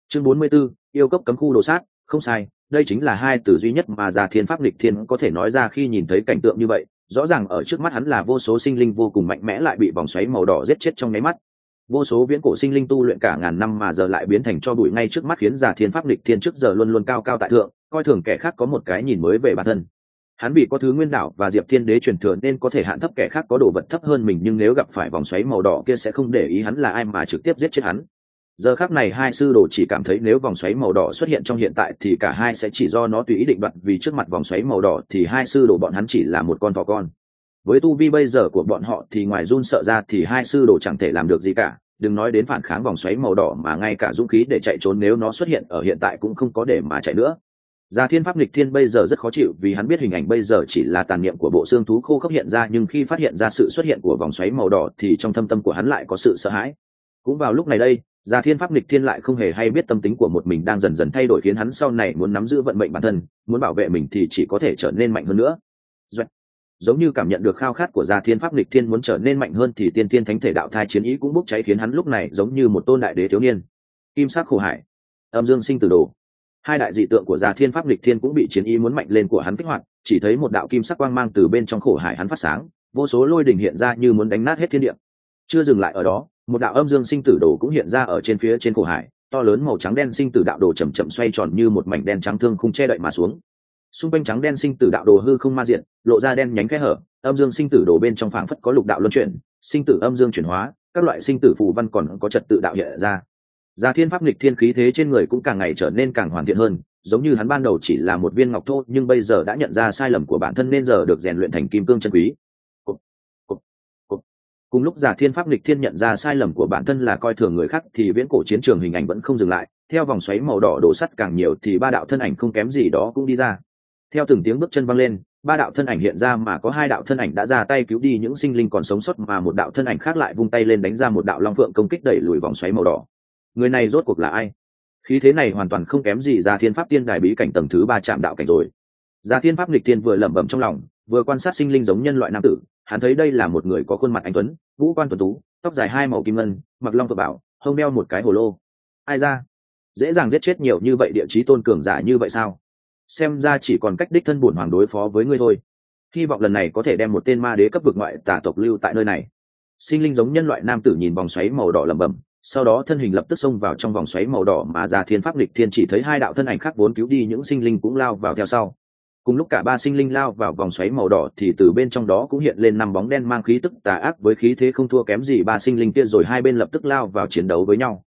Chương 44, yêu cấp cấm khu đồ sát, không sai, đây chính là hai từ duy nhất mà Già Thiên Pháp Nghịch Thiên có thể nói ra khi nhìn thấy cảnh tượng như vậy, rõ ràng ở trước mắt hắn là vô số sinh linh vô cùng mạnh mẽ lại bị vòng xoáy màu đỏ giết chết trong nháy mắt. Vô số viễn cổ sinh linh tu luyện cả ngàn năm mà giờ lại biến thành cho bụi ngay trước mắt, khiến Già Thiên Pháp Nghịch Thiên trước giờ luôn luôn cao cao tại thượng, coi thường kẻ khác có một cái nhìn mới về bản thân. Hắn vì có thứ nguyên đảo và Diệp Thiên Đế truyền thừa nên có thể hạn thấp kẻ khác có đồ vật thấp hơn mình, nhưng nếu gặp phải vòng xoáy màu đỏ kia sẽ không để ý hắn là ai mà trực tiếp giết chết hắn. Giờ khắc này hai sư đồ chỉ cảm thấy nếu vòng xoáy màu đỏ xuất hiện trong hiện tại thì cả hai sẽ chỉ do nó tùy ý định đoạt, vì trước mặt vòng xoáy màu đỏ thì hai sư đồ bọn hắn chỉ là một con thỏ con. Với tu vi bây giờ của bọn họ thì ngoài run sợ ra thì hai sư đồ chẳng thể làm được gì cả, đừng nói đến phản kháng vòng xoáy màu đỏ mà ngay cả dũng khí để chạy trốn nếu nó xuất hiện ở hiện tại cũng không có để mà chạy nữa. Già Thiên Pháp Nghịch Thiên bây giờ rất khó chịu vì hắn biết hình ảnh bây giờ chỉ là tàn niệm của bộ xương thú khô khốc hiện ra, nhưng khi phát hiện ra sự xuất hiện của vòng xoáy màu đỏ thì trong thâm tâm của hắn lại có sự sợ hãi. Cũng vào lúc này đây, Già Thiên Pháp Nghịch Thiên lại không hề hay biết tâm tính của một mình đang dần dần thay đổi, khiến hắn sau này muốn nắm giữ vận mệnh bản thân, muốn bảo vệ mình thì chỉ có thể trở nên mạnh hơn nữa. Giống như cảm nhận được khao khát của Già Thiên Pháp Nghịch Thiên muốn trở nên mạnh hơn thì tiên thiên thánh thể đạo thai chiến ý cũng bốc cháy, khiến hắn lúc này giống như một tôn đại đế thiếu niên. Kim sắc khổ hải, âm dương sinh tử đồ, hai đại dị tượng của Già Thiên Pháp Nghịch Thiên cũng bị chiến ý muốn mạnh lên của hắn kích hoạt, chỉ thấy một đạo kim sắc quang mang từ bên trong khổ hải hắn phát sáng, vô số lôi đình hiện ra như muốn đánh nát hết thiên địa. Chưa dừng lại ở đó, một đạo âm dương sinh tử đồ cũng hiện ra ở trên phía trên khổ hải, to lớn màu trắng đen sinh tử đạo đồ chậm chậm xoay tròn như một mảnh đen trắng thương khung che đậy mà xuống. Xung quanh trắng đen sinh tử đạo đồ hư không ma diện, lộ ra đen nhánh kẽ hở, âm dương sinh tử đồ bên trong phảng phất có lục đạo luân chuyển, sinh tử âm dương chuyển hóa, các loại sinh tử phù văn còn có trật tự đạo hiện ra. Già Thiên Pháp Nghịch Thiên khí thế trên người cũng càng ngày trở nên càng hoàn thiện hơn, giống như hắn ban đầu chỉ là một viên ngọc thô nhưng bây giờ đã nhận ra sai lầm của bản thân nên giờ được rèn luyện thành kim cương chân quý. Cùng lúc Già Thiên Pháp Nghịch Thiên nhận ra sai lầm của bản thân là coi thường người khác thì viễn cổ chiến trường hình ảnh vẫn không dừng lại, theo vòng xoáy màu đỏ đổ sắt càng nhiều thì ba đạo thân ảnh không kém gì đó cũng đi ra. Theo từng tiếng bước chân vang lên, ba đạo thân ảnh hiện ra mà có hai đạo thân ảnh đã ra tay cứu đi những sinh linh còn sống sót, mà một đạo thân ảnh khác lại vung tay lên đánh ra một đạo long phượng công kích đẩy lùi vòng xoáy màu đỏ. Người này rốt cuộc là ai? Khí thế này hoàn toàn không kém gì Già Thiên Pháp Tiên Đài bí cảnh tầng thứ 3 Trạm đạo cảnh rồi. Già Thiên Pháp Nghịch Thiên vừa lẩm bẩm trong lòng, vừa quan sát sinh linh giống nhân loại nam tử, hắn thấy đây là một người có khuôn mặt anh tuấn, ngũ quan tuấn tú, tóc dài hai màu kim ngân, mặc long phượng bảo, hông đeo một cái hồ lô. Ai ra? Dễ dàng giết chết nhiều như vậy địa chí tôn cường giả như vậy sao? Xem ra chỉ còn cách đích thân bổn hoàng đối phó với ngươi thôi. Hy vọng lần này có thể đem một tên ma đế cấp vực ngoại tà tộc lưu tại nơi này. Sinh linh giống nhân loại nam tử nhìn vòng xoáy màu đỏ lẩm bẩm, sau đó thân hình lập tức xông vào trong vòng xoáy màu đỏ, mà Già Thiên Pháp Nghịch Thiên chỉ thấy hai đạo thân ảnh khác vốn cứu đi những sinh linh cũng lao vào theo sau. Cùng lúc cả ba sinh linh lao vào vòng xoáy màu đỏ thì từ bên trong đó cũng hiện lên năm bóng đen mang khí tức tà ác với khí thế không thua kém gì ba sinh linh kia, rồi hai bên lập tức lao vào chiến đấu với nhau.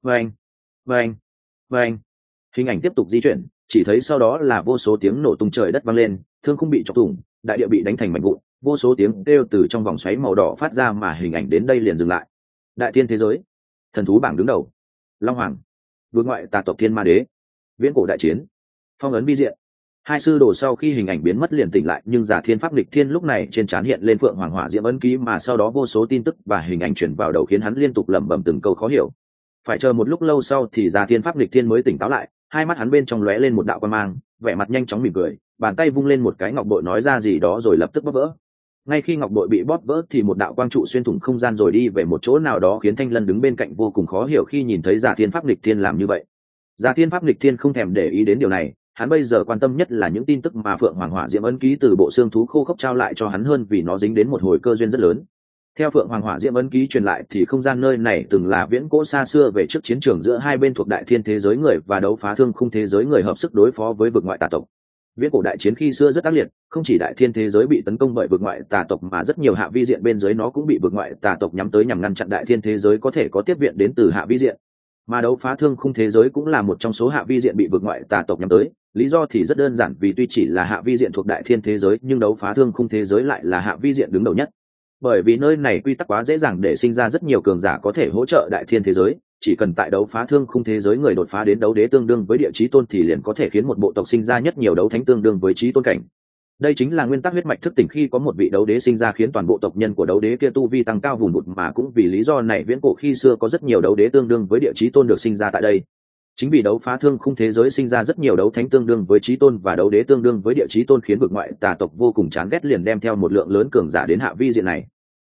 Vâng. Hình ảnh tiếp tục di chuyển, chỉ thấy sau đó là vô số tiếng nổ tung, trời đất vang lên, thương khung bị chọc thủng, đại địa bị đánh thành mảnh vụn, vô số tiếng kêu từ trong vòng xoáy màu đỏ phát ra, mà hình ảnh đến đây liền dừng lại. Đại thiên thế giới, thần thú bảng đứng đầu, Long Hoàng, vương ngoại tà tộc Thiên Ma Đế, viễn cổ đại chiến, phong ấn vi diện. Hai sư đồ sau khi hình ảnh biến mất liền tỉnh lại, nhưng Già Thiên Pháp Nghịch Thiên lúc này trên trán hiện lên phượng hoàng hỏa diễm ấn ký, mà sau đó vô số tin tức và hình ảnh chuyển vào đầu khiến hắn liên tục lẩm bẩm từng câu khó hiểu. Phải chờ một lúc lâu sau thì Già Thiên Pháp Nghịch Thiên mới tỉnh táo lại, hai mắt hắn bên trong lóe lên một đạo quang mang, vẻ mặt nhanh chóng mỉm cười, bàn tay vung lên một cái ngọc bội nói ra gì đó rồi lập tức bóp vỡ. Ngay khi ngọc bội bị bóp vỡ thì một đạo quang trụ xuyên thủng không gian rồi đi về một chỗ nào đó, khiến Thanh Lân đứng bên cạnh vô cùng khó hiểu khi nhìn thấy Già Thiên Pháp Nghịch Thiên làm như vậy. Già Thiên Pháp Nghịch Thiên không thèm để ý đến điều này, hắn bây giờ quan tâm nhất là những tin tức mà phượng hoàng hỏa diễm ấn ký từ bộ xương thú khô khốc trao lại cho hắn hơn, vì nó dính đến một hồi cơ duyên rất lớn. Theo phượng hoàng hỏa diễm ấn ký truyền lại thì không gian nơi này từng là viễn cổ xa xưa về trước chiến trường giữa hai bên thuộc đại thiên thế giới người và đấu phá thương khung thế giới người hợp sức đối phó với vực ngoại tà tộc. Viễn cổ đại chiến khi xưa rất ác liệt, không chỉ đại thiên thế giới bị tấn công bởi vực ngoại tà tộc mà rất nhiều hạ vi diện bên dưới nó cũng bị vực ngoại tà tộc nhắm tới, nhằm ngăn chặn đại thiên thế giới có thể có tiếp viện đến từ hạ vi diện. Mà đấu phá thương khung thế giới cũng là một trong số hạ vi diện bị vực ngoại tà tộc nhắm tới. Lý do thì rất đơn giản, vì tuy chỉ là hạ vi diện thuộc đại thiên thế giới nhưng đấu phá thương khung thế giới lại là hạ vi diện đứng đầu nhất. Bởi vì nơi này quy tắc quá dễ dàng để sinh ra rất nhiều cường giả có thể hỗ trợ đại thiên thế giới, chỉ cần tại đấu phá thương khung thế giới người đột phá đến đấu đế tương đương với địa chí tôn thì liền có thể khiến một bộ tộc sinh ra nhất nhiều đấu thánh tương đương với chí tôn cảnh. Đây chính là nguyên tắc huyết mạch thức tỉnh, khi có một vị đấu đế sinh ra khiến toàn bộ tộc nhân của đấu đế kia tu vi tăng cao vùn vụt, mà cũng vì lý do này viễn cổ khi xưa có rất nhiều đấu đế tương đương với địa chí tôn được sinh ra tại đây. Chính vì đấu phá thương khung thế giới sinh ra rất nhiều đấu thánh tương đương với chí tôn và đấu đế tương đương với địa chí tôn khiến vực ngoại tà tộc vô cùng chán ghét, liền đem theo một lượng lớn cường giả đến hạ vi diện này.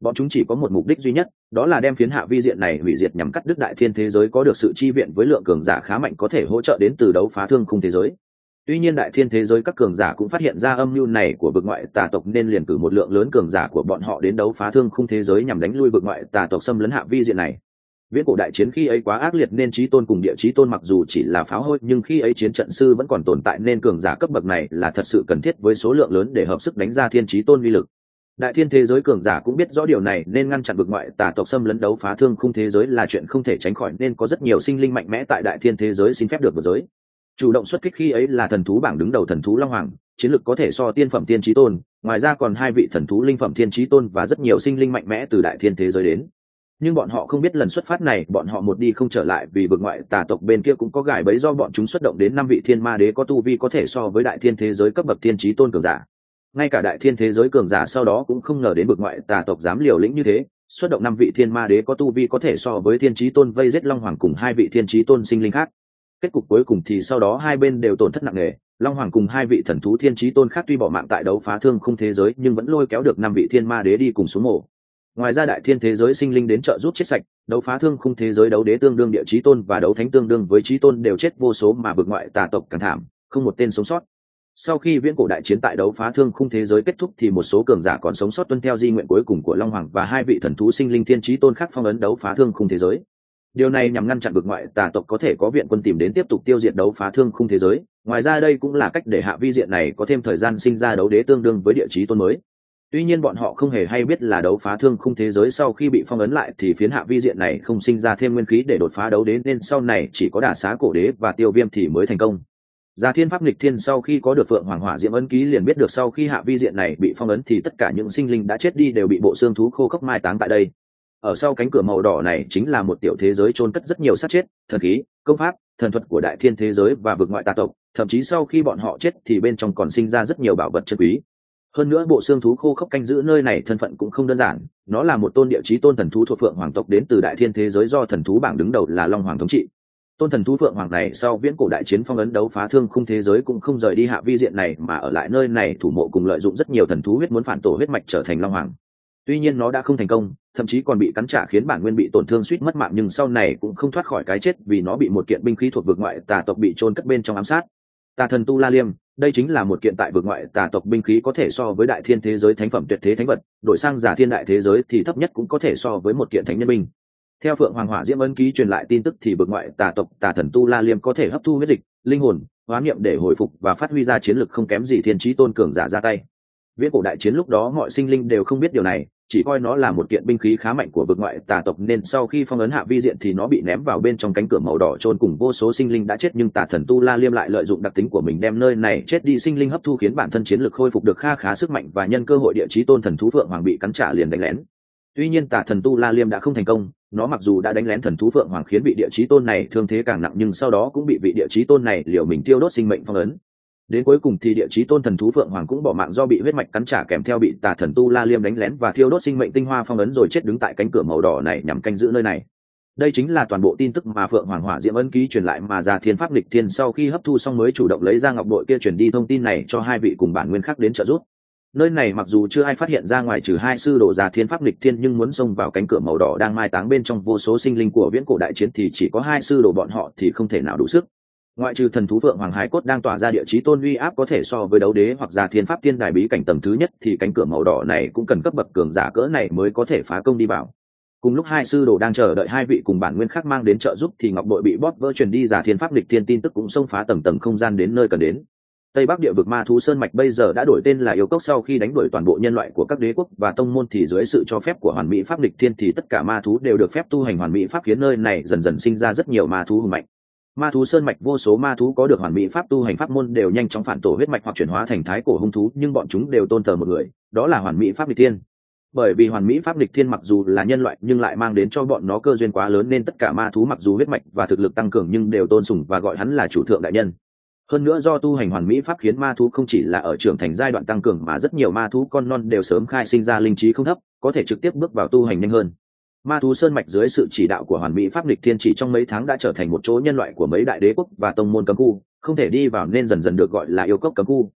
bọn chúng chỉ có một mục đích duy nhất, đó là đem phiến hạ vi diện này hủy diệt nhằm cắt đứt đại thiên thế giới có được sự chi viện với lượng cường giả khá mạnh có thể hỗ trợ đến từ đấu phá thương khung thế giới. Tuy nhiên đại thiên thế giới các cường giả cũng phát hiện ra âm mưu này của vực ngoại tà tộc nên liền cử một lượng lớn cường giả của bọn họ đến đấu phá thương khung thế giới nhằm đánh lui vực ngoại tà tộc xâm lấn hạ vi diện này. Viễn cổ đại chiến khi ấy quá ác liệt nên chí tôn cùng địa chí tôn mặc dù chỉ là pháo hôi nhưng khi ấy chiến trận sư vẫn còn tồn tại nên cường giả cấp bậc này là thật sự cần thiết với số lượng lớn để hợp sức đánh ra thiên chí tôn uy lực. Đại thiên thế giới cường giả cũng biết rõ điều này nên ngăn chặn vực ngoại tà tộc xâm lấn đấu phá thương khung thế giới là chuyện không thể tránh khỏi nên có rất nhiều sinh linh mạnh mẽ tại đại thiên thế giới xin phép được vượt giới. Chủ động xuất kích khi ấy là thần thú bảng đứng đầu thần thú Long Hoàng, chiến lực có thể so tiên phẩm tiên chí tôn, ngoài ra còn hai vị thần thú linh phẩm thiên chí tôn và rất nhiều sinh linh mạnh mẽ từ đại thiên thế giới đến. Nhưng bọn họ không biết lần xuất phát này bọn họ một đi không trở lại vì vực ngoại tà tộc bên kia cũng có gài bẫy do bọn chúng xuất động đến 5 vị thiên ma đế có tu vi có thể so với đại thiên thế giới cấp bậc thiên chí tôn cường giả. Ngay cả đại thiên thế giới cường giả sau đó cũng không ngờ đến vực ngoại tà tộc dám liều lĩnh như thế, xuất động 5 vị thiên ma đế có tu vi có thể so với thiên chí tôn vây giết Long Hoàng cùng hai vị thiên chí tôn sinh linh khác. Kết cục cuối cùng thì sau đó hai bên đều tổn thất nặng nề, Long Hoàng cùng hai vị thần thú thiên chí tôn khác tuy bỏ mạng tại đấu phá thương khung thế giới nhưng vẫn lôi kéo được 5 vị thiên ma đế đi cùng xuống mổ. Ngoài ra đại thiên thế giới sinh linh đến trợ giúp chết sạch, đấu phá thương khung thế giới đấu đế tương đương địa chí tôn và đấu thánh tương đương với chí tôn đều chết vô số mà vực ngoại tà tộc càng thảm, không một tên sống sót. Sau khi viễn cổ đại chiến tại đấu phá thương khung thế giới kết thúc thì một số cường giả còn sống sót tuân theo di nguyện cuối cùng của Long Hoàng và hai vị thần thú sinh linh thiên chí tôn khác phong ấn đấu phá thương khung thế giới. Điều này nhằm ngăn chặn vực ngoại tà tộc có thể có viện quân tìm đến tiếp tục tiêu diệt đấu phá thương khung thế giới. Ngoài ra đây cũng là cách để hạ vi diện này có thêm thời gian sinh ra đấu đế tương đương với địa chí tôn mới. Tuy nhiên bọn họ không hề hay biết là đấu phá thương khung thế giới sau khi bị phong ấn lại thì phiến hạ vi diện này không sinh ra thêm nguyên khí để đột phá đấu đế nên sau này chỉ có Đả Xá Cổ Đế và Tiêu Viêm thì mới thành công. Già Thiên Pháp Nghịch Thiên sau khi có được Phượng Hoàng Hỏa Diễm ấn ký liền biết được sau khi hạ vi diện này bị phong ấn thì tất cả những sinh linh đã chết đi đều bị bộ xương thú khô khốc mai táng tại đây. Ở sau cánh cửa màu đỏ này chính là một tiểu thế giới chôn cất rất nhiều xác chết, thần khí, công pháp, thần thuật của đại thiên thế giới và vực ngoại tà tộc, thậm chí sau khi bọn họ chết thì bên trong còn sinh ra rất nhiều bảo vật chân quý. Hơn nữa bộ xương thú khô khốc canh giữ nơi này thân phận cũng không đơn giản, nó là một tôn địa chí tôn thần thú thuộc Phượng Hoàng tộc đến từ đại thiên thế giới do thần thú bảng đứng đầu là Long Hoàng thống trị. Tôn thần thú Phượng Hoàng này sau viễn cổ đại chiến phong ấn đấu phá thương khung thế giới cũng không rời đi hạ vi diện này mà ở lại nơi này thủ mộ cùng lợi dụng rất nhiều thần thú huyết muốn phản tổ huyết mạch trở thành Long Hoàng. Tuy nhiên nó đã không thành công, thậm chí còn bị cắn trả khiến bản nguyên bị tổn thương suýt mất mạng nhưng sau này cũng không thoát khỏi cái chết vì nó bị một kiện binh khí thuộc vực ngoại tà tộc bị chôn cất bên trong ám sát. Tà thần Tu La Liêm, đây chính là một kiện tại vực ngoại tà tộc binh khí có thể so với đại thiên thế giới thánh phẩm tuyệt thế thánh vật, đổi sang giả thiên đại thế giới thì thấp nhất cũng có thể so với một kiện thánh nhân binh. Theo Phượng Hoàng Hỏa Diễm ấn ký truyền lại tin tức thì vực ngoại tà tộc tà thần Tu La Liêm có thể hấp thu huyết dịch, linh hồn, hóa niệm để hồi phục và phát huy ra chiến lực không kém gì thiên chí tôn cường giả ra tay. Viễn cổ đại chiến lúc đó mọi sinh linh đều không biết điều này, chỉ coi nó là một kiện binh khí khá mạnh của vực ngoại tà tộc nên sau khi phong ấn hạ vi diện thì nó bị ném vào bên trong cánh cửa màu đỏ chôn cùng vô số sinh linh đã chết nhưng tà thần Tu La Liêm lại lợi dụng đặc tính của mình đem nơi này chết đi sinh linh hấp thu khiến bản thân chiến lực khôi phục được khá sức mạnh và nhân cơ hội địa chí tôn thần thú Phượng Hoàng bị cắn trả liền đánh lén. Tuy nhiên tà thần Tu La Liêm đã không thành công, nó mặc dù đã đánh lén thần thú Phượng Hoàng khiến vị địa chí tôn này thương thế càng nặng nhưng sau đó cũng bị vị địa chí tôn này liều mình tiêu đốt sinh mệnh phong ấn. Đến cuối cùng thì địa chí tôn thần thú Phượng Hoàng cũng bỏ mạng do bị huyết mạch cắn trả kèm theo bị tà thần Tu La Liêm đánh lén và thiêu đốt sinh mệnh tinh hoa phong ấn rồi chết đứng tại cánh cửa màu đỏ này nhằm canh giữ nơi này. Đây chính là toàn bộ tin tức mà Phượng Hoàng Hỏa Diễm ấn ký truyền lại mà Già Thiên Pháp Nghịch Thiên sau khi hấp thu xong mới chủ động lấy ra ngọc bội kia truyền đi thông tin này cho hai vị cùng bản nguyên khác đến trợ giúp. Nơi này mặc dù chưa ai phát hiện ra ngoài trừ hai sư đồ Già Thiên Pháp Nghịch Thiên nhưng muốn xông vào cánh cửa màu đỏ đang mai táng bên trong vô số sinh linh của viễn cổ đại chiến thì chỉ có hai sư đồ bọn họ thì không thể nào đủ sức. Ngoại trừ thần thú Phượng Hoàng Hải Cốt đang tỏa ra địa chí tôn uy áp có thể so với đấu đế hoặc Già Thiên Pháp Tiên Đài bí cảnh tầng thứ nhất thì cánh cửa màu đỏ này cũng cần cấp bậc cường giả cỡ này mới có thể phá công đi vào. Cùng lúc hai sư đồ đang chờ đợi hai vị cùng bản nguyên khác mang đến trợ giúp thì ngọc bội bị bóp vỡ truyền đi Già Thiên Pháp Nghịch Thiên tin tức cũng xông phá tầng không gian đến nơi cần đến. Tây Bắc địa vực ma thú sơn mạch bây giờ đã đổi tên là yêu cốc sau khi đánh đuổi toàn bộ nhân loại của các đế quốc và tông môn thì dưới sự cho phép của hoàn mỹ pháp nghịch thiên thì tất cả ma thú đều được phép tu hành hoàn mỹ pháp khiến nơi này dần dần sinh ra rất nhiều ma thú hùng mạnh. Ma thú sơn mạch vô số ma thú có được hoàn mỹ pháp tu hành pháp môn đều nhanh chóng phản tổ huyết mạch hoặc chuyển hóa thành thái cổ hung thú nhưng bọn chúng đều tôn thờ một người, đó là hoàn mỹ pháp nghịch thiên. Bởi vì hoàn mỹ pháp nghịch thiên mặc dù là nhân loại nhưng lại mang đến cho bọn nó cơ duyên quá lớn nên tất cả ma thú mặc dù huyết mạch và thực lực tăng cường nhưng đều tôn sùng và gọi hắn là chủ thượng đại nhân. Hơn nữa do tu hành hoàn mỹ pháp khiến ma thú không chỉ là ở trưởng thành giai đoạn tăng cường mà rất nhiều ma thú con non đều sớm khai sinh ra linh trí không thấp, có thể trực tiếp bước vào tu hành nhanh hơn. Ma thú sơn mạch dưới sự chỉ đạo của hoàn mỹ pháp nghịch thiên chỉ trong mấy tháng đã trở thành một chỗ nhân loại của mấy đại đế quốc và tông môn cấm khu, không thể đi vào nên dần dần được gọi là yêu cốc cấm khu.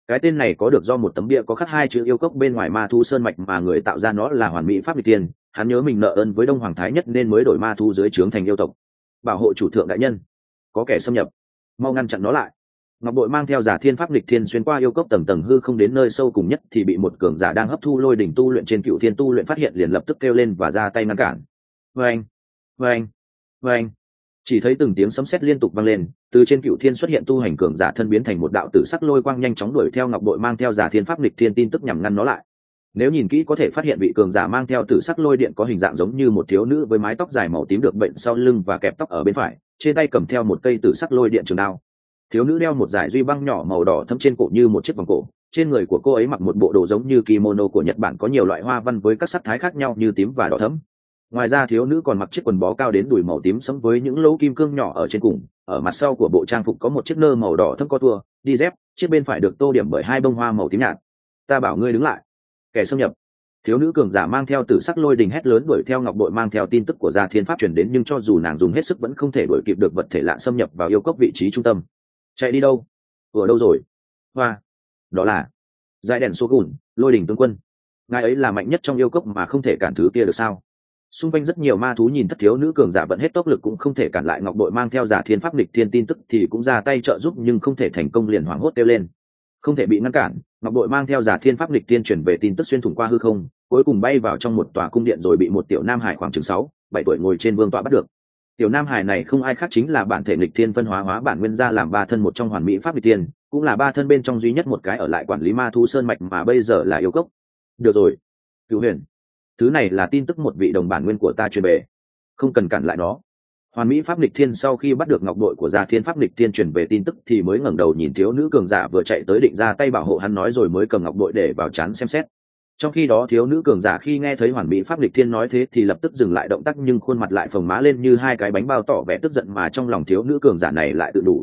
Cái tên này có được do một tấm bia có khắc hai chữ yêu cốc bên ngoài ma thu sơn mạch mà người tạo ra nó là hoàn mỹ pháp nghịch tiên. Hắn nhớ mình nợ ơn với Đông Hoàng Thái Nhất nên mới đổi ma thu dưới trướng thành yêu tộc. Bảo hộ chủ thượng đại nhân, có kẻ xâm nhập, mau ngăn chặn nó lại. Ngọc bội mang theo giả thiên pháp nghịch thiên xuyên qua yêu cốc tầng tầng hư không đến nơi sâu cùng nhất thì bị một cường giả đang hấp thu lôi đỉnh tu luyện trên cựu thiên tu luyện phát hiện, liền lập tức kêu lên và ra tay ngăn cản. Vâng, vâng, vâng. Chỉ thấy từng tiếng sấm sét liên tục vang lên, từ trên cựu thiên xuất hiện tu hành cường giả thân biến thành một đạo tử sắc lôi quang nhanh chóng đuổi theo ngọc bội mang theo giả thiên pháp nghịch thiên tin tức nhằm ngăn nó lại. Nếu nhìn kỹ có thể phát hiện vị cường giả mang theo tử sắc lôi điện có hình dạng giống như một thiếu nữ với mái tóc dài màu tím được bệnh sau lưng và kẹp tóc ở bên phải, trên tay cầm theo một cây tử sắc lôi điện trường đao. Thiếu nữ đeo một dải duy băng nhỏ màu đỏ thẫm trên cổ như một chiếc vòng cổ, trên người của cô ấy mặc một bộ đồ giống như kimono của Nhật Bản có nhiều loại hoa văn với các sắc thái khác nhau như tím và đỏ thẫm. Ngoài ra thiếu nữ còn mặc chiếc quần bó cao đến đùi màu tím sẫm với những lỗ kim cương nhỏ ở trên cùng. Ở mặt sau của bộ trang phục có một chiếc nơ màu đỏ thẫm co tua, đi dép, chiếc bên phải được tô điểm bởi hai bông hoa màu tím nhạt. Ta bảo ngươi đứng lại, kẻ xâm nhập. Thiếu nữ cường giả mang theo tử sắc lôi đình hét lớn đuổi theo ngọc bội mang theo tin tức của gia thiên pháp truyền đến, nhưng cho dù nàng dùng hết sức vẫn không thể đuổi kịp được vật thể lạ xâm nhập vào yêu cốc vị trí trung tâm. Chạy đi đâu? Ở đâu rồi? Hoa, đó là Giải đèn số gùn, lôi đình tướng quân. Ngài ấy là mạnh nhất trong yêu cốc mà không thể cản thứ kia được sao? Xung quanh rất nhiều ma thú nhìn thất thiếu nữ cường giả vận hết tốc lực cũng không thể cản lại ngọc bội mang theo giả thiên pháp nghịch thiên tin tức thì cũng ra tay trợ giúp nhưng không thể thành công, liền hoảng hốt kêu lên. Không thể bị ngăn cản, ngọc bội mang theo giả thiên pháp nghịch thiên chuyển về tin tức xuyên thủng qua hư không, cuối cùng bay vào trong một tòa cung điện rồi bị một tiểu nam hải khoảng chừng 6-7 tuổi ngồi trên vương tọa bắt được. Tiểu nam hải này không ai khác chính là bản thể nghịch thiên phân hóa bản nguyên ra làm ba thân một trong hoàn mỹ pháp nghịch thiên, cũng là ba thân bên trong duy nhất một cái ở lại quản lý ma thú sơn mạch mà bây giờ là yêu cốc. Được rồi, Cửu Huyền, thứ này là tin tức một vị đồng bản nguyên của ta truyền về, không cần cản lại nó. Hoàn mỹ pháp nghịch thiên sau khi bắt được ngọc bội của gia thiên pháp nghịch thiên truyền về tin tức thì mới ngẩng đầu nhìn thiếu nữ cường giả vừa chạy tới định ra tay bảo hộ hắn nói rồi mới cầm ngọc bội để vào trán xem xét. Trong khi đó thiếu nữ cường giả khi nghe thấy hoàn mỹ pháp nghịch thiên nói thế thì lập tức dừng lại động tác, nhưng khuôn mặt lại phồng má lên như hai cái bánh bao tỏ vẻ tức giận, mà trong lòng thiếu nữ cường giả này lại tự đủ.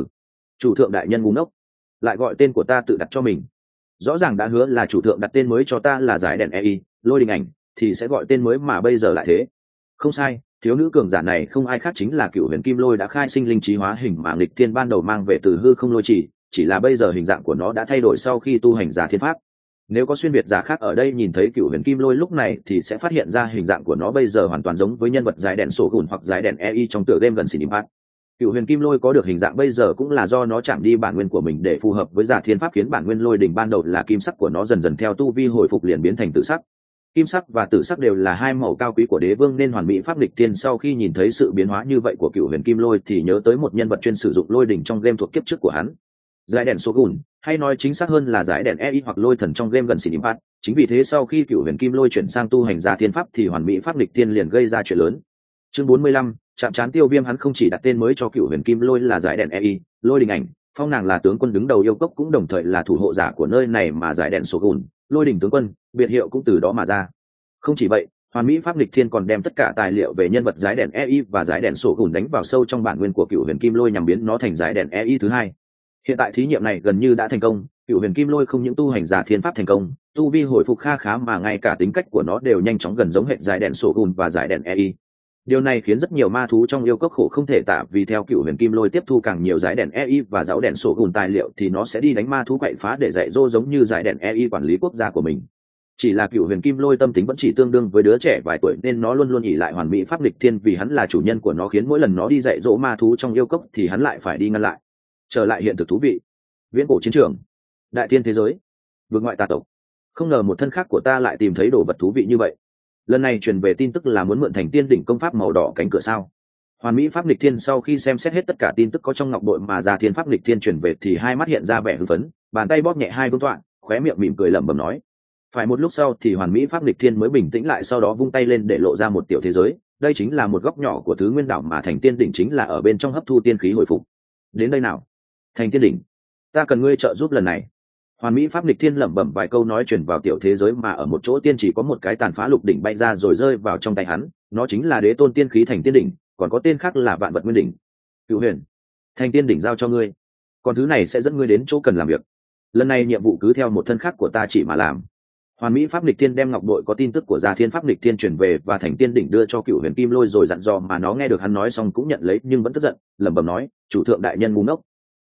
Chủ thượng đại nhân ngu ngốc, lại gọi tên của ta tự đặt cho mình. Rõ ràng đã hứa là chủ thượng đặt tên mới cho ta là Giải đèn ei, lôi đình ảnh, thì sẽ gọi tên mới mà bây giờ lại thế. Không sai, thiếu nữ cường giả này không ai khác chính là Cửu Huyền Kim Lôi đã khai sinh linh trí hóa hình mà nghịch thiên ban đầu mang về từ hư không lôi chỉ là bây giờ hình dạng của nó đã thay đổi sau khi tu hành giả thiên pháp. Nếu có xuyên việt giả khác ở đây nhìn thấy Cửu Huyền Kim Lôi lúc này thì sẽ phát hiện ra hình dạng của nó bây giờ hoàn toàn giống với nhân vật Giải đèn sổ gùn hoặc Giải đèn ei trong tựa game gần Genshin Impact. Cửu Huyền Kim Lôi có được hình dạng bây giờ cũng là do nó chạm đi bản nguyên của mình để phù hợp với giả thiên pháp, khiến bản nguyên lôi đỉnh ban đầu là kim sắc của nó dần dần theo tu vi hồi phục liền biến thành tử sắc. Kim sắc và tử sắc đều là hai màu cao quý của đế vương nên hoàn mỹ pháp nghịch thiên sau khi nhìn thấy sự biến hóa như vậy của Cửu Huyền Kim Lôi thì nhớ tới một nhân vật chuyên sử dụng lôi đỉnh trong game thuộc kiếp trước của hắn, Giải đèn Shogun, hay nói chính xác hơn là Giải đèn ei hoặc lôi thần trong game gần Genshin Impact. Chính vì thế sau khi Cửu Huyền Kim Lôi chuyển sang tu hành giả thiên pháp thì hoàn mỹ pháp nghịch thiên liền gây ra chuyện lớn. Chương 45, chạm trán Tiêu Viêm. Hắn không chỉ đặt tên mới cho Cửu Huyền Kim Lôi là Giải đèn ei, lôi đình ảnh, phong nàng là tướng quân đứng đầu yêu cốc cũng đồng thời là thủ hộ giả của nơi này mà Giải đèn Shogun, lôi đình tướng quân, biệt hiệu cũng từ đó mà ra. Không chỉ vậy, hoàn mỹ pháp nghịch thiên còn đem tất cả tài liệu về nhân vật Giải đèn ei và Giải đèn Shogun đánh vào sâu trong bản nguyên của Cửu Huyền Kim Lôi nhằm biến nó thành Giải đèn ei thứ hai. Hiện tại thí nghiệm này gần như đã thành công, Cửu Huyền Kim Lôi không những tu hành giả thiên pháp thành công, tu vi hồi phục kha khá mà ngay cả tính cách của nó đều nhanh chóng gần giống hệ Giải đèn Shogun và Giải đèn ei. Điều này khiến rất nhiều ma thú trong yêu cốc khổ không thể tả, vì theo Cửu Huyền Kim Lôi tiếp thu càng nhiều Giải đèn ei và Giáo đèn Shogun tài liệu thì nó sẽ đi đánh ma thú quậy phá để dạy dỗ giống như Giải đèn ei quản lý quốc gia của mình. Chỉ là Cửu Huyền Kim Lôi tâm tính vẫn chỉ tương đương với đứa trẻ vài tuổi nên nó luôn luôn ỷ lại hoàn mỹ pháp nghịch thiên vì hắn là chủ nhân của nó, khiến mỗi lần nó đi dạy dỗ ma thú trong yêu cốc thì hắn lại phải đi ngăn lại. Trở lại hiện thực thú vị. Viễn cổ chiến trường, đại thiên thế giới, vượt ngoại tà tộc. Không ngờ một thân khác của ta lại tìm thấy đồ vật thú vị như vậy. Lần này truyền về tin tức là muốn mượn thành tiên đỉnh công pháp màu đỏ cánh cửa sao. Hoàn mỹ pháp nghịch thiên sau khi xem xét hết tất cả tin tức có trong ngọc bội mà ra thiên pháp nghịch thiên truyền về thì hai mắt hiện ra vẻ hưng phấn, bàn tay bóp nhẹ hai vương tọa, khóe miệng mỉm cười lẩm bẩm nói. Phải một lúc sau thì hoàn mỹ pháp nghịch thiên mới bình tĩnh lại, sau đó vung tay lên để lộ ra một tiểu thế giới. Đây chính là một góc nhỏ của thứ nguyên đảo mà thành tiên đỉnh chính là ở bên trong hấp thu tiên khí hồi phục. Đến đây nào, thành tiên đỉnh, ta cần ngươi trợ giúp lần này. Hoàn mỹ pháp nghịch thiên lẩm bẩm vài câu nói chuyển vào tiểu thế giới mà ở một chỗ tiên chỉ có một cái tàn phá lục đỉnh bay ra rồi rơi vào trong tay hắn. Nó chính là đế tôn tiên khí thành tiên đỉnh, còn có tên khác là vạn vật nguyên đỉnh. Cửu Huyền, thành tiên đỉnh giao cho ngươi, còn thứ này sẽ dẫn ngươi đến chỗ cần làm việc. Lần này nhiệm vụ cứ theo một thân khác của ta chỉ mà làm. Hoàn mỹ pháp nghịch thiên đem ngọc bội có tin tức của gia thiên pháp nghịch thiên chuyển về và thành tiên đỉnh đưa cho Cửu Huyền Kim Lôi rồi dặn dò, mà nó nghe được hắn nói xong cũng nhận lấy nhưng vẫn tức giận, lẩm bẩm nói, chủ thượng đại nhân ngu ngốc,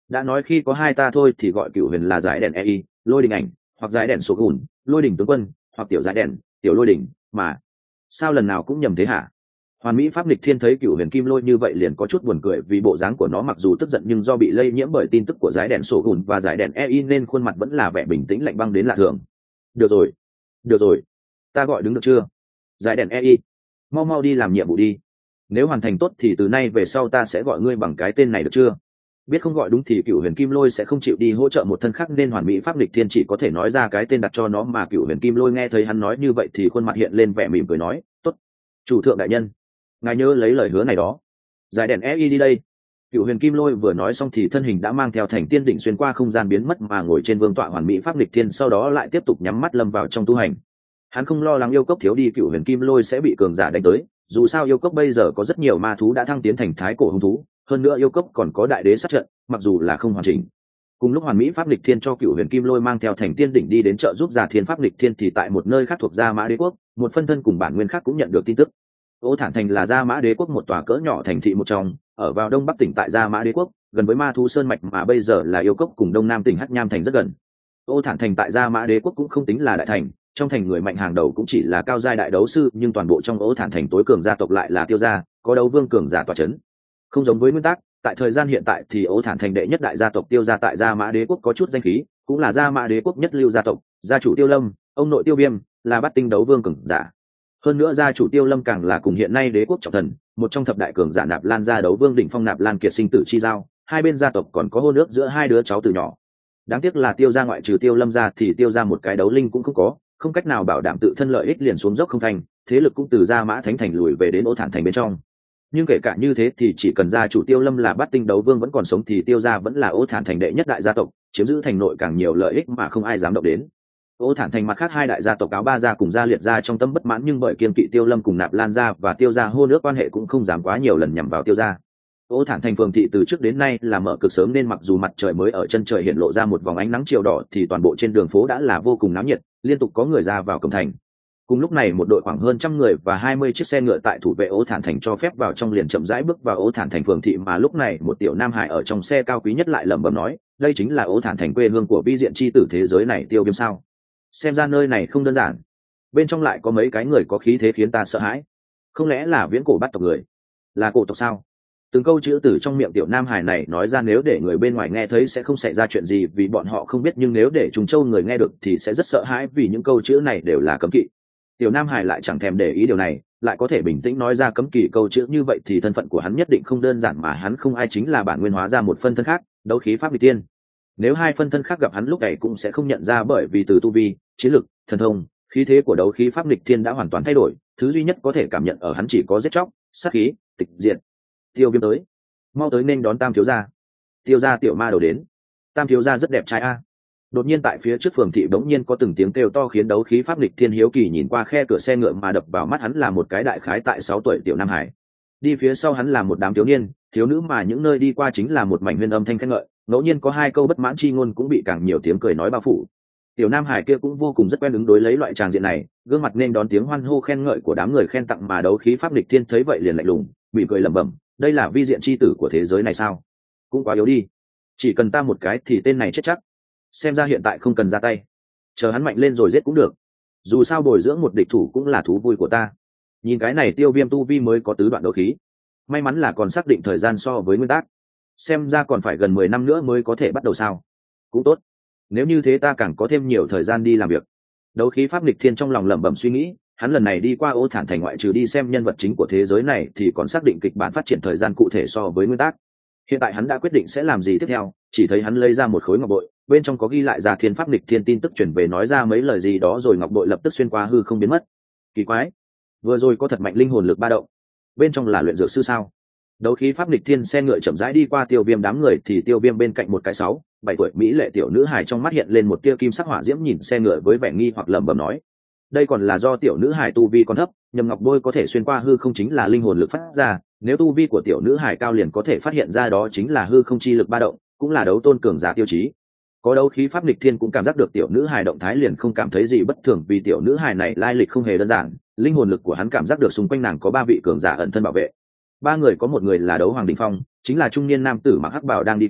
đã nói khi có hai ta thôi thì gọi cửu huyền là giải đèn ei, lôi đình ảnh, hoặc giải đèn số gùn, lôi đình tướng quân, hoặc tiểu giải đèn, tiểu lôi đình, mà sao lần nào cũng nhầm thế hả? Hoàn Mỹ Pháp Lịch Thiên thấy cửu huyền kim lôi như vậy liền có chút buồn cười, vì bộ dáng của nó mặc dù tức giận nhưng do bị lây nhiễm bởi tin tức của giải đèn sổ gùn và giải đèn ei nên khuôn mặt vẫn là vẻ bình tĩnh lạnh băng đến lạ thường. Được rồi, được rồi, ta gọi đứng được chưa? Giải đèn ei, mau mau đi làm nhiệm vụ đi. Nếu hoàn thành tốt thì từ nay về sau ta sẽ gọi ngươi bằng cái tên này được chưa? Biết không gọi đúng thì cửu huyền kim lôi sẽ không chịu đi hỗ trợ một thân khác, nên Hoàn Mỹ Pháp Lịch Thiên chỉ có thể nói ra cái tên đặt cho nó, mà cửu huyền kim lôi nghe thấy hắn nói như vậy thì khuôn mặt hiện lên vẻ mỉm cười nói, tốt, chủ thượng đại nhân, ngài nhớ lấy lời hứa này đó. Giải đèn ei đi đây. Cửu huyền kim lôi vừa nói xong thì thân hình đã mang theo thành tiên đỉnh xuyên qua không gian biến mất, mà ngồi trên vương tọa Hoàn Mỹ Pháp Lịch Thiên sau đó lại tiếp tục nhắm mắt lâm vào trong tu hành. Hắn không lo lắng yêu cốc thiếu đi cửu huyền kim lôi sẽ bị cường giả đánh tới, dù sao yêu cốc bây giờ có rất nhiều ma thú đã thăng tiến thành thái cổ hung thú, hơn nữa yêu cốc còn có đại đế sát trận, mặc dù là không hoàn chỉnh. Cùng lúc Hoàn Mỹ Pháp Lịch Thiên cho cửu huyền kim lôi mang theo thành tiên đỉnh đi đến trợ giúp Già Thiên Pháp Lịch Thiên thì tại một nơi khác thuộc Gia Mã Đế quốc, một phân thân cùng bản nguyên khác cũng nhận được tin tức. Ô Thản Thành là Gia Mã Đế quốc một tòa cỡ nhỏ thành thị một trong, ở vào đông bắc tỉnh tại Gia Mã Đế quốc, gần với Ma Thú Sơn mạch mà bây giờ là yêu cốc cùng đông nam tỉnh Hắc Nham thành rất gần. Ô Thản Thành tại Gia Mã Đế quốc cũng không tính là đại thành, trong thành người mạnh hàng đầu cũng chỉ là cao giai đại đấu sư, nhưng toàn bộ trong Ô Thản Thành tối cường gia tộc lại là Tiêu gia, có đấu vương cường giả tọa chấn. Không giống với nguyên tắc, tại thời gian hiện tại thì Ô Thản Thành đệ nhất đại gia tộc Tiêu gia tại Gia Mã Đế quốc có chút danh khí, cũng là Gia Mã Đế quốc nhất lưu gia tộc, gia chủ Tiêu Lâm, ông nội Tiêu Viêm, là bát tinh đấu vương cường giả. Hơn nữa gia chủ Tiêu Lâm càng là cùng hiện nay đế quốc trọng thần, một trong thập đại cường giả Nạp Lan gia đấu vương đỉnh phong Nạp Lan Kiệt sinh tử chi giao, hai bên gia tộc còn có hôn ước giữa hai đứa cháu từ nhỏ. Đáng tiếc là Tiêu gia ngoại trừ Tiêu Lâm gia thì Tiêu gia một cái đấu linh cũng không có, không cách nào bảo đảm tự thân lợi ích, liền xuống dốc không thành, thế lực cũng từ Gia Mã Thánh Thành lùi về đến Ô Thản Thành bên trong. Nhưng kể cả như thế thì chỉ cần gia chủ Tiêu Lâm là bát tinh đấu vương vẫn còn sống thì Tiêu gia vẫn là Ô Thản Thành đệ nhất đại gia tộc, chiếm giữ thành nội càng nhiều lợi ích mà không ai dám động đến. Ô Thản Thành mặt khác hai đại gia tộc Áo Ba gia cùng Gia Liệt gia trong tâm bất mãn, nhưng bởi kiêng kỵ Tiêu Lâm cùng Nạp Lan gia và Tiêu gia hôn ước quan hệ cũng không dám quá nhiều lần nhằm vào Tiêu gia. Ô Thản Thành phường thị từ trước đến nay là mở cực sớm, nên mặc dù mặt trời mới ở chân trời hiện lộ ra một vòng ánh nắng chiều đỏ thì toàn bộ trên đường phố đã là vô cùng náo nhiệt, liên tục có người ra vào cổng thành. Cùng lúc này một đội khoảng hơn 100 người và 20 chiếc xe ngựa tại thủ vệ Ô Thản Thành cho phép vào trong liền chậm rãi bước vào Ô Thản Thành phường thị, mà lúc này một tiểu nam hải ở trong xe cao quý nhất lại lẩm bẩm nói, đây chính là Ô Thản Thành quê hương của vi diện chi tử thế giới này Tiêu Viêm sao? Xem ra nơi này không đơn giản, bên trong lại có mấy cái người có khí thế khiến ta sợ hãi. Không lẽ là viễn cổ bắt tộc người? Là cổ tộc sao? Từng câu chữ từ trong miệng tiểu nam hải này nói ra nếu để người bên ngoài nghe thấy sẽ không xảy ra chuyện gì vì bọn họ không biết, nhưng nếu để Trùng Châu người nghe được thì sẽ rất sợ hãi vì những câu chữ này đều là cấm kỵ. Tiểu nam hải lại chẳng thèm để ý điều này, lại có thể bình tĩnh nói ra cấm kỵ câu chữ như vậy thì thân phận của hắn nhất định không đơn giản, mà hắn không ai chính là bản nguyên hóa ra một phân thân khác, đấu khí pháp lịch tiên. Nếu hai phân thân khác gặp hắn lúc này cũng sẽ không nhận ra, bởi vì từ tu vi, chiến lực, thần thông, khí thế của đấu khí pháp lịch thiên đã hoàn toàn thay đổi, thứ duy nhất có thể cảm nhận ở hắn chỉ có giết chóc, sát khí, tịch diệt. Tiêu Viêm tới, mau tới nên đón Tam thiếu gia. Tiêu gia tiểu ma đầu đến. Tam thiếu gia rất đẹp trai a. Đột nhiên tại phía trước phường thị bỗng nhiên có từng tiếng kêu to khiến đấu khí pháp lịch thiên hiếu kỳ nhìn qua khe cửa xe ngựa, mà đập vào mắt hắn là một cái đại khái tại 6 tuổi tiểu nam hải. Đi phía sau hắn là một đám thiếu niên, thiếu nữ, mà những nơi đi qua chính là một mảnh huyên âm thanh khen ngợi, ngẫu nhiên có hai câu bất mãn chi ngôn cũng bị càng nhiều tiếng cười nói bao phủ. Tiểu nam hải kia cũng vô cùng rất quen ứng đối lấy loại tràng diện này, gương mặt nên đón tiếng hoan hô khen ngợi của đám người khen tặng, mà đấu khí pháp lịch thiên thấy vậy liền lạnh lùng, bị cười lẩm bẩm, đây là vi diện chi tử của thế giới này sao? Cũng quá yếu đi, chỉ cần ta một cái thì tên này chết chắc. Xem ra hiện tại không cần ra tay, chờ hắn mạnh lên rồi giết cũng được, dù sao bồi dưỡng một địch thủ cũng là thú vui của ta. Nhìn cái này Tiêu Viêm tu vi mới có tứ đoạn đấu khí, may mắn là còn xác định thời gian so với nguyên tắc, xem ra còn phải gần 10 năm nữa mới có thể bắt đầu sao. Cũng tốt, nếu như thế ta càng có thêm nhiều thời gian đi làm việc. Đấu khí pháp lịch thiên trong lòng lẩm bẩm suy nghĩ, hắn lần này đi qua Ô Thản Thành ngoại trừ đi xem nhân vật chính của thế giới này thì còn xác định kịch bản phát triển thời gian cụ thể so với nguyên tắc. Hiện tại hắn đã quyết định sẽ làm gì tiếp theo, chỉ thấy hắn lấy ra một khối ngọc bội, bên trong có ghi lại Già Thiên Pháp Lịch Thiên tin tức chuyển về, nói ra mấy lời gì đó rồi ngọc bội lập tức xuyên qua hư không biến mất. Kỳ quái, vừa rồi có thật mạnh linh hồn lực ba động, bên trong là luyện dược sư sao? Đấu khí pháp lịch thiên xe ngựa chậm rãi đi qua Tiêu Viêm đám người thì Tiêu Viêm bên cạnh một cái 6-7 tuổi mỹ lệ tiểu nữ hài trong mắt hiện lên một tia kim sắc hỏa diễm, nhìn xe ngựa với vẻ nghi hoặc lẩm bẩm nói, đây còn là do tiểu nữ hài tu vi còn thấp, nhầm ngọc bôi có thể xuyên qua hư không chính là linh hồn lực phát ra, nếu tu vi của tiểu nữ hài cao liền có thể phát hiện ra đó chính là hư không chi lực ba động, cũng là đấu tôn cường giả tiêu chí. Có đấu khí pháp lịch thiên cũng cảm giác được tiểu nữ hài động thái liền không cảm thấy gì bất thường, vì tiểu nữ hài này lai lịch không hề đơn giản, linh hồn lực của hắn cảm giác được xung quanh nàng có 3 vị cường giả ẩn thân bảo vệ. 3 người có một người là đấu hoàng đỉnh phong, chính là trung niên nam tử mặc hắc bào đang đi cùng,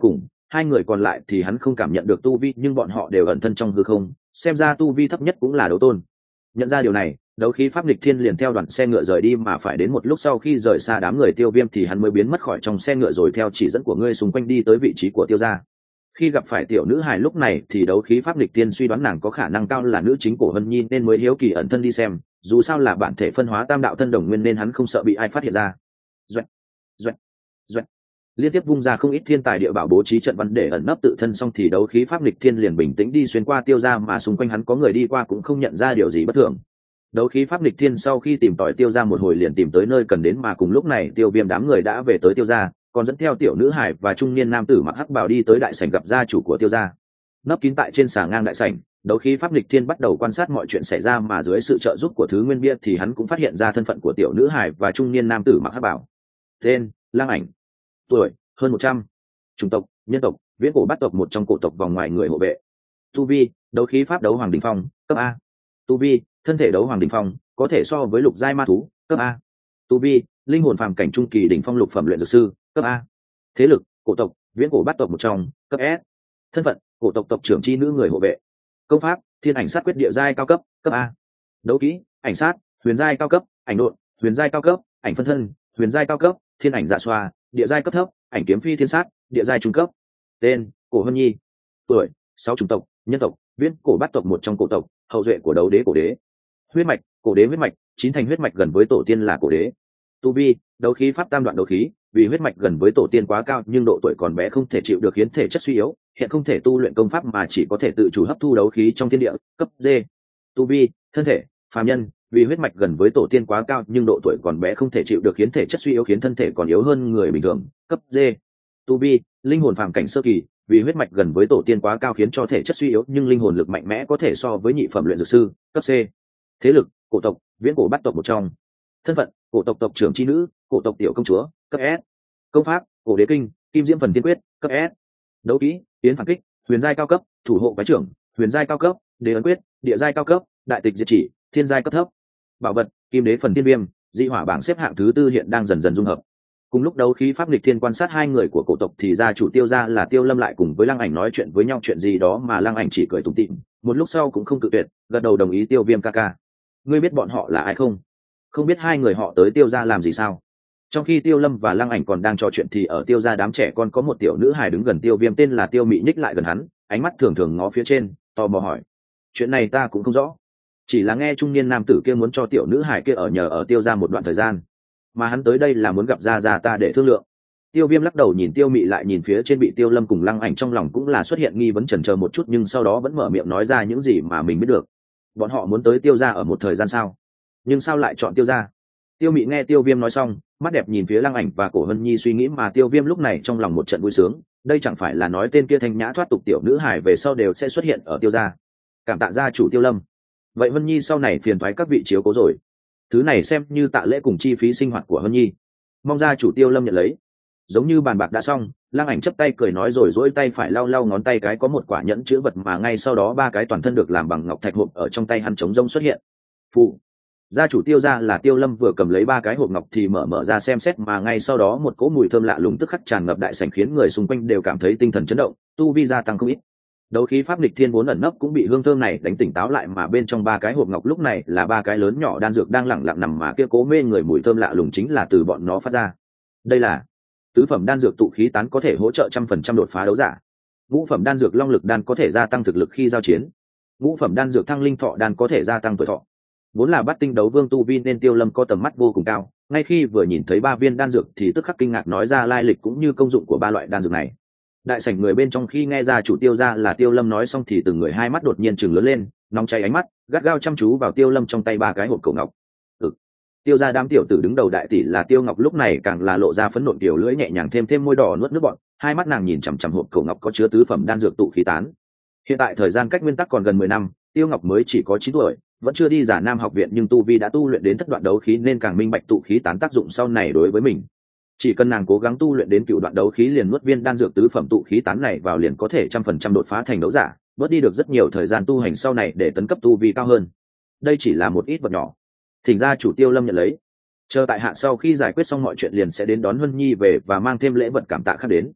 hai người còn lại thì hắn không cảm nhận được tu vi, nhưng bọn họ đều ẩn thân trong hư không, xem ra tu vi thấp nhất cũng là đấu tôn. Nhận ra điều này, đấu khí pháp nghịch thiên liền theo đoàn xe ngựa rời đi, mà phải đến một lúc sau khi rời xa đám người Tiêu Viêm thì hắn mới biến mất khỏi trong xe ngựa, rồi theo chỉ dẫn của ngươi xung quanh đi tới vị trí của Tiêu gia. Khi gặp phải tiểu nữ hài lúc này thì đấu khí pháp nghịch thiên suy đoán nàng có khả năng cao là nữ chính của Hân Nhi, nên mới hiếu kỳ ẩn thân đi xem, dù sao là bản thể phân hóa tam đạo thân đồng nguyên nên hắn không sợ bị ai phát hiện ra. Doẹt, doẹt, doẹt. Liên tiếp vung ra không ít thiên tài địa bảo bố trí trận văn để ẩn nấp tự thân, xong thì đấu khí pháp nghịch thiên liền bình tĩnh đi xuyên qua Tiêu gia, mà xung quanh hắn có người đi qua cũng không nhận ra điều gì bất thường. Đấu khí pháp nghịch thiên sau khi tìm tòi Tiêu gia một hồi liền tìm tới nơi cần đến, mà cùng lúc này Tiêu Viêm đám người đã về tới Tiêu gia, còn dẫn theo tiểu nữ hải và trung niên nam tử mặc hắc bào đi tới đại sảnh gặp gia chủ của Tiêu gia. Nấp kín tại trên xà ngang đại sảnh, đấu khí pháp nghịch thiên bắt đầu quan sát mọi chuyện xảy ra, mà dưới sự trợ giúp của thứ nguyên bia thì hắn cũng phát hiện ra thân phận của tiểu nữ hải và trung niên nam tử mặc hắc bào. Tên: Lang Ảnh. Tuổi: hơn 100. Chủng tộc: nhân tộc, viễn cổ bát tộc, một trong cổ tộc vòng ngoài người hộ vệ. Tu vi: đấu khí pháp đấu hoàng đỉnh phong, cấp A. Tu vi: thân thể đấu hoàng đỉnh phong, có thể so với lục giai ma thú, cấp A. Tu vi: linh hồn phàm cảnh trung kỳ đỉnh phong, lục phẩm luyện dược sư, cấp A. Thế lực: cổ tộc, viễn cổ bát tộc một trong, cấp S. Thân phận: cổ tộc tộc trưởng chi nữ người hộ vệ. Công pháp: thiên ảnh sát quyết địa giai cao cấp, cấp A. Đấu kỹ: ảnh sát, huyền giai cao cấp, ảnh độn, huyền giai cao cấp, ảnh phân thân, huyền giai cao cấp, thiên ảnh dạ xoa, địa giai cấp thấp, ảnh kiếm phi thiên sát, địa giai trung cấp. Tên: Cổ Hân Nhi. Tuổi: 6. Chủng tộc: nhân tộc, viễn cổ bát tộc một trong cổ tộc, hậu duệ của đấu đế cổ đế. Huyết mạch: cổ đế huyết mạch, chín thành huyết mạch gần với tổ tiên là cổ đế. Tu vi: đấu khí pháp tam đoạn đấu khí, vì huyết mạch gần với tổ tiên quá cao nhưng độ tuổi còn bé không thể chịu được khiến thể chất suy yếu, hiện không thể tu luyện công pháp mà chỉ có thể tự chủ hấp thu đấu khí trong thiên địa, cấp D. Tu vi: thân thể phàm nhân, vì huyết mạch gần với tổ tiên quá cao nhưng độ tuổi còn bé không thể chịu được khiến thể chất suy yếu, khiến thân thể còn yếu hơn người bình thường, cấp D. Tu vi: linh hồn phàm cảnh sơ kỳ, vì huyết mạch gần với tổ tiên quá cao khiến cho thể chất suy yếu nhưng linh hồn lực mạnh mẽ, có thể so với nhị phẩm luyện dược sư, cấp C. Thế lực: cổ tộc, viễn cổ bát tộc một trong. Thân phận: cổ tộc tộc trưởng chi nữ, cổ tộc tiểu công chúa, cấp S. Công pháp: cổ đế kinh, kim diễm phần tiên quyết, cấp S. Đấu kỹ: tiến phản kích, huyền giai cao cấp, thủ hộ quái trưởng, huyền giai cao cấp, đế ấn quyết, địa giai cao cấp, đại tịch diệt chỉ, thiên giai cấp thấp. Bảo vật: kim đế phần tiên viêm, dị hỏa bảng xếp hạng thứ 4 hiện đang dần dần dung hợp. Cùng lúc đấu khí pháp nghịch thiên quan sát hai người của cổ tộc thì gia chủ Tiêu gia là Tiêu Lâm lại cùng với Lăng Ảnh nói chuyện với nhau chuyện gì đó, mà Lăng Ảnh chỉ cười tủm tỉm, một lúc sau cũng không cự tuyệt, gật đầu đồng ý. Tiêu Viêm ca ca, ngươi biết bọn họ là ai không? Không biết hai người họ tới Tiêu gia làm gì sao? Trong khi Tiêu Lâm và Lăng Ảnh còn đang trò chuyện thì ở Tiêu gia đám trẻ con có một tiểu nữ hài đứng gần Tiêu Viêm, tên là Tiêu Mị, nhích lại gần hắn, ánh mắt thường thường ngó phía trên, tò mò hỏi: chuyện này ta cũng không rõ, chỉ là nghe trung niên nam tử kia muốn cho tiểu nữ hài kia ở nhờ ở Tiêu gia một đoạn thời gian, mà hắn tới đây là muốn gặp gia gia ta để thương lượng. Tiêu Viêm lắc đầu nhìn Tiêu Mị lại nhìn phía trên bị Tiêu Lâm cùng Lăng Ảnh, trong lòng cũng là xuất hiện nghi vấn, chần chờ một chút nhưng sau đó vẫn mở miệng nói ra những gì mà mình biết được. Bọn họ muốn tới Tiêu gia ở một thời gian sao? Nhưng sao lại chọn Tiêu gia? Tiêu Mị nghe Tiêu Viêm nói xong, mắt đẹp nhìn phía Lăng Ảnh và Cổ Hân Nhi suy nghĩ, mà Tiêu Viêm lúc này trong lòng một trận vui sướng, đây chẳng phải là nói tên kia thanh nhã thoát tục tiểu nữ hài về sau đều sẽ xuất hiện ở Tiêu gia. Cảm tạ gia chủ Tiêu Lâm. Vậy Hân Nhi sau này phiền toái các vị chiếu cố rồi. Thứ này xem như tạ lễ cùng chi phí sinh hoạt của Hân Nhi. Mong gia chủ Tiêu Lâm nhận lấy. Giống như bàn bạc đã xong, Lăng Ảnh chấp tay cười nói rồi duỗi tay phải lau lau ngón tay cái, có một quả nhẫn chữ vật mà ngay sau đó ba cái toàn thân được làm bằng ngọc thạch hộp ở trong tay hắn trống rỗng xuất hiện. Phụ. Gia chủ Tiêu gia là Tiêu Lâm vừa cầm lấy ba cái hộp ngọc thì mở ra xem xét, mà ngay sau đó một cỗ mùi thơm lạ lùng tức khắc tràn ngập đại sảnh, khiến người xung quanh đều cảm thấy tinh thần chấn động, tu vi gia tăng không ít. Đấu khí pháp nghịch thiên vốn ẩn nấp cũng bị hương thơm này đánh tỉnh táo lại, mà bên trong ba cái hộp ngọc lúc này là ba cái lớn nhỏ đan dược đang lẳng lặng nằm, mà kia cố mê người mùi thơm lạ lùng chính là từ bọn nó phát ra. Đây là tứ phẩm đan dược tụ khí tán, có thể hỗ trợ 100% đột phá đấu giả. Ngũ phẩm đan dược long lực đan, có thể gia tăng thực lực khi giao chiến. Ngũ phẩm đan dược thăng linh thọ đan, có thể gia tăng tuổi thọ. Vốn là bát tinh đấu vương tu vi nên Tiêu Lâm có tầm mắt vô cùng cao, ngay khi vừa nhìn thấy ba viên đan dược thì tức khắc kinh ngạc nói ra lai lịch cũng như công dụng của ba loại đan dược này. Đại sảnh người bên trong khi nghe ra chủ Tiêu gia là Tiêu Lâm nói xong thì từng người hai mắt đột nhiên chừng lớn lên, nóng cháy ánh mắt gắt gao chăm chú vào Tiêu Lâm trong tay ba cái hộp cổ ngọc. Tiêu gia đám tiểu tử đứng đầu đại tỷ là Tiêu Ngọc lúc này càng là lộ ra phấn nộn, tiểu lưỡi nhẹ nhàng thêm môi đỏ nuốt nước bọt, hai mắt nàng nhìn chằm chằm hộp cổ ngọc có chứa tứ phẩm đan dược tụ khí tán. Hiện tại thời gian cách nguyên tắc còn gần 10 năm, Tiêu Ngọc mới chỉ có 9 tuổi, vẫn chưa đi Giả Nam học viện nhưng tu vi đã tu luyện đến thất đoạn đấu khí nên càng minh bạch tụ khí tán tác dụng sau này đối với mình. Chỉ cần nàng cố gắng tu luyện đến cựu đoạn đấu khí liền nuốt viên đan dược tứ phẩm tụ khí tán này vào liền có thể 100% đột phá thành đấu giả, bớt đi được rất nhiều thời gian tu hành sau này để tấn cấp tu vi cao hơn. Đây chỉ là một ít vật nhỏ, thỉnh ra chủ Tiêu Lâm nhận lấy. Chờ tại hạ sau khi giải quyết xong mọi chuyện liền sẽ đến đón Huân Nhi về và mang thêm lễ vật cảm tạ khác đến.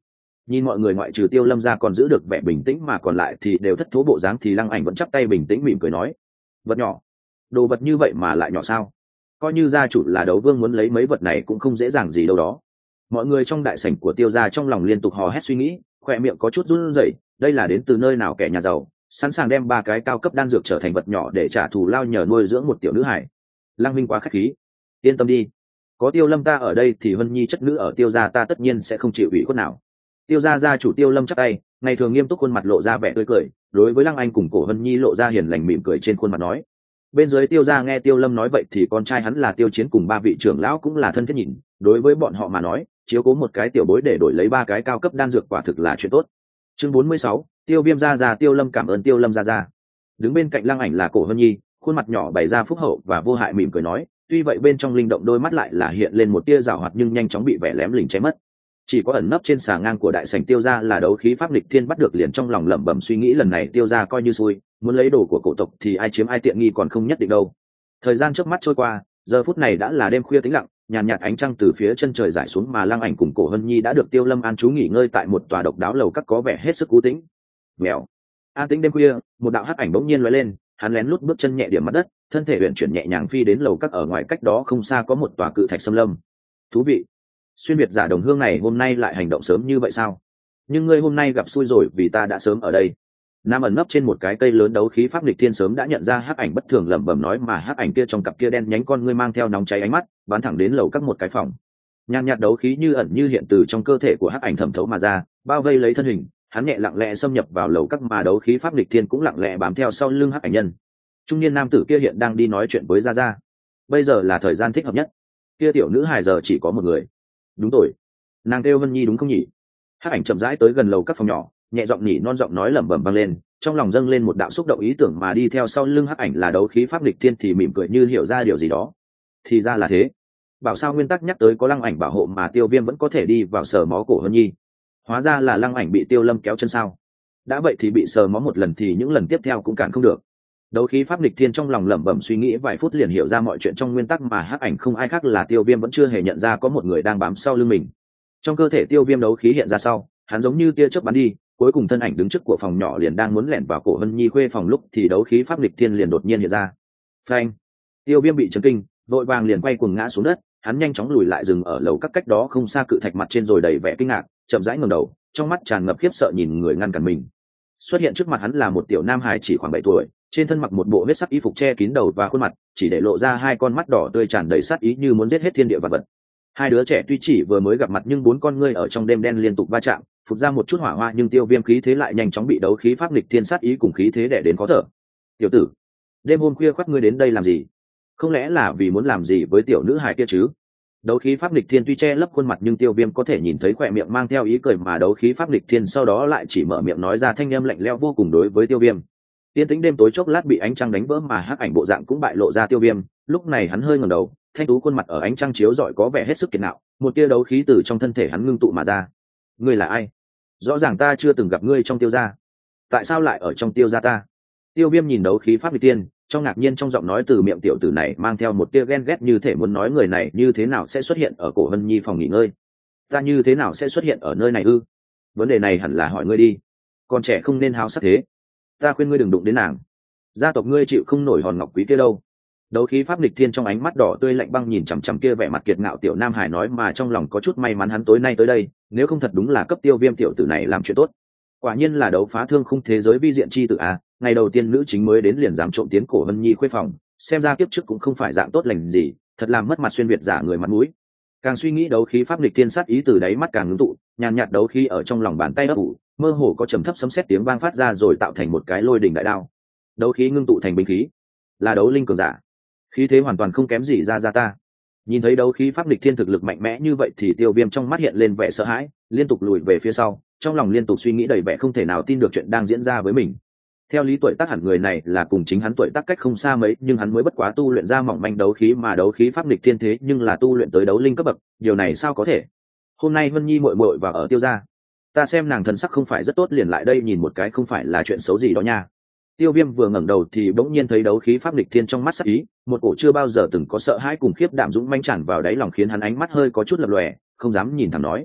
Nhìn mọi người ngoại trừ Tiêu Lâm ra còn giữ được vẻ bình tĩnh mà còn lại thì đều thất thố bộ dáng, thì Lăng Ảnh vẫn chắp tay bình tĩnh mỉm cười nói: vật nhỏ? Đồ vật như vậy mà lại nhỏ sao? Coi như gia chủ là đấu vương muốn lấy mấy vật này cũng không dễ dàng gì đâu đó. Mọi người trong đại sảnh của Tiêu gia trong lòng liên tục hò hét suy nghĩ, khoe miệng có chút run rẩy. Đây là đến từ nơi nào kẻ nhà giàu sẵn sàng đem 3 cái cao cấp đan dược trở thành vật nhỏ để trả thù lao nhờ nuôi dưỡng một tiểu nữ hải. Lăng Minh quá khách khí, yên tâm đi, có Tiêu Lâm ta ở đây thì Vân Nhi chất nữ ở Tiêu gia ta tất nhiên sẽ không chịu ủy khuất nào. Tiêu gia gia chủ Tiêu Lâm chắp tay, ngày thường nghiêm túc, khuôn mặt lộ ra vẻ tươi cười, đối với Lăng Anh cùng Cổ Vân Nhi lộ ra hiền lành mỉm cười trên khuôn mặt nói. Bên dưới Tiêu gia nghe Tiêu Lâm nói vậy thì con trai hắn là Tiêu Chiến cùng 3 vị trưởng lão cũng là thân thiết nhìn, đối với bọn họ mà nói, chiếu cố một cái tiểu bối để đổi lấy 3 cái cao cấp đan dược quả thực là chuyện tốt. Chương 46, Tiêu Viêm gia gia. Tiêu Lâm cảm ơn Tiêu Lâm gia gia. Đứng bên cạnh Lăng Ảnh là Cổ Vân Nhi, khuôn mặt nhỏ bày ra phúc hậu và vô hại mỉm cười nói, tuy vậy bên trong linh động đôi mắt lại là hiện lên một tia giảo hoạt nhưng nhanh chóng bị vẻ lém lỉnh che mất. Chỉ có ẩn nấp trên xà ngang của đại sảnh Tiêu gia là đấu khí pháp lịch thiên bắt được, liền trong lòng lẩm bẩm suy nghĩ lần này Tiêu gia coi như xui, muốn lấy đồ của cổ tộc thì ai chiếm ai tiện nghi còn không nhất định đâu. Thời gian chớp mắt trôi qua, giờ phút này đã là đêm khuya tĩnh lặng, nhàn nhạt ánh trăng từ phía chân trời rải xuống mà Lăng Ảnh cùng Cổ Hân Nhi đã được Tiêu Lâm an trú nghỉ ngơi tại một tòa độc đáo lầu các có vẻ hết sức cú tĩnh. Mèo. An tĩnh đêm khuya, một đạo hắc ảnh bỗng nhiên lóe lên, hắn lén lút bước chân nhẹ điểm mặt đất, thân thể uyển chuyển nhẹ nhàng phi đến lầu các ở ngoài, cách đó không xa có một tòa cự thạch xâm lâm. Thú vị. Xuyên Việt giả đồng hương này hôm nay lại hành động sớm như vậy sao? Nhưng ngươi hôm nay gặp xui rồi, vì ta đã sớm ở đây. Nam ẩn nấp trên một cái cây lớn đấu khí pháp lịch thiên sớm đã nhận ra hắc ảnh bất thường, lẩm bẩm nói, mà hắc ảnh kia trong cặp kia đen nhánh con ngươi mang theo nóng cháy ánh mắt, bắn thẳng đến lầu các một cái phòng. Nhàn nhạt đấu khí như ẩn như hiện từ trong cơ thể của hắc ảnh thẩm thấu mà ra, bao vây lấy thân hình. Hắn nhẹ lặng lẽ xâm nhập vào lầu các mà đấu khí pháp lịch thiên cũng lặng lẽ bám theo sau lưng hắc ảnh nhân. Trung niên nam tử kia hiện đang đi nói chuyện với Gia Gia. Bây giờ là thời gian thích hợp nhất. Kia tiểu nữ hài giờ chỉ có một người. Đúng rồi, nàng kêu Vân Nhi đúng không nhỉ? Hắc ảnh chậm rãi tới gần lầu các phòng nhỏ, nhẹ giọng nhỉ non, giọng nói lẩm bẩm vang lên, trong lòng dâng lên một đạo xúc động ý tưởng mà đi theo sau lưng hắc ảnh là đấu khí pháp lịch thiên thì mỉm cười như hiểu ra điều gì đó. Thì ra là thế. Bảo sao nguyên tắc nhắc tới có Lăng Ảnh bảo hộ mà Tiêu Viêm vẫn có thể đi vào sờ mó cổ Vân Nhi. Hóa ra là Lăng Ảnh bị Tiêu Lâm kéo chân sao? Đã vậy thì bị sờ mó một lần thì những lần tiếp theo cũng cản không được. Đấu khí pháp lịch thiên trong lòng lẩm bẩm suy nghĩ vài phút liền hiểu ra mọi chuyện trong nguyên tắc mà hắc ảnh không ai khác là Tiêu Viêm vẫn chưa hề nhận ra có một người đang bám sau lưng mình. Trong cơ thể Tiêu Viêm đấu khí hiện ra sau, hắn giống như tia chớp bắn đi, cuối cùng thân ảnh đứng trước của phòng nhỏ liền đang muốn lẻn vào cổ Vân Nhi khuê phòng lúc thì đấu khí pháp lịch thiên liền đột nhiên hiện ra. Phanh! Tiêu Viêm bị chấn kinh, vội vàng liền quay cuồng ngã xuống đất, hắn nhanh chóng lùi lại, dừng ở lầu các cách đó không xa cự thạch mặt trên rồi đầy vẻ kinh ngạc, chậm rãi ngẩng đầu, trong mắt tràn ngập khiếp sợ nhìn người ngăn cản mình. Xuất hiện trước mặt hắn là một tiểu nam hài chỉ khoảng 7 tuổi, trên thân mặc một bộ huyết sắc y phục che kín đầu và khuôn mặt, chỉ để lộ ra 2 con mắt đỏ tươi tràn đầy sát ý như muốn giết hết thiên địa vạn vật. Hai đứa trẻ tuy chỉ vừa mới gặp mặt nhưng 4 con ngươi ở trong đêm đen liên tục va chạm, phụt ra một chút hỏa hoa, nhưng Tiêu Viêm khí thế lại nhanh chóng bị đấu khí pháp lịch thiên sát ý cùng khí thế đè đến khó thở. Tiểu tử, đêm hôm khuya khoắt ngươi đến đây làm gì? Không lẽ là vì muốn làm gì với tiểu nữ hài kia chứ? Đấu khí pháp lịch thiên tuy che lấp khuôn mặt nhưng Tiêu Viêm có thể nhìn thấy khỏe miệng mang theo ý cười mà đấu khí pháp lịch thiên sau đó lại chỉ mở miệng nói ra thanh âm lạnh lẽo vô cùng đối với Tiêu Viêm. Tiên tĩnh đêm tối chốc lát bị ánh trăng đánh vỡ mà hắc ảnh bộ dạng cũng bại lộ ra Tiêu Viêm, lúc này hắn hơi ngẩng đầu, thanh tú khuôn mặt ở ánh trăng chiếu rọi có vẻ hết sức kiệt ngạo, một tia đấu khí từ trong thân thể hắn ngưng tụ mà ra. Ngươi là ai? Rõ ràng ta chưa từng gặp ngươi trong Tiêu gia, tại sao lại ở trong Tiêu gia ta? Tiêu Viêm nhìn đấu khí pháp lịch thiên, trong ngạc nhiên trong giọng nói từ miệng tiểu tử này mang theo một tia ghen ghét, như thể muốn nói người này như thế nào sẽ xuất hiện ở cổ Hân Nhi phòng nghỉ ngơi. Ta như thế nào sẽ xuất hiện ở nơi này ư? Vấn đề này hẳn là hỏi ngươi đi, còn trẻ không nên háo sắc thế. Ta khuyên ngươi đừng đụng đến nàng, gia tộc ngươi chịu không nổi hòn ngọc quý kia đâu. Đấu khí pháp lịch thiên trong ánh mắt đỏ tươi lạnh băng nhìn chằm chằm kia vẻ mặt kiệt ngạo tiểu nam hải nói, mà trong lòng có chút may mắn hắn tối nay tới đây, nếu không thật đúng là cấp Tiêu Viêm tiểu tử này làm chuyện tốt. Quả nhiên là đấu phá thương khung thế giới vi diện chi tử à, ngày đầu tiên nữ chính mới đến liền dám trộm tiến cổ Vân Nhi khuê phòng, xem ra kiếp trước cũng không phải dạng tốt lành gì, thật làm mất mặt xuyên việt giả người mặt mũi. Càng suy nghĩ đấu khí pháp lịch thiên sát ý từ đáy mắt càng ngưng tụ, nhàn nhạt đấu khí ở trong lòng bàn tay ấp ủ, mơ hồ có trầm thấp sấm sét tiếng vang phát ra rồi tạo thành một cái lôi đỉnh đại đao. Đấu khí ngưng tụ thành binh khí, là đấu linh cường giả, khí thế hoàn toàn không kém gì ra ta. Nhìn thấy đấu khí pháp lịch thiên thực lực mạnh mẽ như vậy thì Tiêu Viêm trong mắt hiện lên vẻ sợ hãi, liên tục lùi về phía sau, trong lòng liên tục suy nghĩ đầy vẻ không thể nào tin được chuyện đang diễn ra với mình. Theo lý tuổi tác hẳn người này là cùng chính hắn tuổi tác cách không xa mấy, nhưng hắn mới bất quá tu luyện ra mỏng manh đấu khí mà đấu khí pháp lịch thiên thế nhưng là tu luyện tới đấu linh cấp bậc, điều này sao có thể? Hôm nay Vân Nhi muội muội vào ở Tiêu gia, ta xem nàng thần sắc không phải rất tốt liền lại đây nhìn một cái không phải là chuyện xấu gì đó nha. Tiêu Viêm vừa ngẩng đầu thì bỗng nhiên thấy đấu khí pháp lịch thiên trong mắt sắc ý, một cổ chưa bao giờ từng có sợ hãi cùng khiếp đảm dũng manh tràn vào đáy lòng khiến hắn ánh mắt hơi có chút lập lòe, không dám nhìn thẳng nói: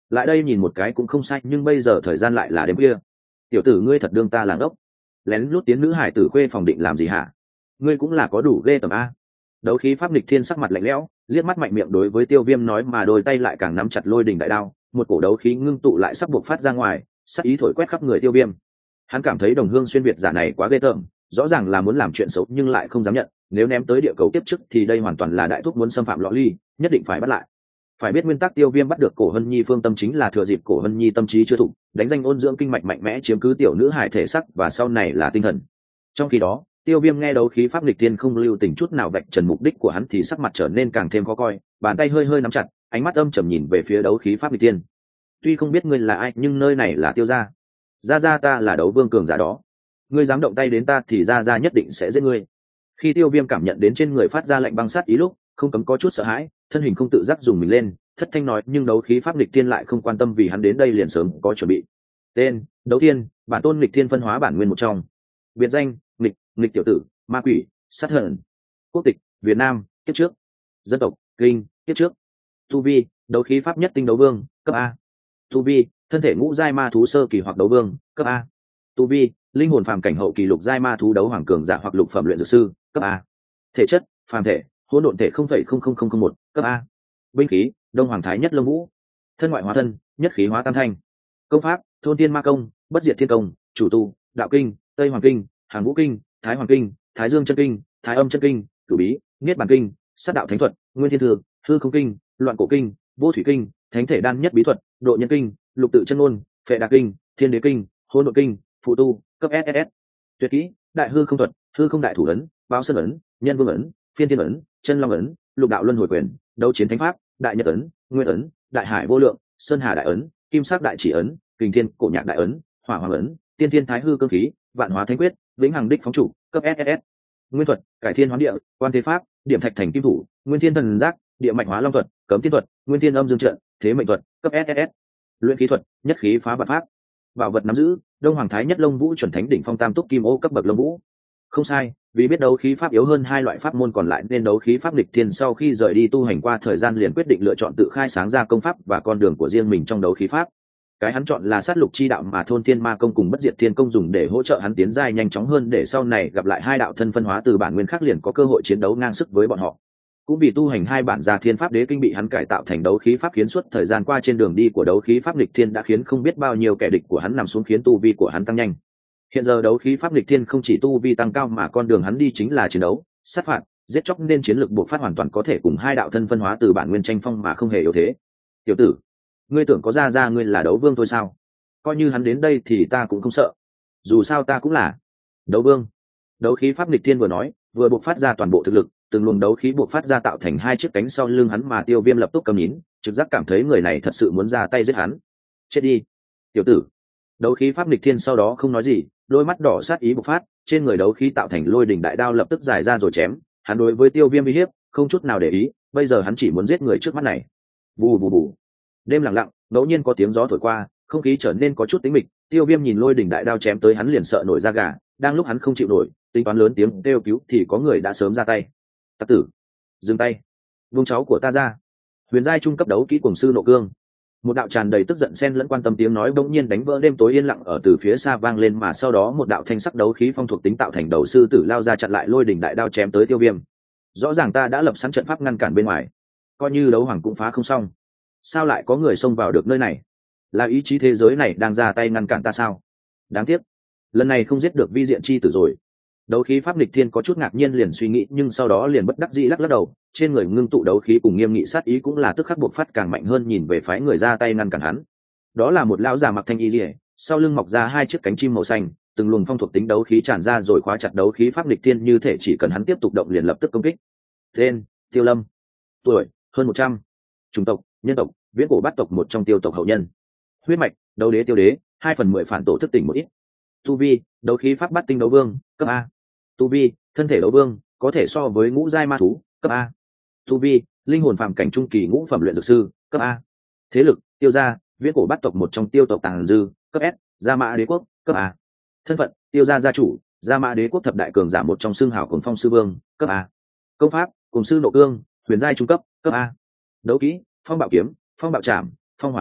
lại đây nhìn một cái cũng không sai, nhưng bây giờ thời gian lại là đêm khuya. Tiểu tử ngươi thật đương ta là ngốc, lén lút tiến nữ hải tử khuê phòng định làm gì hả? Ngươi cũng là có đủ ghê tởm a. Đấu khí pháp nghịch thiên sắc mặt lạnh lẽo, liếc mắt mạnh miệng đối với Tiêu Viêm nói, mà đôi tay lại càng nắm chặt lôi đình đại đao, một cổ đấu khí ngưng tụ lại sắp buộc phát ra ngoài, sắc ý thổi quét khắp người Tiêu Viêm. Hắn cảm thấy đồng hương xuyên việt giả này quá ghê tởm, rõ ràng là muốn làm chuyện xấu nhưng lại không dám nhận, nếu ném tới địa cầu tiếp trước thì đây hoàn toàn là đại thúc muốn xâm phạm lõ ly, nhất định phải bắt lại. Phải biết nguyên tắc Tiêu Viêm bắt được Cổ Hân Nhi phương tâm chính là thừa dịp Cổ Hân Nhi tâm trí chưa thục, đánh danh ôn dưỡng kinh mạch mạnh mẽ chiếm cứ tiểu nữ hải thể sắc và sau này là tinh thần. Trong khi đó, Tiêu Viêm nghe đấu khí pháp nghịch thiên không lưu tình chút nào vạch trần mục đích của hắn thì sắc mặt trở nên càng thêm khó coi, bàn tay hơi hơi nắm chặt, ánh mắt âm trầm nhìn về phía đấu khí pháp nghịch thiên. Tuy không biết ngươi là ai, nhưng nơi này là Tiêu gia. Gia ta là đấu vương cường giả đó. Ngươi dám động tay đến ta thì gia nhất định sẽ giết ngươi. Khi Tiêu Viêm cảm nhận đến trên người phát ra lạnh băng sát ý lúc, không cấm có chút sợ hãi, thân hình không tự giác dùng mình lên, thất thanh nói, nhưng đấu khí pháp nghịch thiên lại không quan tâm vì hắn đến đây liền sớm có chuẩn bị. Tên: Đấu Thiên, bản tôn nghịch thiên phân hóa bản nguyên một trong. Biệt danh: nghịch tiểu tử, ma quỷ, sát hận. Quốc tịch: Việt Nam, kiếp trước. Dân tộc: Kinh, kiếp trước. Tu vi: đấu khí pháp nhất tinh đấu vương, cấp A. Tu vi: thân thể ngũ giai ma thú sơ kỳ hoặc đấu vương, cấp A. Tu vi: linh hồn phàm cảnh hậu kỳ lục giai ma thú đấu hoàng cường giả hoặc lục phẩm luyện dược sư, cấp A. Thể chất: phàm thể, hỗn độn thể 0,00001, cấp A. Binh khí: đông hoàng thái nhất lông vũ. Thân ngoại hóa thân: nhất khí hóa tam thanh. Công pháp: thôn thiên ma công, bất diệt thiên công. Chủ tu: đạo kinh, tây hoàng kinh, hàn vũ kinh, thái hoàng kinh, thái dương chân kinh, thái âm chân kinh, cửu bí, niết bàn kinh, sát đạo thánh thuật, nguyên thiên thư, hư không kinh, loạn cổ kinh, vô thủy kinh, thánh thể đan nhất bí thuật, độ nhân kinh, lục tự chân ngôn, phệ đà kinh, thiên đế kinh, hỗn độn kinh, phụ tu, cấp SSS. Tuyệt kỹ: đại hư không thuật, hư không đại thủ ấn, báo sơn ấn, nhân vương ấn, phiên thiên ấn, chân long ấn, lục đạo luân hồi quyền, đấu chiến thánh pháp, đại nhật ấn, nguyên ấn, đại hải vô lượng, sơn hà đại ấn, kim sắc đại chỉ ấn, kình thiên cổ nhạc đại ấn, hỏa hoàng ấn, tiên thiên thái hư cơ khí, vạn hóa thánh quyết, vĩnh hằng đích phóng chủ, cấp SSS. Nguyên thuật: cải thiên hoán địa, quan thế pháp, điểm thạch thành kim thủ, nguyên thiên thần giác, địa mạch hóa long thuật, cấm thiên thuật, nguyên thiên âm dương trận, thế mệnh thuật, cấp SSS. Luyện khí thuật: nhất khí phá vạn pháp. Bảo vật nắm giữ: đông hoàng thái nhất lông vũ chuẩn thánh đỉnh phong tam túc kim ô cấp bậc lông vũ. Không sai, vì biết đấu khí pháp yếu hơn hai loại pháp môn còn lại nên đấu khí pháp nghịch thiên sau khi rời đi tu hành qua thời gian liền quyết định lựa chọn tự khai sáng ra công pháp và con đường của riêng mình trong đấu khí pháp. Cái hắn chọn là sát lục chi đạo mà thôn thiên ma công cùng bất diệt thiên công dùng để hỗ trợ hắn tiến giai nhanh chóng hơn, để sau này gặp lại hai đạo thân phân hóa từ bản nguyên khác liền có cơ hội chiến đấu ngang sức với bọn họ. Cũng vì tu hành hai bản gia thiên pháp đế kinh bị hắn cải tạo thành đấu khí pháp, khiến suốt thời gian qua trên đường đi của đấu khí pháp nghịch thiên đã khiến không biết bao nhiêu kẻ địch của hắn nằm xuống, khiến tu vi của hắn tăng nhanh. Hiện giờ đấu khí pháp nghịch thiên không chỉ tu vi tăng cao mà con đường hắn đi chính là chiến đấu, sát phạt, giết chóc, nên chiến lược bộc phát hoàn toàn có thể cùng hai đạo thân phân hóa từ bản nguyên tranh phong mà không hề yếu thế. Tiểu tử, ngươi tưởng có ra ngươi là đấu vương thôi sao? Coi như hắn đến đây thì ta cũng không sợ, dù sao ta cũng là đấu vương. Đấu khí pháp nghịch thiên vừa nói vừa bộc phát ra toàn bộ thực lực, từng luồng đấu khí bộc phát ra tạo thành hai chiếc cánh sau lưng hắn, mà Tiêu Viêm lập tức cầm nín, trực giác cảm thấy người này thật sự muốn ra tay giết hắn. Chết đi, tiểu tử. Đấu khí pháp nghịch thiên sau đó không nói gì, đôi mắt đỏ sát ý bộc phát, trên người đấu khí tạo thành lôi đỉnh đại đao lập tức giải ra rồi chém. Hắn đối với Tiêu Viêm uy hiếp không chút nào để ý, bây giờ hắn chỉ muốn giết người trước mắt này. Bù bù bù. Đêm lặng lặng, ngẫu nhiên có tiếng gió thổi qua, không khí trở nên có chút tĩnh mịch. Tiêu Viêm nhìn lôi đỉnh đại đao chém tới hắn liền sợ nổi da gà, đang lúc hắn không chịu nổi, tính toán lớn tiếng kêu cứu thì có người đã sớm ra tay. Tặc tử, dừng tay, vung cháu của ta ra. Huyền giai trung cấp đấu kỹ cuồng sư nộ cương. Một đạo tràn đầy tức giận xen lẫn quan tâm tiếng nói bỗng nhiên đánh vỡ đêm tối yên lặng ở từ phía xa vang lên, mà sau đó một đạo thanh sắc đấu khí phong thuộc tính tạo thành đầu sư tử lao ra chặn lại lôi đỉnh đại đao chém tới Tiêu Viêm. Rõ ràng ta đã lập sẵn trận pháp ngăn cản bên ngoài, coi như đấu hoàng cũng phá không xong, sao lại có người xông vào được nơi này? Là ý chí thế giới này đang ra tay ngăn cản ta sao? Đáng tiếc, lần này không giết được vi diện chi tử rồi. Đấu khí pháp nghịch thiên có chút ngạc nhiên liền suy nghĩ, nhưng sau đó liền bất đắc dĩ lắc lắc đầu, trên người ngưng tụ đấu khí cùng nghiêm nghị sát ý cũng là tức khắc buộc phát càng mạnh hơn, nhìn về phái người ra tay ngăn cản hắn. Đó là một lão già mặc thanh y liễu, sau lưng mọc ra hai chiếc cánh chim màu xanh, từng luồng phong thuộc tính đấu khí tràn ra rồi khóa chặt đấu khí pháp nghịch thiên, như thể chỉ cần hắn tiếp tục động liền lập tức công kích. Tên: Tiêu Lâm. Tuổi: hơn 100. Chủng tộc: nhân tộc, viễn cổ bát tộc một trong Tiêu tộc hậu nhân. Huyết mạch: đấu đế Tiêu đế, 2/10 phản tổ thức tỉnh một ít. Tu vi: đấu khí pháp bát tinh đấu vương, cấp A. Tu vi: thân thể đấu vương, có thể so với ngũ giai ma thú, cấp A. Tu vi: linh hồn phàm cảnh trung kỳ ngũ phẩm luyện dược sư, cấp A. Thế lực: Tiêu gia, viễn cổ bát tộc một trong Tiêu tộc Tàng Dư, cấp S. Gia Mã Đế quốc, cấp A. Thân phận: Tiêu gia gia chủ, Gia Mã Đế quốc thập đại cường giả một trong xương hào Cuồng Phong sư vương, cấp A. Công pháp: Cuồng sư nộ cương, huyền giai trung cấp, cấp A. Đấu kỹ: phong bạo kiếm, phong bạo trảm, phong hỏa chỉ,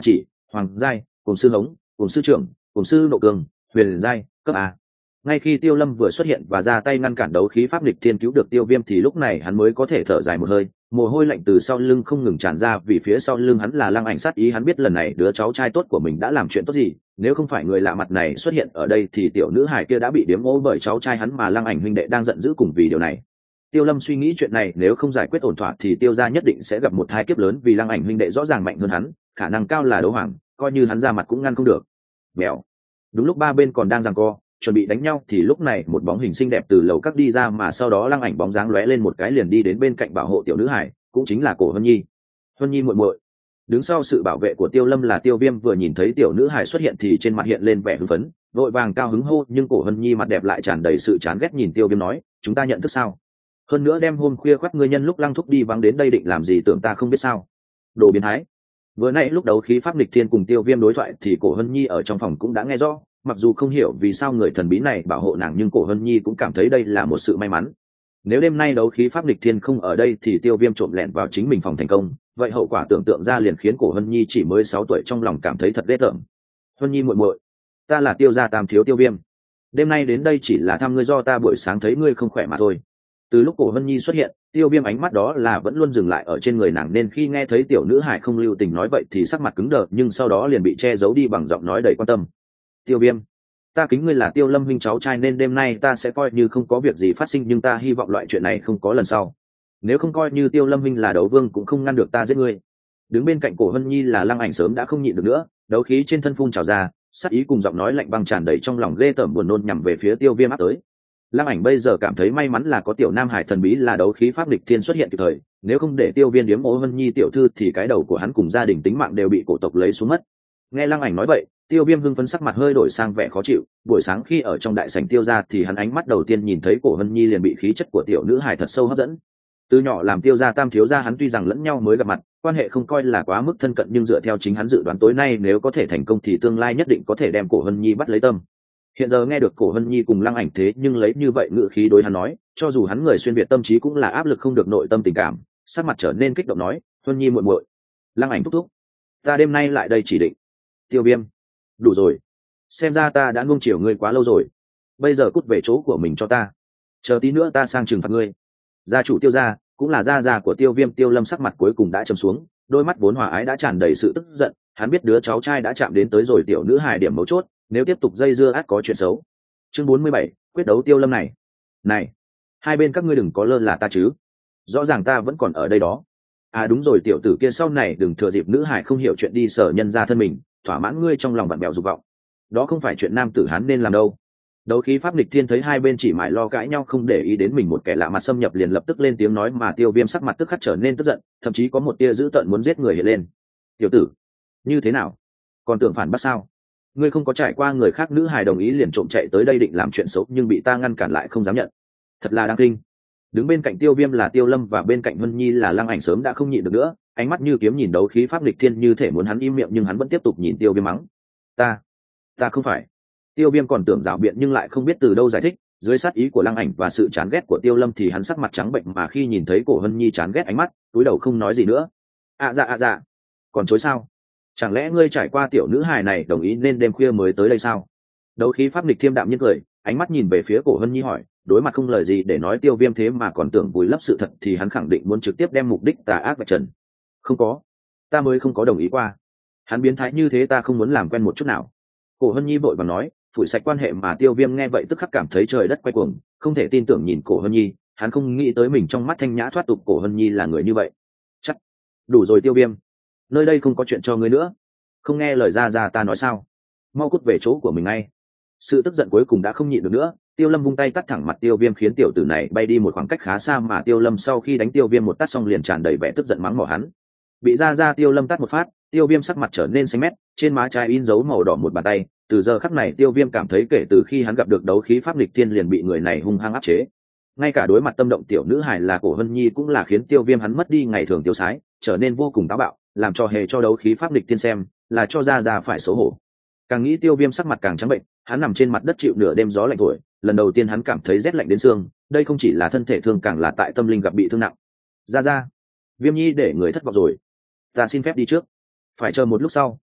hoàng giai, cùng sư hống, cùng sư trưởng, cùng sư nộ cường, huyền giai, cấp a. Ngay khi Tiêu Lâm vừa xuất hiện và ra tay ngăn cản đấu khí pháp nghịch thiên cứu được Tiêu Viêm thì lúc này hắn mới có thể thở dài một hơi, mồ hôi lạnh từ sau lưng không ngừng tràn ra vì phía sau lưng hắn là Lăng Ảnh sát ý. Hắn biết lần này đứa cháu trai tốt của mình đã làm chuyện tốt gì, nếu không phải người lạ mặt này xuất hiện ở đây thì tiểu nữ hài kia đã bị điếm ô bởi cháu trai hắn mà Lăng Ảnh huynh đệ đang giận dữ cùng vì điều này. Tiêu Lâm suy nghĩ chuyện này nếu không giải quyết ổn thỏa thì Tiêu gia nhất định sẽ gặp một hai kiếp lớn vì Lăng Ảnh huynh đệ rõ ràng mạnh hơn hắn, khả năng cao là đấu hoàng, coi như hắn ra mặt cũng ngăn không được. Mèo. Đúng lúc ba bên còn đang giằng co, chuẩn bị đánh nhau thì lúc này một bóng hình xinh đẹp từ lầu các đi ra mà sau đó Lăng Ảnh bóng dáng lóe lên một cái liền đi đến bên cạnh bảo hộ tiểu nữ hải, cũng chính là Cổ Hân Nhi. Hân Nhi muội muội. Đứng sau sự bảo vệ của Tiêu Lâm là Tiêu Viêm vừa nhìn thấy tiểu nữ hải xuất hiện thì trên mặt hiện lên vẻ hưng phấn, vội vàng cao hứng hô, nhưng Cổ Hân Nhi mặt đẹp lại tràn đầy sự chán ghét nhìn Tiêu Viêm nói, chúng ta nhận thức sao? Hơn nữa đem hôm khuya khoắt ngươi nhân lúc Lăng thúc đi vắng đến đây định làm gì tưởng ta không biết sao? Đồ biến thái. Vừa nãy lúc đấu khí pháp nghịch thiên cùng Tiêu Viêm đối thoại thì Cổ Hân Nhi ở trong phòng cũng đã nghe rõ, mặc dù không hiểu vì sao người thần bí này bảo hộ nàng nhưng Cổ Hân Nhi cũng cảm thấy đây là một sự may mắn. Nếu đêm nay đấu khí pháp nghịch thiên không ở đây thì Tiêu Viêm trộm lẻn vào chính mình phòng thành công, vậy hậu quả tưởng tượng ra liền khiến Cổ Hân Nhi chỉ mới 6 tuổi trong lòng cảm thấy thật ghê tởm. Hân Nhi muội muội, ta là Tiêu gia tam thiếu Tiêu Viêm, đêm nay đến đây chỉ là thăm ngươi do ta buổi sáng thấy ngươi không khỏe mà thôi. Từ lúc Cổ Hân Nhi xuất hiện, Tiêu Viêm ánh mắt đó là vẫn luôn dừng lại ở trên người nàng nên khi nghe thấy tiểu nữ hải không lưu tình nói vậy thì sắc mặt cứng đờ nhưng sau đó liền bị che giấu đi bằng giọng nói đầy quan tâm. Tiêu Viêm, ta kính ngươi là Tiêu Lâm huynh cháu trai nên đêm nay ta sẽ coi như không có việc gì phát sinh nhưng ta hy vọng loại chuyện này không có lần sau. Nếu không coi như Tiêu Lâm huynh là đấu vương cũng không ngăn được ta giết ngươi. Đứng bên cạnh Cổ Hân Nhi là Lăng Ảnh sớm đã không nhịn được nữa, đấu khí trên thân phun trào ra, sát ý cùng giọng nói lạnh băng tràn đầy trong lòng ghê tởm buồn nôn nhằm về phía Tiêu Viêm áp tới. Lăng Ảnh bây giờ cảm thấy may mắn là có tiểu nam hải thần bí là đấu khí pháp địch thiên xuất hiện kịp thời, nếu không để Tiêu Viêm điếm Ô Hân Nhi tiểu thư thì cái đầu của hắn cùng gia đình tính mạng đều bị cổ tộc lấy xuống mất. Nghe Lăng Ảnh nói vậy, Tiêu Viêm hưng phấn sắc mặt hơi đổi sang vẻ khó chịu, buổi sáng khi ở trong đại sảnh Tiêu gia thì hắn ánh mắt đầu tiên nhìn thấy Cổ Hân Nhi liền bị khí chất của tiểu nữ hải thật sâu hấp dẫn. Từ nhỏ làm Tiêu gia tam thiếu gia hắn tuy rằng lẫn nhau mới gặp mặt, quan hệ không coi là quá mức thân cận nhưng dựa theo chính hắn dự đoán tối nay nếu có thể thành công thì tương lai nhất định có thể đem Cổ Hân Nhi bắt lấy tâm. Hiện giờ nghe được Cổ Hân Nhi cùng Lăng Ảnh thế nhưng lấy như vậy ngữ khí đối hắn nói, cho dù hắn người xuyên việt tâm trí cũng là áp lực không được nội tâm tình cảm, sắc mặt trở nên kích động nói, Hân Nhi muội muội, Lăng Ảnh thúc thúc, ta đêm nay lại đây chỉ định. Tiêu Viêm, đủ rồi, xem ra ta đã nuông chiều ngươi quá lâu rồi, bây giờ cút về chỗ của mình cho ta, chờ tí nữa ta sang trừng phạt ngươi. Gia chủ Tiêu gia cũng là gia già của Tiêu Viêm. Tiêu Lâm sắc mặt cuối cùng đã trầm xuống, đôi mắt vốn hòa ái đã tràn đầy sự tức giận, hắn biết đứa cháu trai đã chạm đến tới rồi tiểu nữ hài điểm mấu chốt, nếu tiếp tục dây dưa ắt có chuyện xấu. Chương 47, quyết đấu Tiêu Lâm này, hai bên các ngươi đừng có lơ là ta chứ, rõ ràng ta vẫn còn ở đây đó. À đúng rồi, tiểu tử kia sau này đừng thừa dịp nữ hài không hiểu chuyện đi sở nhân ra thân mình, thỏa mãn ngươi trong lòng bạn bèo dục vọng, đó không phải chuyện nam tử hán nên làm đâu. Đấu khí pháp nghịch thiên thấy hai bên chỉ mãi lo cãi nhau không để ý đến mình một kẻ lạ mặt xâm nhập liền lập tức lên tiếng nói mà Tiêu Viêm sắc mặt tức khắc trở nên tức giận, thậm chí có một tia dữ tợn muốn giết người hiện lên. Tiểu tử, như thế nào, còn tưởng phản bác sao? Ngươi không có trải qua người khác nữ hài đồng ý liền trộm chạy tới đây định làm chuyện xấu nhưng bị ta ngăn cản lại không dám nhận, thật là đáng kinh. Đứng bên cạnh Tiêu Viêm là Tiêu Lâm và bên cạnh Vân Nhi là Lăng Ảnh sớm đã không nhịn được nữa, ánh mắt như kiếm nhìn đấu khí pháp nghịch thiên như thể muốn hắn im miệng nhưng hắn vẫn tiếp tục nhìn Tiêu Viêm mắng. Ta không phải. Tiêu Viêm còn tưởng rảo biện nhưng lại không biết từ đâu giải thích, dưới sát ý của Lăng Ảnh và sự chán ghét của Tiêu Lâm thì hắn sắc mặt trắng bệnh mà khi nhìn thấy Cổ Hân Nhi chán ghét ánh mắt, túi đầu không nói gì nữa. Dạ, còn chối sao? Chẳng lẽ ngươi trải qua tiểu nữ hài này đồng ý nên đêm khuya mới tới đây sao? Đấu khí pháp nghịch thiêm đạm nhiên cười, ánh mắt nhìn về phía Cổ Hân Nhi hỏi, đối mặt không lời gì để nói Tiêu Viêm thế mà còn tưởng vùi lấp sự thật thì hắn khẳng định muốn trực tiếp đem mục đích tà ác vạch trần. Không có, ta mới không có đồng ý qua. Hắn biến thái như thế ta không muốn làm quen một chút nào. Cổ Hân Nhi vội vàng nói, phủi sạch quan hệ mà Tiêu Viêm nghe vậy tức khắc cảm thấy trời đất quay cuồng, không thể tin tưởng nhìn Cổ Hân Nhi, hắn không nghĩ tới mình trong mắt thanh nhã thoát tục Cổ Hân Nhi là người như vậy. Chắc đủ rồi Tiêu Viêm, nơi đây không có chuyện cho ngươi nữa, không nghe lời ra ta nói sao, mau cút về chỗ của mình ngay. Sự tức giận cuối cùng đã không nhịn được nữa, Tiêu Lâm vung tay tắt thẳng mặt Tiêu Viêm khiến tiểu tử này bay đi một khoảng cách khá xa mà Tiêu Lâm sau khi đánh Tiêu Viêm một tát xong liền tràn đầy vẻ tức giận mắng mỏ hắn. Bị ra Tiêu Lâm tát một phát, Tiêu Viêm sắc mặt trở nên xanh mét, trên má trái in dấu màu đỏ một bàn tay. Từ giờ khắc này Tiêu Viêm cảm thấy kể từ khi hắn gặp được đấu khí pháp nghịch thiên liền bị người này hung hăng áp chế. Ngay cả đối mặt tâm động tiểu nữ hài là Cổ Hân Nhi cũng là khiến Tiêu Viêm hắn mất đi ngày thường tiêu sái, trở nên vô cùng táo bạo, làm cho hề cho đấu khí pháp nghịch thiên xem, là cho ra phải xấu hổ. Càng nghĩ Tiêu Viêm sắc mặt càng trắng bệnh, hắn nằm trên mặt đất chịu nửa đêm gió lạnh thổi, lần đầu tiên hắn cảm thấy rét lạnh đến xương, đây không chỉ là thân thể thương càng là tại tâm linh gặp bị thương nặng. Ra, Viêm Nhi để người thất vọng rồi, ta xin phép đi trước, phải chờ một lúc sau,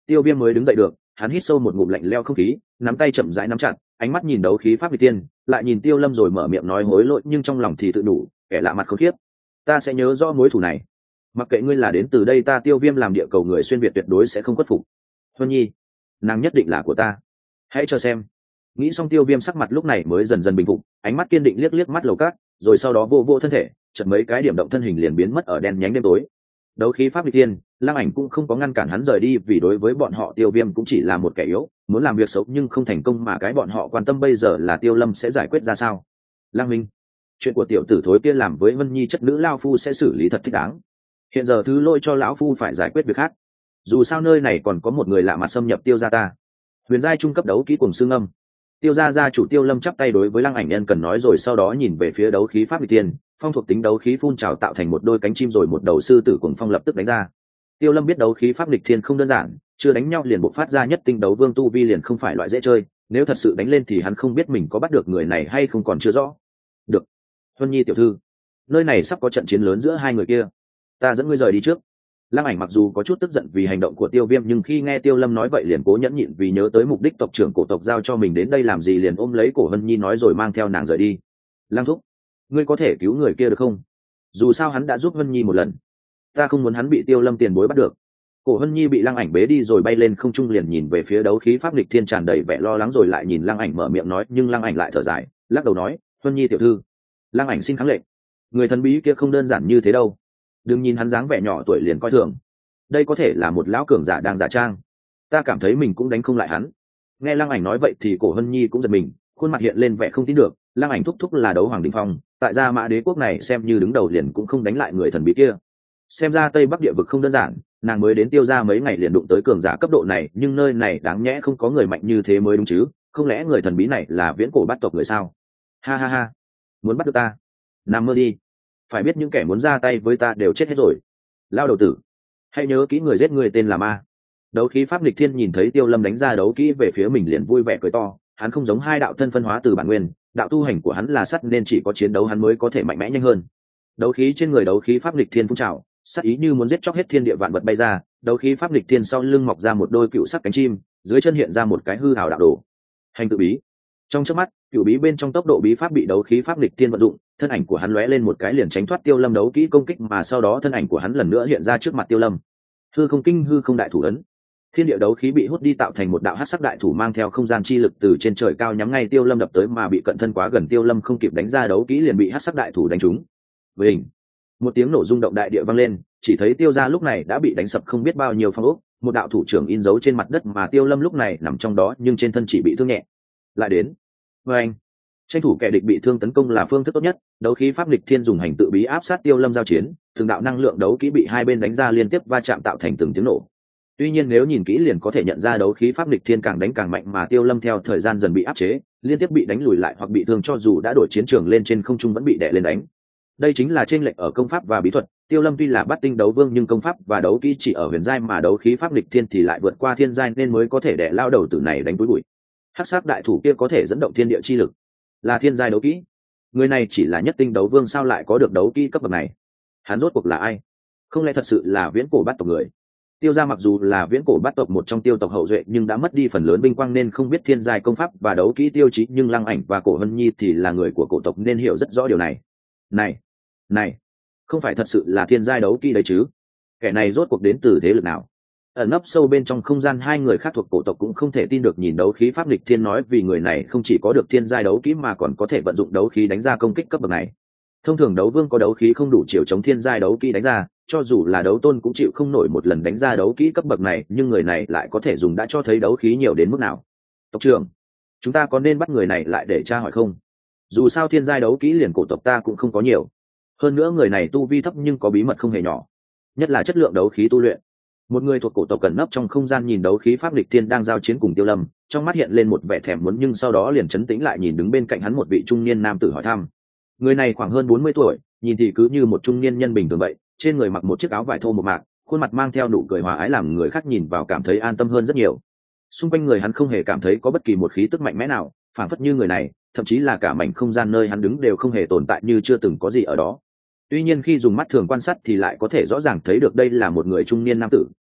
Tiêu Viêm mới đứng dậy được, hắn hít sâu một ngụm lạnh lẽo không khí, nắm tay chậm rãi nắm chặt, ánh mắt nhìn đấu khí pháp vị tiên, lại nhìn Tiêu Lâm rồi mở miệng nói hối lỗi, nhưng trong lòng thì tự đủ, kẻ lạ mặt khốn kiếp. Ta sẽ nhớ rõ mối thù này. Mặc kệ ngươi là đến từ đây, ta Tiêu Viêm làm địa cầu người xuyên việt tuyệt đối sẽ không khuất phục. Huân Nhi, nàng nhất định là của ta. Hãy cho xem. Nghĩ xong, Tiêu Viêm sắc mặt lúc này mới dần dần bình phục, ánh mắt kiên định liếc liếc mắt lầu cát, rồi sau đó vô vô thân thể, chợt mấy cái điểm động thân hình liền biến mất ở đen nhánh đêm tối. Đấu khí pháp vị tiên, Lăng Ảnh cũng không có ngăn cản hắn rời đi, vì đối với bọn họ Tiêu Viêm cũng chỉ là một kẻ yếu, muốn làm việc xấu nhưng không thành công, mà cái bọn họ quan tâm bây giờ là Tiêu Lâm sẽ giải quyết ra sao. Lăng Minh, chuyện của tiểu tử thối kia làm với Vân Nhi chất nữ lao phu sẽ xử lý thật thích đáng. Hiện giờ thứ lỗi cho lão phu phải giải quyết việc khác. Dù sao nơi này còn có một người lạ mặt xâm nhập Tiêu gia ta. Huyền giai trung cấp đấu kỹ cùng xương âm. Tiêu gia gia chủ Tiêu Lâm chắp tay đối với Lăng Ảnh nhân cần nói, rồi sau đó nhìn về phía đấu khí pháp vị tiên, phong thuộc tính đấu khí phun trào tạo thành một đôi cánh chim, rồi một đầu sư tử cuồng phong lập tức đánh ra. Tiêu Lâm biết đấu khí pháp lịch thiên không đơn giản, chưa đánh nhau liền bộc phát ra nhất tinh đấu vương tu vi liền không phải loại dễ chơi, nếu thật sự đánh lên thì hắn không biết mình có bắt được người này hay không còn chưa rõ. Được, Huân Nhi tiểu thư, nơi này sắp có trận chiến lớn giữa hai người kia, ta dẫn ngươi rời đi trước. Lăng Ảnh mặc dù có chút tức giận vì hành động của Tiêu Viêm, nhưng khi nghe Tiêu Lâm nói vậy liền cố nhẫn nhịn, vì nhớ tới mục đích tộc trưởng cổ tộc giao cho mình đến đây làm gì, liền ôm lấy cổ Huân Nhi nói rồi mang theo nàng rời đi. Lăng thúc, ngươi có thể cứu người kia được không? Dù sao hắn đã giúp Huân Nhi một lần, ta không muốn hắn bị Tiêu Lâm tiền bối bắt được. Cổ Huân Nhi bị Lăng Ảnh bế đi rồi bay lên không trung, liền nhìn về phía đấu khí pháp lịch thiên tràn đầy vẻ lo lắng, rồi lại nhìn Lăng Ảnh mở miệng nói, nhưng Lăng Ảnh lại thở dài lắc đầu nói, Huân Nhi tiểu thư, Lăng Ảnh xin kháng lệnh, người thần bí kia không đơn giản như thế đâu, đừng nhìn hắn dáng vẻ nhỏ tuổi liền coi thường, đây có thể là một lão cường giả đang giả trang, ta cảm thấy mình cũng đánh không lại hắn. Nghe Lăng Ảnh nói vậy thì cổ Huân Nhi cũng giật mình, khuôn mặt hiện lên vẻ không tin được. Lăng Ảnh thúc thúc là đấu hoàng đỉnh phong, tại Gia Mã Đế quốc này xem như đứng đầu, liền cũng không đánh lại người thần bí kia. Xem ra Tây Bắc địa vực không đơn giản, nàng mới đến Tiêu gia mấy ngày liền đụng tới cường giả cấp độ này, nhưng nơi này đáng nhẽ không có người mạnh như thế mới đúng chứ, không lẽ người thần bí này là viễn cổ bát tộc người sao? Ha ha ha, muốn bắt được ta, nằm mơ đi, phải biết những kẻ muốn ra tay với ta đều chết hết rồi. Lao đầu tử, hãy nhớ kỹ người giết người tên là Ma. Đấu khí pháp lịch thiên nhìn thấy Tiêu Lâm đánh ra đấu kỹ về phía mình liền vui vẻ cười to, hắn không giống hai đạo thân phân hóa từ bản nguyên, đạo tu hành của hắn là sắt nên chỉ có chiến đấu hắn mới có thể mạnh mẽ nhanh hơn. Đấu khí trên người đấu khí pháp lịch thiên phun trào, sát ý như muốn giết chóc hết thiên địa vạn vật bay ra, đấu khí pháp lịch thiên sau lưng mọc ra một đôi cựu sắc cánh chim, dưới chân hiện ra một cái hư hào đạo đồ. Hành tự bí. Trong chớp mắt, cựu bí bên trong tốc độ bí pháp bị đấu khí pháp lịch thiên vận dụng, thân ảnh của hắn lóe lên một cái liền tránh thoát Tiêu Lâm đấu kỹ công kích, mà sau đó thân ảnh của hắn lần nữa hiện ra trước mặt Tiêu Lâm. Hư không kinh, hư không đại thủ ấn. Thiên địa đấu khí bị hút đi tạo thành một đạo hắc sắc đại thủ mang theo không gian chi lực từ trên trời cao nhắm ngay Tiêu Lâm đập tới, mà bị cận thân quá gần Tiêu Lâm không kịp đánh ra đấu kỹ liền bị hắc sắc đại thủ đánh trúng. Với hình, một tiếng nổ rung động đại địa vang lên, chỉ thấy Tiêu gia lúc này đã bị đánh sập không biết bao nhiêu phong ốc, một đạo thủ trưởng in dấu trên mặt đất, mà Tiêu Lâm lúc này nằm trong đó nhưng trên thân chỉ bị thương nhẹ. Lại đến, với anh, tranh thủ kẻ địch bị thương tấn công là phương thức tốt nhất. Đấu khí pháp lịch thiên dùng hành tự bí áp sát Tiêu Lâm giao chiến, từng đạo năng lượng đấu kỹ bị hai bên đánh ra liên tiếp va chạm tạo thành từng tiếng nổ. Tuy nhiên nếu nhìn kỹ liền có thể nhận ra đấu khí pháp lịch thiên càng đánh càng mạnh, mà Tiêu Lâm theo thời gian dần bị áp chế, liên tiếp bị đánh lùi lại hoặc bị thương, cho dù đã đổi chiến trường lên trên không trung vẫn bị đè lên đánh. Đây chính là chênh lệch ở công pháp và bí thuật. Tiêu Lâm tuy là bát tinh đấu vương nhưng công pháp và đấu kỹ chỉ ở huyền giai, mà đấu khí pháp lịch thiên thì lại vượt qua thiên giai nên mới có thể đè lao đầu tử này đánh túi bụi. Hắc sắc đại thủ kia có thể dẫn động thiên địa chi lực, là thiên giai đấu kỹ. Người này chỉ là nhất tinh đấu vương sao lại có được đấu kỹ cấp bậc này? Hắn rốt cuộc là ai? Không lẽ thật sự là viễn cổ bát tộc người? Tiêu gia mặc dù là viễn cổ bát tộc một trong tiêu tộc hậu duệ nhưng đã mất đi phần lớn vinh quang nên không biết thiên giai công pháp và đấu kỹ tiêu chí, nhưng Lăng Ảnh và cổ Vân Nhi thì là người của cổ tộc nên hiểu rất rõ điều này. Này, không phải thật sự là thiên giai đấu kỹ đấy chứ? Kẻ này rốt cuộc đến từ thế lực nào? Ẩn nấp sâu bên trong không gian hai người khác thuộc cổ tộc cũng không thể tin được nhìn đấu khí pháp lịch thiên nói, vì người này không chỉ có được thiên giai đấu kỹ mà còn có thể vận dụng đấu khí đánh ra công kích cấp bậc này. Thông thường đấu vương có đấu khí không đủ chiều chống thiên giai đấu kỹ đánh ra, cho dù là đấu tôn cũng chịu không nổi một lần đánh ra đấu kỹ cấp bậc này, nhưng người này lại có thể dùng, đã cho thấy đấu khí nhiều đến mức nào. Tộc trưởng, chúng ta có nên bắt người này lại để tra hỏi không? Dù sao thiên giai đấu kỹ liền cổ tộc ta cũng không có nhiều, hơn nữa người này tu vi thấp nhưng có bí mật không hề nhỏ, nhất là chất lượng đấu khí tu luyện. Một người thuộc cổ tộc cẩn nấp trong không gian nhìn đấu khí pháp lịch thiên đang giao chiến cùng Tiêu Lâm, trong mắt hiện lên một vẻ thèm muốn, nhưng sau đó liền trấn tĩnh lại nhìn đứng bên cạnh hắn một vị trung niên nam tử hỏi thăm. Người này khoảng hơn 40 tuổi, nhìn thì cứ như một trung niên nhân bình thường vậy, trên người mặc một chiếc áo vải thô một mạc, khuôn mặt mang theo nụ cười hòa ái làm người khác nhìn vào cảm thấy an tâm hơn rất nhiều. Xung quanh người hắn không hề cảm thấy có bất kỳ một khí tức mạnh mẽ nào, phảng phất như người này, thậm chí là cả mảnh không gian nơi hắn đứng đều không hề tồn tại như chưa từng có gì ở đó. Tuy nhiên khi dùng mắt thường quan sát thì lại có thể rõ ràng thấy được đây là một người trung niên nam tử,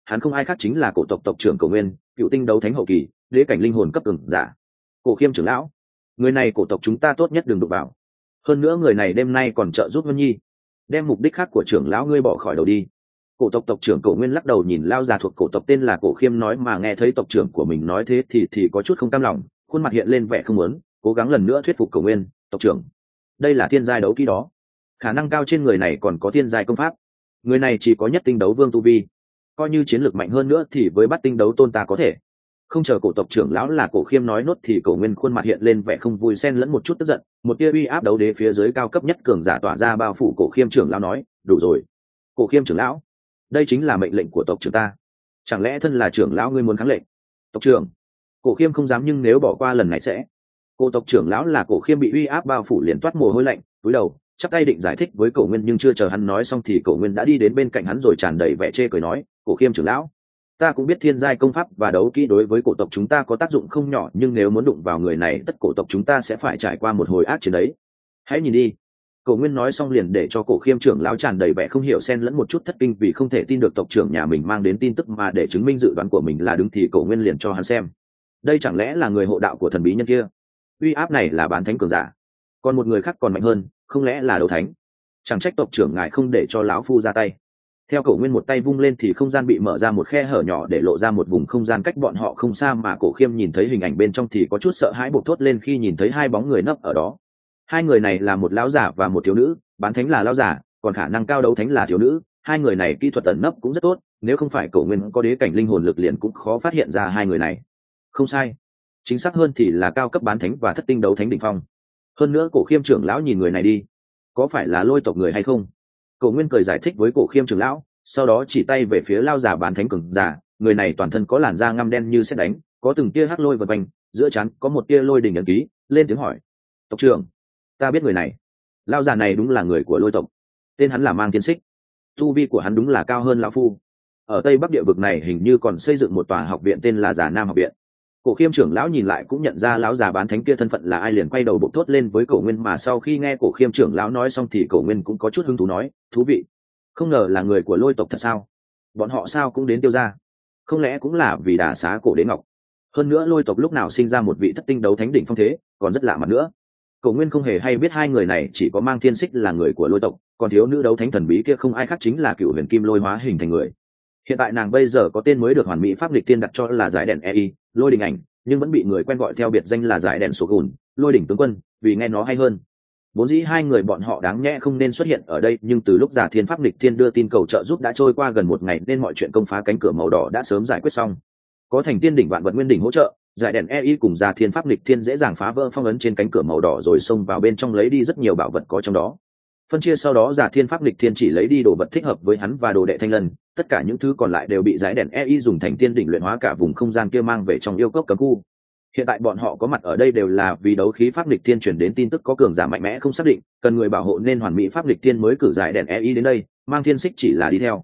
hắn không ai khác chính là cổ tộc tộc trưởng Cổ Nguyên, cựu tinh đấu thánh hậu kỳ, đế cảnh linh hồn cấp cường giả. Cổ Khiêm trưởng lão, người này cổ tộc chúng ta tốt nhất đừng đụng vào. Hơn nữa người này đêm nay còn trợ giúp Vân Nhi, đem mục đích khác của trưởng lão ngươi bỏ khỏi đầu đi. Cổ tộc tộc trưởng Cổ Nguyên lắc đầu nhìn lao già thuộc cổ tộc tên là Cổ Khiêm nói, mà nghe thấy tộc trưởng của mình nói thế thì có chút không cam lòng, khuôn mặt hiện lên vẻ không muốn, cố gắng lần nữa thuyết phục Cổ Nguyên, tộc trưởng, đây là thiên giai đấu kỹ đó, khả năng cao trên người này còn có thiên giai công pháp, người này chỉ có nhất tinh đấu vương tu vi, coi như chiến lược mạnh hơn nữa thì với bát tinh đấu tôn ta có thể. Không chờ cổ tộc trưởng lão là Cổ Khiêm nói nốt thì Cổ Nguyên khuôn mặt hiện lên vẻ không vui xen lẫn một chút tức giận, một tia uy áp đấu đế phía dưới cao cấp nhất cường giả tỏa ra bao phủ Cổ Khiêm trưởng lão nói, đủ rồi. Cổ Khiêm trưởng lão, đây chính là mệnh lệnh của tộc trưởng ta, chẳng lẽ thân là trưởng lão ngươi muốn kháng lệnh? Tộc trưởng, Cổ Khiêm không dám, nhưng nếu bỏ qua lần này sẽ. Cổ tộc trưởng lão là Cổ Khiêm bị uy áp bao phủ liền toát mồ hôi lạnh, cúi đầu chắp tay định giải thích với Cổ Nguyên, nhưng chưa chờ hắn nói xong thì Cổ Nguyên đã đi đến bên cạnh hắn rồi tràn đầy vẻ chê cười nói, Cổ Khiêm trưởng lão, ta cũng biết thiên giai công pháp và đấu kỹ đối với cổ tộc chúng ta có tác dụng không nhỏ, nhưng nếu muốn đụng vào người này tất cổ tộc chúng ta sẽ phải trải qua một hồi ác chiến đấy. Hãy nhìn đi. Cổ Nguyên nói xong liền để cho Cổ Khiêm trưởng lão tràn đầy vẻ không hiểu xen lẫn một chút thất kinh vì không thể tin được tộc trưởng nhà mình mang đến tin tức, mà để chứng minh dự đoán của mình là đúng thì Cổ Nguyên liền cho hắn xem. Đây chẳng lẽ là người hộ đạo của thần bí nhân kia? Uy áp này là bán thánh cường giả, còn một người khác còn mạnh hơn, không lẽ là đấu thánh? Chẳng trách tộc trưởng ngài không để cho lão phu ra tay. Theo Cổ Nguyên một tay vung lên thì không gian bị mở ra một khe hở nhỏ để lộ ra một vùng không gian cách bọn họ không xa, mà Cổ Khiêm nhìn thấy hình ảnh bên trong thì có chút sợ hãi bộc thốt lên khi nhìn thấy hai bóng người nấp ở đó. Hai người này là một lão giả và một thiếu nữ, bán thánh là lão giả, còn khả năng cao đấu thánh là thiếu nữ. Hai người này kỹ thuật ẩn nấp cũng rất tốt, nếu không phải Cổ Nguyên có đế cảnh linh hồn lực liền cũng khó phát hiện ra hai người này. Không sai, chính xác hơn thì là cao cấp bán thánh và thất tinh đấu thánh đỉnh phong. Hơn nữa Cổ Khiêm trưởng lão nhìn người này đi, có phải là Lôi tộc người hay không? Cổ Nguyên cười giải thích với Cổ Khiêm trưởng lão, sau đó chỉ tay về phía lao giả bán thánh cường giả, người này toàn thân có làn da ngăm đen như sét đánh, có từng tia hắc lôi vần quanh, giữa trán có một tia lôi đỉnh ấn ký, lên tiếng hỏi, tộc trưởng, ta biết người này. Lao giả này đúng là người của Lôi tộc, tên hắn là Mang Thiên Xích, tu vi của hắn đúng là cao hơn lão phu. Ở Tây Bắc địa vực này hình như còn xây dựng một tòa học viện tên là Già Nam học viện. Cổ Khiêm trưởng lão nhìn lại cũng nhận ra lão già bán thánh kia thân phận là ai, liền quay đầu bộc thốt lên với Cổ Nguyên, mà sau khi nghe Cổ Khiêm trưởng lão nói xong thì Cổ Nguyên cũng có chút hứng thú nói, thú vị, không ngờ là người của Lôi tộc thật sao? Bọn họ sao cũng đến Tiêu gia? Không lẽ cũng là vì đả xá Cổ Đế Ngọc? Hơn nữa Lôi tộc lúc nào sinh ra một vị thất tinh đấu thánh đỉnh phong thế, còn rất lạ mặt nữa. Cổ Nguyên không hề hay biết hai người này chỉ có Mang Thiên Xích là người của Lôi tộc, còn thiếu nữ đấu thánh thần bí kia không ai khác chính là Cựu Huyền Kim Lôi hóa hình thành người. Hiện tại nàng bây giờ có tên mới được Hoàn Mỹ Pháp Lịch Tiên đặt cho là Giải Đèn EI, Lôi Đình Ảnh, nhưng vẫn bị người quen gọi theo biệt danh là Giải Đèn Sổ Gùn, Lôi Đỉnh Tướng Quân, vì nghe nó hay hơn. Vốn dĩ hai người bọn họ đáng nhẽ không nên xuất hiện ở đây, nhưng từ lúc Giả Thiên Pháp Lịch Thiên đưa tin cầu trợ giúp đã trôi qua gần một ngày nên mọi chuyện công phá cánh cửa màu đỏ đã sớm giải quyết xong. Có Thành Tiên đỉnh Vạn Vật Nguyên đỉnh hỗ trợ, Giải Đèn EI cùng Giả Thiên Pháp Lịch Thiên dễ dàng phá vỡ phong ấn trên cánh cửa màu đỏ rồi xông vào bên trong lấy đi rất nhiều bảo vật có trong đó. Phân chia sau đó Giả Thiên Pháp Lịch Thiên chỉ lấy đi đồ vật thích hợp với hắn và đồ đệ Thanh Lân, tất cả những thứ còn lại đều bị Giải Đèn EI dùng Thành Tiên đỉnh luyện hóa cả vùng không gian kia mang về trong yêu cốc cấm khu. Hiện tại bọn họ có mặt ở đây đều là vì đấu khí Pháp Lịch Thiên chuyển đến tin tức có cường giả mạnh mẽ không xác định, cần người bảo hộ nên Hoàn Mỹ Pháp Lịch Thiên mới cử Giải Đèn EI đến đây, Mang Thiên Xích chỉ là đi theo.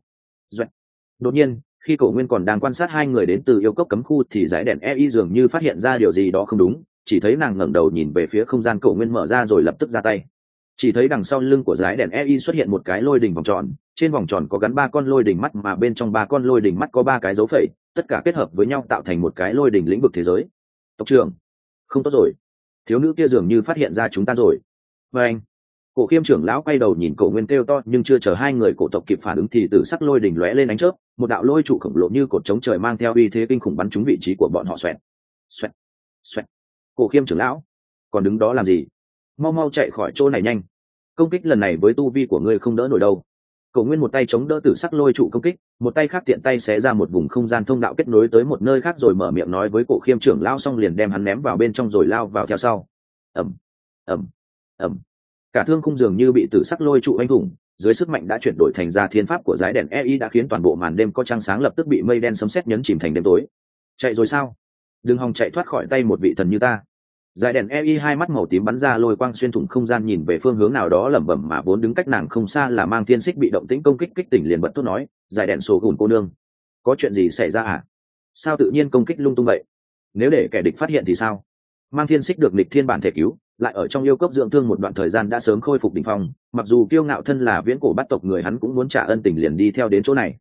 Đột nhiên, khi Cổ Nguyên còn đang quan sát hai người đến từ yêu cốc cấm khu thì Giải Đèn EI dường như phát hiện ra điều gì đó không đúng, chỉ thấy nàng ngẩng đầu nhìn về phía không gian Cổ Nguyên mở ra rồi lập tức ra tay. Chỉ thấy đằng sau lưng của Giải Đèn EI xuất hiện một cái lôi đỉnh vòng tròn, trên vòng tròn có gắn 3 con lôi đỉnh mắt, mà bên trong 3 con lôi đỉnh mắt có 3 cái dấu phẩy, tất cả kết hợp với nhau tạo thành một cái lôi đỉnh lĩnh vực thế giới. Tộc trưởng, không tốt rồi, thiếu nữ kia dường như phát hiện ra chúng ta rồi. Và anh, Cổ Khiêm trưởng lão quay đầu nhìn Cổ Nguyên kêu to, nhưng chưa chờ hai người cổ tộc kịp phản ứng thì tử sắc lôi đỉnh lóe lên ánh chớp, một đạo lôi trụ khổng lồ như cột chống trời mang theo uy thế kinh khủng bắn trúng vị trí của bọn họ. Xoẹt, xoẹt, xoẹt. Cổ Khiêm trưởng lão, còn đứng đó làm gì? Mau mau chạy khỏi chỗ này nhanh, công kích lần này với tu vi của ngươi không đỡ nổi đâu. Cổ Nguyên một tay chống đỡ tử sắc lôi trụ công kích, một tay khác tiện tay xé ra một vùng không gian thông đạo kết nối tới một nơi khác rồi mở miệng nói với Cổ Khiêm trưởng lão, xong liền đem hắn ném vào bên trong rồi lao vào theo sau. Ầm, ầm, ầm. Cả thương khung dường như bị tử sắc lôi trụ anh thủng, dưới sức mạnh đã chuyển đổi thành ra thiên pháp của Giải Đèn EI đã khiến toàn bộ màn đêm có trăng sáng lập tức bị mây đen sấm sét nhấn chìm thành đêm tối. Chạy rồi sao? Đừng hòng chạy thoát khỏi tay một vị thần như ta. Giải Đèn EI hai mắt màu tím bắn ra lôi quang xuyên thủng không gian nhìn về phương hướng nào đó lẩm bẩm, mà vốn đứng cách nàng không xa là Mang Thiên Xích bị động tĩnh công kích kích tỉnh liền bật thốt nói, Giải Đèn Sổ Gùn cô nương, có chuyện gì xảy ra à? Sao tự nhiên công kích lung tung vậy? Nếu để kẻ địch phát hiện thì sao? Mang Thiên Xích được nghịch thiên bản thể cứu, lại ở trong yêu cốc dưỡng thương một đoạn thời gian đã sớm khôi phục đỉnh phong, mặc dù kiêu ngạo thân là viễn cổ bắt tộc người hắn cũng muốn trả ân tình liền đi theo đến chỗ này.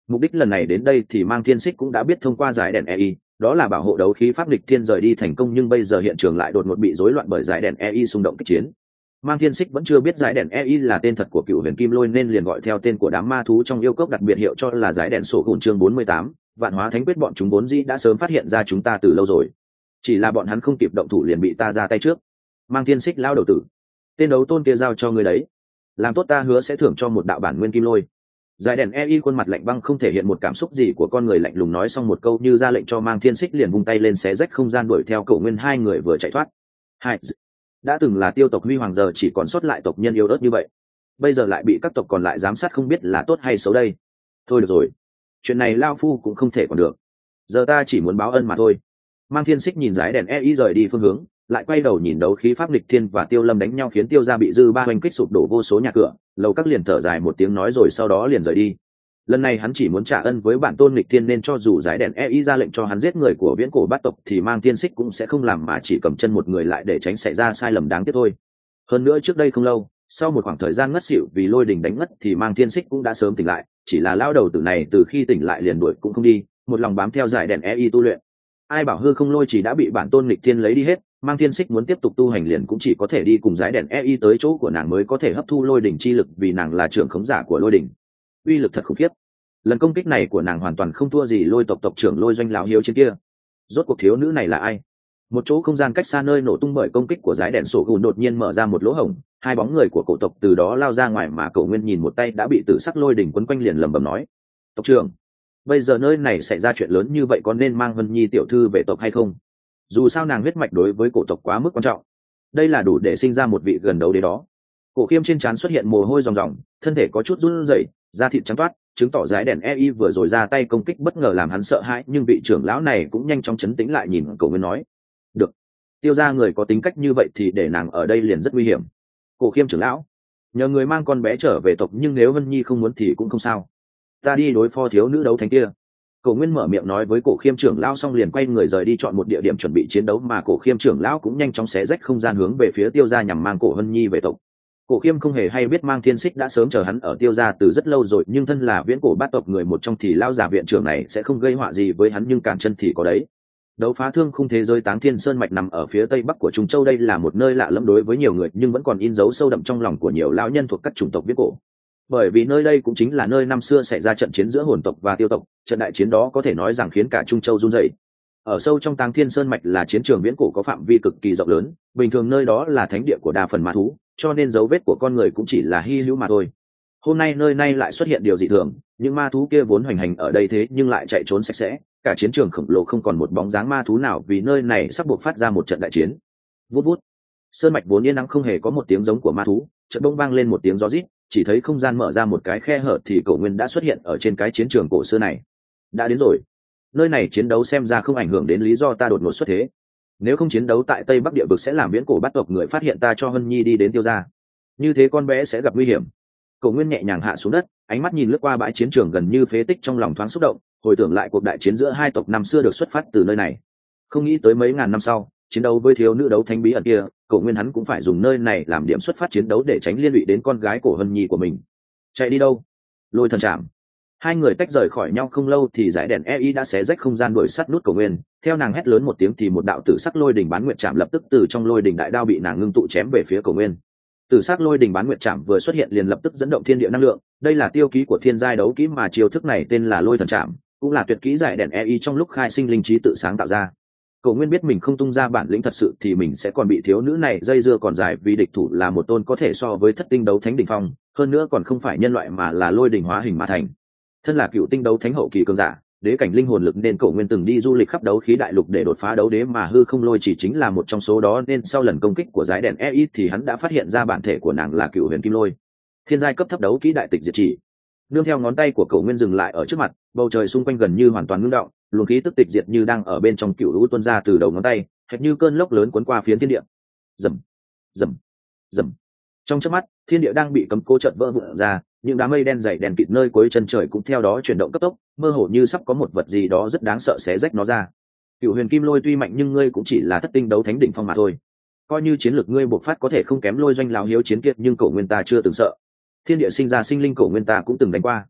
Mục đích lần này đến đây thì Mang Thiên Xích cũng đã biết thông qua giải đèn EI, đó là bảo hộ đấu khí pháp nghịch thiên rời đi thành công, nhưng bây giờ hiện trường lại đột ngột bị rối loạn bởi giải đèn EI xung động kích chiến. Mang Thiên Xích vẫn chưa biết giải đèn EI là tên thật của Cựu Huyền Kim Lôi nên liền gọi theo tên của đám ma thú trong yêu cốc, đặt biệt hiệu cho là giải đèn sổ gùn. Chương 48, Vạn Hóa Thánh Quyết. Bọn chúng vốn dĩ đã sớm phát hiện ra chúng ta từ lâu rồi, chỉ là bọn hắn không kịp động thủ liền bị ta ra tay trước. Mang Thiên Xích lao đầu tử, tên đấu tôn kia giao cho ngươi đấy, làm tốt ta hứa sẽ thưởng cho một đạo bản nguyên kim lôi. Giải đèn EI khuôn mặt lạnh băng không thể hiện một cảm xúc gì của con người, lạnh lùng nói xong một câu như ra lệnh cho Mang Thiên Xích liền vung tay lên xé rách không gian đuổi theo Cổ Nguyên. Hai người vừa chạy thoát, hai đã từng là tiêu tộc huy hoàng giờ chỉ còn sót lại tộc nhân yếu ớt như vậy, bây giờ lại bị các tộc còn lại giám sát, không biết là tốt hay xấu đây. Thôi được rồi, chuyện này lao phu cũng không thể còn được, giờ ta chỉ muốn báo ân mà thôi. Mang Thiên Xích nhìn giải đèn EI rời đi phương hướng, lại quay đầu nhìn đấu khí pháp nghịch thiên và Tiêu Lâm đánh nhau khiến Tiêu gia bị dư ba hoành kích sụp đổ vô số nhà cửa, lầu các liền thở dài một tiếng nói rồi sau đó liền rời đi. Lần này hắn chỉ muốn trả ân với bản tôn nghịch thiên nên cho dù giải đèn EI ra lệnh cho hắn giết người của viễn cổ bát tộc thì Mang Thiên Xích cũng sẽ không làm, mà chỉ cầm chân một người lại để tránh xảy ra sai lầm đáng tiếc thôi. Hơn nữa trước đây không lâu, sau một khoảng thời gian ngất xỉu vì lôi đình đánh ngất thì Mang Thiên Xích cũng đã sớm tỉnh lại, chỉ là lão đầu tử này từ khi tỉnh lại liền đuổi cũng không đi, một lòng bám theo giải đèn EI tu luyện. Ai bảo hư không lôi chỉ đã bị bản tôn nghịch thiên lấy đi hết, Mang Thiên Xích muốn tiếp tục tu hành liền cũng chỉ có thể đi cùng giải đèn EI tới chỗ của nàng mới có thể hấp thu lôi đỉnh chi lực, vì nàng là trưởng khống giả của lôi đỉnh. Uy lực thật khủng khiếp. Lần công kích này của nàng hoàn toàn không thua gì Lôi tộc tộc trưởng Lôi Doanh lão hiếu trên kia. Rốt cuộc thiếu nữ này là ai? Một chỗ không gian cách xa nơi nổ tung bởi công kích của giải đèn sổ gùn đột nhiên mở ra một lỗ hổng, hai bóng người của cổ tộc từ đó lao ra ngoài, mà Cổ Nguyên nhìn một tay đã bị tử sắc lôi đỉnh quấn quanh liền lẩm bẩm nói: "Tộc trưởng, bây giờ nơi này xảy ra chuyện lớn như vậy có nên mang Vân Nhi tiểu thư về tộc hay không? Dù sao nàng huyết mạch đối với cổ tộc quá mức quan trọng, đây là đủ để sinh ra một vị gần đấu đế đó." Cổ Khiêm trên trán xuất hiện mồ hôi ròng ròng, thân thể có chút run rẩy, da thịt trắng toát, chứng tỏ giải đèn EI vừa rồi ra tay công kích bất ngờ làm hắn sợ hãi, nhưng vị trưởng lão này cũng nhanh chóng trấn tĩnh lại, nhìn Cổ Nguyên nói: "Được, Tiêu gia người có tính cách như vậy thì để nàng ở đây liền rất nguy hiểm. Cổ Khiêm trưởng lão, nhờ người mang con bé trở về tộc, nhưng nếu Vân Nhi không muốn thì cũng không sao, ta đi đối phó thiếu nữ đấu thánh kia." Cổ Nguyên mở miệng nói với Cổ Khiêm trưởng lão xong liền quay người rời đi chọn một địa điểm chuẩn bị chiến đấu, mà Cổ Khiêm trưởng lão cũng nhanh chóng xé rách không gian hướng về phía Tiêu gia nhằm mang Cổ Vân Nhi về tộc. Cổ Khiêm không hề hay biết Mang Thiên Xích đã sớm chờ hắn ở Tiêu gia từ rất lâu rồi, nhưng thân là viễn cổ bát tộc người một trong thì lão già viện trưởng này sẽ không gây họa gì với hắn, nhưng cản chân thì có đấy. Đấu phá thương khung thế giới Táng Thiên Sơn mạch nằm ở phía tây bắc của Trung Châu, đây là một nơi lạ lẫm đối với nhiều người nhưng vẫn còn in dấu sâu đậm trong lòng của nhiều lão nhân thuộc các chủng tộc viễn cổ. Bởi vì nơi đây cũng chính là nơi năm xưa xảy ra trận chiến giữa hồn tộc và tiêu tộc, trận đại chiến đó có thể nói rằng khiến cả Trung Châu run rẩy. Ở sâu trong Táng Thiên Sơn mạch là chiến trường viễn cổ có phạm vi cực kỳ rộng lớn, bình thường nơi đó là thánh địa của đa phần ma thú, cho nên dấu vết của con người cũng chỉ là hy hữu mà thôi. Hôm nay nơi này lại xuất hiện điều dị thường, những ma thú kia vốn hoành hành ở đây thế nhưng lại chạy trốn sạch sẽ, cả chiến trường khổng lồ không còn một bóng dáng ma thú nào, vì nơi này sắp buộc phát ra một trận đại chiến. Vút vút, sơn mạch vốn yên ắng không hề có một tiếng giống của ma thú, chợt bỗng vang lên một tiếng gió rít, chỉ thấy không gian mở ra một cái khe hở thì Cổ Nguyên đã xuất hiện ở trên cái chiến trường cổ xưa này. Đã đến rồi. Nơi này chiến đấu xem ra không ảnh hưởng đến lý do ta đột ngột xuất thế. Nếu không chiến đấu tại Tây Bắc địa vực sẽ làm viễn cổ bát tộc người phát hiện ta cho Hân Nhi đi đến Tiêu gia. Như thế con bé sẽ gặp nguy hiểm. Cổ Nguyên nhẹ nhàng hạ xuống đất, ánh mắt nhìn lướt qua bãi chiến trường gần như phế tích, trong lòng thoáng xúc động, hồi tưởng lại cuộc đại chiến giữa hai tộc năm xưa được xuất phát từ nơi này. Không nghĩ tới mấy ngàn năm sau, chiến đấu với thiếu nữ đấu thánh bí ẩn kia, Cổ Nguyên hắn cũng phải dùng nơi này làm điểm xuất phát chiến đấu để tránh liên lụy đến con gái của Hân Nhi của mình. Chạy đi đâu? Lôi thần trảm. Hai người tách rời khỏi nhau không lâu thì giải đèn EI đã xé rách không gian đuổi sát nút Cổ Nguyên, theo nàng hét lớn một tiếng thì một đạo tử sắc lôi đỉnh bán nguyệt trảm lập tức từ trong lôi đỉnh đại đao bị nàng ngưng tụ chém về phía Cổ Nguyên. Tử sắc lôi đỉnh bán nguyệt trảm vừa xuất hiện liền lập tức dẫn động thiên địa năng lượng, đây là tiêu ký của thiên giai đấu kỹ mà chiêu thức này tên là lôi thần trảm, cũng là tuyệt kỹ giải đèn EI trong lúc khai sinh linh trí tự sáng tạo ra. Cổ Nguyên biết mình không tung ra bản lĩnh thật sự thì mình sẽ còn bị thiếu nữ này dây dưa còn dài, vì địch thủ là một tôn có thể so với thất tinh đấu thánh đỉnh phong, hơn nữa còn không phải nhân loại mà là lôi đỉnh hóa hình mà thành. Thân là cựu tinh đấu thánh hậu kỳ cường giả, đế cảnh linh hồn lực nên Cổ Nguyên từng đi du lịch khắp đấu khí đại lục để đột phá đấu đế, mà hư không lôi chỉ chính là một trong số đó, nên sau lần công kích của giải đèn EI thì hắn đã phát hiện ra bản thể của nàng là cựu huyền kim lôi, thiên giai cấp thấp đấu kỹ đại tịch diệt chỉ. Nương theo ngón tay của Cổ Nguyên dừng lại ở trước mặt, bầu trời xung quanh gần như hoàn toàn ngưng động, luồng khí tức tịch diệt như đang ở bên trong cựu lũ tuôn ra từ đầu ngón tay, hệt như cơn lốc lớn cuốn qua phiến thiên địa. Rầm, rầm, rầm. Trong chớp mắt, thiên địa đang bị cấm cố chợt vỡ vụn ra, những đám mây đen dày đèn kịt nơi cuối chân trời cũng theo đó chuyển động cấp tốc, mơ hồ như sắp có một vật gì đó rất đáng sợ xé rách nó ra. Cựu huyền kim lôi tuy mạnh nhưng ngươi cũng chỉ là thất tinh đấu thánh đỉnh phong mà thôi, coi như chiến lược ngươi bộc phát có thể không kém Lôi Doanh lão hiếu chiến kiệt, nhưng Cổ Nguyên ta chưa từng sợ. Thiên địa sinh ra sinh linh Cổ Nguyên ta cũng từng đánh qua.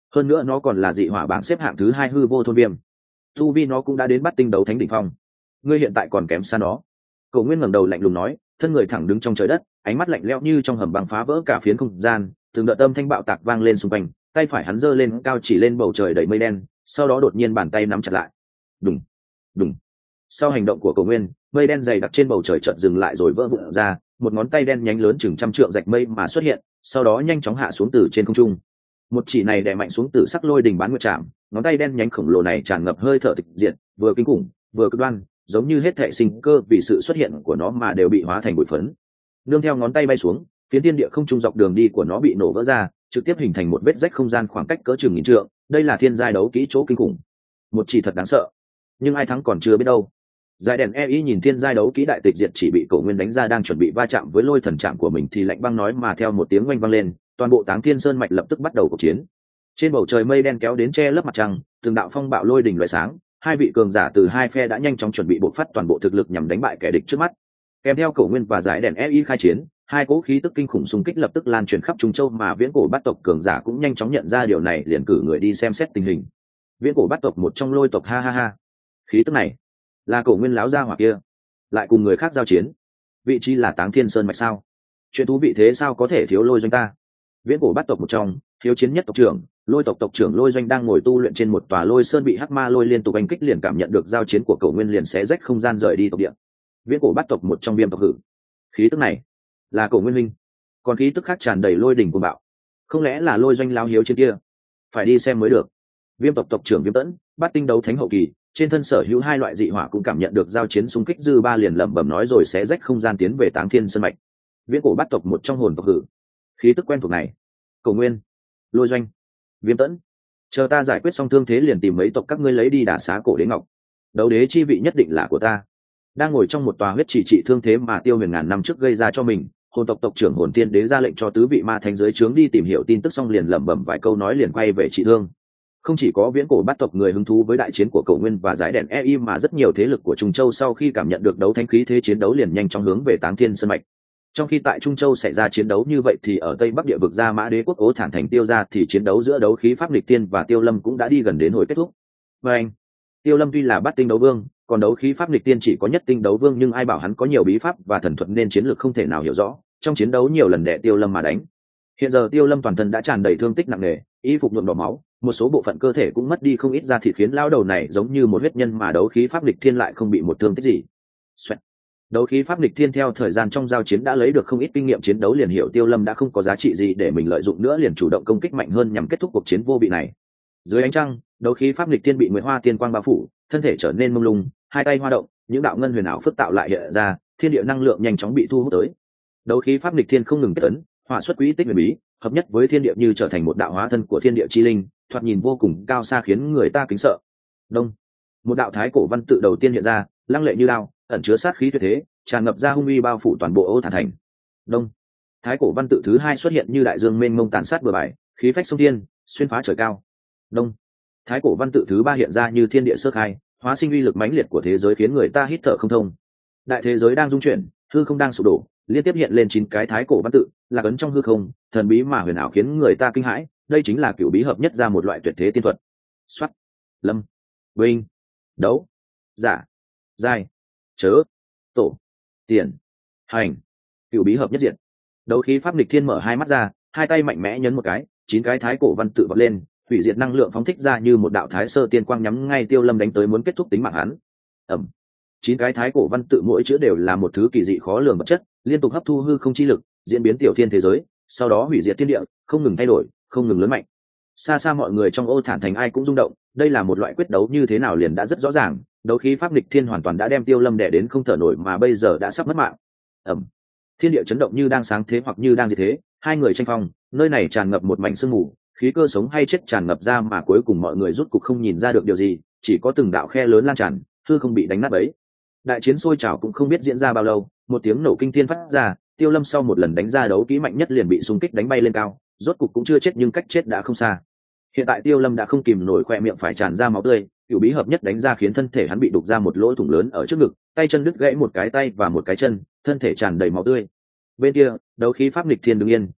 hơn nữa nó còn là dị hỏa bảng xếp hạng thứ 2 hư vô thôn viêm, tu vi nó cũng đã đến bắt tinh đấu thánh đỉnh phong. Ngươi hiện tại còn kém xa nó. Cổ Nguyên ngẩng đầu lạnh lùng nói, thân người thẳng đứng trong trời đất, ánh mắt lạnh lẽo như trong hầm băng phá vỡ cả phiến không gian, từng đợt âm thanh bạo tạc vang lên xung quanh, tay phải hắn giơ lên cao chỉ lên bầu trời đầy mây đen, sau đó đột nhiên bàn tay nắm chặt lại. Đùng, đùng. Sau hành động của Cổ Nguyên, mây đen dày đặc trên bầu trời chợt dừng lại rồi vỡ vụn ra, một ngón tay đen nhánh lớn chừng trăm trượng rạch mây mà xuất hiện, sau đó nhanh chóng hạ xuống từ trên không trung. Một chỉ này đè mạnh xuống từ sắc lôi đỉnh bán nguyệt trảm, ngón tay đen nhánh khổng lồ này tràn ngập hơi thở tịch diệt, vừa kinh khủng, vừa cực đoan, giống như hết thảy sinh cơ vì sự xuất hiện của nó mà đều bị hóa thành bụi phấn. Nương theo ngón tay bay xuống, phiến thiên địa không trung dọc đường đi của nó bị nổ vỡ ra, trực tiếp hình thành một vết rách không gian khoảng cách cỡ chừng nghìn trượng. Đây là thiên giai đấu kỹ chỗ kinh khủng, một chỉ thật đáng sợ. Nhưng ai thắng còn chưa biết đâu. Giải đèn ei nhìn thiên giai đấu kỹ đại tịch diệt chỉ bị Cổ Nguyên đánh ra đang chuẩn bị va chạm với lôi thần chạm của mình thì lạnh băng nói mà theo một tiếng oanh vang lên, toàn bộ Táng Thiên Sơn mạch lập tức bắt đầu cuộc chiến. Trên bầu trời mây đen kéo đến che lấp mặt trăng, từng đạo phong bạo lôi đỉnh loại sáng, hai vị cường giả từ hai phe đã nhanh chóng chuẩn bị bộc phát toàn bộ thực lực nhằm đánh bại kẻ địch trước mắt. Kèm theo Cổ Nguyên và Giải đèn ei khai chiến, hai cỗ khí tức kinh khủng xung kích lập tức lan truyền khắp Trung Châu mà Viễn Cổ Bát tộc cường giả cũng nhanh chóng nhận ra điều này, liền cử người đi xem xét tình hình. Viễn Cổ Bát tộc một trong Lôi tộc, ha ha ha. Khí tức này là Cổ Nguyên láo ra hỏa kia, lại cùng người khác giao chiến. Vị trí là Táng Thiên Sơn mạch sao? Chuyện thú vị thế sao có thể thiếu Lôi Doanh ta? Viễn Cổ Bát tộc một trong, hiếu chiến nhất tộc trưởng, Lôi tộc tộc trưởng Lôi Doanh đang ngồi tu luyện trên một tòa lôi sơn bị hắc ma lôi liên tục đánh kích, liền cảm nhận được giao chiến của Cổ Nguyên liền xé rách không gian rời đi tộc địa. Viễn Cổ Bát tộc một trong Viêm tộc hử. Khí tức này là Cổ Nguyên huynh, còn khí tức khác tràn đầy lôi đỉnh cuồng bạo, không lẽ là Lôi Doanh lao hiếu trên kia? Phải đi xem mới được. Viêm tộc tộc trưởng Viêm Tẫn, bát tinh đấu thánh hậu kỳ, trên thân sở hữu hai loại dị hỏa cũng cảm nhận được giao chiến xung kích dư ba, liền lẩm bẩm nói rồi xé rách không gian tiến về Táng Thiên Sơn mạch. Viễn Cổ Bát tộc một trong hồn tộc hử. Khí tức quen thuộc này. Cổ Nguyên, Lôi Doanh, Viêm Tẫn, chờ ta giải quyết xong thương thế liền tìm mấy tộc các ngươi lấy đi đả xá Cổ Đế Ngọc. Đấu đế chi vị nhất định là của ta. Đang ngồi trong một tòa huyết chỉ trị thương thế mà Tiêu Huyền ngàn năm trước gây ra cho mình, hồn tộc tộc trưởng Hồn Tiên Đế ra lệnh cho tứ vị ma thánh dưới trướng đi tìm hiểu tin tức, xong liền lẩm bẩm vài câu nói liền quay về trị thương. Không chỉ có Viễn Cổ Bát tộc người hứng thú với đại chiến của Cổ Nguyên và Giải đèn ei mà rất nhiều thế lực của Trung Châu sau khi cảm nhận được đấu thánh khí thế chiến đấu liền nhanh chóng hướng về Táng Thiên Sơn mạch. Trong khi tại Trung Châu xảy ra chiến đấu như vậy thì ở Tây Bắc địa vực Gia Mã Đế quốc Ố Thản thành Tiêu gia thì chiến đấu giữa đấu khí pháp nghịch tiên và Tiêu Lâm cũng đã đi gần đến hồi kết thúc. Và anh, Tiêu Lâm tuy là bát tinh đấu vương, còn đấu khí pháp nghịch tiên chỉ có nhất tinh đấu vương, nhưng ai bảo hắn có nhiều bí pháp và thần thuật nên chiến lược không thể nào hiểu rõ. Trong chiến đấu nhiều lần đè Tiêu Lâm mà đánh. Hiện giờ Tiêu Lâm toàn thân đã tràn đầy thương tích nặng nề, y phục nhuộm đỏ máu, một số bộ phận cơ thể cũng mất đi không ít da thịt, khiến lão đầu này giống như một huyết nhân mà đấu khí pháp nghịch thiên lại không bị một thương tích gì. Xoẹt. Đấu khí pháp nghịch thiên theo thời gian trong giao chiến đã lấy được không ít kinh nghiệm chiến đấu, liền hiểu Tiêu Lâm đã không có giá trị gì để mình lợi dụng nữa, liền chủ động công kích mạnh hơn nhằm kết thúc cuộc chiến vô vị này. Dưới ánh trăng, đấu khí pháp nghịch thiên bị nguyệt hoa tiên quang bao phủ, thân thể trở nên mông lung, hai tay hoa động, những đạo ngân huyền ảo phức tạo lại hiện ra, thiên địa năng lượng nhanh chóng bị thu hút tới. Đấu khí pháp nghịch thiên không ngừng kết tấn, hỏa xuất quỹ tích huyền bí, hợp nhất với thiên địa như trở thành một đạo hóa thân của thiên địa chi linh, thoạt nhìn vô cùng cao xa khiến người ta kính sợ. Đông, một đạo thái cổ văn tự đầu tiên hiện ra, lăng lệ như lao, ẩn chứa sát khí tuyệt thế, tràn ngập ra hung uy bao phủ toàn bộ Ô Thản thành. Đông, thái cổ văn tự thứ hai xuất hiện như đại dương mênh mông tàn sát bừa bãi, khí phách sông thiên, xuyên phá trời cao. Đông, thái cổ văn tự thứ ba hiện ra như thiên địa sơ khai, hóa sinh uy lực mãnh liệt của thế giới khiến người ta hít thở không thông. Đại thế giới đang rung chuyển, hư không đang sụp đổ, liên tiếp hiện lên 9 cái thái cổ văn tự, là ấn trong hư không, thần bí mà huyền ảo khiến người ta kinh hãi. Đây chính là cửu bí hợp nhất ra một loại tuyệt thế tiên thuật. Soát, lâm, vinh, đấu, giả, giai, chớ, tổ, tiền, hành, cửu bí hợp nhất diện. Đấu khí pháp nghịch thiên mở hai mắt ra, hai tay mạnh mẽ nhấn một cái, 9 cái thái cổ văn tự bật lên, hủy diệt năng lượng phóng thích ra như một đạo thái sơ tiên quang nhắm ngay Tiêu Lâm đánh tới muốn kết thúc tính mạng hắn. Ầm. 9 cái thái cổ văn tự mỗi chữ đều là một thứ kỳ dị khó lường vật chất, liên tục hấp thu hư không chi lực, diễn biến tiểu thiên thế giới, sau đó hủy diệt thiên địa, không ngừng thay đổi, không ngừng lớn mạnh. Xa xa mọi người trong Ô Thản thành ai cũng rung động, đây là một loại quyết đấu như thế nào liền đã rất rõ ràng, đấu khí pháp nghịch thiên hoàn toàn đã đem Tiêu Lâm đè đến không thở nổi mà bây giờ đã sắp mất mạng. Ầm. Thiên địa chấn động như đang sáng thế hoặc như đang diệt thế, hai người tranh phong, nơi này tràn ngập một mảnh sương mù, khí cơ sống hay chết tràn ngập ra mà cuối cùng mọi người rút cục không nhìn ra được điều gì, chỉ có từng đạo khe lớn lan tràn, hư không bị đánh nát bấy. Đại chiến sôi trào cũng không biết diễn ra bao lâu, một tiếng nổ kinh thiên phát ra, Tiêu Lâm sau một lần đánh ra đấu kỹ mạnh nhất liền bị xung kích đánh bay lên cao, rốt cục cũng chưa chết nhưng cách chết đã không xa. Hiện tại Tiêu Lâm đã không kìm nổi, khóe miệng phải tràn ra máu tươi, cửu bí hợp nhất đánh ra khiến thân thể hắn bị đục ra một lỗ thủng lớn ở trước ngực, tay chân đứt gãy một cái tay và một cái chân, thân thể tràn đầy máu tươi. Bên kia, đấu khí pháp nghịch thiên đứng yên,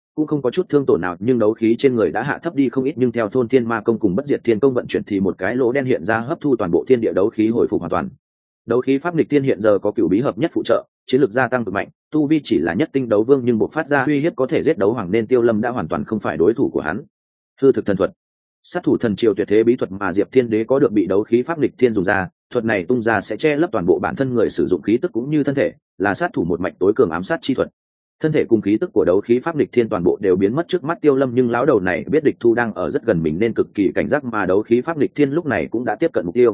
cũng không có chút thương tổn nào, nhưng đấu khí trên người đã hạ thấp đi không ít. Nhưng theo thôn thiên ma công cùng bất diệt thiên công vận chuyển thì một cái lỗ đen hiện ra, hấp thu toàn bộ thiên địa đấu khí, hồi phục hoàn toàn. Đấu khí pháp nghịch thiên hiện giờ có cửu bí hợp nhất phụ trợ, chiến lược gia tăng cực mạnh, tu vi chỉ là nhất tinh đấu vương nhưng bộc phát ra uy hiếp có thể giết đấu hoàng, nên Tiêu Lâm đã hoàn toàn không phải đối thủ của hắn. Hư thực thần thuật, sát thủ thần triều tuyệt thế bí thuật mà Diệp Thiên Đế có được bị đấu khí pháp nghịch thiên dùng ra. Thuật này tung ra sẽ che lấp toàn bộ bản thân người sử dụng khí tức cũng như thân thể, là sát thủ một mạch tối cường ám sát chi thuật. Thân thể cùng khí tức của đấu khí pháp nghịch thiên toàn bộ đều biến mất trước mắt Tiêu Lâm, nhưng lão đầu này biết địch thu đang ở rất gần mình nên cực kỳ cảnh giác, mà đấu khí pháp nghịch thiên lúc này cũng đã tiếp cận mục tiêu.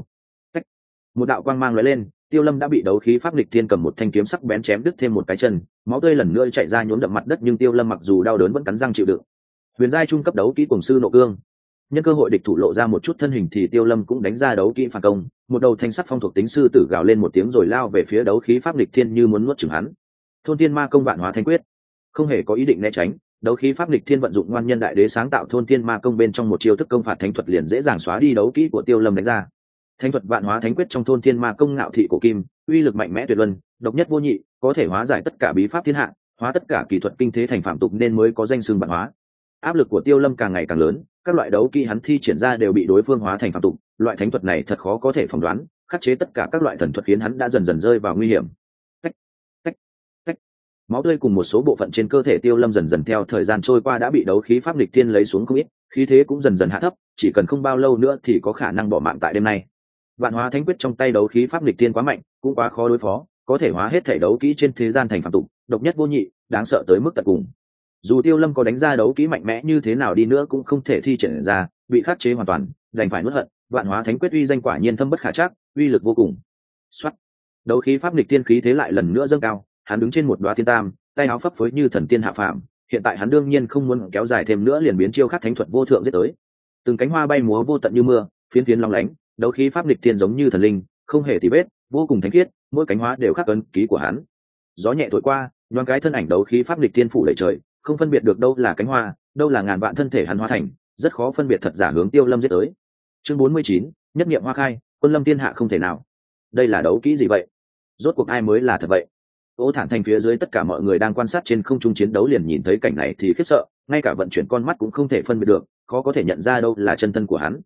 Một đạo quang mang lóe lên, Tiêu Lâm đã bị đấu khí pháp nghịch thiên cầm một thanh kiếm sắc bén chém đứt thêm một cái chân, máu tươi lần nữa chảy ra nhuốm đậm mặt đất, nhưng Tiêu Lâm mặc dù đau đớn vẫn cắn răng chịu đựng. Huyền giai trung cấp đấu kỹ cuồng sư nộ cương. Nhân cơ hội địch thủ lộ ra một chút thân hình thì Tiêu Lâm cũng đánh ra đấu kỹ phản công, một đầu thanh sắc phong thuộc tính sư tử gào lên một tiếng rồi lao về phía đấu khí pháp nghịch thiên như muốn nuốt chửng hắn. Thôn thiên ma công vạn hóa thanh quyết. Không hề có ý định né tránh, đấu khí pháp nghịch thiên vận dụng ngoan nhân đại đế sáng tạo thôn thiên ma công bên trong một chiêu thức công phạt thánh thuật liền dễ dàng xóa đi đấu kỹ của Tiêu Lâm đánh ra. Thánh thuật vạn hóa thánh quyết trong thôn thiên ma công ngạo thị cổ kim, uy lực mạnh mẽ tuyệt luân, độc nhất vô nhị, có thể hóa giải tất cả bí pháp thiên hạ, hóa tất cả kỳ thuật kinh thế thành phạm tục nên mới có danh xưng vạn hóa. Áp lực của Tiêu Lâm càng ngày càng lớn, các loại đấu kỹ hắn thi triển ra đều bị đối phương hóa thành phạm tục. Loại thánh thuật này thật khó có thể phỏng đoán, khắc chế tất cả các loại thần thuật khiến hắn đã dần dần rơi vào nguy hiểm. Cách, cách, cách. Máu tươi cùng một số bộ phận trên cơ thể Tiêu Lâm dần dần theo thời gian trôi qua đã bị đấu khí pháp nghịch thiên lấy xuống không ít, khí thế cũng dần dần hạ thấp, chỉ cần không bao lâu nữa thì có khả năng bỏ mạng tại đêm nay. Vạn hóa thánh quyết trong tay đấu khí pháp nghịch thiên quá mạnh, cũng quá khó đối phó, có thể hóa hết thể đấu kỹ trên thế gian thành phạm tục, độc nhất vô nhị, đáng sợ tới mức tận cùng. Dù Tiêu Lâm có đánh ra đấu kỹ mạnh mẽ như thế nào đi nữa cũng không thể thi triển ra, bị khắc chế hoàn toàn, đành phải nuốt hận. Vạn hóa thánh quyết uy danh quả nhiên thâm bất khả trắc, uy lực vô cùng. Soát. Đấu khí pháp nghịch thiên khí thế lại lần nữa dâng cao, hắn đứng trên một đóa thiên tam, tay áo phấp phới như thần tiên hạ phàm. Hiện tại hắn đương nhiên không muốn kéo dài thêm nữa, liền biến chiêu khắc thánh thuật vô thượng giết tới. Từng cánh hoa bay múa vô tận như mưa, phiến phiến long lánh, đấu khí pháp nghịch thiên giống như thần linh, không hề tì vết, vô cùng thánh khiết, mỗi cánh hoa đều khắc ấn ký của hắn. Gió nhẹ thổi qua, nhoáng cái thân ảnh đấu khí pháp nghịch thiên phủ đầy trời, không phân biệt được đâu là cánh hoa, đâu là ngàn vạn thân thể hắn hóa thành, rất khó phân biệt thật giả, hướng Tiêu Lâm giết tới. Chương 49, nhất niệm hoa khai, quân lâm thiên hạ không thể nào. Đây là đấu kỹ gì vậy? Rốt cuộc ai mới là thật vậy? Ô Thản Thành phía dưới tất cả mọi người đang quan sát trên không trung chiến đấu liền nhìn thấy cảnh này thì khiếp sợ, ngay cả vận chuyển con mắt cũng không thể phân biệt được, khó có thể nhận ra đâu là chân thân của hắn.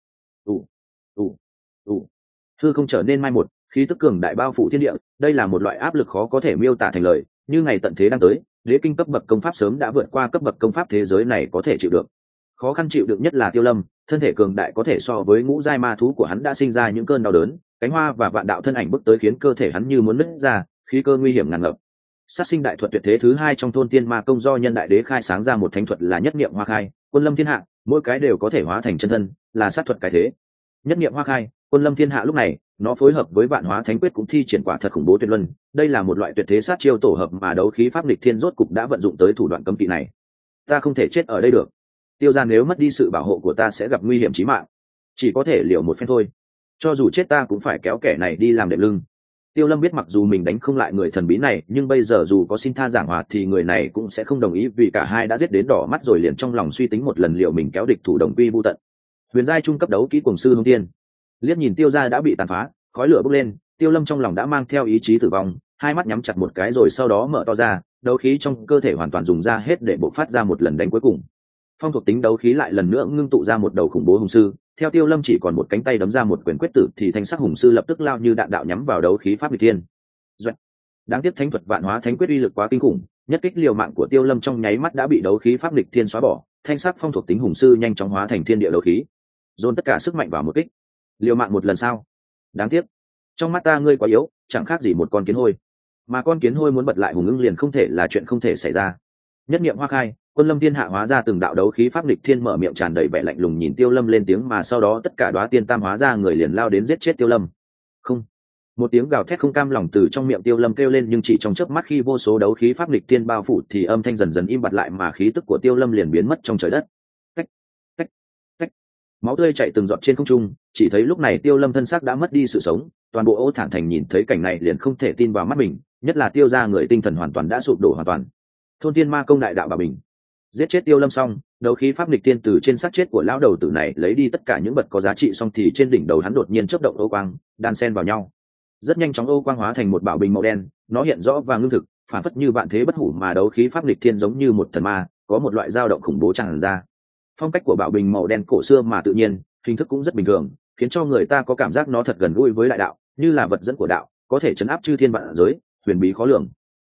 Hư không trở nên mai một, khí tức cường đại bao phủ thiên địa, đây là một loại áp lực khó có thể miêu tả thành lời, như ngày tận thế đang tới, đế kinh cấp bậc công pháp sớm đã vượt qua cấp bậc công pháp thế giới này có thể chịu được. Khó khăn chịu đựng nhất là Tiêu Lâm, thân thể cường đại có thể so với ngũ giai ma thú của hắn đã sinh ra những cơn đau đớn, cánh hoa và vạn đạo thân ảnh bước tới khiến cơ thể hắn như muốn nứt ra, khí cơ nguy hiểm ngàn ngập. Sát sinh đại thuật tuyệt thế thứ hai trong thôn tiên ma công do nhân đại đế khai sáng ra một thánh thuật là nhất niệm hoa khai, quân lâm thiên hạ, mỗi cái đều có thể hóa thành chân thân, là sát thuật cái thế. Nhất niệm hoa khai, quân lâm thiên hạ lúc này, nó phối hợp với vạn hóa thánh quyết cũng thi triển quả thật khủng bố tuyệt luân, đây là một loại tuyệt thế sát chiêu tổ hợp mà đấu khí pháp nghịch thiên rốt cục đã vận dụng tới thủ đoạn cấm kỵ này. Ta không thể chết ở đây được. Tiêu gia nếu mất đi sự bảo hộ của ta sẽ gặp nguy hiểm chí mạng, chỉ có thể liều một phen thôi, cho dù chết ta cũng phải kéo kẻ này đi làm đệm lưng. Tiêu Lâm biết mặc dù mình đánh không lại người thần bí này, nhưng bây giờ dù có xin tha giảng hòa thì người này cũng sẽ không đồng ý, vì cả hai đã giết đến đỏ mắt rồi, liền trong lòng suy tính một lần liệu mình kéo địch thủ đồng quy vu tận. Huyền giai trung cấp đấu kỹ cuồng sư hung tiên. Liếc nhìn Tiêu gia đã bị tàn phá, khói lửa bốc lên, Tiêu Lâm trong lòng đã mang theo ý chí tử vong, hai mắt nhắm chặt một cái rồi sau đó mở to ra, đấu khí trong cơ thể hoàn toàn dùng ra hết để bộc phát ra một lần đánh cuối cùng. Phong thuộc tính đấu khí lại lần nữa ngưng tụ ra một đầu khủng bố hùng sư, theo Tiêu Lâm chỉ còn một cánh tay đấm ra một quyền quyết tử thì thanh sắc hùng sư lập tức lao như đạn đạo nhắm vào đấu khí pháp nghịch thiên. Đáng tiếc thánh thuật vạn hóa thánh quyết uy lực quá kinh khủng, nhất kích liều mạng của Tiêu Lâm trong nháy mắt đã bị đấu khí pháp nghịch thiên xóa bỏ, thanh sắc phong thuộc tính hùng sư nhanh chóng hóa thành thiên địa đấu khí, dồn tất cả sức mạnh vào một kích. Liều mạng một lần sao? Đáng tiếc, trong mắt ta ngươi quá yếu, chẳng khác gì một con kiến hôi, mà con kiến hôi muốn bật lại hùng ưng liền không thể là chuyện không thể xảy ra. Nhất niệm hoa khai, quân lâm thiên hạ hóa ra từng đạo đấu khí pháp nghịch thiên, mở miệng tràn đầy vẻ lạnh lùng nhìn Tiêu Lâm lên tiếng, mà sau đó tất cả đóa tiên tam hóa ra người liền lao đến giết chết Tiêu Lâm. Không, một tiếng gào thét không cam lòng từ trong miệng Tiêu Lâm kêu lên, nhưng chỉ trong chớp mắt khi vô số đấu khí pháp nghịch thiên bao phủ thì âm thanh dần dần im bặt lại, mà khí tức của Tiêu Lâm liền biến mất trong trời đất. Cách, cách, cách. Máu tươi chảy từng giọt trên không trung, chỉ thấy lúc này Tiêu Lâm thân xác đã mất đi sự sống, toàn bộ Ô Thản Thành nhìn thấy cảnh này liền không thể tin vào mắt mình, nhất là Tiêu gia người tinh thần hoàn toàn đã sụp đổ hoàn toàn. Thôn tiên ma công đại đạo bà bình, giết chết Tiêu Lâm xong, đấu khí pháp nghịch thiên từ trên xác chết của lão đầu tử này lấy đi tất cả những vật có giá trị xong thì trên đỉnh đầu hắn đột nhiên chớp động ô quang, đan xen vào nhau. Rất nhanh chóng ô quang hóa thành một bảo bình màu đen, nó hiện rõ và ngưng thực, phản phất như vạn thế bất hủ, mà đấu khí pháp nghịch thiên giống như một thần ma, có một loại dao động khủng bố tràn ra. Phong cách của bảo bình màu đen cổ xưa mà tự nhiên, hình thức cũng rất bình thường, khiến cho người ta có cảm giác nó thật gần gũi với đại đạo, như là vật dẫn của đạo, có thể chấn áp chư thiên vạn giới, huyền bí khó lường.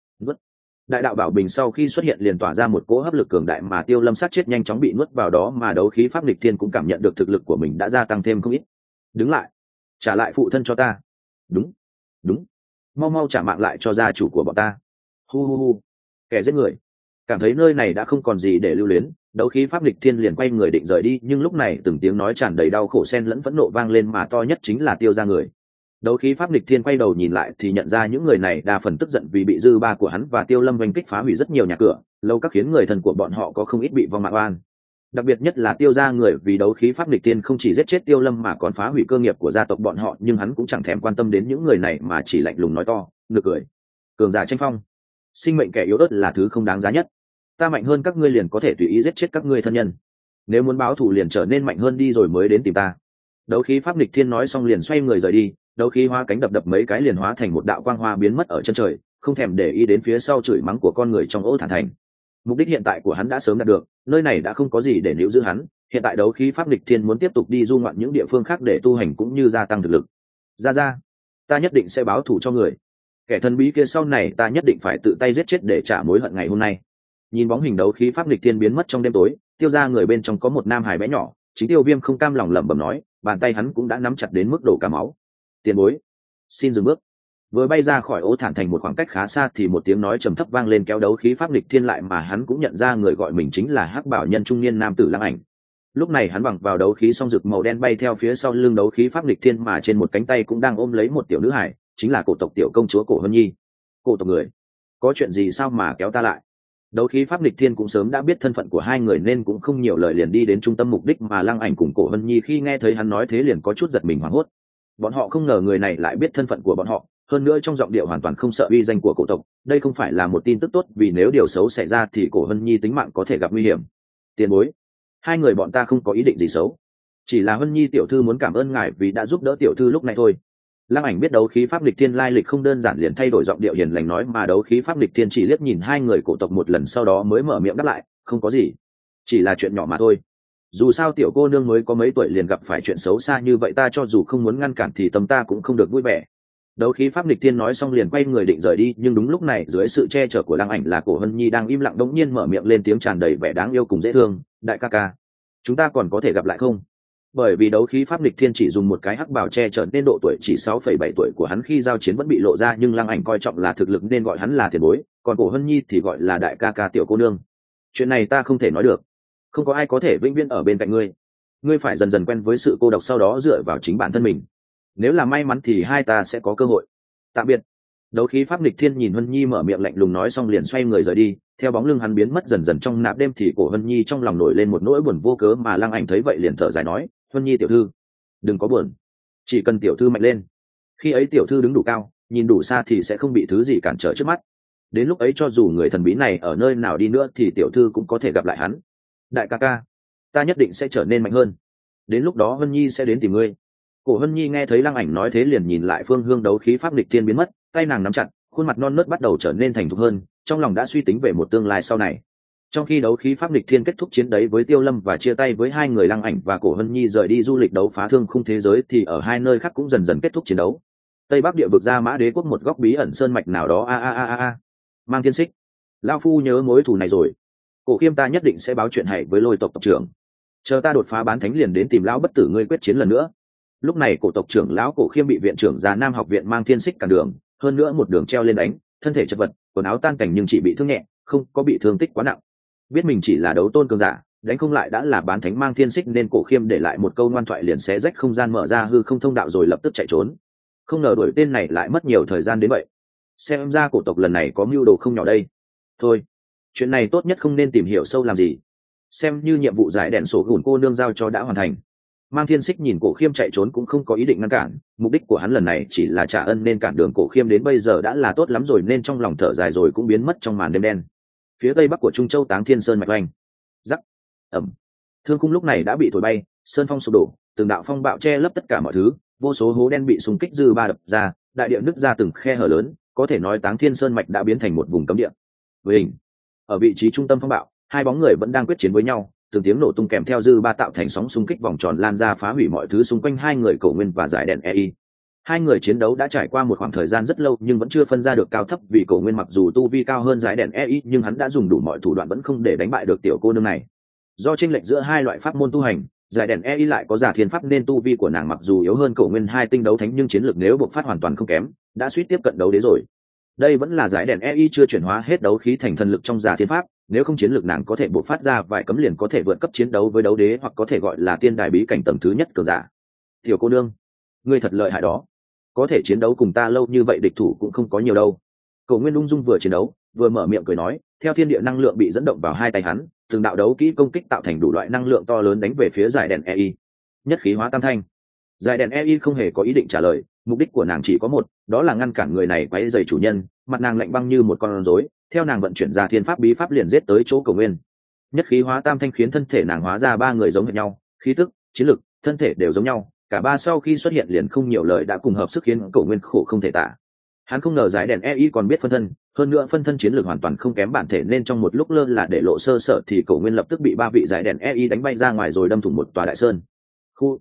Đại đạo bảo bình sau khi xuất hiện liền tỏa ra một cỗ hấp lực cường đại mà Tiêu Lâm sát chết nhanh chóng bị nuốt vào đó, mà đấu khí pháp nghịch thiên cũng cảm nhận được thực lực của mình đã gia tăng thêm không ít. Đứng lại, trả lại phụ thân cho ta. Đúng, đúng, mau mau trả mạng lại cho gia chủ của bọn ta. Hu hu hu, kẻ giết người. Cảm thấy nơi này đã không còn gì để lưu luyến, đấu khí pháp nghịch thiên liền quay người định rời đi, nhưng lúc này từng tiếng nói tràn đầy đau khổ xen lẫn phẫn nộ vang lên, mà to nhất chính là Tiêu gia người. Đấu khí pháp nghịch thiên quay đầu nhìn lại thì nhận ra những người này đa phần tức giận vì bị dư ba của hắn và Tiêu Lâm oanh kích phá hủy rất nhiều nhà cửa, lâu các khiến người thân của bọn họ có không ít bị vong mạng oan. Đặc biệt nhất là Tiêu gia người, vì đấu khí pháp nghịch thiên không chỉ giết chết Tiêu Lâm mà còn phá hủy cơ nghiệp của gia tộc bọn họ, nhưng hắn cũng chẳng thèm quan tâm đến những người này mà chỉ lạnh lùng nói to, nực cười. Cường giả tranh phong, sinh mệnh kẻ yếu ớt là thứ không đáng giá nhất. Ta mạnh hơn các ngươi liền có thể tùy ý giết chết các ngươi thân nhân. Nếu muốn báo thù liền trở nên mạnh hơn đi rồi mới đến tìm ta. Đấu khí pháp nghịch thiên nói xong liền xoay người rời đi, đấu khí hoa cánh đập đập mấy cái liền hóa thành một đạo quang hoa biến mất ở chân trời, không thèm để ý đến phía sau chửi mắng của con người trong Ô Thản Thành. Mục đích hiện tại của hắn đã sớm đạt được, nơi này đã không có gì để níu giữ hắn. Hiện tại đấu khí pháp nghịch thiên muốn tiếp tục đi du ngoạn những địa phương khác để tu hành cũng như gia tăng thực lực. Ra, ta nhất định sẽ báo thù cho người. Kẻ thần bí kia sau này ta nhất định phải tự tay giết chết để trả mối hận ngày hôm nay. Nhìn bóng hình đấu khí pháp nghịch thiên biến mất trong đêm tối, Tiêu gia người bên trong có một nam hài bé nhỏ, chính Tiêu Viêm không cam lòng lẩm bẩm nói, bàn tay hắn cũng đã nắm chặt đến mức đổ cả máu. Tiền bối, xin dừng bước. Vừa bay ra khỏi Ô Thản Thành một khoảng cách khá xa thì một tiếng nói trầm thấp vang lên kéo đấu khí pháp nghịch thiên lại, mà hắn cũng nhận ra người gọi mình chính là hắc bảo nhân trung niên nam tử Lăng Ảnh. Lúc này hắn bằng vào đấu khí song rực màu đen bay theo phía sau lưng đấu khí pháp nghịch thiên, mà trên một cánh tay cũng đang ôm lấy một tiểu nữ hải, chính là cổ tộc tiểu công chúa Cổ Hân Nhi. Cổ tộc người, có chuyện gì sao mà kéo ta lại? Đấu khí pháp nghịch thiên cũng sớm đã biết thân phận của hai người nên cũng không nhiều lời liền đi đến trung tâm mục đích, mà Lăng Ảnh cùng Cổ Hân Nhi khi nghe thấy hắn nói thế liền có chút giật mình hoảng hốt. Bọn họ không ngờ người này lại biết thân phận của bọn họ, hơn nữa trong giọng điệu hoàn toàn không sợ uy danh của cổ tộc. Đây không phải là một tin tức tốt, vì nếu điều xấu xảy ra thì Cổ Hân Nhi tính mạng có thể gặp nguy hiểm. Tiền bối, hai người bọn ta không có ý định gì xấu, chỉ là Hân Nhi tiểu thư muốn cảm ơn ngài vì đã giúp đỡ tiểu thư lúc này thôi. Lăng Ảnh biết đấu khí pháp nghịch thiên lai lịch không đơn giản liền thay đổi giọng điệu hiền lành nói, mà đấu khí pháp nghịch thiên chỉ liếc nhìn hai người cổ tộc một lần sau đó mới mở miệng đáp lại, không có gì, chỉ là chuyện nhỏ mà thôi. Dù sao tiểu cô nương mới có mấy tuổi liền gặp phải chuyện xấu xa như vậy, ta cho dù không muốn ngăn cản thì tâm ta cũng không được vui vẻ. Đấu khí pháp nghịch thiên nói xong liền quay người định rời đi, nhưng đúng lúc này dưới sự che chở của Lăng Ảnh là Cổ Hân Nhi đang im lặng đống nhiên mở miệng lên tiếng tràn đầy vẻ đáng yêu cùng dễ thương, đại ca ca, chúng ta còn có thể gặp lại không? Bởi vì đấu khí pháp nghịch thiên chỉ dùng một cái hắc bào che chở nên độ tuổi chỉ 6,7 tuổi của hắn khi giao chiến vẫn bị lộ ra, nhưng Lăng Ảnh coi trọng là thực lực nên gọi hắn là tiền bối, còn Cổ Hân Nhi thì gọi là đại ca ca tiểu cô nương. Chuyện này ta không thể nói được, không có ai có thể vĩnh viễn ở bên cạnh ngươi, ngươi phải dần dần quen với sự cô độc sau đó dựa vào chính bản thân mình. Nếu là may mắn thì hai ta sẽ có cơ hội. Tạm biệt. Đấu khí pháp nghịch thiên nhìn Hân Nhi mở miệng lạnh lùng nói xong liền xoay người rời đi, theo bóng lưng hắn biến mất dần dần trong nạp đêm thì Cổ Hân Nhi trong lòng nổi lên một nỗi buồn vô cớ, mà Lăng Ảnh thấy vậy liền thở dài nói, Hân Nhi tiểu thư, đừng có buồn, chỉ cần tiểu thư mạnh lên, khi ấy tiểu thư đứng đủ cao, nhìn đủ xa thì sẽ không bị thứ gì cản trở trước mắt. Đến lúc ấy cho dù người thần bí này ở nơi nào đi nữa thì tiểu thư cũng có thể gặp lại hắn. Đại ca ca, ta nhất định sẽ trở nên mạnh hơn, đến lúc đó Hân Nhi sẽ đến tìm ngươi. Cổ Hân Nhi nghe thấy Lăng Ảnh nói thế liền nhìn lại phương hướng đấu khí pháp nghịch thiên biến mất, tay nàng nắm chặt, khuôn mặt non nớt bắt đầu trở nên thành thục hơn, trong lòng đã suy tính về một tương lai sau này. Trong khi đấu khí pháp nghịch thiên kết thúc chiến đấu với Tiêu Lâm và chia tay với hai người Lăng Ảnh và Cổ Hân Nhi rời đi du lịch đấu phá thương khung thế giới, thì ở hai nơi khác cũng dần dần kết thúc chiến đấu. Tây Bắc địa vực Gia Mã Đế quốc một góc bí ẩn sơn mạch nào đó Mang Thiên Xích, lão phu nhớ mối thù này rồi. Cổ Khiêm ta nhất định sẽ báo chuyện hay với Lôi tộc tộc trưởng. Chờ ta đột phá bán thánh liền đến tìm lão bất tử ngươi quyết chiến lần nữa. Lúc này cổ tộc trưởng lão Cổ Khiêm bị viện trưởng Già Nam học viện Mang Thiên Xích cản đường, hơn nữa một đường treo lên đánh, thân thể chật vật, quần áo tan cảnh nhưng chỉ bị thương nhẹ, không có bị thương tích quá nặng. Biết mình chỉ là đấu tôn cường giả, đánh không lại đã là bán thánh Mang Thiên Xích nên Cổ Khiêm để lại một câu ngoan thoại liền xé rách không gian mở ra hư không thông đạo rồi lập tức chạy trốn. Không ngờ đuổi tên này lại mất nhiều thời gian đến vậy. Xem ra cổ tộc lần này có mưu đồ không nhỏ đây. Thôi, chuyện này tốt nhất không nên tìm hiểu sâu làm gì, xem như nhiệm vụ giải đèn sổ gùn cô nương giao cho đã hoàn thành. Mang Thiên Xích nhìn Cổ Khiêm chạy trốn cũng không có ý định ngăn cản, mục đích của hắn lần này chỉ là trả ân nên cản đường Cổ Khiêm đến bây giờ đã là tốt lắm rồi, nên trong lòng thở dài rồi cũng biến mất trong màn đêm đen. Phía tây bắc của Trung Châu Táng Thiên Sơn mạch oanh, rắc, ẩm, thương khung lúc này đã bị thổi bay, sơn phong sụp đổ, từng đạo phong bạo che lấp tất cả mọi thứ, vô số hố đen bị xung kích dư ba đập ra, đại địa nứt ra từng khe hở lớn, có thể nói Táng Thiên Sơn mạch đã biến thành một vùng cấm địa. Với hình, ở vị trí trung tâm phong bạo, hai bóng người vẫn đang quyết chiến với nhau, từng tiếng nổ tung kèm theo dư ba tạo thành sóng xung kích vòng tròn lan ra phá hủy mọi thứ xung quanh hai người Cổ Nguyên và Giải Đèn EI. Hai người chiến đấu đã trải qua một khoảng thời gian rất lâu nhưng vẫn chưa phân ra được cao thấp, vì Cổ Nguyên mặc dù tu vi cao hơn Giải Đèn EI nhưng hắn đã dùng đủ mọi thủ đoạn vẫn không để đánh bại được tiểu cô nương này. Do chênh lệch giữa hai loại pháp môn tu hành, Giải Đèn EI lại có giả thiên pháp nên tu vi của nàng mặc dù yếu hơn Cổ Nguyên hai tinh đấu thánh nhưng chiến lược nếu bộc phát hoàn toàn không kém, đã suýt tiếp cận đấu đế rồi. Đây vẫn là Giải Đèn EI chưa chuyển hóa hết đấu khí thành thần lực trong giả thiên pháp, nếu không chiến lược nàng có thể bộc phát ra vài cấm liền có thể vượt cấp chiến đấu với đấu đế hoặc có thể gọi là tiên đài bí cảnh tầng thứ nhất cường giả. Tiểu cô nương, ngươi thật lợi hại đó, có thể chiến đấu cùng ta lâu như vậy địch thủ cũng không có nhiều đâu. Cổ Nguyên ung dung vừa chiến đấu vừa mở miệng cười nói, theo thiên địa năng lượng bị dẫn động vào hai tay hắn, từng đạo đấu kỹ công kích tạo thành đủ loại năng lượng to lớn đánh về phía Giải Đèn EI. Nhất khí hóa tam thanh. Giải Đèn EI không hề có ý định trả lời, mục đích của nàng chỉ có một, đó là ngăn cản người này quấy rầy chủ nhân. Mặt nàng lạnh băng như một con rối, theo nàng vận chuyển ra thiên pháp bí pháp liền giết tới chỗ Cổ Nguyên. Nhất khí hóa tam thanh khiến thân thể nàng hóa ra ba người giống hệt nhau, khí tức, chiến lực, thân thể đều giống nhau, cả ba sau khi xuất hiện liền không nhiều lời đã cùng hợp sức khiến Cổ Nguyên khổ không thể tả. Hắn không ngờ Giải Đèn EI còn biết phân thân, hơn nữa phân thân chiến lược hoàn toàn không kém bản thể nên trong một lúc lơ là để lộ sơ sở thì Cổ Nguyên lập tức bị ba vị Giải Đèn EI đánh bay ra ngoài rồi đâm thủng một tòa đại sơn. Khu,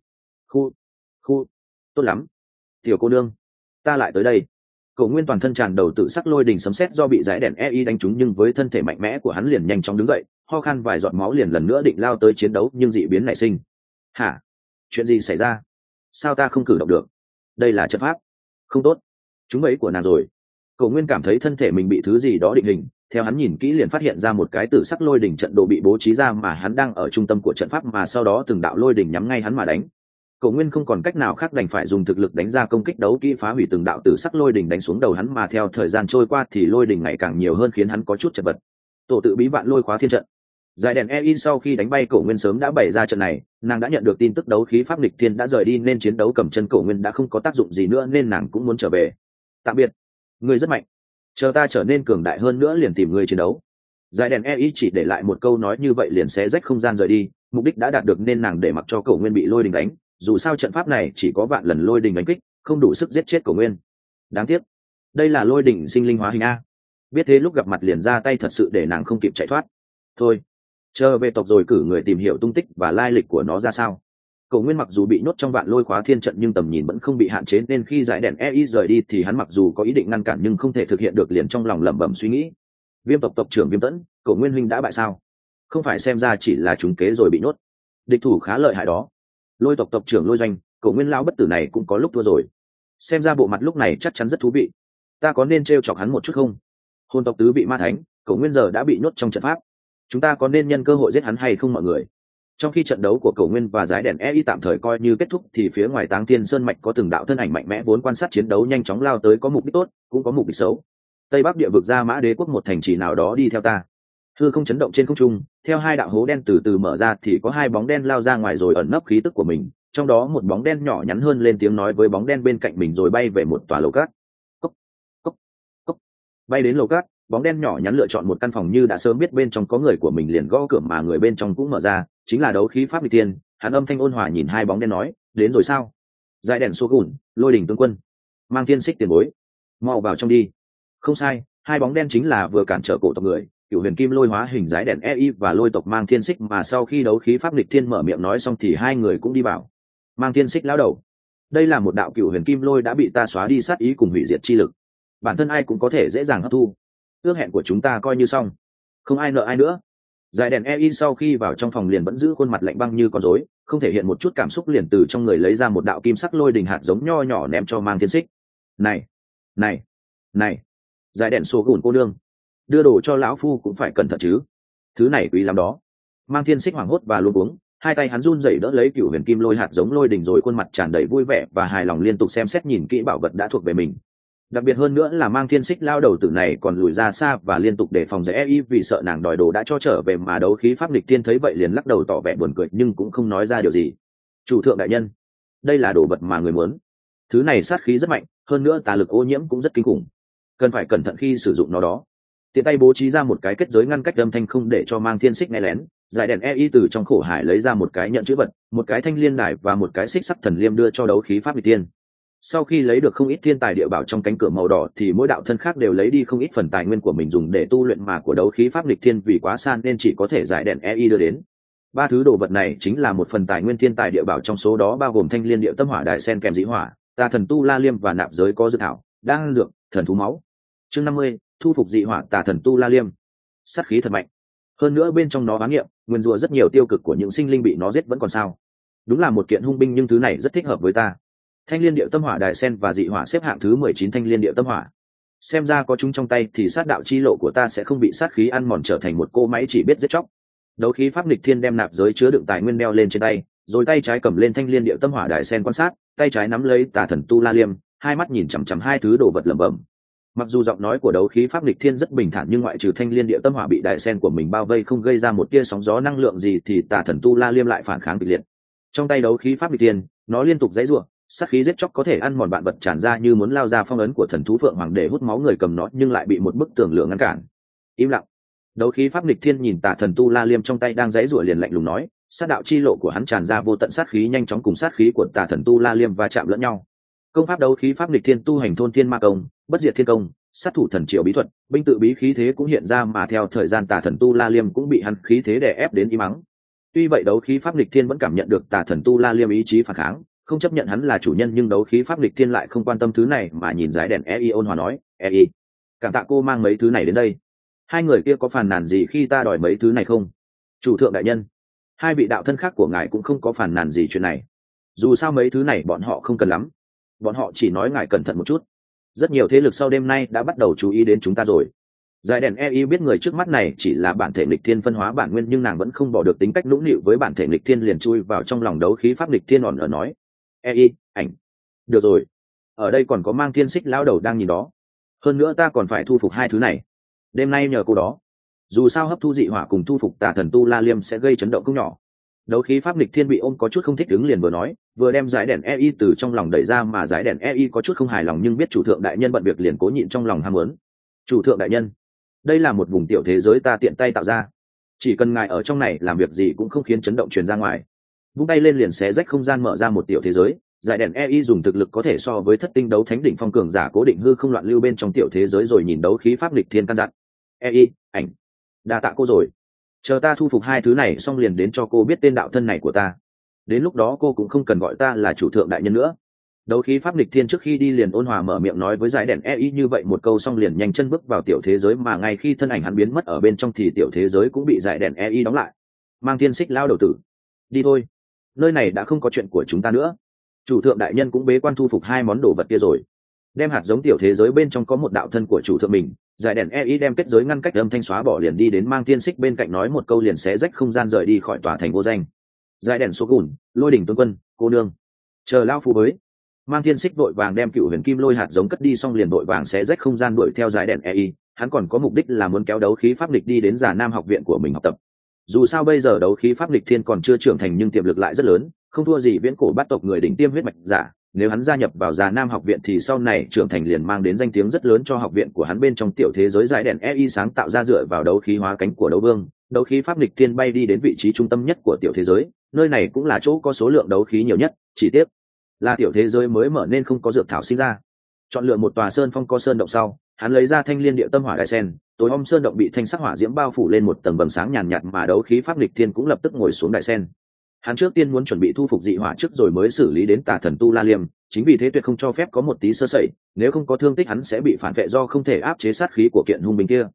tốt lắm, tiểu cô nương, ta lại tới đây. Cổ Nguyên toàn thân tràn đầu tự sắc lôi đình sấm sét do bị Giải Đèn EI đánh trúng nhưng với thân thể mạnh mẽ của hắn liền nhanh chóng đứng dậy, ho khan vài giọt máu liền lần nữa định lao tới chiến đấu nhưng dị biến nảy sinh. Hả? Chuyện gì xảy ra? Sao ta không cử động được? Đây là trận pháp. Không tốt. Chúng bẫy của nàng rồi. Cổ Nguyên cảm thấy thân thể mình bị thứ gì đó định hình, theo hắn nhìn kỹ liền phát hiện ra một cái tử sắc lôi đỉnh trận đồ bị bố trí ra mà hắn đang ở trung tâm của trận pháp mà sau đó từng đạo lôi đỉnh nhắm ngay hắn mà đánh. Cổ Nguyên không còn cách nào khác đành phải dùng thực lực đánh ra công kích đấu kỹ phá hủy từng đạo tử sắc lôi đỉnh đánh xuống đầu hắn mà theo thời gian trôi qua thì lôi đỉnh ngày càng nhiều hơn khiến hắn có chút chật vật. Tổ tự bí vạn lôi khóa thiên trận. Giải Đèn EI sau khi đánh bay Cổ Nguyên sớm đã bày ra trận này, nàng đã nhận được tin tức đấu khí pháp nghịch thiên đã rời đi nên chiến đấu cầm chân Cổ Nguyên đã không có tác dụng gì nữa nên nàng cũng muốn trở về. Tạm biệt, ngươi rất mạnh, chờ ta trở nên cường đại hơn nữa liền tìm ngươi chiến đấu. Giải Đèn EI chỉ để lại một câu nói như vậy liền xé rách không gian rời đi, mục đích đã đạt được nên nàng để mặc cho Cổ Nguyên bị lôi đình đánh, dù sao trận pháp này chỉ có vạn lần lôi đình đánh kích, không đủ sức giết chết Cổ Nguyên. Đáng tiếc, đây là lôi đỉnh sinh linh hóa hình a. Biết thế lúc gặp mặt liền ra tay thật sự để nàng không kịp chạy thoát. Thôi, chờ về tộc rồi cử người tìm hiểu tung tích và lai lịch của nó ra sao. Cổ Nguyên mặc dù bị nhốt trong vạn lôi khóa thiên trận nhưng tầm nhìn vẫn không bị hạn chế nên khi Giải Đèn EI rời đi thì hắn mặc dù có ý định ngăn cản nhưng không thể thực hiện được liền trong lòng lẩm bẩm suy nghĩ. Viêm tộc tộc trưởng Viêm Tẫn, Cổ Nguyên huynh đã bại sao? Không phải xem ra chỉ là trúng kế rồi bị nhốt. Địch thủ khá lợi hại đó. Lôi tộc tộc trưởng Lôi Doanh, Cổ Nguyên lão bất tử này cũng có lúc thua rồi. Xem ra bộ mặt lúc này chắc chắn rất thú vị. Ta có nên trêu chọc hắn một chút không? Hồn tộc tứ bị ma thánh, Cổ Nguyên giờ đã bị nhốt trong trận pháp. Chúng ta có nên nhân cơ hội giết hắn hay không mọi người? Trong khi trận đấu của Cổ Nguyên và Giải Đèn EI tạm thời coi như kết thúc thì phía ngoài Táng Thiên Sơn mạch có từng đạo thân ảnh mạnh mẽ vốn quan sát chiến đấu nhanh chóng lao tới có mục đích tốt, cũng có mục đích xấu. Tây Bắc địa vực Gia Mã Đế quốc một thành trì nào đó đi theo ta. Hư không chấn động trên không trung, theo hai đạo hố đen từ từ mở ra thì có hai bóng đen lao ra ngoài rồi ẩn nấp khí tức của mình, trong đó một bóng đen nhỏ nhắn hơn lên tiếng nói với bóng đen bên cạnh mình rồi bay về một tòa lầu cát. Cốc, cốc, cốc. Bay đến lầu cát, bóng đen nhỏ nhắn lựa chọn một căn phòng như đã sớm biết bên trong có người của mình liền gõ cửa mà người bên trong cũng mở ra, chính là đấu khí pháp nghịch tiên. Hắn âm thanh ôn hòa nhìn hai bóng đen nói, đến rồi sao? Giải Đèn Xô Gùn, Lôi Đỉnh tướng quân, Mang Thiên Xích tiền bối, mau vào trong đi. Không sai, hai bóng đen chính là vừa cản trở cổ tộc người, Cửu Huyền Kim Lôi hóa hình Giải Đèn EI và Lôi tộc Mang Thiên Xích mà sau khi đấu khí pháp nghịch thiên mở miệng nói xong thì hai người cũng đi vào. Mang Thiên Xích lão đầu, đây là một đạo Cửu Huyền Kim Lôi đã bị ta xóa đi sát ý cùng hủy diệt chi lực, bản thân ai cũng có thể dễ dàng hấp thu. Ước hẹn của chúng ta coi như xong, không ai nợ ai nữa. Giải Đèn EI sau khi vào trong phòng liền vẫn giữ khuôn mặt lạnh băng như con rối, không thể hiện một chút cảm xúc liền từ trong người lấy ra một đạo kim sắc lôi đình hạt giống nho nhỏ ném cho Mang Thiên Xích. Này, này, này, Giải Đèn Xô Gùn cô nương, đưa đồ cho lão phu cũng phải cẩn thận chứ, thứ này quý lắm đó. Mang Thiên Xích hoảng hốt và luống cuống, hai tay hắn run rẩy đỡ lấy Cửu Huyền Kim Lôi hạt giống lôi đình rồi khuôn mặt tràn đầy vui vẻ và hài lòng liên tục xem xét nhìn kỹ bảo vật đã thuộc về mình. Đặc biệt hơn nữa là Mang Thiên Xích lao đầu tử này còn lùi ra xa và liên tục đề phòng Giải EI vì sợ nàng đòi đồ đã cho trở về mà đấu khí pháp nghịch tiên thấy vậy liền lắc đầu tỏ vẻ buồn cười nhưng cũng không nói ra điều gì. Chủ thượng đại nhân, đây là đồ vật mà người muốn. Thứ này sát khí rất mạnh, hơn nữa tà lực ô nhiễm cũng rất kinh khủng, cần phải cẩn thận khi sử dụng nó đó. Tiện tay bố trí ra một cái kết giới ngăn cách âm thanh không để cho Mang Thiên Xích nghe lén. Giải Đèn EI từ trong khổ hải lấy ra một cái nhận chữ vật, một cái thanh liên đài và một cái xích sắc thần liêm đưa cho đấu khí pháp nghịch tiên. Sau khi lấy được không ít thiên tài địa bảo trong cánh cửa màu đỏ thì mỗi đạo thân khác đều lấy đi không ít phần tài nguyên của mình dùng để tu luyện, mà của đấu khí pháp nghịch thiên vì quá xa nên chỉ có thể giải đèn EI đưa đến. Ba thứ đồ vật này chính là một phần tài nguyên thiên tài địa bảo, trong số đó bao gồm thanh liên địa tâm hỏa đại sen kèm dĩ hỏa, tà thần tu la liêm và nạp giới có dược thảo, đan dược, thần thú máu. Chương 50, thu phục dị hỏa tà thần tu la liêm. Sát khí thật mạnh. Hơn nữa bên trong nó bám nghiệm, nguyên rủa rất nhiều tiêu cực của những sinh linh bị nó giết vẫn còn sao. Đúng là một kiện hung binh, nhưng thứ này rất thích hợp với ta. Thanh liên địa tâm hỏa đài sen và dị hỏa xếp hạng thứ 19. Thanh liên địa tâm hỏa, xem ra có chúng trong tay thì sát đạo chi lộ của ta sẽ không bị sát khí ăn mòn trở thành một cô máy chỉ biết giết chóc. Đấu khí pháp nghịch thiên đem nạp giới chứa đựng tài nguyên đeo lên trên tay, rồi tay trái cầm lên thanh liên địa tâm hỏa đài sen quan sát, tay trái nắm lấy tà thần tu la liêm, hai mắt nhìn chằm chằm hai thứ đồ vật lẩm bẩm. Mặc dù giọng nói của đấu khí pháp nghịch thiên rất bình thản, nhưng ngoại trừ thanh liên địa tâm hỏa bị đài sen của mình bao vây không gây ra một tia sóng gió năng lượng gì thì tà thần tu la liêm lại phản kháng kịch liệt. Trong tay đấu khí pháp nghịch thiên, nó liên tục giãy giụa, sát khí giết chóc có thể ăn mòn vạn vật tràn ra như muốn lao ra phong ấn của thần thú phượng hoàng để hút máu người cầm nó, nhưng lại bị một bức tường lửa ngăn cản. Im lặng. Đấu khí pháp nghịch thiên nhìn tà thần tu la liêm trong tay đang giãy giụa liền lạnh lùng nói, sát đạo chi lộ của hắn tràn ra vô tận sát khí nhanh chóng cùng sát khí của tà thần tu la liêm va chạm lẫn nhau. Công pháp đấu khí pháp nghịch thiên tu hành thôn thiên ma công, bất diệt thiên công, sát thủ thần triệu bí thuật, binh tự bí khí thế cũng hiện ra, mà theo thời gian tà thần tu la liêm cũng bị hắn khí thế đè ép đến im mắng. Tuy vậy đấu khí pháp nghịch thiên vẫn cảm nhận được tà thần tu la liêm ý chí phản kháng, không chấp nhận hắn là chủ nhân, nhưng đấu khí pháp nghịch thiên lại không quan tâm thứ này mà nhìn dải đèn EI ôn hòa nói, EI, cảm tạ cô mang mấy thứ này đến đây. Hai người kia có phàn nàn gì khi ta đòi mấy thứ này không? Chủ thượng đại nhân, hai vị đạo thân khác của ngài cũng không có phàn nàn gì chuyện này. Dù sao mấy thứ này bọn họ không cần lắm, bọn họ chỉ nói ngài cẩn thận một chút. Rất nhiều thế lực sau đêm nay đã bắt đầu chú ý đến chúng ta rồi. Giải đèn EI biết người trước mắt này chỉ là bản thể nghịch thiên phân hóa bản nguyên, nhưng nàng vẫn không bỏ được tính cách nũng nịu với bản thể nghịch thiên, liền chui vào trong lòng đấu khí pháp nghịch thiên ỏn ở nói, EI, ảnh, được rồi, ở đây còn có mang thiên xích lão đầu đang nhìn đó. Hơn nữa ta còn phải thu phục hai thứ này. Đêm nay nhờ cô đó. Dù sao hấp thu dị hỏa cùng thu phục tà thần tu la liêm sẽ gây chấn động không nhỏ. Đấu khí pháp nghịch thiên bị ôm có chút không thích ứng, liền vừa nói, vừa đem giải đèn EI từ trong lòng đẩy ra, mà giải đèn EI có chút không hài lòng nhưng biết chủ thượng đại nhân bận việc liền cố nhịn trong lòng ham muốn. Chủ thượng đại nhân, đây là một vùng tiểu thế giới ta tiện tay tạo ra, chỉ cần ngài ở trong này làm việc gì cũng không khiến chấn động truyền ra ngoài. Vung tay lên liền xé rách không gian mở ra một tiểu thế giới. Giải đèn EI dùng thực lực có thể so với thất tinh đấu thánh đỉnh phong cường giả cố định hư không loạn lưu bên trong tiểu thế giới, rồi nhìn đấu khí pháp nghịch thiên căn dặn, EI, ảnh, đa tạ cô rồi. Chờ ta thu phục hai thứ này xong liền đến cho cô biết tên đạo thân này của ta. Đến lúc đó cô cũng không cần gọi ta là chủ thượng đại nhân nữa. Đấu khí pháp nghịch thiên trước khi đi liền ôn hòa mở miệng nói với giải đèn EI như vậy một câu xong liền nhanh chân bước vào tiểu thế giới, mà ngay khi thân ảnh hắn biến mất ở bên trong thì tiểu thế giới cũng bị giải đèn EI đóng lại. Mang thiên xích lao đầu tử, đi thôi, nơi này đã không có chuyện của chúng ta nữa. Chủ thượng đại nhân cũng bế quan thu phục hai món đồ vật kia rồi. Đem hạt giống tiểu thế giới bên trong có một đạo thân của chủ thượng mình. Giải đèn EI đem kết giới ngăn cách âm thanh xóa bỏ liền đi đến mang thiên xích bên cạnh nói một câu liền xé rách không gian rời đi khỏi tòa thành vô danh. Giải đèn số gùn, lôi đỉnh tướng quân, cô nương, chờ lao phù bới. Mang thiên xích vội vàng đem cựu huyền kim lôi hạt giống cất đi xong liền vội vàng xé rách không gian đuổi theo giải đèn EI. Hắn còn có mục đích là muốn kéo đấu khí pháp nghịch đi đến Già Nam học viện của mình học tập. Dù sao bây giờ đấu khí pháp nghịch thiên còn chưa trưởng thành nhưng tiềm lực lại rất lớn, không thua gì viễn cổ bát tộc người đỉnh tiêm huyết mạch giả. Nếu hắn gia nhập vào Già Nam học viện thì sau này trưởng thành liền mang đến danh tiếng rất lớn cho học viện của hắn. Bên trong tiểu thế giới giải đèn EI sáng tạo ra dựa vào đấu khí hóa cánh của đấu vương, đấu khí pháp nghịch thiên bay đi đến vị trí trung tâm nhất của tiểu thế giới. Nơi này cũng là chỗ có số lượng đấu khí nhiều nhất, chỉ tiếc là tiểu thế giới mới mở nên không có dược thảo sinh ra. Chọn lựa một tòa sơn phong có sơn động sau, hắn lấy ra thanh liên địa tâm hỏa đại sen, tối om sơn động bị thanh sắc hỏa diễm bao phủ lên một tầng vầng sáng nhàn nhạt, mà đấu khí pháp nghịch thiên cũng lập tức ngồi xuống đại sen. Hắn trước tiên muốn chuẩn bị thu phục dị hỏa trước rồi mới xử lý đến tà thần tu la liêm, chính vì thế tuyệt không cho phép có một tí sơ sẩy, nếu không có thương tích hắn sẽ bị phản vệ do không thể áp chế sát khí của kiện hung binh kia.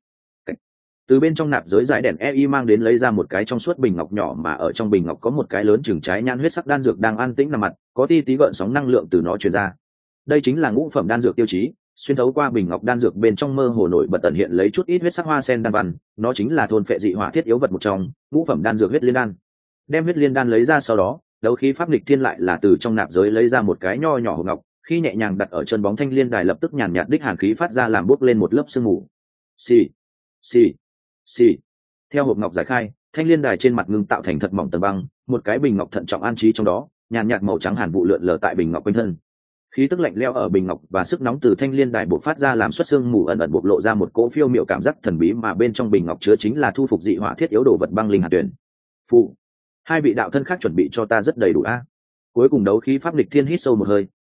Từ bên trong nạp giới giải đèn EI mang đến lấy ra một cái trong suốt bình ngọc nhỏ, mà ở trong bình ngọc có một cái lớn chừng trái nhãn huyết sắc đan dược đang an tĩnh nằm mặt, có tí tí gợn sóng năng lượng từ nó truyền ra. Đây chính là ngũ phẩm đan dược tiêu chí. Xuyên thấu qua bình ngọc đan dược bên trong mơ hồ nổi bật tận hiện lấy chút ít huyết sắc hoa sen đan văn, nó chính là thôn phệ dị hỏa thiết yếu vật một trong, ngũ phẩm đan dược huyết liên đan. Đem huyết liên đan lấy ra sau đó, đấu khí pháp nghịch thiên lại là từ trong nạp giới lấy ra một cái nho nhỏ hộp ngọc, khi nhẹ nhàng đặt ở chân bóng thanh liên đài lập tức nhàn nhạt đích hàn khí phát ra làm bốc lên một lớp sương mù. Xì, xì, xì. Theo hộp ngọc giải khai, thanh liên đài trên mặt ngưng tạo thành thật mỏng tầng băng, một cái bình ngọc thận trọng an trí trong đó, nhàn nhạt màu trắng hàn vụ lượn lờ tại bình ngọc quanh thân. Khí tức lạnh lẽo ở bình ngọc và sức nóng từ thanh liên đài bộc phát ra làm xuất sương mù ẩn ẩn bộc lộ ra một cỗ phiêu miệu cảm giác thần bí, mà bên trong bình ngọc chứa chính là thu phục dị hỏa thiết yếu đồ vật băng linh hạt tuyển. Phụ, hai vị đạo thân khác chuẩn bị cho ta rất đầy đủ a. Cuối cùng đấu khí pháp nghịch thiên hít sâu một hơi,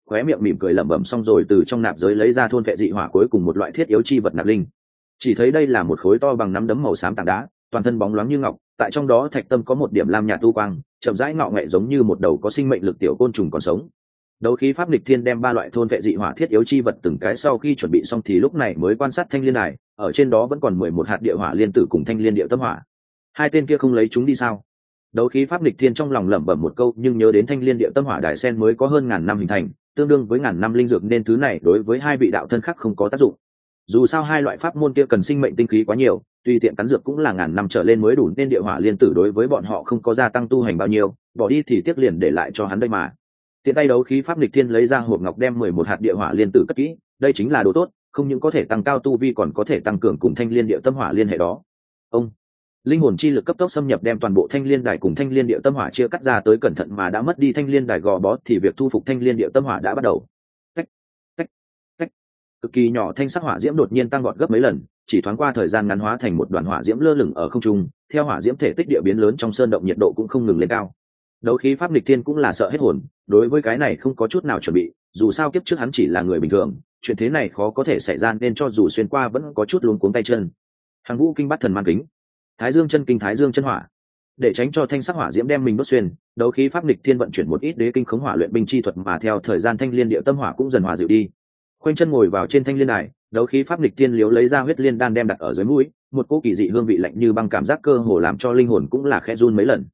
khóe miệng mỉm cười lẩm bẩm xong rồi từ trong nạp giới lấy ra thôn vệ dị hỏa cuối cùng một loại thiết yếu chi vật nạp linh. Chỉ thấy đây là một khối to bằng nắm đấm màu xám tảng đá, toàn thân bóng loáng như ngọc, tại trong đó thạch tâm có một điểm lam nhạt tu quang, chậm rãi ngọ nghệ giống như một đầu có sinh mệnh lực tiểu côn trùng còn sống. Đấu khí pháp nghịch thiên đem ba loại thôn vệ dị hỏa thiết yếu chi vật từng cái sau khi chuẩn bị xong thì lúc này mới quan sát thanh liên đài, ở trên đó vẫn còn 11 hạt địa hỏa liên tử cùng thanh liên địa tâm hỏa. Hai tên kia không lấy chúng đi sao? Đấu khí pháp nghịch thiên trong lòng lẩm bẩm một câu, nhưng nhớ đến thanh liên địa tâm hỏa đài sen mới có hơn ngàn năm hình thành, tương đương với ngàn năm linh dược nên thứ này đối với hai vị đạo thân khác không có tác dụng. Dù sao hai loại pháp môn kia cần sinh mệnh tinh khí quá nhiều, tùy tiện cắn dược cũng là ngàn năm trở lên mới đủ nên địa hỏa liên tử đối với bọn họ không có gia tăng tu hành bao nhiêu, bỏ đi thì tiếc liền để lại cho hắn đây mà. Tiện tay đấu khí pháp nghịch thiên lấy ra hộp ngọc đem 11 hạt địa hỏa liên tử cất kỹ, đây chính là đồ tốt, không những có thể tăng cao tu vi còn có thể tăng cường cùng thanh liên địa tâm hỏa liên hệ đó. Ông linh hồn chi lực cấp tốc xâm nhập đem toàn bộ thanh liên đài cùng thanh liên địa tâm hỏa chia cắt ra tới cẩn thận mà đã mất đi thanh liên đài gò bó thì việc thu phục thanh liên địa tâm hỏa đã bắt đầu. Cách, cách, cách. Cực kỳ nhỏ thanh sắc hỏa diễm đột nhiên tăng vọt gấp mấy lần, chỉ thoáng qua thời gian ngắn hóa thành một đoàn hỏa diễm lơ lửng ở không trung, theo hỏa diễm thể tích địa biến lớn trong sơn động nhiệt độ cũng không ngừng lên cao. Đấu khí pháp nghịch thiên cũng là sợ hết hồn, đối với cái này không có chút nào chuẩn bị, dù sao kiếp trước hắn chỉ là người bình thường, chuyện thế này khó có thể xảy ra nên cho dù xuyên qua vẫn có chút luống cuống tay chân. Hàng vũ kinh bắt thần man kính, thái dương chân kinh thái dương chân hỏa, để tránh cho thanh sắc hỏa diễm đem mình đốt xuyên, đấu khí pháp nghịch thiên vận chuyển một ít đế kinh khống hỏa luyện binh chi thuật mà theo thời gian thanh liên địa tâm hỏa cũng dần hòa dịu đi. Khoanh chân ngồi vào trên thanh liên đài, đấu khí pháp nghịch thiên liếu lấy ra huyết liên đan đem đặt ở dưới mũi, một cỗ kỳ dị hương vị lạnh như băng cảm giác cơ hồ làm cho linh hồn cũng là khẽ run mấy lần.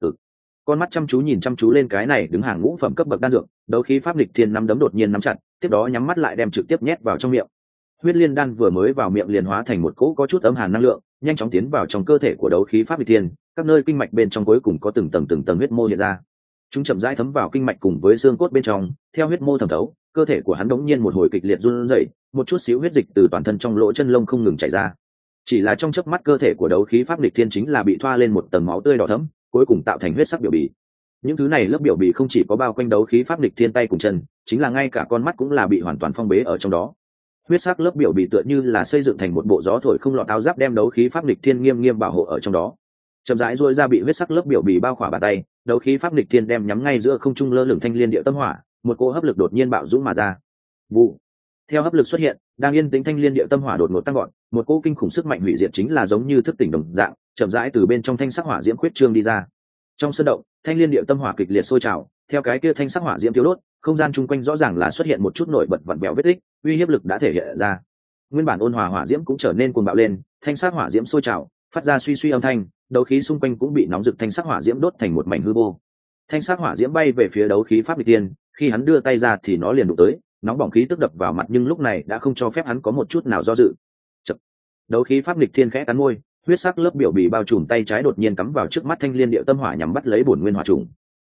Con mắt chăm chú lên cái này đứng hàng ngũ phẩm cấp bậc đan dược, đấu khí pháp nghịch thiên nắm đấm đột nhiên nắm chặt, tiếp đó nhắm mắt lại đem trực tiếp nhét vào trong miệng. Huyết liên đan vừa mới vào miệng liền hóa thành một cỗ có chút ấm hàn năng lượng, nhanh chóng tiến vào trong cơ thể của đấu khí pháp nghịch thiên, các nơi kinh mạch bên trong cuối cùng có từng tầng huyết mô hiện ra. Chúng chậm rãi thấm vào kinh mạch cùng với xương cốt bên trong, theo huyết mô thẩm thấu, cơ thể của hắn đống nhiên một hồi kịch liệt run rẩy, một chút xíu huyết dịch từ toàn thân trong lỗ chân lông không ngừng chảy ra. Chỉ là trong chớp mắt cơ thể của đấu khí pháp nghịch thiên chính là bị thoa lên một tầng máu tươi đỏ thẫm, cuối cùng tạo thành huyết sắc biểu bì. Những thứ này lớp biểu bì không chỉ có bao quanh đấu khí pháp nghịch thiên tay cùng chân, chính là ngay cả con mắt cũng là bị hoàn toàn phong bế ở trong đó. Huyết sắc lớp biểu bì tựa như là xây dựng thành một bộ gió thổi không lọt áo giáp đem đấu khí pháp nghịch thiên nghiêm nghiêm bảo hộ ở trong đó. Chậm rãi duỗi ra bị huyết sắc lớp biểu bì bao khỏa bàn tay, đấu khí pháp nghịch thiên đem nhắm ngay giữa không trung lơ lửng thanh liên địa tâm hỏa, một cỗ hấp lực đột nhiên bạo dũng mà ra. Vụ. Theo hấp lực xuất hiện, đang yên tĩnh thanh liên địa tâm hỏa đột ngột tăng gọn, một cỗ kinh khủng sức mạnh hủy diệt chính là giống như thức tỉnh đồng dạng, chậm rãi từ bên trong thanh sắc hỏa diễm khuyết trương đi ra. Trong sân động, thanh liên địa tâm hỏa kịch liệt sôi trào, theo cái kia thanh sắc hỏa diễm tiêu đốt, không gian chung quanh rõ ràng là xuất hiện một chút nổi bật vặn vẹo vết tích, uy hiếp lực đã thể hiện ra. Nguyên bản ôn hòa hỏa diễm cũng trở nên cuồng bạo lên, thanh sắc hỏa diễm sôi trào, phát ra suy suy âm thanh, đấu khí xung quanh cũng bị nóng rực thanh sắc hỏa diễm đốt thành một mảnh hư vô. Thanh sắc hỏa diễm bay về phía đấu khí pháp nghịch thiên, khi hắn đưa tay ra thì nó liền đụng tới, nóng bỏng khí tức đập vào mặt nhưng lúc này đã không cho phép hắn có một chút nào do dự. Chật. Đấu khí pháp nghịch thiên khẽ cắn môi, huyết sắc lớp biểu bì bao trùm tay trái đột nhiên cắm vào trước mắt thanh liên địa tâm hỏa nhằm bắt lấy bổn nguyên hỏa trùng.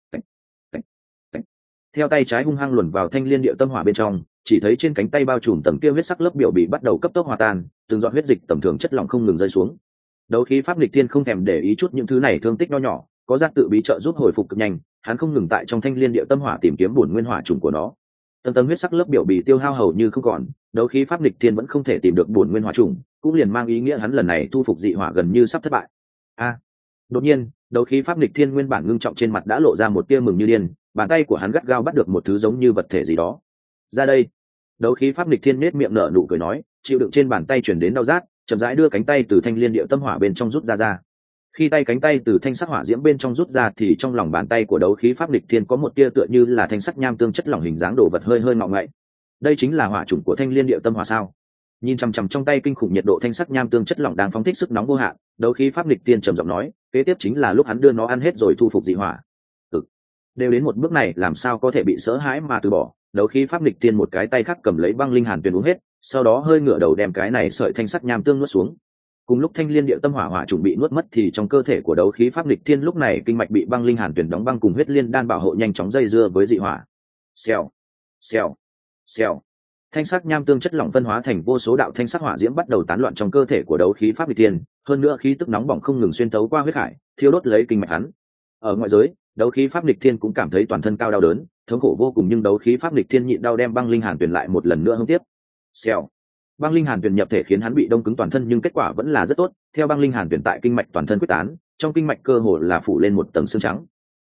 Theo tay trái hung hăng luồn vào thanh liên địa tâm hỏa bên trong, chỉ thấy trên cánh tay bao trùm tầng kia huyết sắc lớp biểu bì bắt đầu cấp tốc hòa tan, từng giọt huyết dịch tầm thường chất lỏng không ngừng rơi xuống. Đấu khí pháp nghịch thiên không thèm để ý chút những thứ này thương tích nho nhỏ, có giác tự bí trợ giúp hồi phục cực nhanh, hắn không ngừng tại trong thanh liên địa tâm hỏa tìm kiếm bổn nguyên hỏa trùng của nó. Tầng huyết sắc lớp biểu bì tiêu hao hầu như không còn, đấu khí pháp nghịch thiên vẫn không thể tìm được bổn nguyên hỏa trùng, cũng liền mang ý nghĩa hắn lần này thu phục dị hỏa gần như sắp thất bại. Đột nhiên, đấu khí pháp nghịch thiên nguyên bản ngưng trọng trên mặt đã lộ ra một tia mừng như điên, bàn tay của hắn gắt gao bắt được một thứ giống như vật thể gì đó. Ra đây. Đấu khí pháp nghịch thiên nết miệng nở nụ cười nói, chịu đựng trên bàn tay truyền đến đau rát, chậm rãi đưa cánh tay từ thanh liên địa tâm hỏa bên trong rút ra. Khi tay cánh tay từ thanh sắc hỏa diễm bên trong rút ra thì trong lòng bàn tay của đấu khí pháp nghịch thiên có một tia tựa như là thanh sắc nham tương chất lỏng hình dáng đồ vật hơi ngọ ngậy. Đây chính là hỏa chủng của thanh liên địa tâm hỏa sao? Nhìn chằm chằm trong tay kinh khủng nhiệt độ thanh sắc nham tương chất lỏng đang phóng thích sức nóng vô hạn, đấu khí pháp nghịch thiên trầm giọng nói, kế tiếp chính là lúc hắn đưa nó ăn hết rồi thu phục dị hỏa. Đều đến một bước này làm sao có thể bị sợ hãi mà từ bỏ, đấu khí pháp nghịch thiên một cái tay khác cầm lấy băng linh hàn tuyền uống hết, sau đó hơi ngửa đầu đem cái này sợi thanh sắc nham tương nuốt xuống. Cùng lúc thanh liên địa tâm hỏa hỏa trùng bị nuốt mất thì trong cơ thể của đấu khí pháp nghịch thiên lúc này kinh mạch bị băng linh hàn tuyền đóng băng cùng huyết liên đan bảo hộ nhanh chóng dây dưa với dị hỏa. Xèo, xèo, xèo. Thanh sắc nham tương chất lỏng phân hóa thành vô số đạo thanh sắc hỏa diễm bắt đầu tán loạn trong cơ thể của đấu khí pháp nghịch thiên, hơn nữa khí tức nóng bỏng không ngừng xuyên tấu qua huyết hải, thiêu đốt lấy kinh mạch hắn. Ở ngoại giới, đấu khí pháp nghịch thiên cũng cảm thấy toàn thân cao đau đớn, thống khổ vô cùng nhưng đấu khí pháp nghịch thiên nhịn đau đem băng linh hàn tuyền lại một lần nữa hứng tiếp. Xèo. Băng linh hàn tuyền nhập thể khiến hắn bị đông cứng toàn thân nhưng kết quả vẫn là rất tốt, theo băng linh hàn tuyền tại kinh mạch toàn thân quyết tán, trong kinh mạch cơ hồ là phủ lên một tầng xương trắng.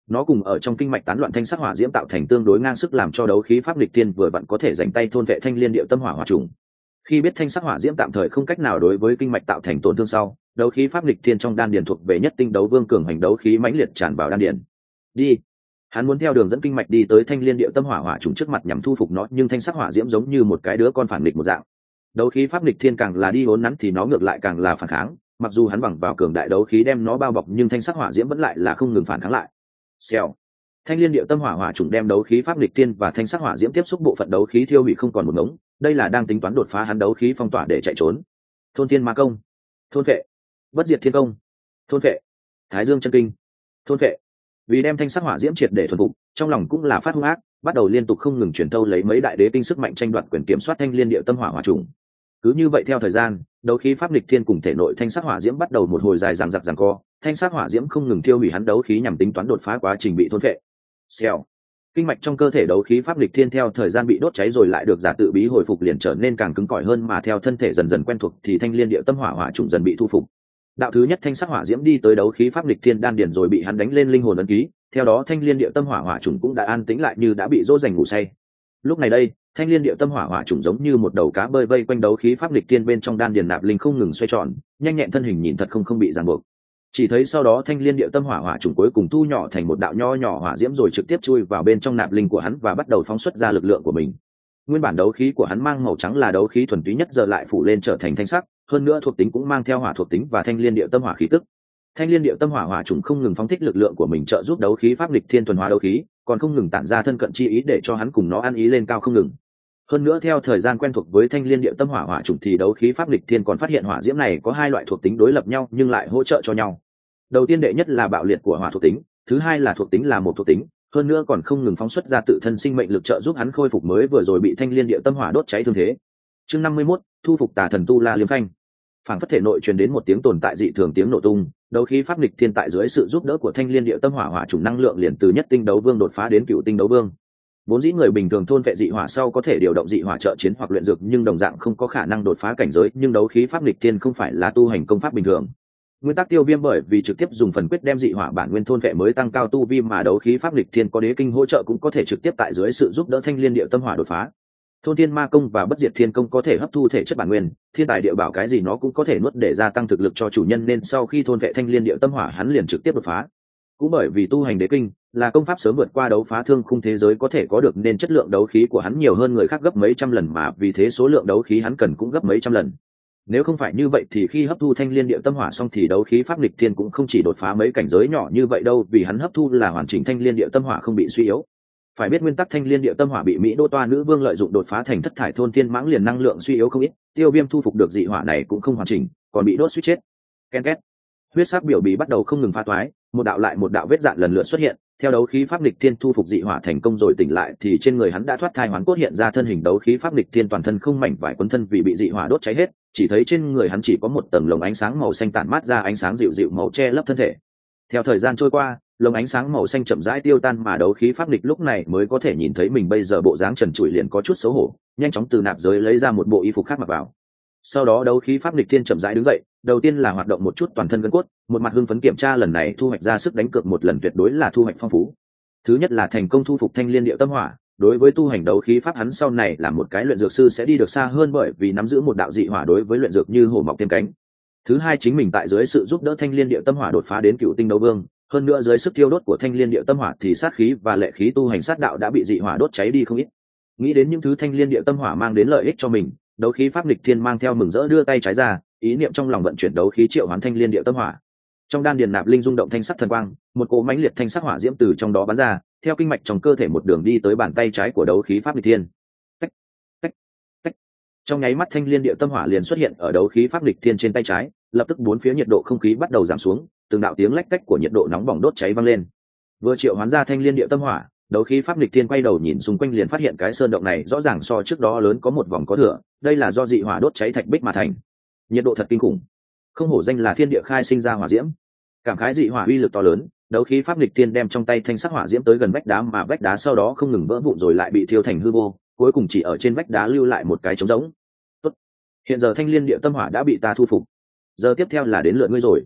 nó cùng ở trong kinh mạch tán loạn thanh sắc hỏa diễm tạo thành tương đối ngang sức, làm cho đấu khí pháp lịch thiên vừa vặn có thể dành tay thôn vệ thanh liên điệu tâm hỏa hỏa trùng. Khi biết thanh sắc hỏa diễm tạm thời không cách nào đối với kinh mạch tạo thành tổn thương sau, đấu khí pháp lịch thiên trong đan điền thuộc về nhất tinh đấu vương cường hành đấu khí mãnh liệt tràn vào đan điền. Đi, hắn muốn theo đường dẫn kinh mạch đi tới thanh liên điệu tâm hỏa hỏa trùng trước mặt nhằm thu phục nó, nhưng thanh sắc hỏa diễm giống như một cái đứa con phản nghịch một dạng. Đấu khí pháp lịch thiên càng là đi uốn nắn thì nó ngược lại càng là phản kháng, mặc dù hắn bằng vào cường đại đấu khí đem nó bao bọc, nhưng thanh sắc hỏa diễm vẫn lại là không ngừng phản kháng lại. Xèo. Thanh liên điệu tâm hỏa hỏa trùng đem đấu khí pháp lịch thiên và thanh sắc hỏa diễm tiếp xúc bộ phận đấu khí thiêu hủy không còn một ngống, đây là đang tính toán đột phá hắn đấu khí phong tỏa để chạy trốn. Thôn thiên ma công, thôn vệ, bất diệt thiên công, thôn vệ, thái dương chân kinh, thôn vệ. Vì đem thanh sắc hỏa diễm triệt để thuần phục, trong lòng cũng là phát hung ác, bắt đầu liên tục không ngừng truyền thâu lấy mấy đại đế kinh sức mạnh tranh đoạt quyền kiểm soát thanh liên điệu tâm hỏa hỏa trùng. Cứ như vậy theo thời gian, đấu khí pháp lịch thiên cùng thể nội thanh sắc hỏa diễm bắt đầu một hồi dài dằng dặc giằng co, thanh sắc hỏa diễm không ngừng tiêu hủy hắn đấu khí nhằm tính toán đột phá quá trình bị thôn phệ. Xèo. Kinh mạch trong cơ thể đấu khí pháp lịch thiên theo thời gian bị đốt cháy rồi lại được giả tự bí hồi phục liền trở nên càng cứng cỏi hơn, mà theo thân thể dần dần quen thuộc thì thanh liên điệu tâm hỏa hỏa trùng dần bị thu phục. Đạo thứ nhất thanh sắc hỏa diễm đi tới đấu khí pháp lịch thiên đan điền rồi bị hắn đánh lên linh hồn ấn ký, theo đó thanh liên điệu tâm hỏa hỏa trùng cũng đã an tĩnh lại như đã bị dỗ dành ngủ say. Lúc này đây, thanh liên điệu tâm hỏa hỏa trùng giống như một đầu cá bơi vây quanh đấu khí pháp lịch thiên bên trong đan điền nạp linh không ngừng xoay tròn, nhanh nhẹn thân hình nhìn thật không bị ràng buộc. Chỉ thấy sau đó thanh liên điệu tâm hỏa hỏa trùng cuối cùng thu nhỏ thành một đạo nho nhỏ hỏa diễm rồi trực tiếp chui vào bên trong nạp linh của hắn và bắt đầu phóng xuất ra lực lượng của mình. Nguyên bản đấu khí của hắn mang màu trắng là đấu khí thuần túy nhất, giờ lại phủ lên trở thành thanh sắc, hơn nữa thuộc tính cũng mang theo hỏa thuộc tính và thanh liên điệu tâm hỏa khí tức. Thanh liên điệu tâm hỏa hỏa trùng không ngừng phóng thích lực lượng của mình trợ giúp đấu khí pháp lịch thiên thuần hóa đấu khí, còn không ngừng tản ra thân cận chi ý để cho hắn cùng nó ăn ý lên cao không ngừng. Hơn nữa theo thời gian quen thuộc với thanh liên điệu tâm hỏa hỏa trùng thì đấu khí pháp lịch thiên còn phát hiện hỏa diễm này có hai loại thuộc tính đối lập nhau nhưng lại hỗ trợ cho nhau. Đầu tiên đệ nhất là bạo liệt của hỏa thuộc tính, thứ hai là thuộc tính là một thuộc tính, hơn nữa còn không ngừng phóng xuất ra tự thân sinh mệnh lực trợ giúp hắn khôi phục mới vừa rồi bị thanh liên điệu tâm hỏa đốt cháy thương thế. Chương 51, thu phục tà thần tu la liêm phanh. Phảng phất thể nội truyền đến một tiếng tồn tại dị thường tiếng nổ tung, đấu khí pháp lịch thiên tại dưới sự giúp đỡ của thanh liên điệu tâm hỏa hỏa trùng năng lượng liền từ nhất tinh đấu vương đột phá đến cựu tinh đấu vương. Vốn dĩ người bình thường thôn vệ dị hỏa sau có thể điều động dị hỏa trợ chiến hoặc luyện dược nhưng đồng dạng không có khả năng đột phá cảnh giới, nhưng đấu khí pháp lịch thiên không phải là tu hành công pháp bình thường. Nguyên tắc tiêu viêm bởi vì trực tiếp dùng phần quyết đem dị hỏa bản nguyên thôn vệ mới tăng cao tu vi, mà đấu khí pháp lịch thiên có đế kinh hỗ trợ cũng có thể trực tiếp tại dưới sự giúp đỡ thanh liên điệu tâm hỏa đột phá. Thôn thiên ma công và bất diệt thiên công có thể hấp thu thể chất bản nguyên, thiên tài địa bảo cái gì nó cũng có thể nuốt để gia tăng thực lực cho chủ nhân, nên sau khi thôn vệ thanh liên điệu tâm hỏa hắn liền trực tiếp đột phá. Cũng bởi vì tu hành đế kinh là công pháp sớm vượt qua đấu phá thương khung thế giới có thể có được, nên chất lượng đấu khí của hắn nhiều hơn người khác gấp mấy trăm lần, mà vì thế số lượng đấu khí hắn cần cũng gấp mấy trăm lần. Nếu không phải như vậy thì khi hấp thu thanh liên điệu tâm hỏa xong thì đấu khí pháp lịch thiên cũng không chỉ đột phá mấy cảnh giới nhỏ như vậy đâu, vì hắn hấp thu là hoàn chỉnh thanh liên điệu tâm hỏa không bị suy yếu. Phải biết nguyên tắc thanh liên điệu tâm hỏa bị Mỹ Đô Toa nữ vương lợi dụng đột phá thành thất thải thôn thiên mãng liền năng lượng suy yếu không ít, tiêu viêm thu phục được dị hỏa này cũng không hoàn chỉnh, còn bị đốt suýt chết. Ken két. Huyết sắc biểu bì bắt đầu không ngừng phá toái, một đạo lại một đạo vết dạn lần lượt xuất hiện. Theo đấu khí pháp lịch thiên thu phục dị hỏa thành công rồi tỉnh lại thì trên người hắn đã thoát thai hoán cốt, hiện ra thân hình đấu khí pháp lịch thiên toàn thân không mảnh vải quấn thân vì bị dị hỏa đốt cháy hết, chỉ thấy trên người hắn chỉ có một tầng lồng ánh sáng màu xanh tản mát ra ánh sáng dịu dịu màu che lấp thân thể. Theo thời gian trôi qua, lồng ánh sáng màu xanh chậm rãi tiêu tan, mà đấu khí pháp lịch lúc này mới có thể nhìn thấy mình bây giờ bộ dáng trần trụi liền có chút xấu hổ, nhanh chóng từ nạp giới lấy ra một bộ y phục khác mặc vào. Sau đó đấu khí pháp lịch thiên chậm rãi đứng dậy, đầu tiên là hoạt động một chút toàn thân gân cốt, một mặt hưng phấn kiểm tra lần này thu hoạch ra sức đánh cược một lần tuyệt đối là thu hoạch phong phú. Thứ nhất là thành công thu phục thanh liên điệu tâm hỏa, đối với tu hành đấu khí pháp hắn sau này là một cái luyện dược sư sẽ đi được xa hơn, bởi vì nắm giữ một đạo dị hỏa đối với luyện dược như hổ mọc thêm cánh. Thứ hai chính mình tại dưới sự giúp đỡ thanh liên điệu tâm hỏa đột phá đến cựu tinh đấu vương, hơn nữa dưới sức thiêu đốt của thanh liên điệu tâm hỏa thì sát khí và lệ khí tu hành sát đạo đã bị dị hỏa đốt cháy đi không ít. Nghĩ đến những thứ thanh liên điệu tâm hỏa mang đến lợi ích cho mình, đấu khí pháp lịch thiên mang theo mừng rỡ đưa tay trái ra, ý niệm trong lòng vận chuyển đấu khí triệu hoán thanh liên điệu tâm hỏa. Trong đan điền nạp linh rung động thanh sắc thần quang, một cỗ mãnh liệt thanh sắc hỏa diễm từ trong đó bắn ra, theo kinh mạch trong cơ thể một đường đi tới bàn tay trái của đấu khí pháp lịch thiên. Tách, tách, tách. Trong nháy mắt thanh liên điệu tâm hỏa liền xuất hiện ở đấu khí pháp lịch thiên trên tay trái, lập tức bốn phía nhiệt độ không khí bắt đầu giảm xuống, từng đạo tiếng lách cách của nhiệt độ nóng bỏng đốt cháy vang lên. Vừa triệu hoán ra thanh liên điệu tâm hỏa, đấu khí pháp lịch thiên quay đầu nhìn xung quanh liền phát hiện cái sơn động này rõ ràng so trước đó lớn có một vòng có thừa, đây là do dị hỏa đốt cháy thạch bích mà thành. Nhiệt độ thật kinh khủng, không hổ danh là thiên địa khai sinh ra hỏa diễm. Cảm khái dị hỏa uy lực to lớn, đấu khí pháp lịch thiên đem trong tay thanh sắc hỏa diễm tới gần vách đá, mà vách đá sau đó không ngừng vỡ vụn rồi lại bị thiêu thành hư vô, cuối cùng chỉ ở trên vách đá lưu lại một cái trống rỗng. Tốt, hiện giờ thanh liên điệu tâm hỏa đã bị ta thu phục, giờ tiếp theo là đến lượt ngươi rồi.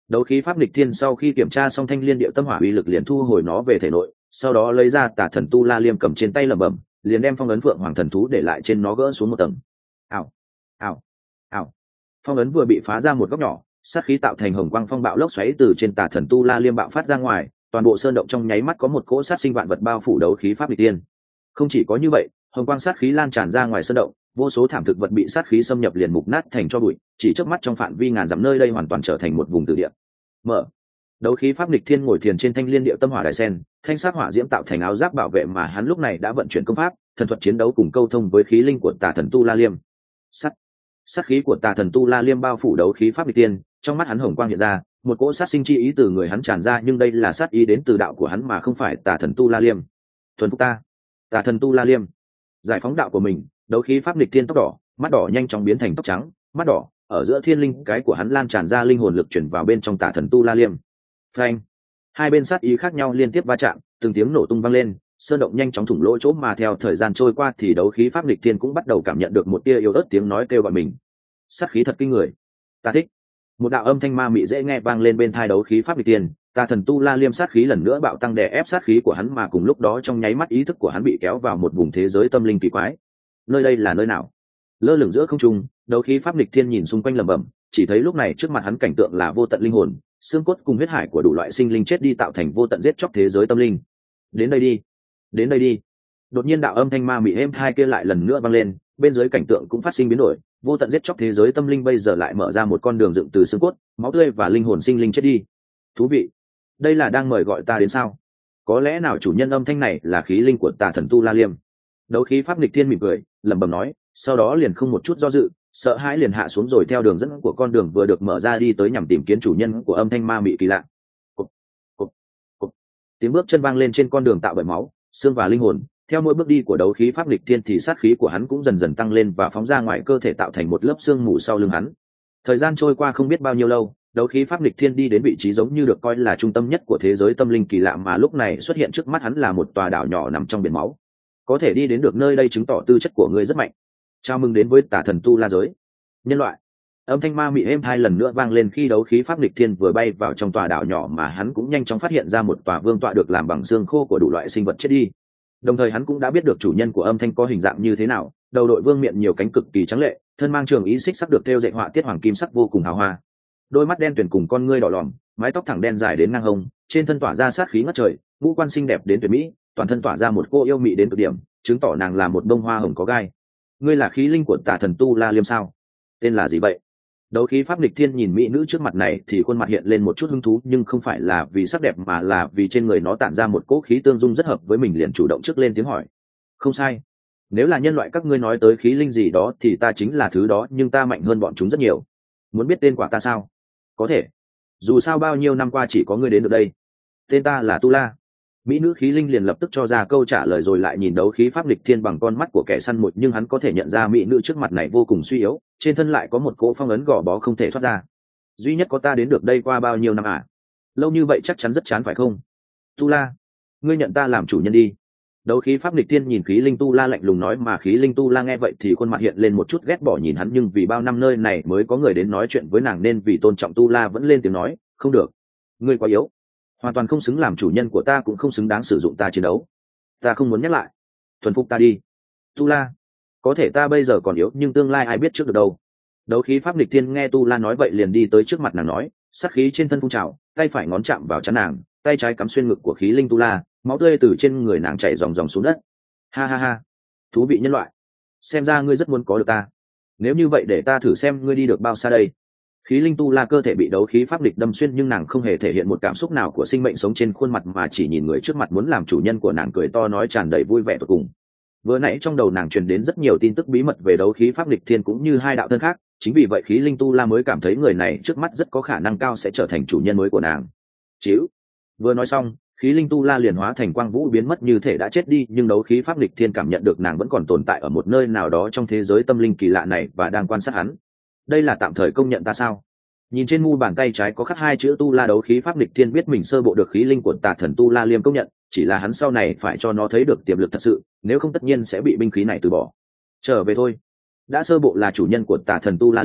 Đấu khí pháp nghịch thiên sau khi kiểm tra xong thanh liên điệu tâm hỏa uy lực liền thu hồi nó về thể nội, sau đó lấy ra tà thần tu la liêm cầm trên tay lẩm bẩm, liền đem phong ấn phượng hoàng thần thú để lại trên nó gỡ xuống một tầng. Ảo, ảo, ảo. Phong ấn vừa bị phá ra một góc nhỏ, sát khí tạo thành hồng quang phong bạo lốc xoáy từ trên tà thần tu la liêm bạo phát ra ngoài, toàn bộ sơn động trong nháy mắt có một cỗ sát sinh vạn vật bao phủ đấu khí pháp nghịch thiên. Không chỉ có như vậy, hồng quang sát khí lan tràn ra ngoài sơn động, vô số thảm thực vật bị sát khí xâm nhập liền mục nát thành tro bụi, chỉ chớp mắt trong phạm vi ngàn dặm nơi đây hoàn toàn trở thành một vùng tử địa. Mở. Đấu khí pháp nghịch thiên ngồi thiền trên thanh liên điệu tâm hỏa đại sen, thanh sát hỏa diễm tạo thành áo giáp bảo vệ mà hắn lúc này đã vận chuyển công pháp, thần thuật chiến đấu cùng câu thông với khí linh của tà thần tu la liêm. Sát khí của tà thần tu la liêm bao phủ đấu khí pháp nghịch thiên, trong mắt hắn hồng quang hiện ra, một cỗ sát sinh chi ý từ người hắn tràn ra, nhưng đây là sát ý đến từ đạo của hắn mà không phải tà thần tu la liêm. Thuần phục ta, tà thần tu la liêm. Giải phóng đạo của mình, đấu khí pháp nghịch thiên tóc đỏ, mắt đỏ nhanh chóng biến thành tóc trắng, mắt đỏ ở giữa thiên linh cái của hắn lan tràn ra linh hồn lực chuyển vào bên trong tà thần tu la liêm. Phanh. Hai bên sát ý khác nhau liên tiếp va chạm, từng tiếng nổ tung vang lên, sơn động nhanh chóng thủng lỗ chỗ, mà theo thời gian trôi qua thì đấu khí pháp nghịch thiên cũng bắt đầu cảm nhận được một tia yếu ớt tiếng nói kêu gọi mình. Sát khí thật kinh người, ta thích. Một đạo âm thanh ma mị dễ nghe vang lên bên tai đấu khí pháp nghịch thiên, tà thần tu la liêm sát khí lần nữa bạo tăng đè ép sát khí của hắn, mà cùng lúc đó trong nháy mắt ý thức của hắn bị kéo vào một vùng thế giới tâm linh kỳ quái. Nơi đây là nơi nào? Lơ lửng giữa không trung, đấu khí pháp nghịch thiên nhìn xung quanh lẩm bẩm, chỉ thấy lúc này trước mặt hắn cảnh tượng là vô tận linh hồn, xương cốt cùng huyết hải của đủ loại sinh linh chết đi tạo thành vô tận giết chóc thế giới tâm linh. Đến đây đi, đến đây đi. Đột nhiên đạo âm thanh ma mị êm thai kia lại lần nữa vang lên, bên dưới cảnh tượng cũng phát sinh biến đổi, vô tận giết chóc thế giới tâm linh bây giờ lại mở ra một con đường dựng từ xương cốt, máu tươi và linh hồn sinh linh chết đi. Thú vị, đây là đang mời gọi ta đến sao? Có lẽ nào chủ nhân âm thanh này là khí linh của tà thần tu la liêm? Đấu khí pháp nghịch thiên mỉm cười, lẩm bẩm nói, sau đó liền không một chút do dự, sợ hãi liền hạ xuống rồi theo đường dẫn của con đường vừa được mở ra đi tới nhằm tìm kiếm chủ nhân của âm thanh ma mị kỳ lạ. Cục, cục, cục. Tiếng bước chân vang lên trên con đường tạo bởi máu, xương và linh hồn. Theo mỗi bước đi của đấu khí pháp nghịch thiên thì sát khí của hắn cũng dần dần tăng lên và phóng ra ngoài cơ thể tạo thành một lớp xương mù sau lưng hắn. Thời gian trôi qua không biết bao nhiêu lâu, đấu khí pháp nghịch thiên đi đến vị trí giống như được coi là trung tâm nhất của thế giới tâm linh kỳ lạ, mà lúc này xuất hiện trước mắt hắn là một tòa đảo nhỏ nằm trong biển máu. Có thể đi đến được nơi đây chứng tỏ tư chất của ngươi rất mạnh. Chào mừng đến với tà thần tu la giới. Nhân loại. Âm thanh ma mị êm hai lần nữa vang lên khi đấu khí pháp nghịch thiên vừa bay vào trong tòa đảo nhỏ, mà hắn cũng nhanh chóng phát hiện ra một tòa vương tọa được làm bằng xương khô của đủ loại sinh vật chết đi. Đồng thời hắn cũng đã biết được chủ nhân của âm thanh có hình dạng như thế nào, đầu đội vương miện nhiều cánh cực kỳ trắng lệ, thân mang trường ý xích sắc được thêu dệt họa tiết hoàng kim sắc vô cùng hào hoa, đôi mắt đen tuyền cùng con ngươi đỏ lòm, mái tóc thẳng đen dài đến ngang hông, trên thân tỏa ra sát khí ngất trời, ngũ quan xinh đẹp đến tuyệt mỹ, toàn thân tỏa ra một cô yêu mị đến cực điểm, chứng tỏ nàng là một bông hoa hồng có gai. Ngươi là khí linh của tà thần tu la liêm sao? Tên là gì vậy? Đấu khí pháp nghịch thiên nhìn mỹ nữ trước mặt này thì khuôn mặt hiện lên một chút hứng thú, nhưng không phải là vì sắc đẹp mà là vì trên người nó tản ra một cỗ khí tương dung rất hợp với mình, liền chủ động trước lên tiếng hỏi. Không sai, nếu là nhân loại các ngươi nói tới khí linh gì đó thì ta chính là thứ đó, nhưng ta mạnh hơn bọn chúng rất nhiều. Muốn biết tên của ta sao? Có thể, dù sao bao nhiêu năm qua chỉ có ngươi đến được đây. Tên ta là Tu La. Mỹ nữ khí linh liền lập tức cho ra câu trả lời, rồi lại nhìn đấu khí pháp nghịch thiên bằng con mắt của kẻ săn mồi, nhưng hắn có thể nhận ra mỹ nữ trước mặt này vô cùng suy yếu, trên thân lại có một cỗ phong ấn gò bó không thể thoát ra. Duy nhất có ta đến được đây qua bao nhiêu năm à? Lâu như vậy chắc chắn rất chán phải không? Tu La, ngươi nhận ta làm chủ nhân đi. Đấu khí pháp nghịch thiên nhìn khí linh Tu La lạnh lùng nói, mà khí linh Tu La nghe vậy thì khuôn mặt hiện lên một chút ghét bỏ nhìn hắn, nhưng vì bao năm nơi này mới có người đến nói chuyện với nàng nên vì tôn trọng Tu La vẫn lên tiếng nói, không được, ngươi quá yếu, hoàn toàn không xứng làm chủ nhân của ta, cũng không xứng đáng sử dụng ta chiến đấu. Ta không muốn nhắc lại, thuần phục ta đi. Tu La, có thể ta bây giờ còn yếu, nhưng tương lai ai biết trước được đâu. Đấu khí pháp nghịch thiên nghe Tu La nói vậy liền đi tới trước mặt nàng nói, sát khí trên thân phun trào, tay phải ngón chạm vào trán nàng, tay trái cắm xuyên ngực của khí linh Tu La, máu tươi từ trên người nàng chảy ròng ròng xuống đất. Ha ha ha, thú vị nhân loại, xem ra ngươi rất muốn có được ta. Nếu như vậy để ta thử xem ngươi đi được bao xa đây. Khí linh Tu La cơ thể bị đấu khí pháp địch đâm xuyên, nhưng nàng không hề thể hiện một cảm xúc nào của sinh mệnh sống trên khuôn mặt, mà chỉ nhìn người trước mặt muốn làm chủ nhân của nàng cười to nói tràn đầy vui vẻ tột cùng. Vừa nãy trong đầu nàng truyền đến rất nhiều tin tức bí mật về đấu khí pháp địch thiên cũng như hai đạo thân khác, chính vì vậy khí linh Tu La mới cảm thấy người này trước mắt rất có khả năng cao sẽ trở thành chủ nhân mới của nàng. Chíu. Vừa nói xong, khí linh Tu La liền hóa thành quang vũ biến mất như thể đã chết đi, nhưng đấu khí pháp địch thiên cảm nhận được nàng vẫn còn tồn tại ở một nơi nào đó trong thế giới tâm linh kỳ lạ này và đang quan sát hắn. Đây là tạm thời công nhận ta sao? Nhìn trên mu bàn tay trái có khắc hai chữ Tu La, đấu khí pháp địch thiên biết mình sơ bộ được khí linh của tà thần Tu La liêm công nhận, chỉ là hắn sau này phải cho nó thấy được tiềm lực thật sự, nếu không tất nhiên sẽ bị binh khí này từ bỏ. Trở về thôi. Đã sơ bộ là chủ nhân của tà thần Tu La liêm,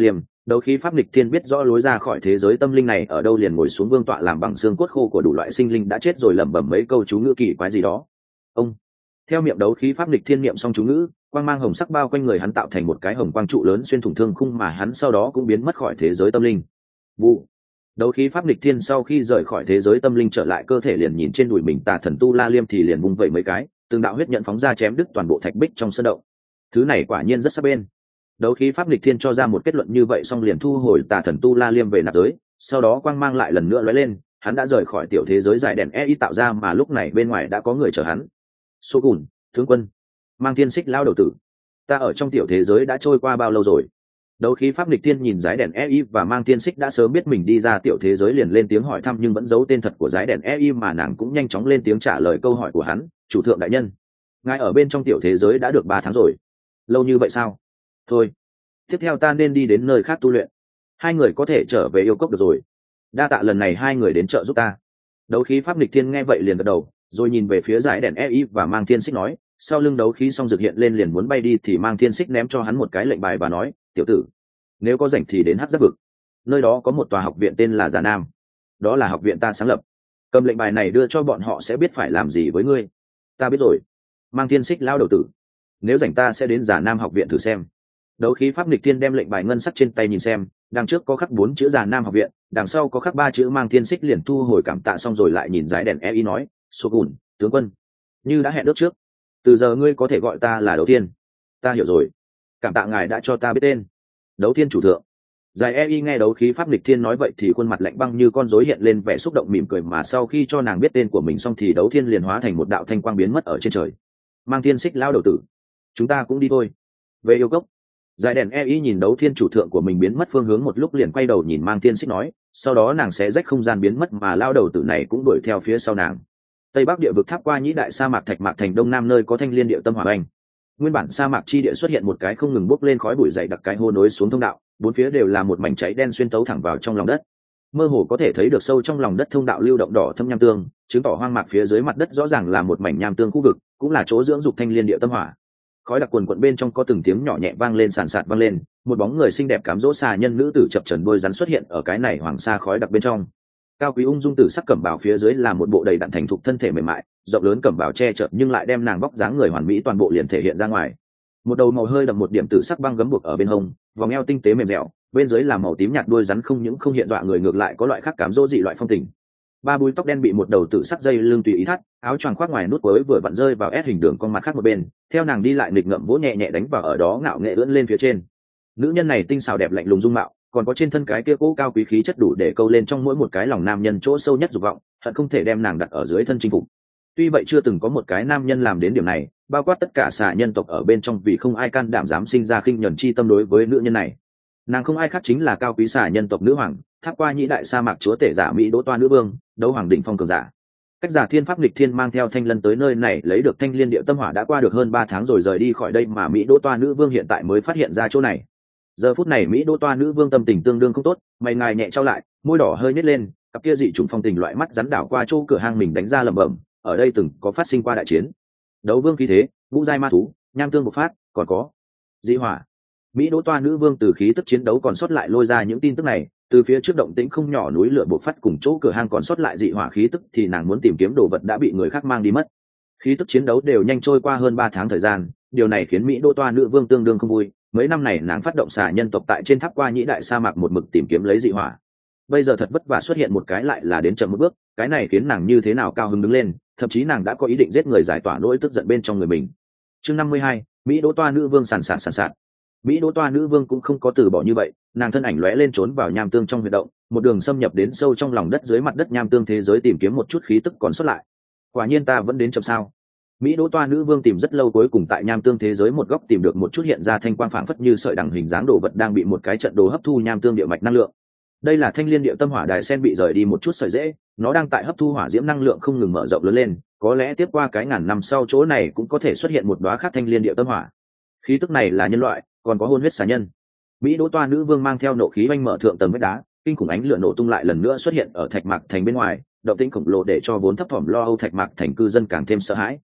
Đấu khí pháp nghịch thiên biết rõ lối ra khỏi thế giới tâm linh này ở đâu, liền ngồi xuống vương tọa làm bằng xương cốt khô của đủ loại sinh linh đã chết rồi lẩm bẩm mấy câu chú ngữ kỳ quái gì đó. Ông theo miệng đấu khí pháp nghịch thiên niệm xong chú ngữ, quang mang hồng sắc bao quanh người hắn tạo thành một cái hồng quang trụ lớn xuyên thủng thương khung mà hắn sau đó cũng biến mất khỏi thế giới tâm linh. Vụ đấu khí pháp nghịch thiên sau khi rời khỏi thế giới tâm linh trở lại cơ thể liền nhìn trên đùi mình tà thần Tu La Liêm thì liền vung vẩy mấy cái, từng đạo huyết nhận phóng ra chém đứt toàn bộ thạch bích trong sân động. Thứ này quả nhiên rất sắc bên. Đấu khí pháp nghịch thiên cho ra một kết luận như vậy xong liền thu hồi tà thần Tu La Liêm về nạp giới, sau đó quang mang lại lần nữa lóe lên, hắn đã rời khỏi tiểu thế giới dài đèn EI tạo ra mà lúc này bên ngoài đã có người chờ hắn. Số Gùn, tướng quân, Mang Thiên Xích lao đầu tử, ta ở trong tiểu thế giới đã trôi qua bao lâu rồi? Đấu khí pháp nghịch thiên nhìn dái đèn EI và Mang Thiên Xích đã sớm biết mình đi ra tiểu thế giới liền lên tiếng hỏi thăm nhưng vẫn giấu tên thật của dái đèn EI mà nàng cũng nhanh chóng lên tiếng trả lời câu hỏi của hắn. Chủ thượng đại nhân, ngài ở bên trong tiểu thế giới đã được 3 tháng rồi. Lâu như vậy sao? Thôi, tiếp theo ta nên đi đến nơi khác tu luyện. Hai người có thể trở về yêu cốc được rồi. Đa tạ lần này hai người đến trợ giúp ta. Đấu khí pháp nghịch thiên nghe vậy liền gật đầu, rồi nhìn về phía dải đèn EI và Mang Thiên Xích nói, sau lưng đấu khí xong rực hiện lên liền muốn bay đi thì Mang Thiên Xích ném cho hắn một cái lệnh bài và nói, tiểu tử, nếu có rảnh thì đến Hắc Giác vực, nơi đó có một tòa học viện tên là Già Nam, đó là học viện ta sáng lập. Cầm lệnh bài này đưa cho bọn họ sẽ biết phải làm gì với ngươi. Ta biết rồi. Mang Thiên Xích lao đầu tử, nếu rảnh ta sẽ đến Già Nam học viện thử xem. Đấu khí pháp nghịch thiên đem lệnh bài ngân sắc trên tay nhìn xem, đằng trước có khắc 4 chữ Già Nam học viện, đằng sau có khắc 3 chữ Mang Thiên Xích liền thu hồi cảm tạ xong rồi lại nhìn dải đèn EI nói, Số Gùn, tướng quân, như đã hẹn ước trước, từ giờ ngươi có thể gọi ta là Đấu Thiên. Ta hiểu rồi, cảm tạ ngài đã cho ta biết tên. Đấu Thiên chủ thượng. Giải EI nghe đấu khí pháp nghịch thiên nói vậy thì khuôn mặt lạnh băng như con rối hiện lên vẻ xúc động mỉm cười mà sau khi cho nàng biết tên của mình xong thì Đấu Thiên liền hóa thành một đạo thanh quang biến mất ở trên trời. Mang Thiên Xích lao đầu tử, chúng ta cũng đi thôi. Về yêu cốc. Giải đèn EI nhìn Đấu Thiên chủ thượng của mình biến mất phương hướng một lúc liền quay đầu nhìn Mang Thiên Xích nói, sau đó nàng sẽ rách không gian biến mất mà lao đầu tử này cũng đuổi theo phía sau nàng. Tây Bắc địa vực tháp qua nhĩ đại sa mạc Thạch Mạc thành đông nam nơi có Thanh Liên Điệu Tâm Hỏa Anh. Nguyên bản sa mạc chi địa xuất hiện một cái không ngừng bốc lên khói bụi dày đặc cái hô nối xuống thông đạo, bốn phía đều là một mảnh cháy đen xuyên tấu thẳng vào trong lòng đất. Mơ hồ có thể thấy được sâu trong lòng đất thông đạo lưu động đỏ thâm nham tương, chứng tỏ hoang mạc phía dưới mặt đất rõ ràng là một mảnh nham tương khu vực, cũng là chỗ dưỡng dục Thanh Liên Điệu Tâm Hỏa. Khói đặc quần quận bên trong có từng tiếng nhỏ nhẹ vang lên sàn sạt vang lên, một bóng người xinh đẹp cám dỗ xà nhân nữ tử chập chờn đôi rắn xuất hiện ở cái này hoàng sa khói đặc bên trong. Cao quý ung dung tử sắc cẩm bào phía dưới là một bộ đầy đặn thành thục thân thể mềm mại, rộng lớn cẩm bào che chở nhưng lại đem nàng vóc dáng người hoàn mỹ toàn bộ liền thể hiện ra ngoài. Một đầu màu hơi đậm một điểm tử sắc băng gấm buộc ở bên hông, vòng eo tinh tế mềm dẻo, bên dưới là màu tím nhạt đuôi rắn không những không hiện dọa người ngược lại có loại khác cám dỗ dị loại phong tình. Ba búi tóc đen bị một đầu tử sắc dây lưng tùy ý thắt, áo choàng khoác ngoài nút cuối vừa vặn rơi vào S hình đường con mặt khác một bên, theo nàng đi lại nghịch ngợm vỗ nhẹ nhẹ đánh vào ở đó ngạo nghệ ưỡn lên phía trên. Nữ nhân này tinh xảo đẹp lạnh lùng dung mạo, còn có trên thân cái kia cố cao quý khí chất đủ để câu lên trong mỗi một cái lòng nam nhân chỗ sâu nhất dục vọng, hận không thể đem nàng đặt ở dưới thân chinh phục. Tuy vậy chưa từng có một cái nam nhân làm đến điểm này, bao quát tất cả xà nhân tộc ở bên trong vì không ai can đảm dám sinh ra khinh nhẫn chi tâm đối với nữ nhân này. Nàng không ai khác chính là cao quý xà nhân tộc nữ hoàng, tháp qua nhĩ đại sa mạc chúa tể giả Mỹ Đỗ Toa nữ vương, đấu hoàng đỉnh phong cường giả. Cách giả thiên pháp nghịch thiên mang theo Thanh Lân tới nơi này lấy được Thanh Liên Điệu Tâm Hỏa đã qua được hơn 3 tháng rồi rời đi khỏi đây mà Mỹ Đỗ Toa nữ vương hiện tại mới phát hiện ra chỗ này. Giờ phút này Mỹ Đỗ Toa nữ vương tâm tình tương đương không tốt, mày ngài nhẹ trao lại, môi đỏ hơi nhếch lên, cặp kia dị trùng phong tình loại mắt rắn đảo qua chỗ cửa hang mình đánh ra lẩm bẩm, ở đây từng có phát sinh qua đại chiến. Đấu vương khí thế, ngũ giai ma thú, nham tương bộc phát, còn có dị hỏa. Mỹ Đỗ Toa nữ vương từ khí tức chiến đấu còn sót lại lôi ra những tin tức này, từ phía trước động tĩnh không nhỏ núi lửa bộc phát cùng chỗ cửa hang còn sót lại dị hỏa khí tức thì nàng muốn tìm kiếm đồ vật đã bị người khác mang đi mất. Khí tức chiến đấu đều nhanh trôi qua hơn 3 tháng thời gian, điều này khiến Mỹ Đỗ Toa nữ vương tương đương không vui. Mấy năm này nàng phát động xà nhân tộc tại trên tháp qua nhĩ đại sa mạc một mực tìm kiếm lấy dị hỏa. Bây giờ thật vất vả xuất hiện một cái lại là đến chậm một bước, cái này khiến nàng như thế nào cao hứng đứng lên, thậm chí nàng đã có ý định giết người giải tỏa nỗi tức giận bên trong người mình. Chương 52, Mỹ Đỗ Toa nữ vương sàn sạt. Mỹ Đỗ Toa nữ vương cũng không có từ bỏ như vậy, nàng thân ảnh lóe lên trốn vào nham tương trong huyệt động, một đường xâm nhập đến sâu trong lòng đất dưới mặt đất nham tương thế giới tìm kiếm một chút khí tức còn sót lại. Quả nhiên ta vẫn đến chậm sao? Mỹ Đỗ Toa nữ vương tìm rất lâu cuối cùng tại nham tương thế giới một góc tìm được một chút hiện ra thanh quang phảng phất như sợi đằng hình dáng đồ vật đang bị một cái trận đồ hấp thu nham tương địa mạch năng lượng. Đây là Thanh Liên Điệu Tâm Hỏa đài sen bị rời đi một chút sợi rễ, nó đang tại hấp thu hỏa diễm năng lượng không ngừng mở rộng lớn lên, có lẽ tiếp qua cái ngàn năm sau chỗ này cũng có thể xuất hiện một đóa khác Thanh Liên Điệu Tâm Hỏa. Khí tức này là nhân loại, còn có hôn huyết xà nhân. Mỹ Đỗ Toa nữ vương mang theo nộ khí oanh mở thượng tầng vách đá, kinh khủng ánh lửa nổ tung lại lần nữa xuất hiện ở Thạch Mạc thành bên ngoài, động tĩnh khổng lồ để cho vốn thấp thỏm lo âu Thạch Mạc thành cư dân càng thêm sợ hãi.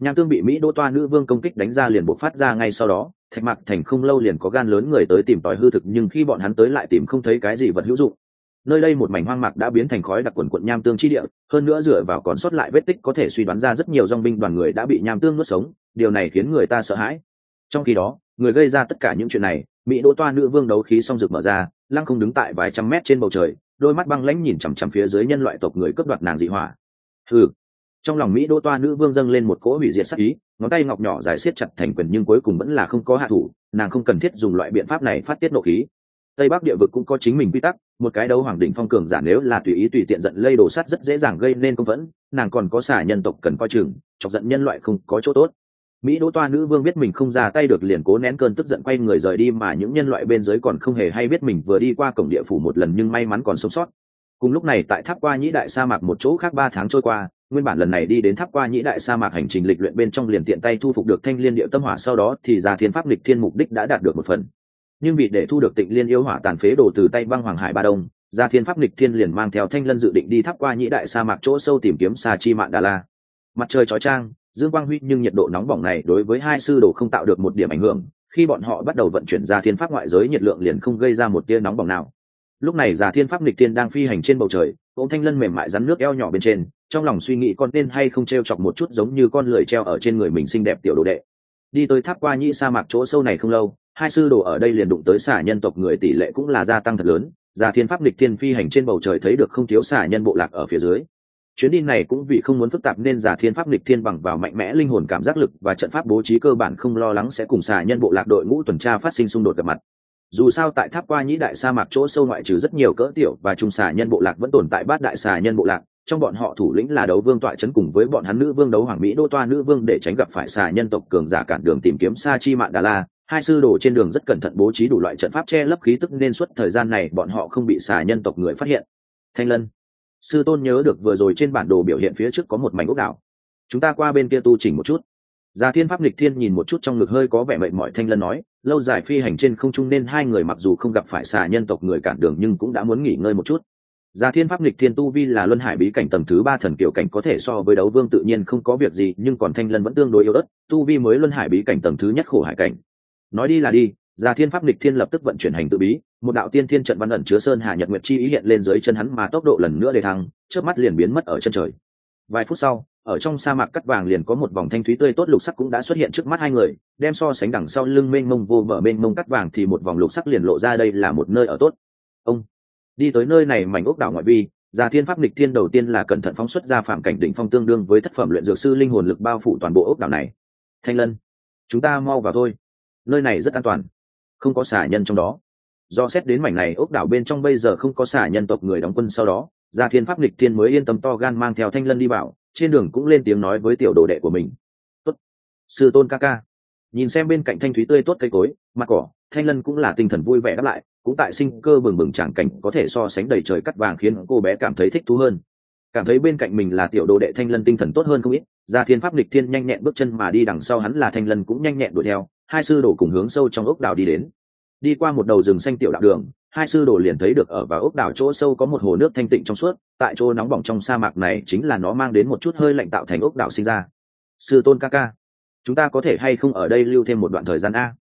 nham tương bị Mỹ Đỗ Toa nữ vương công kích đánh ra liền bộc phát ra ngay sau đó, Thạch Mạc Thành không lâu liền có gan lớn người tới tìm tòi hư thực, nhưng khi bọn hắn tới lại tìm không thấy cái gì vật hữu dụng. Nơi đây một mảnh hoang mạc đã biến thành khói đặc quần quần nham tương chi địa, hơn nữa dựa vào còn sót lại vết tích có thể suy đoán ra rất nhiều dòng binh đoàn người đã bị nham tương nuốt sống, điều này khiến người ta sợ hãi. Trong khi đó, người gây ra tất cả những chuyện này, Mỹ Đỗ Toa nữ vương đấu khí song rực mở ra, lăng không đứng tại vài trăm mét trên bầu trời, đôi mắt băng lãnh nhìn chằm chằm phía dưới nhân loại tộc người cướp đoạt nàng dị hỏa. Hừ. Trong lòng Mỹ Đỗ Toa nữ vương dâng lên một cỗ hủy diệt sát ý, ngón tay ngọc nhỏ dài siết chặt thành quyền nhưng cuối cùng vẫn là không có hạ thủ, nàng không cần thiết dùng loại biện pháp này phát tiết nộ khí. Tây Bắc địa vực cũng có chính mình quy tắc, một cái đấu hoàng đỉnh phong cường giả nếu là tùy ý tùy tiện giận lây đổ sát rất dễ dàng gây nên công phẫn, nàng còn có xả nhân tộc cần coi chừng, chọc giận nhân loại không có chỗ tốt. Mỹ Đỗ Toa nữ vương biết mình không ra tay được liền cố nén cơn tức giận quay người rời đi, mà những nhân loại bên dưới còn không hề hay biết mình vừa đi qua cổng địa phủ một lần nhưng may mắn còn sống sót. Cùng lúc này tại Tháp Qua Nhĩ Đại sa mạc một chỗ khác 3 tháng trôi qua, nguyên bản lần này đi đến Tháp Qua Nhĩ Đại sa mạc hành trình lịch luyện bên trong liền tiện tay thu phục được Thanh Liên Điệu Tâm Hỏa, sau đó thì Già Thiên Pháp Lịch Thiên mục đích đã đạt được một phần. Nhưng vì để thu được Tịnh Liên Yêu Hỏa tàn phế đồ từ tay Băng Hoàng Hải Ba Đông, Già Thiên Pháp Lịch Thiên liền mang theo Thanh Lân dự định đi Tháp Qua Nhĩ Đại sa mạc chỗ sâu tìm kiếm Sa Chi Mạn Đà La. Mặt trời chói chang, dương quang huy, nhưng nhiệt độ nóng bỏng này đối với hai sư đồ không tạo được một điểm ảnh hưởng, khi bọn họ bắt đầu vận chuyển ra thiên pháp ngoại giới nhiệt lượng liền không gây ra một tia nóng bỏng nào. Lúc này Già Thiên Pháp Lịch Thiên đang phi hành trên bầu trời, ôm Thanh Lân mềm mại rắn nước eo nhỏ bên trên, trong lòng suy nghĩ con nên hay không treo chọc một chút giống như con lười treo ở trên người mình xinh đẹp tiểu đồ đệ. Đi tới Tháp Qua Nhĩ sa mạc chỗ sâu này không lâu, hai sư đồ ở đây liền đụng tới xả nhân tộc người, tỷ lệ cũng là gia tăng thật lớn. Già Thiên Pháp Lịch Thiên phi hành trên bầu trời thấy được không thiếu xả nhân bộ lạc ở phía dưới. Chuyến đi này cũng vì không muốn phức tạp nên Già Thiên Pháp Lịch Thiên bằng vào mạnh mẽ linh hồn cảm giác lực và trận pháp bố trí cơ bản không lo lắng sẽ cùng xả nhân bộ lạc đội ngũ tuần tra phát sinh xung đột gặp mặt. Dù sao tại Tháp Qua Nhĩ Đại sa mạc chỗ sâu ngoại trừ rất nhiều cỡ tiểu và trung xả nhân bộ lạc vẫn tồn tại 8 đại xả nhân bộ lạc, trong bọn họ thủ lĩnh là Đấu Vương tọa trấn cùng với bọn hắn nữ vương Đấu Hoàng Mỹ Đỗ Toa nữ vương, để tránh gặp phải xả nhân tộc cường giả cản đường tìm kiếm Sa Chi Mạn Đà La. Hai sư đồ trên đường rất cẩn thận bố trí đủ loại trận pháp che lấp khí tức nên suốt thời gian này bọn họ không bị xả nhân tộc người phát hiện. Thanh Lân sư tôn nhớ được vừa rồi trên bản đồ biểu hiện phía trước có một mảnh ốc đảo, chúng ta qua bên kia tu chỉnh một chút. Già Thiên Pháp Lịch Thiên nhìn một chút trong ngực hơi có vẻ mệt mỏi Thanh Lân nói, lâu dài phi hành trên không trung nên hai người mặc dù không gặp phải xà nhân tộc người cản đường nhưng cũng đã muốn nghỉ ngơi một chút. Già Thiên Pháp Lịch Thiên tu vi là luân hải bí cảnh tầng thứ 3 thần kiều cảnh, có thể so với Đấu Vương tự nhiên không có việc gì, nhưng còn Thanh Lân vẫn tương đối yếu ớt, tu vi mới luân hải bí cảnh tầng thứ nhất khổ hải cảnh. Nói đi là đi, Già Thiên Pháp Lịch Thiên lập tức vận chuyển hành tự bí, một đạo tiên thiên trận văn ẩn chứa sơn hà nhật nguyệt chi ý hiện lên dưới chân hắn, mà tốc độ lần nữa đề thăng, chớp mắt liền biến mất ở chân trời. Vài phút sau, ở trong sa mạc cắt vàng liền có một vòng thanh thúy tươi tốt lục sắc cũng đã xuất hiện trước mắt hai người, đem so sánh đằng sau lưng mênh mông vô bờ mênh mông cắt vàng thì một vòng lục sắc liền lộ ra đây là một nơi ở tốt. Ông đi tới nơi này mảnh ốc đảo ngoại vi, Già Thiên Pháp Lịch Thiên đầu tiên là cẩn thận phóng xuất ra phạm cảnh đỉnh phong tương đương với thất phẩm luyện dược sư linh hồn lực bao phủ toàn bộ ốc đảo này. Thanh Lân, chúng ta mau vào thôi, nơi này rất an toàn, không có xả nhân trong đó. Do xét đến mảnh này ốc đảo bên trong bây giờ không có xả nhân tộc người đóng quân, sau đó Già Thiên Pháp Lịch Thiên mới yên tâm to gan mang theo Thanh Lân đi vào, trên đường cũng lên tiếng nói với tiểu đồ đệ của mình. Tốt, sư tôn ca ca. Nhìn xem bên cạnh thanh thúy tươi tốt cây cối, mặt cỏ, Thanh Lân cũng là tinh thần vui vẻ đáp lại, cũng tại sinh cơ bừng bừng chẳng cảnh có thể so sánh đầy trời cắt vàng khiến cô bé cảm thấy thích thú hơn. Cảm thấy bên cạnh mình là tiểu đồ đệ, Thanh Lân tinh thần tốt hơn không ít. Già Thiên Pháp Lịch Thiên nhanh nhẹn bước chân mà đi, đằng sau hắn là Thanh Lân cũng nhanh nhẹn đuổi theo, hai sư đồ cùng hướng sâu trong ốc đảo đi đến. Đi qua một đầu rừng xanh tiểu đạo đường, hai sư đồ liền thấy được ở vào ốc đảo chỗ sâu có một hồ nước thanh tịnh trong suốt, tại chỗ nóng bỏng trong sa mạc này chính là nó mang đến một chút hơi lạnh tạo thành ốc đảo sinh ra. Sư tôn ca ca, chúng ta có thể hay không ở đây lưu thêm một đoạn thời gian a?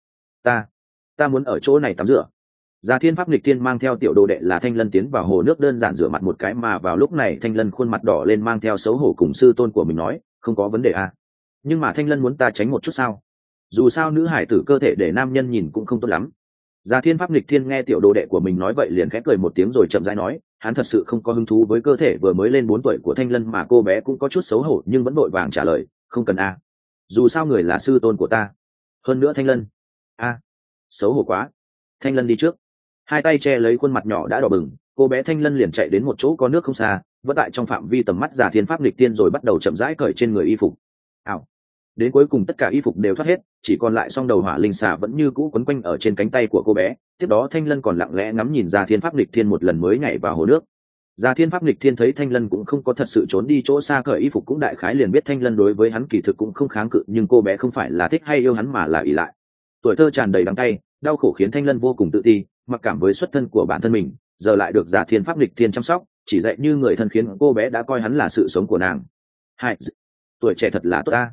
Ta muốn ở chỗ này tắm rửa. Già Thiên Pháp Lịch Thiên mang theo tiểu đồ đệ là Thanh Lân tiến vào hồ nước đơn giản rửa mặt một cái, mà vào lúc này Thanh Lân khuôn mặt đỏ lên mang theo xấu hổ cùng sư tôn của mình nói, không có vấn đề a. Nhưng mà Thanh Lân muốn ta tránh một chút sao? Dù sao nữ hải tử cơ thể để nam nhân nhìn cũng không tốt lắm. Già Thiên Pháp Lịch Thiên nghe tiểu đồ đệ của mình nói vậy liền khép cười một tiếng rồi chậm rãi nói, hắn thật sự không có hứng thú với cơ thể vừa mới lên 4 tuổi của Thanh Lân, mà cô bé cũng có chút xấu hổ nhưng vẫn vội vàng trả lời, không cần a. Dù sao người là sư tôn của ta. Hơn nữa Thanh Lân. Xấu hổ quá. Thanh Lân đi trước, hai tay che lấy khuôn mặt nhỏ đã đỏ bừng, cô bé Thanh Lân liền chạy đến một chỗ có nước không xa, vẫn tại trong phạm vi tầm mắt Già Thiên Pháp Lịch Thiên rồi bắt đầu chậm rãi cởi trên người y phục. Đến cuối cùng tất cả y phục đều thoát hết, chỉ còn lại song đầu hỏa linh xà vẫn như cũ quấn quanh ở trên cánh tay của cô bé. Tiếp đó Thanh Lân còn lặng lẽ ngắm nhìn Già Thiên Pháp Lịch Thiên một lần mới nhảy vào hồ nước. Già Thiên Pháp Lịch Thiên thấy Thanh Lân cũng không có thật sự trốn đi chỗ xa cởi y phục, cũng đại khái liền biết Thanh Lân đối với hắn kỳ thực cũng không kháng cự, nhưng cô bé không phải là thích hay yêu hắn mà là ỷ lại. Tuổi thơ tràn đầy đắng cay, đau khổ khiến Thanh Lân vô cùng tự ti, mặc cảm với xuất thân của bản thân mình, giờ lại được Già Thiên Pháp Lịch Thiên chăm sóc, chỉ dạy như người thân khiến cô bé đã coi hắn là sự sống của nàng. Hai, tuổi trẻ thật là tốt ta.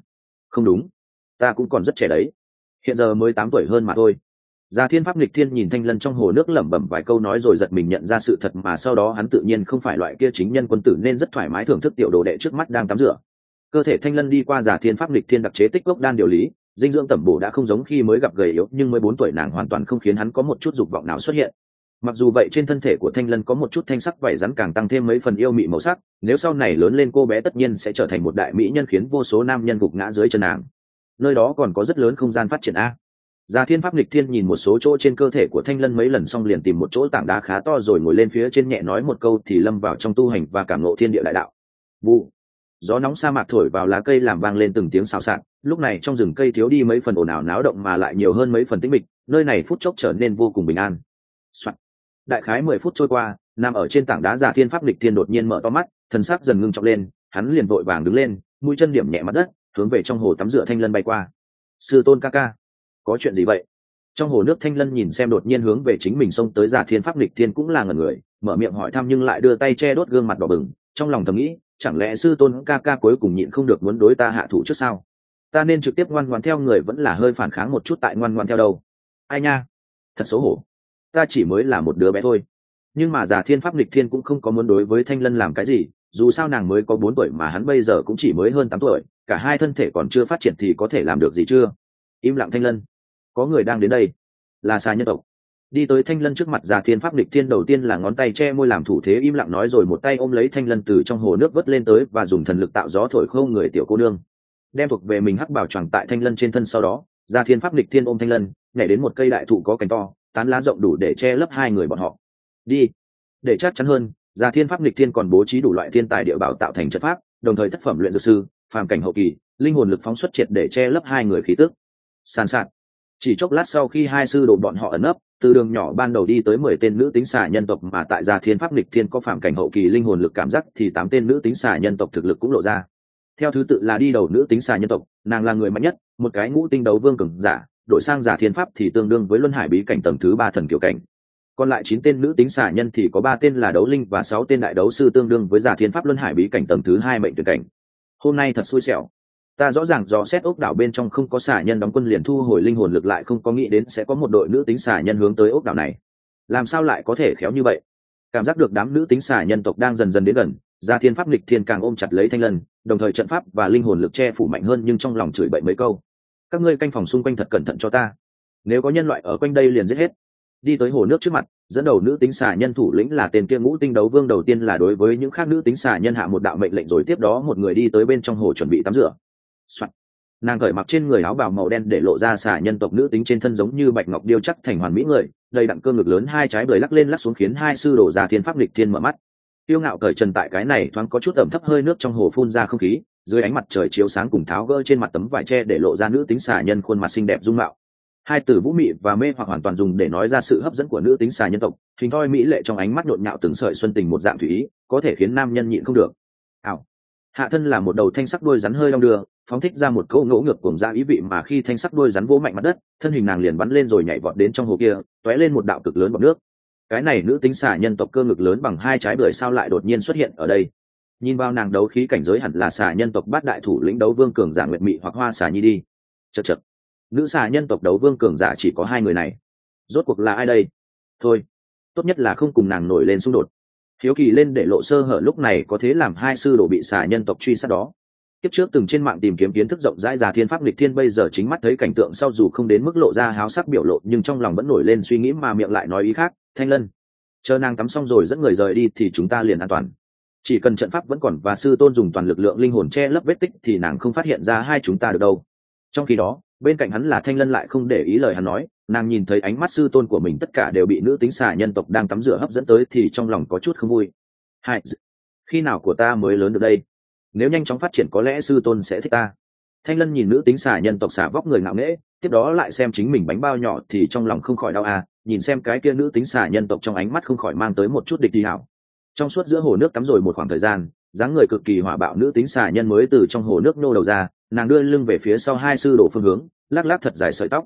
Không đúng, ta cũng còn rất trẻ đấy, hiện giờ mới 8 tuổi hơn mà thôi. Già Thiên Pháp Nghịch Thiên nhìn Thanh Lân trong hồ nước lẩm bẩm vài câu nói rồi giật mình nhận ra sự thật, mà sau đó hắn tự nhiên không phải loại kia chính nhân quân tử nên rất thoải mái thưởng thức tiểu đồ đệ trước mắt đang tắm rửa. Cơ thể Thanh Lân đi qua Già Thiên Pháp Nghịch Thiên đặc chế tích gốc đan điều lý, dinh dưỡng tẩm bổ đã không giống khi mới gặp gầy yếu, nhưng 14 tuổi nàng hoàn toàn không khiến hắn có một chút dục vọng nào xuất hiện. Mặc dù vậy trên thân thể của Thanh Lân có một chút thanh sắc vảy rắn càng tăng thêm mấy phần yêu mị màu sắc, nếu sau này lớn lên cô bé tất nhiên sẽ trở thành một đại mỹ nhân khiến vô số nam nhân gục ngã dưới chân nàng. Nơi đó còn có rất lớn không gian phát triển a. Già Thiên Pháp Nghịch Thiên nhìn một số chỗ trên cơ thể của Thanh Lân mấy lần xong liền tìm một chỗ tảng đá khá to rồi ngồi lên phía trên nhẹ nói một câu thì lâm vào trong tu hành và cảm ngộ thiên địa đại đạo. Vụ. Gió nóng sa mạc thổi vào lá cây làm vang lên từng tiếng xào xạc, lúc này trong rừng cây thiếu đi mấy phần ồn ào náo động mà lại nhiều hơn mấy phần tĩnh mịch, nơi này phút chốc trở nên vô cùng bình an. Soạn. Đại khái 10 phút trôi qua, nằm ở trên tảng đá Già Thiên Pháp Nghịch Thiên đột nhiên mở to mắt, thần sắc dần ngưng trọng lên, hắn liền vội vàng đứng lên, mũi chân điểm nhẹ mặt đất, hướng về trong hồ tắm rửa Thanh Lân bay qua. Sư tôn ca ca, có chuyện gì vậy? Trong hồ nước Thanh Lân nhìn xem đột nhiên hướng về chính mình xông tới Già Thiên Pháp Nghịch Thiên cũng là ngẩn người, mở miệng hỏi thăm nhưng lại đưa tay che đốt gương mặt đỏ bừng, trong lòng thầm nghĩ, chẳng lẽ sư tôn ca ca cuối cùng nhịn không được muốn đối ta hạ thủ trước sao? Ta nên trực tiếp ngoan ngoãn theo người vẫn là hơi phản kháng một chút tại ngoan ngoãn theo đâu? Ai nha, thật xấu hổ. Ta chỉ mới là một đứa bé thôi. Nhưng mà Già Thiên Pháp Nghịch Thiên cũng không có muốn đối với Thanh Lân làm cái gì, dù sao nàng mới có 4 tuổi mà hắn bây giờ cũng chỉ mới hơn 8 tuổi, cả hai thân thể còn chưa phát triển thì có thể làm được gì chưa? Im lặng Thanh Lân, có người đang đến đây, là xà nhân tộc. Đi tới Thanh Lân trước mặt Già Thiên Pháp Nghịch Thiên đầu tiên là ngón tay che môi làm thủ thế im lặng nói rồi một tay ôm lấy Thanh Lân từ trong hồ nước vớt lên tới và dùng thần lực tạo gió thổi không người tiểu cô nương, đem thuộc về mình hắc bảo choàng tại Thanh Lân trên thân. Sau đó Già Thiên Pháp Nghịch Thiên ôm Thanh Lân nhảy đến một cây đại thụ có cành to, tán lá rộng đủ để che lấp hai người bọn họ. Đi. Để chắc chắn hơn, Già Thiên Pháp Nghịch Thiên còn bố trí đủ loại thiên tài địa bảo tạo thành trận pháp, đồng thời thất phẩm luyện dược sư, phàm cảnh hậu kỳ, linh hồn lực phóng xuất triệt để che lấp hai người khí tức. Sàn sạt. Chỉ chốc lát sau khi hai sư đồ bọn họ ẩn nấp, từ đường nhỏ ban đầu đi tới 10 tên nữ tính xà nhân tộc mà tại Già Thiên Pháp Nghịch Thiên có phàm cảnh hậu kỳ linh hồn lực cảm giác thì 8 tên nữ tính xà nhân tộc thực lực cũng lộ ra. Theo thứ tự là đi đầu nữ tính xà nhân tộc, nàng là người mạnh nhất, một cái ngũ tinh đấu vương cường giả, đổi sang Già Thiên Pháp thì tương đương với luân hải bí cảnh tầng thứ 3 thần kiều cảnh. Còn lại 9 tên nữ tính xà nhân thì có 3 tên là đấu linh và 6 tên đại đấu sư tương đương với Già Thiên Pháp luân hải bí cảnh tầng thứ 2 mệnh tuyển cảnh. Hôm nay thật xui xẻo. Ta rõ ràng dò xét ốc đảo bên trong không có xà nhân đóng quân liền thu hồi linh hồn lực, lại không có nghĩ đến sẽ có một đội nữ tính xà nhân hướng tới ốc đảo này. Làm sao lại có thể khéo như vậy? Cảm giác được đám nữ tính xà nhân tộc đang dần dần đến gần, Già Thiên Pháp Nghịch Thiên càng ôm chặt lấy Thanh Lân, đồng thời trận pháp và linh hồn lực che phủ mạnh hơn, nhưng trong lòng chửi bậy mấy câu. Các ngươi canh phòng xung quanh thật cẩn thận cho ta, nếu có nhân loại ở quanh đây liền giết hết. Đi tới hồ nước trước mặt, dẫn đầu nữ tính xà nhân thủ lĩnh là tên kia ngũ tinh đấu vương đầu tiên là đối với những khác nữ tính xà nhân hạ một đạo mệnh lệnh, rồi tiếp đó một người đi tới bên trong hồ chuẩn bị tắm rửa. Soạn. Nàng cởi mặc trên người áo bào màu đen để lộ ra xà nhân tộc nữ tính trên thân giống như bạch ngọc điêu chắc thành hoàn mỹ người, đầy đặn cơ ngực lớn hai trái bưởi lắc lên lắc xuống khiến hai sư đồ Già Thiên Pháp Nghịch Thiên mở mắt. Tiêu ngạo cởi trần tại cái này thoáng có chút ẩm thấp hơi nước trong hồ phun ra không khí, dưới ánh mặt trời chiếu sáng cùng tháo gỡ trên mặt tấm vải tre để lộ ra nữ tính xà nhân khuôn mặt xinh đẹp dung mạo. Hai từ vũ mị và mê hoặc hoàn toàn dùng để nói ra sự hấp dẫn của nữ tính xà nhân tộc, hình thoi mỹ lệ trong ánh mắt nhộn nhạo từng sợi xuân tình một dạng thủy ý, có thể khiến nam nhân nhịn không được. Ảo. Hạ thân là một đầu thanh sắc đuôi rắn hơi đong đưa, phóng thích ra một câu ngỗ ngược cuồng dã ý vị, mà khi thanh sắc đuôi rắn vỗ mạnh mặt đất, thân hình nàng liền bắn lên rồi nhảy vọt đến trong hồ kia, tóe lên một đạo cực lớn bọt nước. Cái này nữ tính xà nhân tộc cơ ngực lớn bằng hai trái bưởi sao lại đột nhiên xuất hiện ở đây? Nhìn vào nàng đấu khí cảnh giới hẳn là xà nhân tộc bát đại thủ lĩnh đấu vương cường giả Nguyệt Mị hoặc Hoa Xà Nhi đi. Chậc chậc. Nữ xà nhân tộc đấu vương cường giả chỉ có hai người này, rốt cuộc là ai đây? Thôi, tốt nhất là không cùng nàng nổi lên xung đột. Hiếu kỳ lên để lộ sơ hở lúc này có thế làm hai sư đồ bị xà nhân tộc truy sát đó. Kiếp trước từng trên mạng tìm kiếm kiến thức rộng rãi Già Thiên Pháp Nghịch Thiên bây giờ chính mắt thấy cảnh tượng sau, dù không đến mức lộ ra háo sắc biểu lộ nhưng trong lòng vẫn nổi lên suy nghĩ mà miệng lại nói ý khác. Thanh Lân, chờ nàng tắm xong rồi dẫn người rời đi thì chúng ta liền an toàn. Chỉ cần trận pháp vẫn còn và sư tôn dùng toàn lực lượng linh hồn che lấp vết tích thì nàng không phát hiện ra hai chúng ta được đâu. Trong khi đó bên cạnh hắn là Thanh Lân lại không để ý lời hắn nói, nàng nhìn thấy ánh mắt sư tôn của mình tất cả đều bị nữ tính xà nhân tộc đang tắm rửa hấp dẫn tới thì trong lòng có chút không vui. Hai, khi nào của ta mới lớn được đây? Nếu nhanh chóng phát triển có lẽ sư tôn sẽ thích ta. Thanh Lân nhìn nữ tính xà nhân tộc xà vóc người ngạo nghễ, tiếp đó lại xem chính mình bánh bao nhỏ thì trong lòng không khỏi đau à, nhìn xem cái kia nữ tính xà nhân tộc trong ánh mắt không khỏi mang tới một chút địch đi hảo. Trong suốt giữa hồ nước tắm rồi một khoảng thời gian, dáng người cực kỳ hỏa bạo nữ tính xà nhân mới từ trong hồ nước nô đầu ra, nàng đưa lưng về phía sau hai sư đồ phương hướng, lắc lắc thật dài sợi tóc.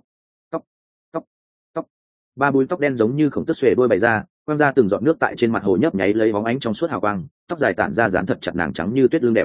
Tóc. Ba búi tóc đen giống như khổng tước xuề đuôi bày ra, quăng ra từng giọt nước tại trên mặt hồ nhấp nháy lấy bóng ánh trong suốt hào quang, tóc dài tản ra dán thật chặt nàng trắng như tuyết lưng đẹp.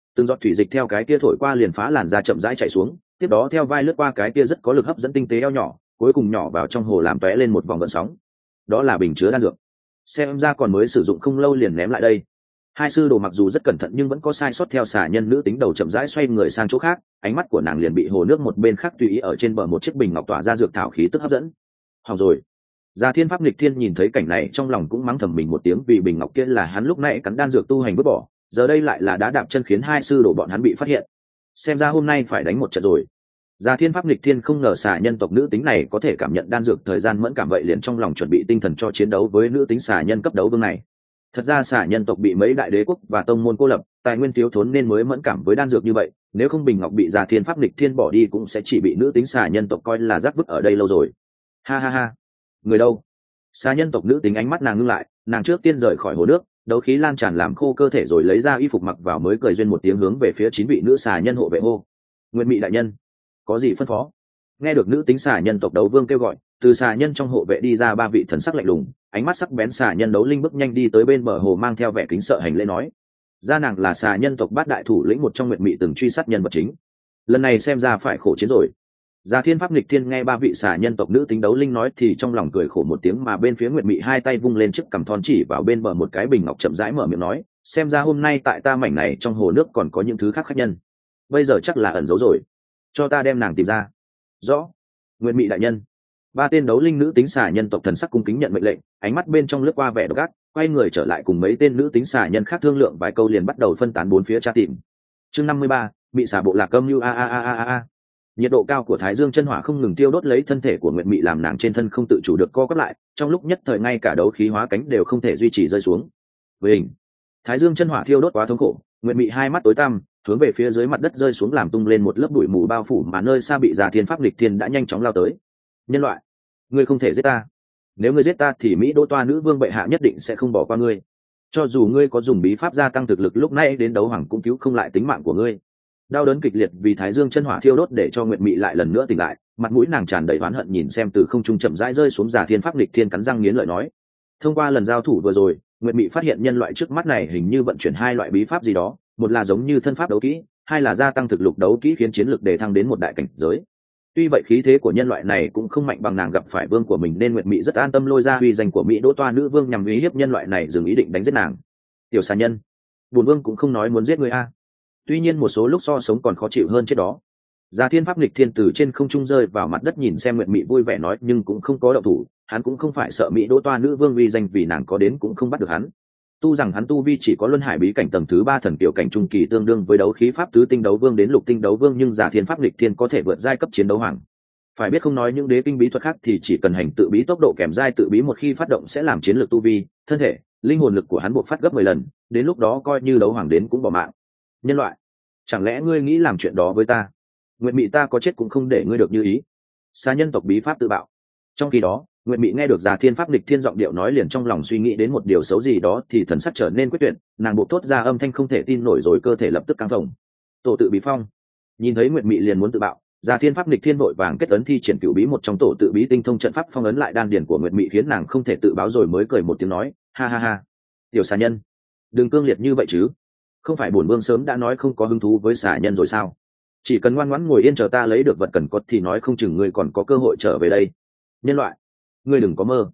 từng giọt thủy dịch theo cái kia thổi qua liền phá làn da chậm rãi chảy xuống, tiếp đó theo vai lướt qua cái kia rất có lực hấp dẫn tinh tế eo nhỏ, cuối cùng nhỏ vào trong hồ làm tóe lên một vòng gợn sóng. Đó là bình chứa đan dược. Xem ra còn mới sử dụng không lâu liền ném lại đây. Hai sư đồ mặc dù rất cẩn thận nhưng vẫn có sai sót. Theo xà nhân nữ tính đầu chậm rãi xoay người sang chỗ khác, ánh mắt của nàng liền bị hồ nước một bên khác tùy ý ở trên bờ một chiếc bình ngọc tỏa ra dược thảo khí tức hấp dẫn. Hỏng rồi. Già Thiên Pháp Nghịch Thiên nhìn thấy cảnh này trong lòng cũng mắng thầm mình một tiếng, vì bình ngọc kia là hắn lúc nãy cắn đan dược tu hành vứt bỏ, giờ đây lại là đá đạp chân khiến hai sư đồ bọn hắn bị phát hiện. Xem ra hôm nay phải đánh một trận rồi. Già Thiên Pháp Nghịch Thiên không ngờ xà nhân tộc nữ tính này có thể cảm nhận đan dược thời gian mẫn cảm, vậy liền trong lòng chuẩn bị tinh thần cho chiến đấu với nữ tính xà nhân cấp đấu vương này. Thật ra xà nhân tộc bị mấy đại đế quốc và tông môn cô lập, tài nguyên thiếu thốn nên mới mẫn cảm với đan dược như vậy, nếu không bình ngọc bị Già Thiên Pháp Nghịch Thiên bỏ đi cũng sẽ chỉ bị nữ tính xà nhân tộc coi là rác vứt ở đây lâu rồi. Ha ha ha. Người đâu? Xà nhân tộc nữ tính ánh mắt nàng ngưng lại, nàng trước tiên rời khỏi hồ nước, đấu khí lan tràn làm khô cơ thể rồi lấy ra y phục mặc vào mới cười duyên một tiếng hướng về phía 9 vị nữ xà nhân hộ vệ hô. Nguyệt Mị đại nhân, có gì phân phó? Nghe được nữ tính xà nhân tộc đấu vương kêu gọi, từ xà nhân trong hộ vệ đi ra 3 vị thần sắc lạnh lùng, ánh mắt sắc bén xà nhân đấu linh bước nhanh đi tới bên bờ hồ mang theo vẻ kính sợ hành lễ nói. Gia nàng là xà nhân tộc bát đại thủ lĩnh một trong Nguyệt Mị từng truy sát nhân vật chính. Lần này xem ra phải khổ chiến rồi. Già Thiên Pháp Nghịch Thiên nghe 3 vị xà nhân tộc nữ tính đấu linh nói thì trong lòng cười khổ một tiếng, mà bên phía Nguyệt Mị hai tay vung lên trước cằm thon chỉ vào bên bờ một cái bình ngọc chậm rãi mở miệng nói, xem ra hôm nay tại ta mảnh này trong hồ nước còn có những thứ khác khách nhân. Bây giờ chắc là ẩn giấu rồi, cho ta đem nàng tìm ra. Rõ. Nguyệt Mị đại nhân. 3 tên đấu linh nữ tính xà nhân tộc thần sắc cung kính nhận mệnh lệnh, ánh mắt bên trong lướt qua vẻ độc ác, quay người trở lại cùng mấy tên nữ tính xà nhân khác thương lượng vài câu liền bắt đầu phân tán bốn phía tra tìm. Chương 53, bị xà bộ lạc âm lưu a. Nhiệt độ cao của thái dương chân hỏa không ngừng tiêu đốt lấy thân thể của Nguyệt Mị, làm nàng trên thân không tự chủ được co quắp lại, trong lúc nhất thời ngay cả đấu khí hóa cánh đều không thể duy trì rơi xuống. Với hình, thái dương chân hỏa thiêu đốt quá thống khổ, Nguyệt Mị hai mắt tối tăm, hướng về phía dưới mặt đất rơi xuống làm tung lên một lớp bụi mù bao phủ, mà nơi xa bị Già Thiên Pháp Nghịch Thiên đã nhanh chóng lao tới. Nhân loại, ngươi không thể giết ta. Nếu ngươi giết ta thì Mỹ Đỗ Toa nữ vương bệ hạ nhất định sẽ không bỏ qua ngươi. Cho dù ngươi có dùng bí pháp gia tăng thực lực lúc nãy đến đấu hoàng cũng cứu không lại tính mạng của ngươi. Đau đớn kịch liệt vì thái dương chân hỏa thiêu đốt để cho Nguyệt Mị lại lần nữa tỉnh lại, mặt mũi nàng tràn đầy oán hận nhìn xem từ không trung chậm rãi rơi xuống Già Thiên Pháp Nghịch Thiên, cắn răng nghiến lợi nói. Thông qua lần giao thủ vừa rồi, Nguyệt Mị phát hiện nhân loại trước mắt này hình như vận chuyển 2 loại bí pháp gì đó, một là giống như thân pháp đấu kỹ, hai là gia tăng thực lực đấu kỹ khiến chiến lực đề thăng đến một đại cảnh giới. Tuy vậy khí thế của nhân loại này cũng không mạnh bằng nàng gặp phải vương của mình, nên Nguyệt Mị rất an tâm lôi ra uy danh của Mỹ Đỗ Toa nữ vương nhằm uy hiếp nhân loại này dừng ý định đánh giết nàng. Tiểu xà nhân, bổn vương cũng không nói muốn giết ngươi a. Tuy nhiên một số lúc so sống còn khó chịu hơn chết đó. Già Thiên Pháp Nghịch Thiên từ trên không trung rơi vào mặt đất nhìn xem Nguyệt Mị vui vẻ nói, nhưng cũng không có động thủ, hắn cũng không phải sợ Mỹ Đỗ Toa nữ vương uy danh, vì nàng có đến cũng không bắt được hắn. Tu rằng hắn tu vi chỉ có luân hải bí cảnh tầng thứ 3 thần tiểu cảnh trung kỳ, tương đương với đấu khí pháp tứ tinh đấu vương đến lục tinh đấu vương, nhưng Già Thiên Pháp Nghịch Thiên có thể vượt giai cấp chiến đấu hoàng. Phải biết không nói những đế kinh bí thuật khác thì chỉ cần hành tự bí tốc độ kèm giai tự bí một khi phát động sẽ làm chiến lược tu vi, thân thể, linh hồn lực của hắn buộc phát gấp 10 lần, đến lúc đó coi như đấu hoàng đến cũng bỏ mạng. Nhân loại, chẳng lẽ ngươi nghĩ làm chuyện đó với ta? Nguyệt Mị ta có chết cũng không để ngươi được như ý. Xà nhân tộc bí pháp tự bạo. Trong khi đó, Nguyệt Mị nghe được Già Thiên Pháp Nghịch Thiên giọng điệu nói liền trong lòng suy nghĩ đến một điều xấu gì đó thì thần sắc trở nên quyết tuyệt, nàng buộc thốt ra âm thanh không thể tin nổi rồi cơ thể lập tức căng phồng. Tổ tự bí phong. Nhìn thấy Nguyệt Mị liền muốn tự bạo, Già Thiên Pháp Nghịch Thiên vội vàng kết ấn thi triển cửu bí một trong tổ tự bí tinh thông trận pháp phong ấn lại đan điển của Nguyệt Mị, khiến nàng không thể tự báo, rồi mới cười một tiếng nói, ha ha ha, tiểu xà nhân, đừng cương liệt như vậy chứ. Không phải bổn vương sớm đã nói không có hứng thú với xà nhân rồi sao? Chỉ cần ngoan ngoãn ngồi yên chờ ta lấy được vật cần có thì nói không chừng ngươi còn có cơ hội trở về đây. Nhân loại, ngươi đừng có mơ.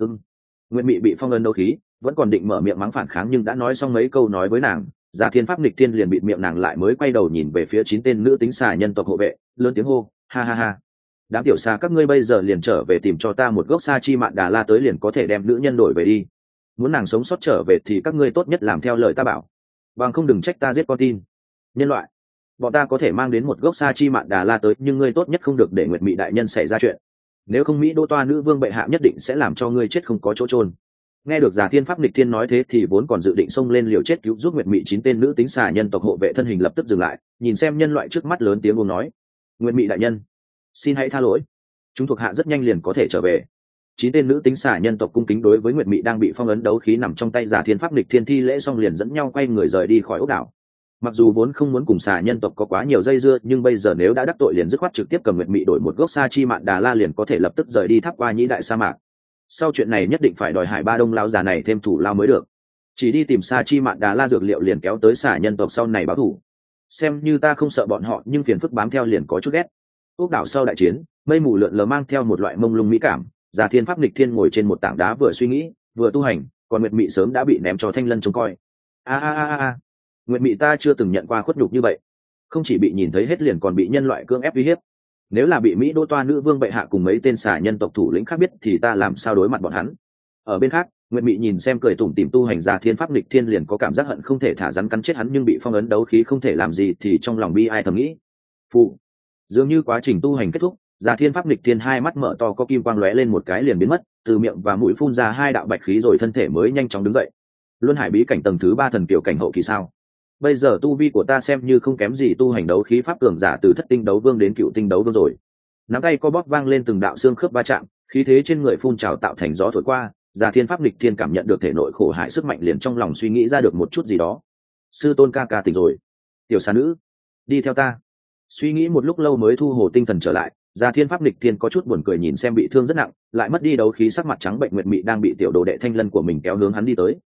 Nguyệt Mị bị phong ấn đấu khí, vẫn còn định mở miệng mắng phản kháng nhưng đã nói xong mấy câu nói với nàng, Già Thiên Pháp Nghịch Thiên liền bịt miệng nàng lại, mới quay đầu nhìn về phía 9 tên nữ tính xà nhân tộc hộ vệ, lớn tiếng hô, ha ha ha, đám tiểu xà các ngươi bây giờ liền trở về tìm cho ta một gốc sa chi mạn đà la tới, liền có thể đem nữ nhân đổi về đi. Muốn nàng sống sót trở về thì các ngươi tốt nhất làm theo lời ta bảo, bằng không đừng trách ta giết con tin. Nhân loại, bọn ta có thể mang đến một gốc sa chi mạn đà la tới, nhưng ngươi tốt nhất không được để Nguyệt Mị đại nhân xảy ra chuyện, nếu không Mỹ Đỗ Toa nữ vương bệ hạ nhất định sẽ làm cho ngươi chết không có chỗ chôn. Nghe được Già Thiên Pháp Nghịch Thiên nói thế thì vốn còn dự định xông lên liều chết cứu giúp Nguyệt Mị 9 tên nữ tính xà nhân tộc hộ vệ thân hình lập tức dừng lại, nhìn xem nhân loại trước mắt lớn tiếng buông nói, Nguyệt Mị đại nhân, xin hãy tha lỗi, chúng thuộc hạ rất nhanh liền có thể trở về. 9 tên nữ tính xà nhân tộc cung kính đối với Nguyệt Mị đang bị phong ấn đấu khí nằm trong tay Già Thiên Pháp Nghịch Thiên thi lễ xong liền dẫn nhau quay người rời đi khỏi ốc đảo. Mặc dù vốn không muốn cùng xà nhân tộc có quá nhiều dây dưa, nhưng bây giờ nếu đã đắc tội liền dứt khoát trực tiếp cầm Nguyệt Mị đổi một gốc sa chi mạn đà la, liền có thể lập tức rời đi tháp qua nhĩ đại sa mạc. Sau chuyện này nhất định phải đòi Hải Ba Đông lão già này thêm thủ lao mới được. Chỉ đi tìm sa chi mạn đà la dược liệu liền kéo tới xà nhân tộc sau này báo thủ. xem như ta không sợ bọn họ nhưng phiền phức bám theo liền có chút ghét. Ốc đảo sau đại chiến, mây mù lượn lờ mang theo một loại mông lung mỹ cảm. Già Thiên Pháp Nghịch Thiên ngồi trên một tảng đá vừa suy nghĩ vừa tu hành, còn Nguyệt Mị sớm đã bị ném cho Thanh Lân trông coi. A, Nguyệt Mị ta chưa từng nhận qua khuất nhục như vậy, không chỉ bị nhìn thấy hết liền còn bị nhân loại cưỡng ép uy hiếp. Nếu là bị Mỹ Đô Toa nữ vương bệ hạ cùng mấy tên xà nhân tộc thủ lĩnh khác biết thì ta làm sao đối mặt bọn hắn. Ở bên khác, Nguyệt Mị nhìn xem cười tủm tỉm tu hành Già Thiên Pháp Nghịch Thiên liền có cảm giác hận không thể thả rắn cắn chết hắn nhưng bị phong ấn đấu khí không thể làm gì thì trong lòng bi ai thầm nghĩ. Phụ, dường như quá trình tu hành kết thúc, Già Thiên Pháp Nghịch Thiên hai mắt mở to có kim quang lóe lên một cái liền biến mất, từ miệng và mũi phun ra hai đạo bạch khí rồi thân thể mới nhanh chóng đứng dậy. Luân Hải bí cảnh tầng thứ 3 thần kiều cảnh hậu kỳ sao? Bây giờ tu vi của ta xem như không kém gì tu hành đấu khí pháp cường giả từ thất tinh đấu vương đến cựu tinh đấu vương rồi. Nắm tay co bóp vang lên từng đạo xương khớp va chạm, khí thế trên người phun trào tạo thành gió thổi qua. Già Thiên Pháp Nghịch Thiên cảm nhận được thể nội khổ hại sức mạnh liền trong lòng suy nghĩ ra được một chút gì đó. Sư tôn ca ca tỉnh rồi. Tiểu xà nữ, đi theo ta. Suy nghĩ một lúc lâu mới thu hồi tinh thần trở lại. Già Thiên Pháp Nghịch Thiên có chút buồn cười nhìn xem bị thương rất nặng, lại mất đi đấu khí sắc mặt trắng bệnh Nguyệt Mị đang bị tiểu đồ đệ Thanh Lân của mình kéo hướng hắn đi tới.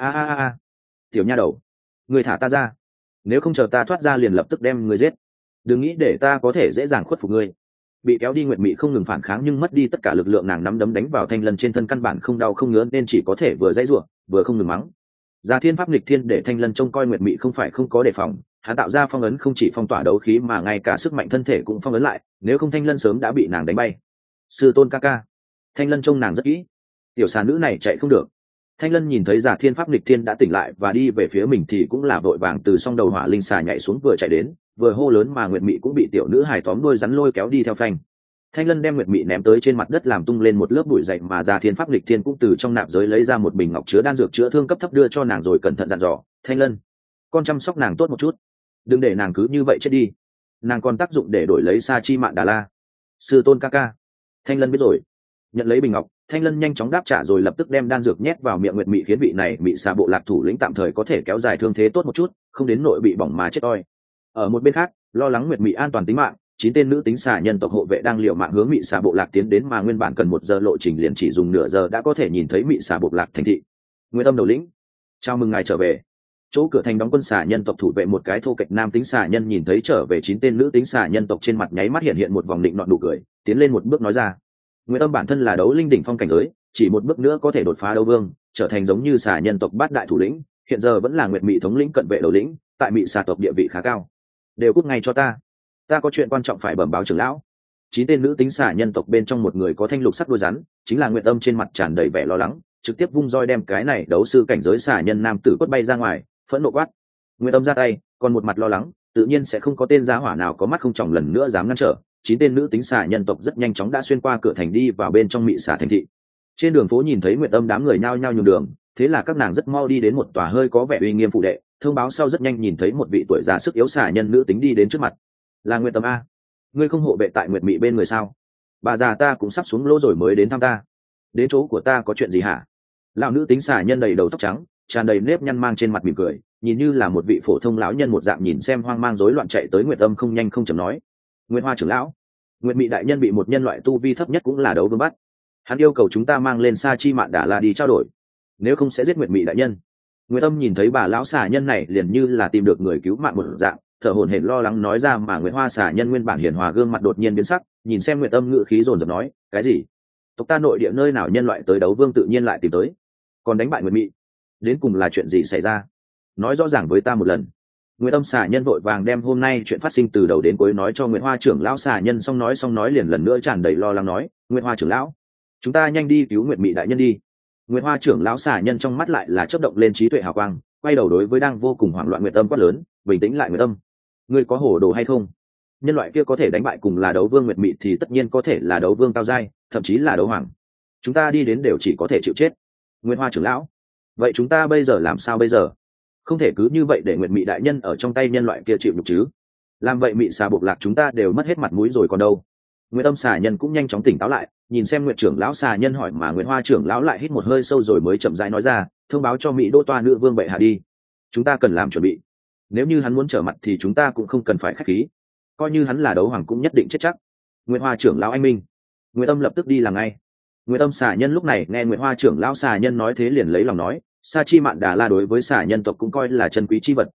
A, tiểu nha đầu, người thả ta ra, nếu không chờ ta thoát ra liền lập tức đem người giết. Đừng nghĩ để ta có thể dễ dàng khuất phục ngươi. Bị kéo đi Nguyệt Mị không ngừng phản kháng nhưng mất đi tất cả lực lượng, nàng nắm đấm đánh vào Thanh Lân trên thân căn bản không đau không ngứa nên chỉ có thể vừa dãy giụa vừa không ngừng mắng. Già Thiên Pháp Nghịch Thiên để Thanh Lân trông coi Nguyệt Mị không phải không có đề phòng, hắn tạo ra phong ấn không chỉ phong tỏa đấu khí mà ngay cả sức mạnh thân thể cũng phong ấn lại, nếu không Thanh Lân sớm đã bị nàng đánh bay. Sư tôn ca ca. Thanh Lân trông nàng rất kỹ, tiểu xà nữ này chạy không được. Thanh Lân nhìn thấy Già Thiên Pháp Nghịch Thiên đã tỉnh lại và đi về phía mình thì cũng là vội vàng từ song đầu hỏa linh xà nhảy xuống vừa chạy đến, vừa hô lớn mà Nguyệt Mị cũng bị tiểu nữ hài tóm đuôi rắn lôi kéo đi theo phanh. Thanh Lân đem Nguyệt Mị ném tới trên mặt đất làm tung lên một lớp bụi dày mà Già Thiên Pháp Nghịch Thiên cũng từ trong nạp giới lấy ra một bình ngọc chứa đan dược chữa thương cấp thấp đưa cho nàng rồi cẩn thận dặn dò, "Thanh Lân, con chăm sóc nàng tốt một chút, đừng để nàng cứ như vậy chết đi. Nàng còn tác dụng để đổi lấy Sa Chi Mạn Đà La." Sư tôn ca ca. Thanh Lân biết rồi. Nhận lấy bình ngọc, Thanh Lân nhanh chóng đáp trả rồi lập tức đem đan dược nhét vào miệng Nguyệt Mị khiến vị này Mị xà bộ lạc thủ lĩnh tạm thời có thể kéo dài thương thế tốt một chút, không đến nỗi bị bỏng mà chết oi. Ở một bên khác, lo lắng Nguyệt Mị an toàn tính mạng, 9 tên nữ tính xà nhân tộc hộ vệ đang liều mạng hướng Mị xà bộ lạc tiến đến mà nguyên bản cần 1 giờ lộ trình liền chỉ dùng nửa giờ đã có thể nhìn thấy Mị xà bộ lạc thành thị. Nguyệt Âm đầu lĩnh, chào mừng ngài trở về. Chỗ cửa thành đóng quân xà nhân tộc thủ vệ một cái thô kệch nam tính xà nhân nhìn thấy trở về 9 tên nữ tính xà nhân tộc trên mặt nháy mắt hiện một vòng định nọt nụ cười, tiến lên một bước nói ra. Nguyệt Âm bản thân là đấu linh đỉnh phong cảnh giới, chỉ một bước nữa có thể đột phá đấu vương, trở thành giống như xà nhân tộc bát đại thủ lĩnh, hiện giờ vẫn là Nguyệt Mị thống lĩnh cận vệ đầu lĩnh, tại Mị xà tộc địa vị khá cao. Đều cút ngay cho ta có chuyện quan trọng phải bẩm báo trưởng lão. 9 tên nữ tính xà nhân tộc bên trong một người có thanh lục sắc đuôi rắn, chính là Nguyệt Âm trên mặt tràn đầy vẻ lo lắng, trực tiếp vung roi đem cái này đấu sư cảnh giới xà nhân nam tử quất bay ra ngoài, phẫn nộ quát. Nguyệt Âm ra tay, còn một mặt lo lắng, tự nhiên sẽ không có tên giá hỏa nào có mắt không tròng lần nữa dám ngăn trở. 9 tên nữ tính xà nhân tộc rất nhanh chóng đã xuyên qua cửa thành đi vào bên trong Mị xà thành thị. Trên đường phố nhìn thấy Nguyệt Âm đám người nhao nhao nhường đường, thế là các nàng rất mau đi đến một tòa hơi có vẻ uy nghiêm phụ đệ, thông báo sau rất nhanh nhìn thấy một vị tuổi già sức yếu xà nhân nữ tính đi đến trước mặt. Là Nguyệt Âm a, ngươi không hộ vệ tại Nguyệt Mị bên người sao? Bà già ta cũng sắp xuống lỗ rồi mới đến thăm ta, đến chỗ của ta có chuyện gì hả? Lão nữ tính xà nhân đầy đầu tóc trắng, tràn đầy nếp nhăn mang trên mặt mỉm cười, nhìn như là một vị phổ thông lão nhân một dạng nhìn xem hoang mang rối loạn chạy tới Nguyệt Âm không nhanh không chậm nói. Nguyệt Hoa trưởng lão, Nguyệt Mị đại nhân bị một nhân loại tu vi thấp nhất cũng là đấu vương bắt, hắn yêu cầu chúng ta mang lên Sa Chi Mạn Đà La đi trao đổi, nếu không sẽ giết Nguyệt Mị đại nhân. Nguyệt Âm nhìn thấy bà lão xà nhân này liền như là tìm được người cứu mạng một dạng, thở hổn hển lo lắng nói ra mà Nguyệt Hoa xà nhân nguyên bản hiền hòa gương mặt đột nhiên biến sắc, nhìn xem Nguyệt Âm ngự khí dồn dập nói, cái gì? Tộc ta nội địa nơi nào nhân loại tới đấu vương tự nhiên lại tìm tới, còn đánh bại Nguyệt Mị, đến cùng là chuyện gì xảy ra? Nói rõ ràng với ta một lần. Nguyệt Âm xà nhân vội vàng đem hôm nay chuyện phát sinh từ đầu đến cuối nói cho Nguyệt Hoa trưởng lão xà nhân xong nói liền lần nữa tràn đầy lo lắng nói, Nguyệt Hoa trưởng lão, chúng ta nhanh đi cứu Nguyệt Mị đại nhân đi. Nguyệt Hoa trưởng lão xà nhân trong mắt lại là chớp động lên trí tuệ hào quang, quay đầu đối với đang vô cùng hoảng loạn Nguyệt Âm quát lớn, bình tĩnh lại Nguyệt Âm, ngươi có hồ đồ hay không? Nhân loại kia có thể đánh bại cùng là đấu vương Nguyệt Mị thì tất nhiên có thể là đấu vương cao giai, thậm chí là đấu hoàng. Chúng ta đi đến đều chỉ có thể chịu chết. Nguyệt Hoa trưởng lão, vậy chúng ta bây giờ làm sao bây giờ? Không thể cứ như vậy để Nguyệt Mị đại nhân ở trong tay nhân loại kia chịu nhục chứ? Làm vậy Mị xà bộ lạc chúng ta đều mất hết mặt mũi rồi còn đâu. Nguyệt Âm xà nhân cũng nhanh chóng tỉnh táo lại, nhìn xem Nguyệt trưởng lão xà nhân hỏi mà Nguyệt Hoa trưởng lão lại hít một hơi sâu rồi mới chậm rãi nói ra, thông báo cho Mỹ Đô Toa nữ vương bệ hạ đi, chúng ta cần làm chuẩn bị. Nếu như hắn muốn trở mặt thì chúng ta cũng không cần phải khách khí, coi như hắn là đấu hoàng cũng nhất định chết chắc. Nguyệt Hoa trưởng lão anh minh. Nguyệt Âm lập tức đi làm ngay. Nguyệt Âm xà nhân lúc này nghe Nguyệt Hoa trưởng lão xà nhân nói thế liền lấy lòng nói, Sa Chi Mạn Đà La đối với xà nhân tộc cũng coi là chân quý chi vật,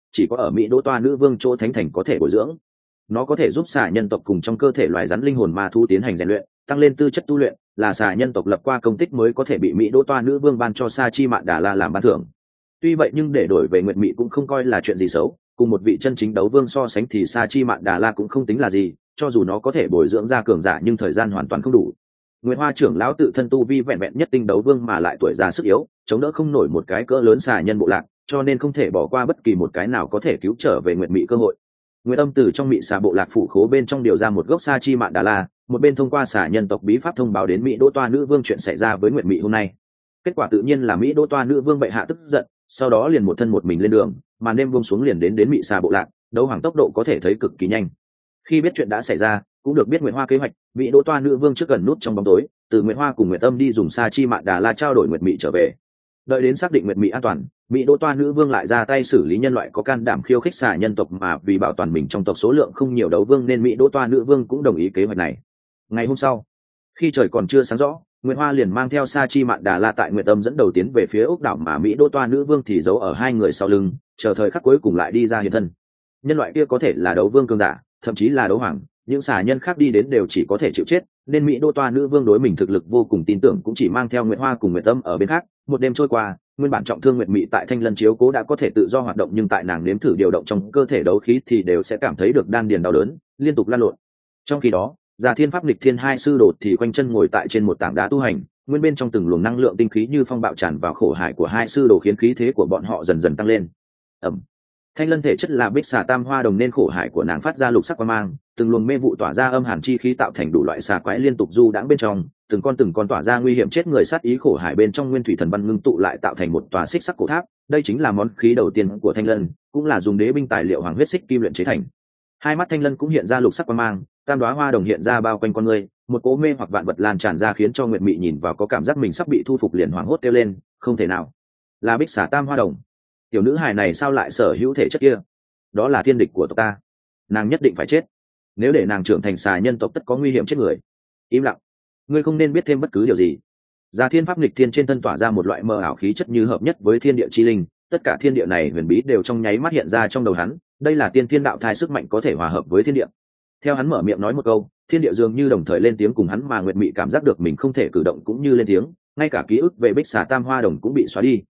chỉ có ở Mỹ Đỗ Toa Nữ Vương chỗ thánh thành có thể bồi dưỡng. Nó có thể giúp xà nhân tộc cùng trong cơ thể loài rắn linh hồn ma thú tiến hành rèn luyện, tăng lên tư chất tu luyện, là xà nhân tộc lập qua công tích mới có thể bị Mỹ Đỗ Toa Nữ Vương ban cho Sa Chi Mạn Đà La làm ban thưởng. Tuy vậy nhưng để đổi về Nguyệt Mị cũng không coi là chuyện gì xấu, cùng một vị chân chính đấu vương so sánh thì Sa Chi Mạn Đà La cũng không tính là gì, cho dù nó có thể bồi dưỡng ra cường giả nhưng thời gian hoàn toàn không đủ. Nguyệt Hoa trưởng lão tự thân tu vi vẹn vẹn nhất tinh đấu vương mà lại tuổi già sức yếu, chống đỡ không nổi một cái cỡ lớn xà nhân bộ lạc, cho nên không thể bỏ qua bất kỳ một cái nào có thể cứu trở về Nguyệt Mị cơ hội. Nguyệt Âm từ trong Mị xà bộ lạc phủ khố bên trong điều ra một gốc Sa Chi Mạn Đà La, một bên thông qua xà nhân tộc bí pháp thông báo đến Mỹ Đỗ Toa Nữ Vương chuyện xảy ra với Nguyệt Mị hôm nay. Kết quả tự nhiên là Mỹ Đỗ Toa Nữ Vương bệ hạ tức giận, sau đó liền một thân một mình lên đường, màn đêm buông xuống liền đến Mị xà bộ lạc, đấu hoàng tốc độ có thể thấy cực kỳ nhanh. Khi biết chuyện đã xảy ra, cũng được biết Nguyệt Hoa kế hoạch, Mỹ Đỗ Toa Nữ Vương trước gần nút trong bóng tối, từ Nguyệt Hoa cùng Nguyệt Âm đi dùng Sa Chi Mạn Đà La trao đổi Nguyệt Mị trở về. Đợi đến xác định Nguyệt Mị an toàn, Mỹ Đỗ Toa Nữ Vương lại ra tay xử lý nhân loại có can đảm khiêu khích xà nhân tộc, mà vì bảo toàn mình trong tộc số lượng không nhiều đấu vương nên Mỹ Đỗ Toa Nữ Vương cũng đồng ý kế hoạch này. Ngày hôm sau, khi trời còn chưa sáng rõ, Nguyệt Hoa liền mang theo Sa Chi Mạn Đà La tại Nguyệt Âm dẫn đầu tiến về phía ốc đảo, mà Mỹ Đỗ Toa Nữ Vương thì giấu ở hai người sau lưng, chờ thời khắc cuối cùng lại đi ra hiện thân. Nhân loại kia có thể là đấu vương cường giả, thậm chí là đấu hoàng, những xà nhân khác đi đến đều chỉ có thể chịu chết, nên Mỹ Đỗ Toa Nữ Vương đối mình thực lực vô cùng tin tưởng, cũng chỉ mang theo Nguyệt Hoa cùng Nguyệt Âm ở bên khác. Một đêm trôi qua, nguyên bản trọng thương Nguyệt Mị tại Thanh Lân chiếu cố đã có thể tự do hoạt động, nhưng tại nàng nếm thử điều động trong cơ thể đấu khí thì đều sẽ cảm thấy được đan điền đau đớn, liên tục lăn lộn. Trong khi đó, Già Thiên Pháp Nghịch Thiên hai sư đồ thì quanh chân ngồi tại trên một tảng đá tu hành, nguyên bên trong từng luồng năng lượng tinh khí như phong bạo tràn vào khổ hải của hai sư đồ, khiến khí thế của bọn họ dần dần tăng lên. Thanh Lân thể chất là bích xà tam hoa đồng nên khổ hải của nàng phát ra lục sắc quang mang, từng luồng mê vụ tỏa ra âm hàn chi khí tạo thành đủ loại xà quái liên tục du đãng bên trong, từng con tỏa ra nguy hiểm chết người sát ý. Khổ hải bên trong nguyên thủy thần văn ngưng tụ lại tạo thành một tòa xích sắc cổ tháp, đây chính là món khí đầu tiên của Thanh Lân, cũng là dùng đế binh tài liệu hoàng huyết xích kim luyện chế thành. Hai mắt Thanh Lân cũng hiện ra lục sắc quang mang, tam đóa hoa đồng hiện ra bao quanh con người, một cỗ mê hoặc vạn vật lan tràn ra khiến cho Nguyệt Mị nhìn vào có cảm giác mình sắp bị thu phục, liền hoảng hốt kêu lên, không thể nào, là bích xà tam hoa đồng, tiểu nữ hài này sao lại sở hữu thể chất kia? Đó là thiên địch của tộc ta, nàng nhất định phải chết, nếu để nàng trưởng thành xà nhân tộc tất có nguy hiểm chết người. Im lặng, ngươi không nên biết thêm bất cứ điều gì. Già Thiên Pháp Nghịch Thiên trên thân tỏa ra một loại mờ ảo khí chất như hợp nhất với thiên địa chi linh, tất cả thiên địa này huyền bí đều trong nháy mắt hiện ra trong đầu hắn, đây là tiên thiên đạo thai sức mạnh có thể hòa hợp với thiên địa. Theo hắn mở miệng nói một câu, thiên địa dường như đồng thời lên tiếng cùng hắn, mà Nguyệt Mị cảm giác được mình không thể cử động cũng như lên tiếng, ngay cả ký ức về bích xà tam hoa đồng cũng bị xóa đi.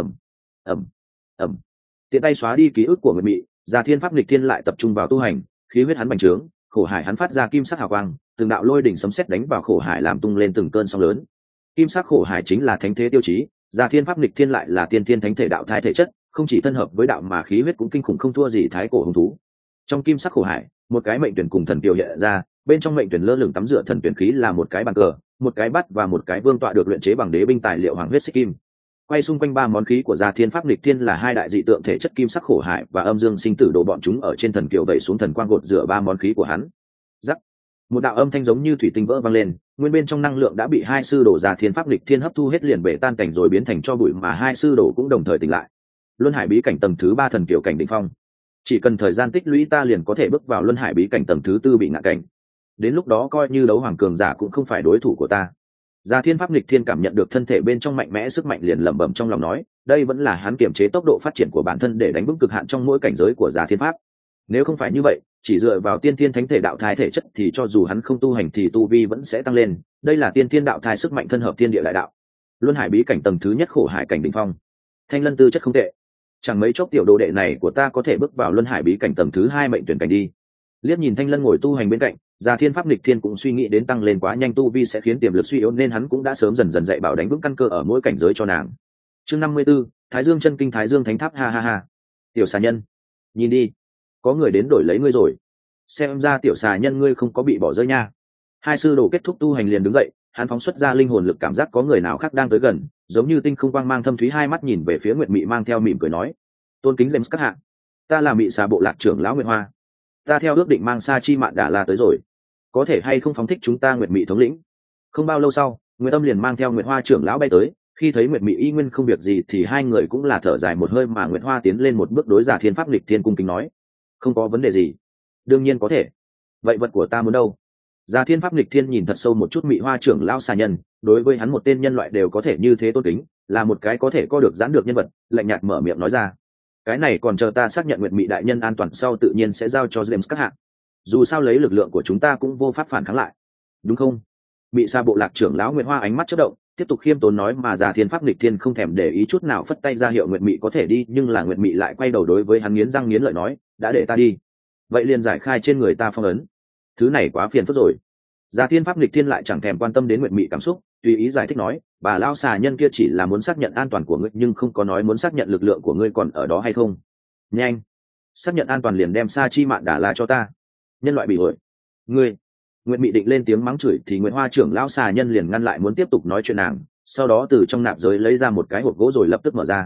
ầm tiện tay xóa đi ký ức của Nguyệt Mị, Già Thiên Pháp Nghịch Thiên lại tập trung vào tu hành, khí huyết hắn bành trướng, khổ hải hắn phát ra kim sắc hào quang, từng đạo lôi đỉnh sấm sét đánh vào khổ hải làm tung lên từng cơn sóng lớn. Kim sắc khổ hải chính là thánh thế tiêu chí, Già Thiên Pháp Nghịch Thiên lại là tiên thiên thánh thể đạo thai thể chất, không chỉ thân hợp với đạo mà khí huyết cũng kinh khủng không thua gì thái cổ hung thú. Trong kim sắc khổ hải, một cái mệnh tuyển cùng thần kiều hiện ra, bên trong mệnh tuyển lơ lửng tắm rửa thần tuyển khí là một cái bàn cờ, một cái bát và một cái vương tọa được luyện chế bằng đế binh tài liệu hoàng huyết xích kim. Quay xung quanh ba món khí của Già Thiên Pháp Nghịch Thiên là hai đại dị tượng thể chất kim sắc khổ hải và âm dương sinh tử đồ, bọn chúng ở trên thần kiều đẩy xuống thần quang gột rửa ba món khí của hắn. Rắc, một đạo âm thanh giống như thủy tinh vỡ vang lên, nguyên bên trong năng lượng đã bị hai sư đồ Già Thiên Pháp Nghịch Thiên hấp thu hết liền bể tan cảnh rồi biến thành cho bụi, mà hai sư đồ cũng đồng thời tỉnh lại. Luân Hải bí cảnh tầng thứ 3 thần kiều cảnh đỉnh phong, chỉ cần thời gian tích lũy ta liền có thể bước vào Luân Hải bí cảnh tầng thứ 4 bị ngạn cảnh, đến lúc đó coi như đấu hoàng cường giả cũng không phải đối thủ của ta. Già Thiên Pháp Nghịch Thiên cảm nhận được thân thể bên trong mạnh mẽ sức mạnh liền lẩm bẩm trong lòng nói, đây vẫn là hắn kiềm chế tốc độ phát triển của bản thân để đánh vững cực hạn trong mỗi cảnh giới của Già Thiên Pháp. Nếu không phải như vậy, chỉ dựa vào tiên thiên thánh thể đạo thai thể chất thì cho dù hắn không tu hành thì tu vi vẫn sẽ tăng lên, đây là tiên thiên đạo thai sức mạnh thân hợp thiên địa đại đạo. Luân Hải bí cảnh tầng thứ nhất khổ hải cảnh đỉnh phong. Thanh Lân tư chất không tệ, chẳng mấy chốc tiểu đồ đệ này của ta có thể bước vào Luân Hải bí cảnh tầng thứ 2 mệnh tuyển cảnh đi. Liếc nhìn Thanh Lân ngồi tu hành bên cạnh, Già Thiên Pháp Nghịch Thiên cũng suy nghĩ đến tăng lên quá nhanh tu vi sẽ khiến tiềm lực suy yếu, nên hắn cũng đã sớm dần dần dạy bảo đánh vững căn cơ ở mỗi cảnh giới cho nàng. Chương 54, Thái Dương chân kinh Thái Dương Thánh Tháp, ha ha ha. Tiểu xà nhân, nhìn đi, có người đến đổi lấy ngươi rồi. Xem ra tiểu xà nhân ngươi không có bị bỏ rơi nha. Hai sư đồ kết thúc tu hành liền đứng dậy, hắn phóng xuất ra linh hồn lực cảm giác có người nào khác đang tới gần, giống như tinh không quang mang thâm thúy, hai mắt nhìn về phía Nguyệt Mị mang theo mỉm cười nói, tôn kính James các hạ, ta là Mị xà bộ lạc trưởng lão Nguyệt Hoa, ta theo ước định mang Sa Chi Mạn Đà La tới rồi, có thể hay không phóng thích chúng ta Nguyệt Mị thống lĩnh? Không bao lâu sau, Nguyệt Âm liền mang theo Nguyệt Hoa trưởng lão bay tới, khi thấy Nguyệt Mị y nguyên không việc gì thì hai người cũng là thở dài một hơi, mà Nguyệt Hoa tiến lên một bước đối Già Thiên Pháp Nghịch Thiên cung kính nói, không có vấn đề gì. Đương nhiên có thể. Vậy vật của ta muốn đâu? Già Thiên Pháp Nghịch Thiên nhìn thật sâu một chút Mị Hoa trưởng lão xà nhân, đối với hắn một tên nhân loại đều có thể như thế tôn kính, là một cái có thể co được giãn được nhân vật, lạnh nhạt mở miệng nói ra, cái này còn chờ ta xác nhận nguyện mị đại nhân an toàn sau tự nhiên sẽ giao cho James các hạng. Dù sao lấy lực lượng của chúng ta cũng vô pháp phản kháng lại, đúng không? Bị Sa bộ lạc trưởng lão Nguyệt Hoa ánh mắt chớp động, tiếp tục khiêm tốn nói, mà Già Thiên Pháp Nghịch Thiên không thèm để ý chút nào, phất tay ra hiệu Nguyệt Mị có thể đi, nhưng là Nguyệt Mị lại quay đầu đối với hắn nghiến răng nghiến lợi nói, đã để ta đi, vậy liền giải khai trên người ta phong ấn. Thứ này quá phiền phức rồi. Già Thiên Pháp Nghịch Thiên lại chẳng thèm quan tâm đến Nguyệt Mị cảm xúc, tùy ý giải thích nói, bà lão xà nhân kia chỉ là muốn xác nhận an toàn của ngươi, nhưng không có nói muốn xác nhận lực lượng của ngươi còn ở đó hay không. Nhanh, xác nhận an toàn liền đem Sa Chi Mạn Đà La cho ta. Nhân loại bị ổi. Ngươi. Nguyệt Mị định lên tiếng mắng chửi thì Nguyệt Hoa trưởng lão xà nhân liền ngăn lại muốn tiếp tục nói chuyện nàng, sau đó từ trong nạp giới lấy ra một cái hộp gỗ rồi lập tức mở ra.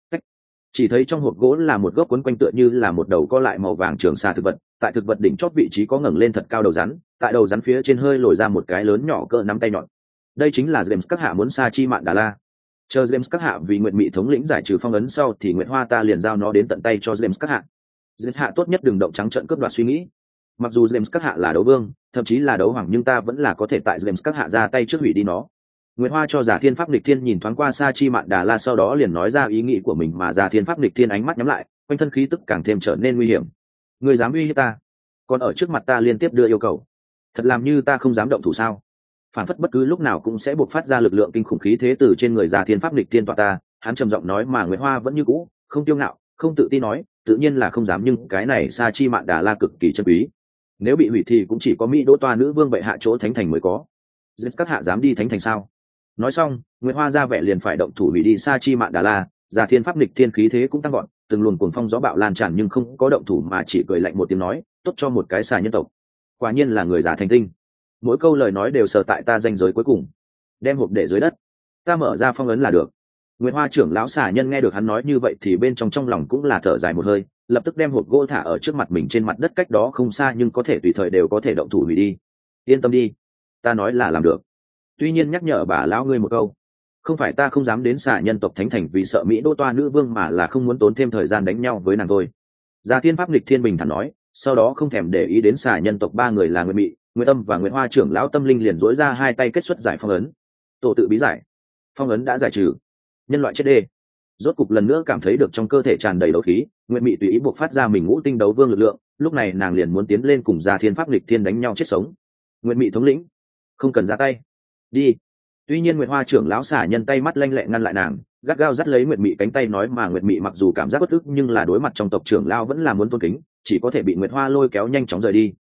Chỉ thấy trong hộp gỗ là một gốc quấn quanh tựa như là một đầu co lại màu vàng trường xà thực vật, tại thực vật đỉnh chót vị trí có ngẩng lên thật cao đầu rắn, tại đầu rắn phía trên hơi lồi ra một cái lớn nhỏ cỡ nắm tay nhọn. Đây chính là James các hạ muốn Sa Chi Mạn Đà La. Chờ James các hạ vì Nguyệt Mị thống lĩnh giải trừ phong ấn sau thì Nguyệt Hoa ta liền giao nó đến tận tay cho James các hạ. James hạ tốt nhất đừng động trắng trợn cướp đoạt suy nghĩ. Mặc dù James các hạ là đấu vương, thậm chí là đấu hoàng, nhưng ta vẫn là có thể tại James các hạ ra tay trước hủy đi nó. Nguyệt Hoa cho Già Thiên Pháp Nghịch Thiên nhìn thoáng qua Sa Chi Mạn Đà La, sau đó liền nói ra ý nghĩ của mình, mà Già Thiên Pháp Nghịch Thiên ánh mắt nhắm lại, quanh thân khí tức càng thêm trở nên nguy hiểm. Ngươi dám uy hiếp ta, còn ở trước mặt ta liên tiếp đưa yêu cầu, thật làm như ta không dám động thủ sao? Phản phất bất cứ lúc nào cũng sẽ buộc phát ra lực lượng kinh khủng khí thế từ trên người Già Thiên Pháp Nghịch Thiên tọa ta. Hắn trầm giọng nói, mà Nguyệt Hoa vẫn như cũ, không tiêu ngạo, không tự tin nói, tự nhiên là không dám, nhưng cái này Sa Chi Mạn Đà La cực kỳ chân quý. Nếu bị hủy thì cũng chỉ có Mỹ Đỗ Toa nữ vương bệ hạ chỗ thánh thành mới có. Giết các hạ dám đi thánh thành sao? Nói xong, Nguyệt Hoa ra vẻ liền phải động thủ hủy đi Sa Chi Mạn Đà La. Già Thiên Pháp Nghịch Thiên khí thế cũng tăng gọn, từng luồng cuồng phong gió bạo lan tràn, nhưng không có động thủ mà chỉ cười lạnh một tiếng nói, tốt cho một cái xà nhân tộc. Quả nhiên là người giả thành tinh. Mỗi câu lời nói đều sờ tại ta ranh giới cuối cùng. Đem hộp để dưới đất, ta mở ra phong ấn là được. Nguyệt Hoa trưởng lão xà nhân nghe được hắn nói như vậy thì bên trong lòng cũng là thở dài một hơi, lập tức đem hộp gỗ thả ở trước mặt mình trên mặt đất cách đó không xa, nhưng có thể tùy thời đều có thể động thủ hủy đi. Yên tâm đi, ta nói là làm được. Tuy nhiên nhắc nhở bà lão ngươi một câu, không phải ta không dám đến xà nhân tộc thánh thành vì sợ Mỹ Đỗ Toa nữ vương, mà là không muốn tốn thêm thời gian đánh nhau với nàng thôi. Già Thiên Pháp Nghịch Thiên bình thản nói, sau đó không thèm để ý đến xà nhân tộc ba người là Nguyệt Mị, Nguyệt Âm và Nguyệt Hoa trưởng lão tâm linh, liền dỗi ra hai tay kết xuất giải phong ấn. Tổ tự bí giải, phong ấn đã giải trừ, nhân loại chết đê. Rốt cục lần nữa cảm thấy được trong cơ thể tràn đầy đấu khí, Nguyệt Mị tùy ý buộc phát ra mình ngũ tinh đấu vương lực lượng, lúc này nàng liền muốn tiến lên cùng Già Thiên Pháp Nghịch Thiên đánh nhau chết sống. Nguyệt Mị thống lĩnh, không cần ra tay, đi. Tuy nhiên Nguyệt Hoa trưởng lão xả nhân tay mắt lanh lẹ ngăn lại nàng, gắt gao dắt lấy Nguyệt Mị cánh tay nói, mà Nguyệt Mị mặc dù cảm giác bất ức nhưng là đối mặt trong tộc trưởng lão vẫn là muốn tôn kính, chỉ có thể bị Nguyệt Hoa lôi kéo nhanh chóng rời đi.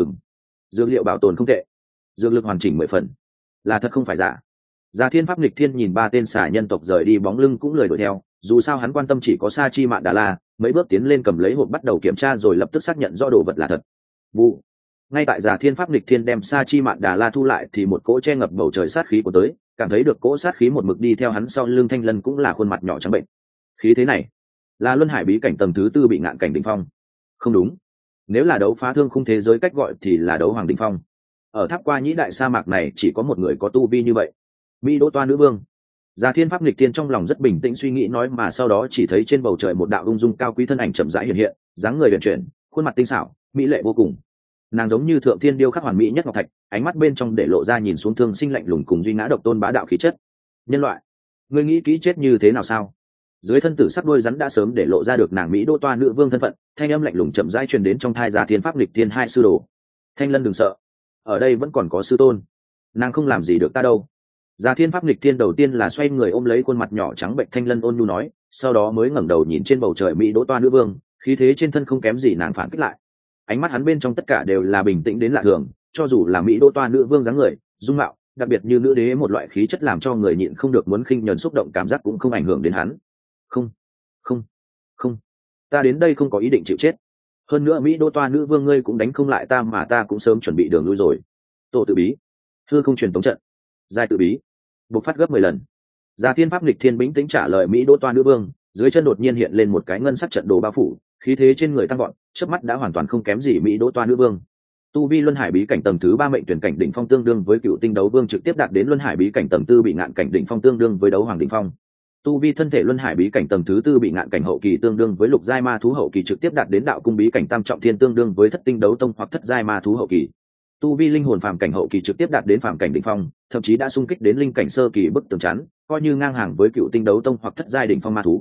Dược liệu bảo tồn không tệ, dược lực hoàn chỉnh 10 phần, là thật không phải giả. Già Thiên Pháp Nghịch Thiên nhìn ba tên xả nhân tộc rời đi bóng lưng cũng lười đuổi theo, dù sao hắn quan tâm chỉ có Sa Chi Mạn Đà La, mấy bước tiến lên cầm lấy hộp bắt đầu kiểm tra rồi lập tức xác nhận rõ đồ vật là thật. Vụ. Ngay tại Già Thiên Pháp Nghịch Thiên đem Sa Chi Mạn Đà La thu lại thì một cỗ che ngập bầu trời sát khí của tới, cảm thấy được cỗ sát khí một mực đi theo hắn sau lưng Thanh Lân cũng là khuôn mặt nhỏ trắng bệnh. Khí thế này là Luân Hải bí cảnh tầng thứ 4 bị ngạn cảnh đỉnh phong. Không đúng, nếu là đấu phá thương khung thế giới cách gọi thì là đấu hoàng đỉnh phong. Ở tháp qua nhĩ đại sa mạc này chỉ có một người có tu vi như vậy, Mỹ Đỗ Toa nữ vương. Già Thiên Pháp Nghịch Thiên trong lòng rất bình tĩnh suy nghĩ nói, mà sau đó chỉ thấy trên bầu trời một đạo ung dung cao quý thân ảnh chậm rãi hiện hiện, dáng người huyền chuyển, khuôn mặt tinh xảo, mỹ lệ vô cùng. Nàng giống như thượng thiên điêu khắc hoàn mỹ nhất ngọc thạch, ánh mắt bên trong để lộ ra nhìn xuống thương sinh lạnh lùng cùng duy ngã độc tôn bá đạo khí chất. Nhân loại, ngươi nghĩ kỹ chết như thế nào sao? Dưới thân tử sắc đôi rắn đã sớm để lộ ra được nàng Mỹ Đỗ Toa nữ vương thân phận, thanh âm lạnh lùng chậm rãi truyền đến trong thai Già Thiên Pháp Nghịch Thiên hai sư đồ. Thanh Lân đừng sợ, ở đây vẫn còn có sư tôn, nàng không làm gì được ta đâu. Già Thiên Pháp Nghịch Thiên đầu tiên là xoay người ôm lấy khuôn mặt nhỏ trắng bệnh Thanh Lân ôn nhu nói, sau đó mới ngẩng đầu nhìn trên bầu trời Mỹ Đỗ Toa nữ vương, khí thế trên thân không kém gì nàng phản kích lại. Ánh mắt hắn bên trong tất cả đều là bình tĩnh đến lạ thường, cho dù là Mỹ Đỗ Toa nữ vương dáng người, dung mạo, đặc biệt như nữ đế một loại khí chất làm cho người nhịn không được muốn khinh nhẫn xúc động cảm giác cũng không ảnh hưởng đến hắn. Không, không, không, ta đến đây không có ý định chịu chết. Hơn nữa Mỹ Đỗ Toa nữ vương ngươi cũng đánh không lại ta, mà ta cũng sớm chuẩn bị đường lui rồi. Tổ tự bí, hư không truyền tống trận, giai tự bí, bộc phát gấp 10 lần. Già Thiên Pháp Nghịch Thiên bình tĩnh trả lời Mỹ Đỗ Toa nữ vương, dưới chân đột nhiên hiện lên một cái ngân sắc trận đồ bao phủ, khí thế trên người tăng vọt, chớp mắt đã hoàn toàn không kém gì Mỹ Đỗ Toa nữ vương. Tu vi Luân Hải bí cảnh tầng thứ 3 mệnh tuyển cảnh đỉnh phong tương đương với cựu tinh đấu vương trực tiếp đạt đến Luân Hải bí cảnh tầng 4 bị ngạn cảnh đỉnh phong tương đương với đấu hoàng đỉnh phong. Tu vi thân thể Luân Hải bí cảnh tầng thứ 4 bị ngạn cảnh hậu kỳ tương đương với lục giai ma thú hậu kỳ trực tiếp đạt đến đạo cung bí cảnh tam trọng thiên tương đương với thất tinh đấu tông hoặc thất giai ma thú hậu kỳ. Tu vi linh hồn phàm cảnh hậu kỳ trực tiếp đạt đến phàm cảnh đỉnh phong, thậm chí đã xung kích đến linh cảnh sơ kỳ bức tường chắn, coi như ngang hàng với cựu tinh đấu tông hoặc thất giai đỉnh phong ma thú.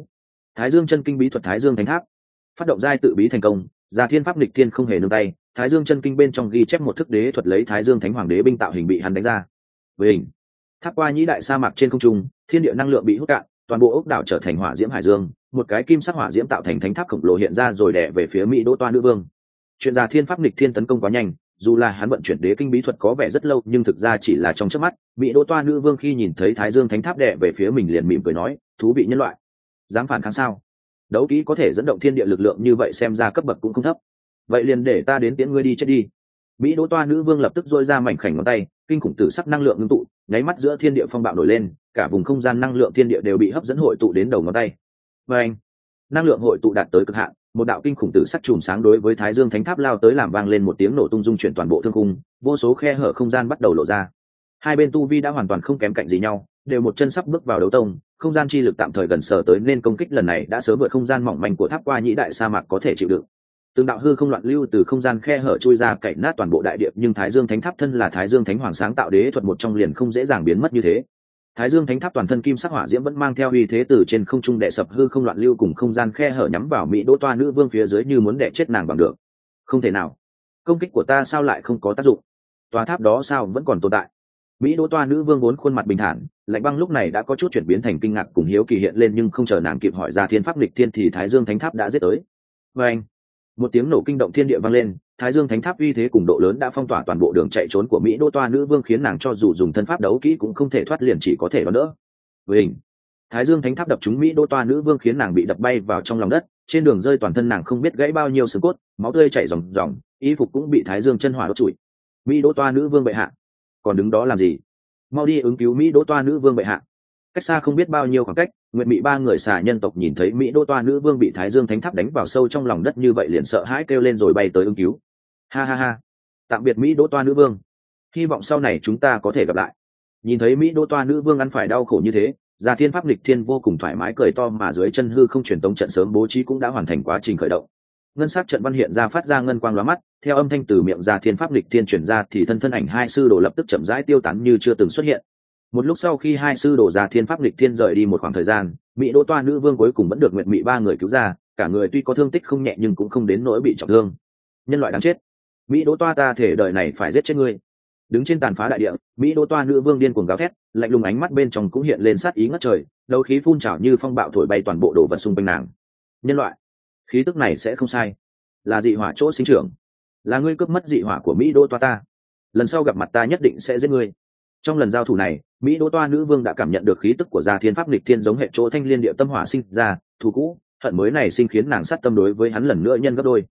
Thái Dương chân kinh bí thuật Thái Dương thánh tháp phát động giai tự bí thành công. Già Thiên Pháp nghịch thiên không hề nương tay, Thái Dương chân kinh bên trong ghi chép một thức đế thuật lấy Thái Dương Thánh Hoàng đế binh tạo hình bị hắn đánh ra. Với hình tháp qua nhĩ đại sa mạc trên không trung, thiên địa năng lượng bị hút cạn, toàn bộ ốc đảo trở thành hỏa diễm hải dương, một cái kim sắc hỏa diễm tạo thành thánh tháp khổng lồ hiện ra rồi đè về phía Mỹ Đỗ Toa nữ vương. Chuyện Già Thiên Pháp nghịch thiên tấn công quá nhanh, dù là hắn vận chuyển đế kinh bí thuật có vẻ rất lâu nhưng thực ra chỉ là trong chớp mắt. Mỹ Đỗ Toa nữ vương khi nhìn thấy Thái Dương thánh tháp đè về phía mình liền mỉm cười nói, thú vị nhân loại, dám phản kháng sao? Đấu kỹ có thể dẫn động thiên địa lực lượng như vậy xem ra cấp bậc cũng không thấp. Vậy liền để ta đến tiễn ngươi đi chết đi. Mỹ Đỗ Toa nữ vương lập tức dôi ra mảnh khảnh ngón tay, kinh khủng tử sắc năng lượng ngưng tụ, nháy mắt giữa thiên địa phong bạo nổi lên, cả vùng không gian năng lượng thiên địa đều bị hấp dẫn hội tụ đến đầu ngón tay. Và anh, năng lượng hội tụ đạt tới cực hạn, một đạo kinh khủng tử sắc chùm sáng đối với Thái Dương thánh tháp lao tới làm vang lên một tiếng nổ tung dung chuyển toàn bộ thương khung, vô số khe hở không gian bắt đầu lộ ra. Hai bên tu vi đã hoàn toàn không kém cạnh gì nhau, đều một chân sắp bước vào đấu tông, không gian chi lực tạm thời gần sở tới nên công kích lần này đã sớm vượt không gian mỏng manh của tháp qua nhĩ đại sa mạc có thể chịu đựng. Từng đạo hư không loạn lưu từ không gian khe hở chui ra cậy nát toàn bộ đại địa, nhưng Thái Dương thánh tháp thân là Thái Dương thánh hoàng sáng tạo đế thuật một trong liền không dễ dàng biến mất như thế. Thái Dương thánh tháp toàn thân kim sắc hỏa diễm vẫn mang theo uy thế từ trên không trung đè sập hư không loạn lưu cùng không gian khe hở nhắm vào Mỹ Đỗ Toa nữ vương phía dưới như muốn đè chết nàng bằng được. Không thể nào, công kích của ta sao lại không có tác dụng? Tòa tháp đó sao vẫn còn tồn tại? Mỹ Đỗ Toa nữ vương vốn khuôn mặt bình thản, lạnh băng lúc này đã có chút chuyển biến thành kinh ngạc cùng hiếu kỳ hiện lên, nhưng không chờ nàng kịp hỏi ra thiên pháp nghịch thiên thì Thái Dương thánh tháp đã giết tới. Và anh, một tiếng nổ kinh động thiên địa vang lên, Thái Dương thánh tháp uy thế cùng độ lớn đã phong tỏa toàn bộ đường chạy trốn của Mỹ Đỗ Toa nữ vương, khiến nàng cho dù dùng thân pháp đấu kỹ cũng không thể thoát liền, chỉ có thể đón đỡ. Với hình, Thái Dương thánh tháp đập trúng Mỹ Đỗ Toa nữ vương khiến nàng bị đập bay vào trong lòng đất, trên đường rơi toàn thân nàng không biết gãy bao nhiêu xương cốt, máu tươi chảy ròng ròng, y phục cũng bị Thái Dương chân hỏa đốt trụi. Mỹ Đỗ Toa nữ vương bệ hạ, còn đứng đó làm gì? Mau đi ứng cứu Mỹ Đỗ Toa nữ vương bệ hạ. Cách xa không biết bao nhiêu khoảng cách, Nguyệt Mị ba người xà nhân tộc nhìn thấy Mỹ Đỗ Toa nữ vương bị Thái Dương thánh tháp đánh vào sâu trong lòng đất như vậy liền sợ hãi kêu lên rồi bay tới ứng cứu. Ha ha ha, tạm biệt Mỹ Đỗ Toa nữ vương, hy vọng sau này chúng ta có thể gặp lại. Nhìn thấy Mỹ Đỗ Toa nữ vương ăn phải đau khổ như thế, Già Thiên Pháp nghịch thiên vô cùng thoải mái cười to, mà dưới chân hư không truyền tống trận sớm bố trí cũng đã hoàn thành quá trình khởi động. Ngân sắc trận văn hiện ra phát ra ngân quang lóa mắt, theo âm thanh từ miệng Già Thiên Pháp nghịch thiên truyền ra thì thân ảnh hai sư đồ lập tức chậm rãi tiêu tán như chưa từng xuất hiện. Một lúc sau khi hai sư đồ Già Thiên Pháp nghịch thiên rời đi một khoảng thời gian, Mỹ Đỗ Toa nữ vương cuối cùng vẫn được Nguyệt Mị ba người cứu ra, cả người tuy có thương tích không nhẹ nhưng cũng không đến nỗi bị trọng thương. Nhân loại đáng chết, Mỹ Đỗ Toa ta thể đời này phải giết chết ngươi. Đứng trên tàn phá đại địa, Mỹ Đỗ Toa nữ vương điên cuồng gào thét, lạnh lùng ánh mắt bên trong cũng hiện lên sát ý ngất trời, đấu khí phun trào như phong bạo thổi bay toàn bộ đồ vật xung quanh nàng. Nhân loại, khí tức này sẽ không sai, là dị hỏa chỗ sinh trưởng, là ngươi cướp mất dị hỏa của Mỹ Đỗ Toa ta, lần sau gặp mặt ta nhất định sẽ giết ngươi. Trong lần giao thủ này, Mỹ Đỗ Toa nữ vương đã cảm nhận được khí tức của Già Thiên Pháp nghịch thiên giống hệ chỗ thanh liên địa tâm hỏa sinh ra, thù cũ hận mới này sinh khiến nàng sát tâm đối với hắn lần nữa nhân gấp đôi.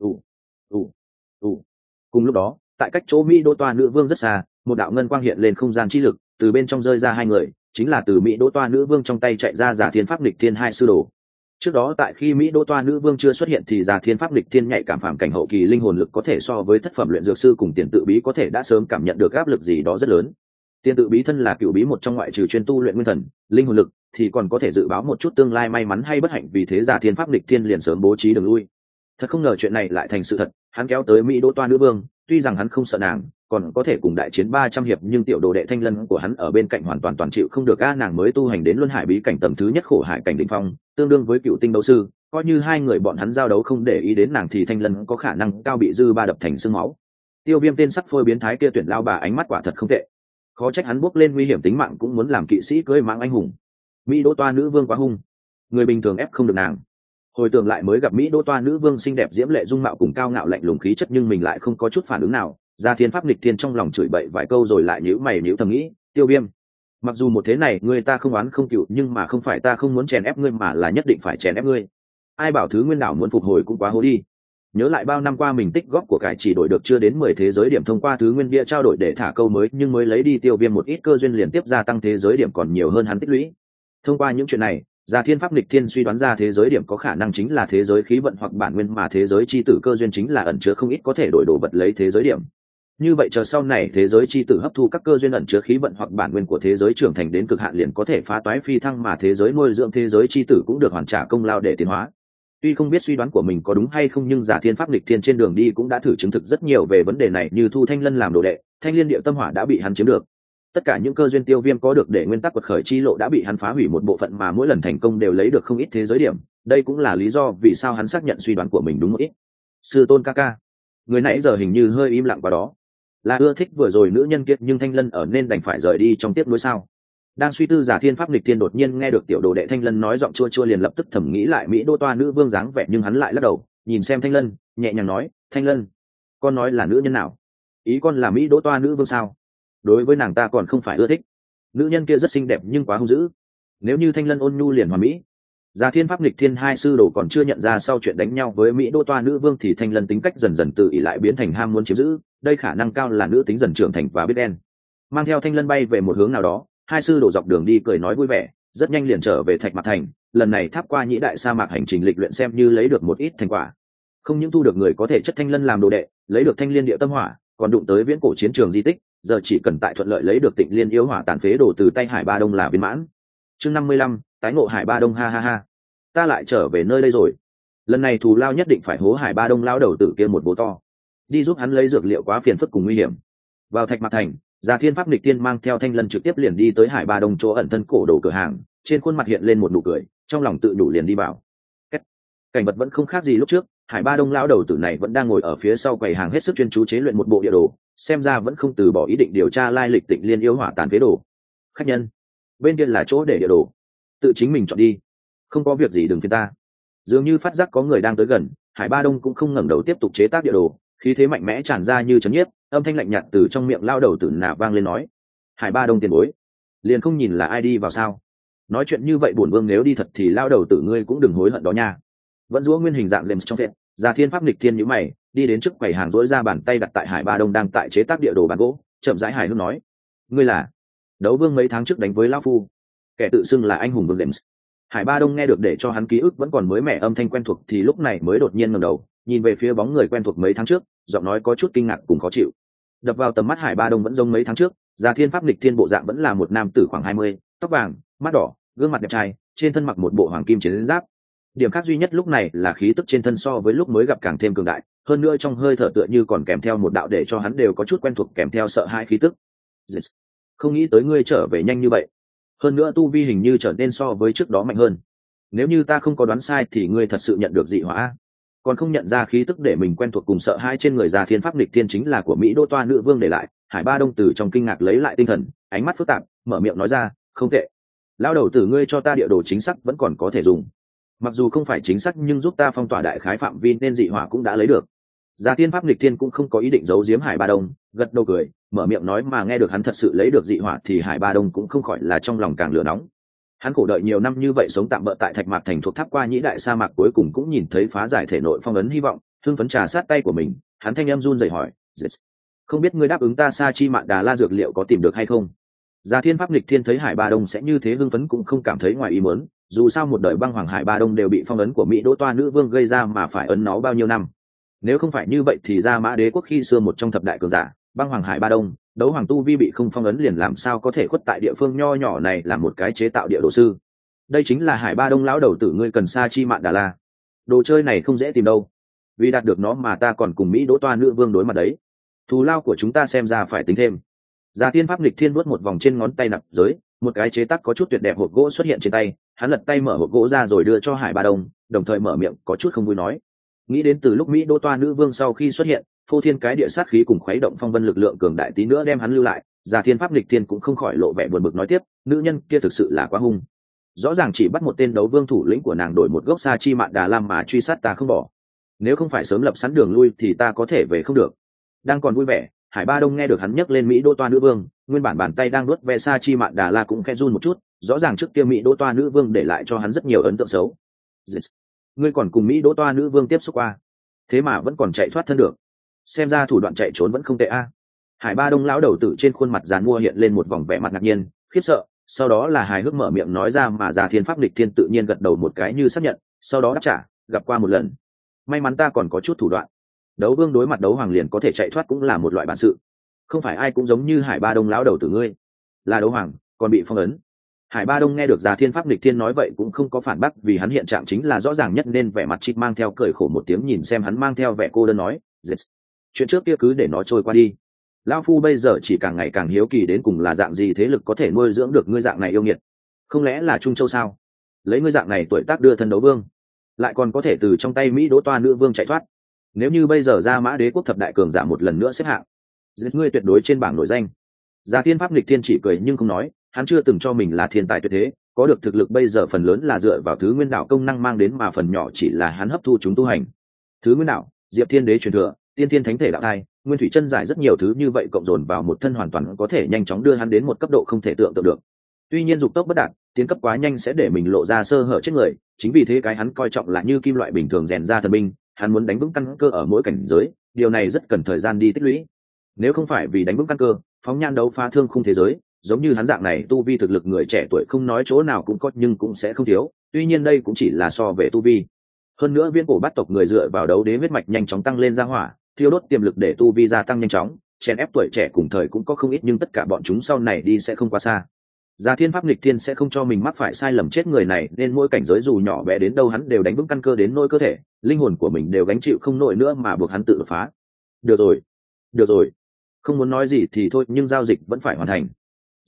Cùng lúc đó, tại cách chỗ Mỹ Đỗ Toa nữ vương rất xa, một đạo ngân quang hiện lên không gian chi lực, từ bên trong rơi ra hai người, chính là từ Mỹ Đỗ Toa nữ vương trong tay chạy ra Già Thiên Pháp nghịch thiên hai sư đồ. Trước đó tại khi Mỹ Đỗ Toa nữ vương chưa xuất hiện thì Già Thiên Pháp nghịch thiên nhạy cảm phàm cảnh hậu kỳ linh hồn lực có thể so với thất phẩm luyện dược sư cùng tiền tự bí có thể đã sớm cảm nhận được áp lực gì đó rất lớn. Tiền tự bí thân là cựu bí một trong, ngoại trừ chuyên tu luyện nguyên thần, linh hồn lực thì còn có thể dự báo một chút tương lai may mắn hay bất hạnh, vì thế Già Thiên Pháp nghịch thiên liền sớm bố trí đường lui. Thật không ngờ chuyện này lại thành sự thật, hắn kéo tới Mỹ Đỗ Toa nữ vương, tuy rằng hắn không sợ nàng, còn có thể cùng đại chiến 300 hiệp, nhưng tiểu đồ đệ Thanh Lân của hắn ở bên cạnh hoàn toàn chịu không được a, nàng mới tu hành đến Luân Hải bí cảnh tầng thứ nhất khổ hải cảnh đỉnh phong, tương đương với cựu tinh đấu sư, coi như hai người bọn hắn giao đấu không để ý đến nàng thì Thanh Lân có khả năng cao bị dư ba đập thành xương máu. Tiêu Viêm tên sắc phôi biến thái kia tuyển lao bà ánh mắt quả thật không tệ, khó trách hắn bước lên nguy hiểm tính mạng cũng muốn làm kỵ sĩ cưỡi mãng anh hùng. Mỹ Đỗ Toa nữ vương quá hung, người bình thường ép không được nàng. Hồi tưởng lại mới gặp Mỹ Đỗ Toa nữ vương xinh đẹp diễm lệ dung mạo cùng cao ngạo lạnh lùng khí chất, nhưng mình lại không có chút phản ứng nào. Già Thiên Pháp nghịch thiên trong lòng chửi bậy vài câu rồi lại nhíu mày nhíu thầm nghĩ, Tiêu Viêm, mặc dù một thế này người ta không oán không cừu, nhưng mà không phải ta không muốn chèn ép ngươi mà là nhất định phải chèn ép ngươi. Ai bảo thứ nguyên đảo muốn phục hồi cũng quá hố đi. Nhớ lại bao năm qua mình tích góp của cải chỉ đổi được chưa đến 10 thế giới điểm thông qua thứ nguyên bia trao đổi để thả câu mới, nhưng mới lấy đi Tiêu Viêm một ít cơ duyên liền tiếp gia tăng thế giới điểm còn nhiều hơn hắn tích lũy. Thông qua những chuyện này, Già Thiên Pháp nghịch thiên suy đoán ra thế giới điểm có khả năng chính là thế giới khí vận hoặc bản nguyên, mà thế giới chi tử cơ duyên chính là ẩn chứa không ít có thể đổi đồ vật lấy thế giới điểm. Như vậy chờ sau này thế giới chi tử hấp thu các cơ duyên ẩn chứa khí vận hoặc bản nguyên của thế giới trưởng thành đến cực hạn liền có thể phá toái phi thăng, mà thế giới nuôi dưỡng thế giới chi tử cũng được hoàn trả công lao để tiến hóa. Tuy không biết suy đoán của mình có đúng hay không, nhưng Già Thiên Pháp nghịch thiên trên đường đi cũng đã thử chứng thực rất nhiều về vấn đề này, như thu Thanh Lân làm đồ đệ, Thanh Liên Điệu Tâm Hỏa đã bị hắn chiếm được. tất cả những cơ duyên Tiêu Viêm có được để nguyên tắc quật khởi chi lộ đã bị hắn phá hủy một bộ phận, mà mỗi lần thành công đều lấy được không ít thế giới điểm. Đây cũng là lý do vì sao hắn xác nhận suy đoán của mình đúng một ít. Sư tôn ca ca, người nãy giờ hình như hơi im lặng quá đó, là ưa thích vừa rồi nữ nhân kiệt, nhưng Thanh Lân ở nên đành phải rời đi trong tiếc nuối sao? Đang suy tư, Giả Thiên Pháp Nghịch Thiên đột nhiên nghe được tiểu đồ đệ Thanh Lân nói giọng chua chua, liền lập tức thầm nghĩ lại Mỹ Đô Toa nữ vương dáng vẻ, nhưng hắn lại lắc đầu nhìn xem Thanh Lân, nhẹ nhàng nói, Thanh Lân, con nói là nữ nhân nào? Ý con là Mỹ Đô Toa nữ vương sao? Đối với nàng ta còn không phải ưa thích. Nữ nhân kia rất xinh đẹp nhưng quá hung dữ. Nếu như Thanh Lân ôn nhu liền hòa mỹ. Giả Thiên Pháp Nghịch Thiên hai sư đồ còn chưa nhận ra sau chuyện đánh nhau với Mỹ Đô Toa nữ vương thì Thanh Lân tính cách dần dần từ ỷ lại biến thành ham muốn chiếm giữ, đây khả năng cao là nữ tính dần trưởng thành và biết đen. Mang theo Thanh Lân bay về một hướng nào đó, hai sư đồ dọc đường đi cười nói vui vẻ, rất nhanh liền trở về Thạch Mạc Thành. Lần này tháp qua nhĩ đại sa mạc hành trình lịch luyện xem như lấy được một ít thành quả. Không những thu được người có thể chất Thanh Lân làm đồ đệ, lấy được Thanh Liên Địa Tâm Hỏa, còn đụng tới viễn cổ chiến trường di tích, giờ chỉ cần tại thuận lợi lấy được Tịnh Liên Yếu Hỏa tàn phế đồ từ tay Hải Ba Đông là viên mãn. Chương 55, tái ngộ Hải Ba Đông, ha ha ha. Ta lại trở về nơi đây rồi. Lần này thù lao nhất định phải hố Hải Ba Đông lao đầu tử kia một bố to. Đi giúp hắn lấy dược liệu quá phiền phức cùng nguy hiểm. Vào Thạch Mạc Thành, Giả Thiên Pháp Nghịch Tiên mang theo Thanh Lân trực tiếp liền đi tới Hải Ba Đông chỗ ẩn thân cổ đồ cửa hàng, trên khuôn mặt hiện lên một nụ cười, trong lòng tự đủ liền đi vào. Cảnh vật vẫn không khác gì lúc trước, Hải Ba Đông lão đầu tử này vẫn đang ngồi ở phía sau quầy hàng hết sức chuyên chú chế luyện một bộ địa đồ, xem ra vẫn không từ bỏ ý định điều tra lai lịch Tịnh Liên Yếu Hỏa tàn phế đồ. Khách nhân, bên kia là chỗ để địa đồ, tự chính mình chọn đi, không có việc gì đừng phiền ta. Dường như phát giác có người đang tới gần, Hải Ba Đông cũng không ngẩng đầu tiếp tục chế tác địa đồ, khí thế mạnh mẽ tràn ra như chấn nhiếp, âm thanh lạnh nhạt từ trong miệng lao đầu tử nà vang lên nói, Hải Ba Đông tiền bối, liền không nhìn là ai đi vào sao? Nói chuyện như vậy bổn vương nếu đi thật thì lao đầu tử ngươi cũng đừng hối hận đó nha. Vẫn giũa nguyên hình dạng lem trong viện, Giả Thiên Pháp Nghịch Thiên nhíu mày, đi đến trước quầy hàng rỗi ra bàn tay đặt tại Hải Ba Đông đang tại chế tác địa đồ bàn gỗ, chậm rãi hài hước nói, ngươi là Đấu Vương mấy tháng trước đánh với lão phu, kẻ tự xưng là anh hùng vương Lems. Hải Ba Đông nghe được để cho hắn ký ức vẫn còn mới mẻ âm thanh quen thuộc thì lúc này mới đột nhiên ngẩng đầu, nhìn về phía bóng người quen thuộc mấy tháng trước, giọng nói có chút kinh ngạc cùng khó chịu. Đập vào tầm mắt Hải Ba Đông vẫn giống mấy tháng trước, Giả Thiên Pháp Nghịch Thiên bộ dạng vẫn là một nam tử khoảng 20, tóc vàng, mắt đỏ, gương mặt đẹp trai, trên thân mặc một bộ hoàng kim chiến giáp. Điểm khác duy nhất lúc này là khí tức trên thân so với lúc mới gặp càng thêm cường đại, hơn nữa trong hơi thở tựa như còn kèm theo một đạo để cho hắn đều có chút quen thuộc kèm theo sợ hãi khí tức. Không nghĩ tới ngươi trở về nhanh như vậy, hơn nữa tu vi hình như trở nên so với trước đó mạnh hơn. Nếu như ta không có đoán sai thì ngươi thật sự nhận được dị hỏa, còn không nhận ra khí tức để mình quen thuộc cùng sợ hãi trên người Giả Thiên Pháp Nghịch Thiên chính là của Mỹ Đô Toa nữ vương để lại. Hải Ba Đông từ trong kinh ngạc lấy lại tinh thần, ánh mắt phức tạp, mở miệng nói ra, không tệ, lão đầu tử ngươi cho ta địa đồ chính xác vẫn còn có thể dùng, mặc dù không phải chính xác nhưng giúp ta phong tỏa đại khái phạm vi nên dị hỏa cũng đã lấy được. Giả Thiên Pháp Nghịch Thiên cũng không có ý định giấu giếm Hải Ba Đông, gật đầu cười, mở miệng nói, mà nghe được hắn thật sự lấy được dị hỏa thì Hải Ba Đông cũng không khỏi là trong lòng càng lửa nóng. Hắn khổ đợi nhiều năm như vậy sống tạm bợ tại Thạch Mạc Thành thuộc tháp qua nhĩ đại sa mạc, cuối cùng cũng nhìn thấy phá giải thể nội phong ấn hy vọng, hưng phấn trà sát tay của mình, hắn thanh âm run rẩy hỏi, không biết ngươi đáp ứng ta Sa Chi Mạn Đà La dược liệu có tìm được hay không? Giả Thiên Pháp Nghịch Thiên thấy Hải Ba Đông sẽ như thế hưng phấn cũng không cảm thấy ngoài ý muốn, dù sao một đời băng hoàng Hải Ba Đông đều bị phong ấn của Mỹ Đô Toa nữ vương gây ra mà phải ấn nó bao nhiêu năm. Nếu không phải như vậy thì ra Mã Đế quốc khi xưa một trong thập đại cường giả, băng hoàng Hải Ba Đông, đấu hoàng tu vi bị không phong ấn liền làm sao có thể khuất tại địa phương nho nhỏ này làm một cái chế tạo địa đồ sư. Đây chính là Hải Ba Đông lão đầu tử ngươi cần Sa Chi Mạn Đà La. Đồ chơi này không dễ tìm đâu, vì đạt được nó mà ta còn cùng Mỹ Đô Toa nữ vương đối mặt đấy. Thù lao của chúng ta xem ra phải tính thêm. Giả Thiên Pháp Nghịch Thiên vuốt một vòng trên ngón tay nạp giới, một cái chế tác có chút tuyệt đẹp hộp gỗ xuất hiện trên tay, hắn lật tay mở hộp gỗ ra rồi đưa cho Hải Ba Đông, đồng thời mở miệng có chút không vui nói, nghĩ đến từ lúc Mỹ Đô Toa nữ vương sau khi xuất hiện, phô thiên cái địa sát khí cùng khuấy động phong vân lực lượng cường đại tí nữa đem hắn lưu lại. Giả Thiên Pháp Nghịch Thiên cũng không khỏi lộ vẻ buồn bực nói tiếp, nữ nhân kia thực sự là quá hung, rõ ràng chỉ bắt một tên đấu vương thủ lĩnh của nàng đổi một gốc Sa Chi Mạn Đà Lam mà truy sát ta không bỏ, nếu không phải sớm lập sẵn đường lui thì ta có thể về không được. Đang còn vui vẻ, Hải Ba Đông nghe được hắn nhắc lên Mỹ Đô Toa nữ vương, nguyên bản bàn tay đang nuốt ve Sa Chi Mạn Đà La cũng khẽ run một chút, rõ ràng trước kia Mỹ Đô Toa nữ vương để lại cho hắn rất nhiều ấn tượng xấu. Ngươi còn cùng Mỹ Đô Toa nữ vương tiếp xúc qua, thế mà vẫn còn chạy thoát thân được, xem ra thủ đoạn chạy trốn vẫn không tệ a. Hải Ba Đông lão đầu tử trên khuôn mặt giàn mua hiện lên một vòng vẻ mặt ngạc nhiên, khiếp sợ, sau đó là hài hước mở miệng nói ra, mà Giả Thiên Pháp Nghịch Thiên tự nhiên gật đầu một cái như xác nhận, sau đó đáp trả, gặp qua một lần, may mắn ta còn có chút thủ đoạn. Đấu vương đối mặt đấu hoàng liền có thể chạy thoát cũng là một loại bản sự, không phải ai cũng giống như Hải Ba Đông lão đầu tử ngươi, là đấu hoàng còn bị phong ấn. Hải Ba Đông nghe được Giả Thiên Pháp Nghịch Thiên nói vậy cũng không có phản bác, vì hắn hiện trạng chính là rõ ràng nhất nên vẻ mặt chít mang theo cười khổ một tiếng nhìn xem hắn mang theo vẻ cô đơn nói, chuyện trước kia cứ để nó trôi qua đi, Lão phu bây giờ chỉ càng ngày càng hiếu kỳ đến cùng là dạng gì thế lực có thể nuôi dưỡng được ngươi dạng này yêu nghiệt. Không lẽ là Trung Châu sao? Lấy ngươi dạng này tuổi tác đưa thân đấu vương, lại còn có thể từ trong tay Mỹ Đỗ toa nữ vương chạy thoát. Nếu như bây giờ ra Mã Đế quốc thập đại cường giả một lần nữa xếp hạng, giết ngươi tuyệt đối trên bảng nổi danh. Già Thiên Pháp Nghịch Thiên chỉ cười nhưng không nói, hắn chưa từng cho mình là thiên tài tuyệt thế, có được thực lực bây giờ phần lớn là dựa vào thứ nguyên đạo công năng mang đến mà phần nhỏ chỉ là hắn hấp thu chúng tu hành. Thứ nguyên đạo, Diệp Thiên Đế truyền thừa, Tiên Thiên Thánh Thể đạo thai, Nguyên Thủy Chân giải rất nhiều thứ như vậy cộng dồn vào một thân hoàn toàn có thể nhanh chóng đưa hắn đến một cấp độ không thể tưởng tượng được. Tuy nhiên dục tốc bất đạt, tiến cấp quá nhanh sẽ để mình lộ ra sơ hở chết người, chính vì thế cái hắn coi trọng là như kim loại bình thường rèn ra thần binh, hắn muốn đánh vững căn cơ ở mỗi cảnh giới, điều này rất cần thời gian đi tích lũy. Nếu không phải vì đánh vững căn cơ, phóng nhan đấu phá thương khung thế giới, giống như hắn dạng này tu vi thực lực người trẻ tuổi không nói chỗ nào cũng có nhưng cũng sẽ không thiếu, tuy nhiên đây cũng chỉ là so về tu vi. Hơn nữa viên cổ bát tộc người dựa vào đấu đế huyết mạch nhanh chóng tăng lên ra hỏa, thiêu đốt tiềm lực để tu vi gia tăng nhanh chóng, chèn ép tuổi trẻ cùng thời cũng có không ít nhưng tất cả bọn chúng sau này đi sẽ không quá xa. Già Thiên Pháp Nghịch Thiên sẽ không cho mình mắc phải sai lầm chết người này, nên mỗi cảnh giới dù nhỏ bé đến đâu hắn đều đánh vững căn cơ đến nỗi cơ thể, linh hồn của mình đều gánh chịu không nổi nữa mà buộc hắn tự đột phá. Được rồi, không muốn nói gì thì thôi, nhưng giao dịch vẫn phải hoàn thành.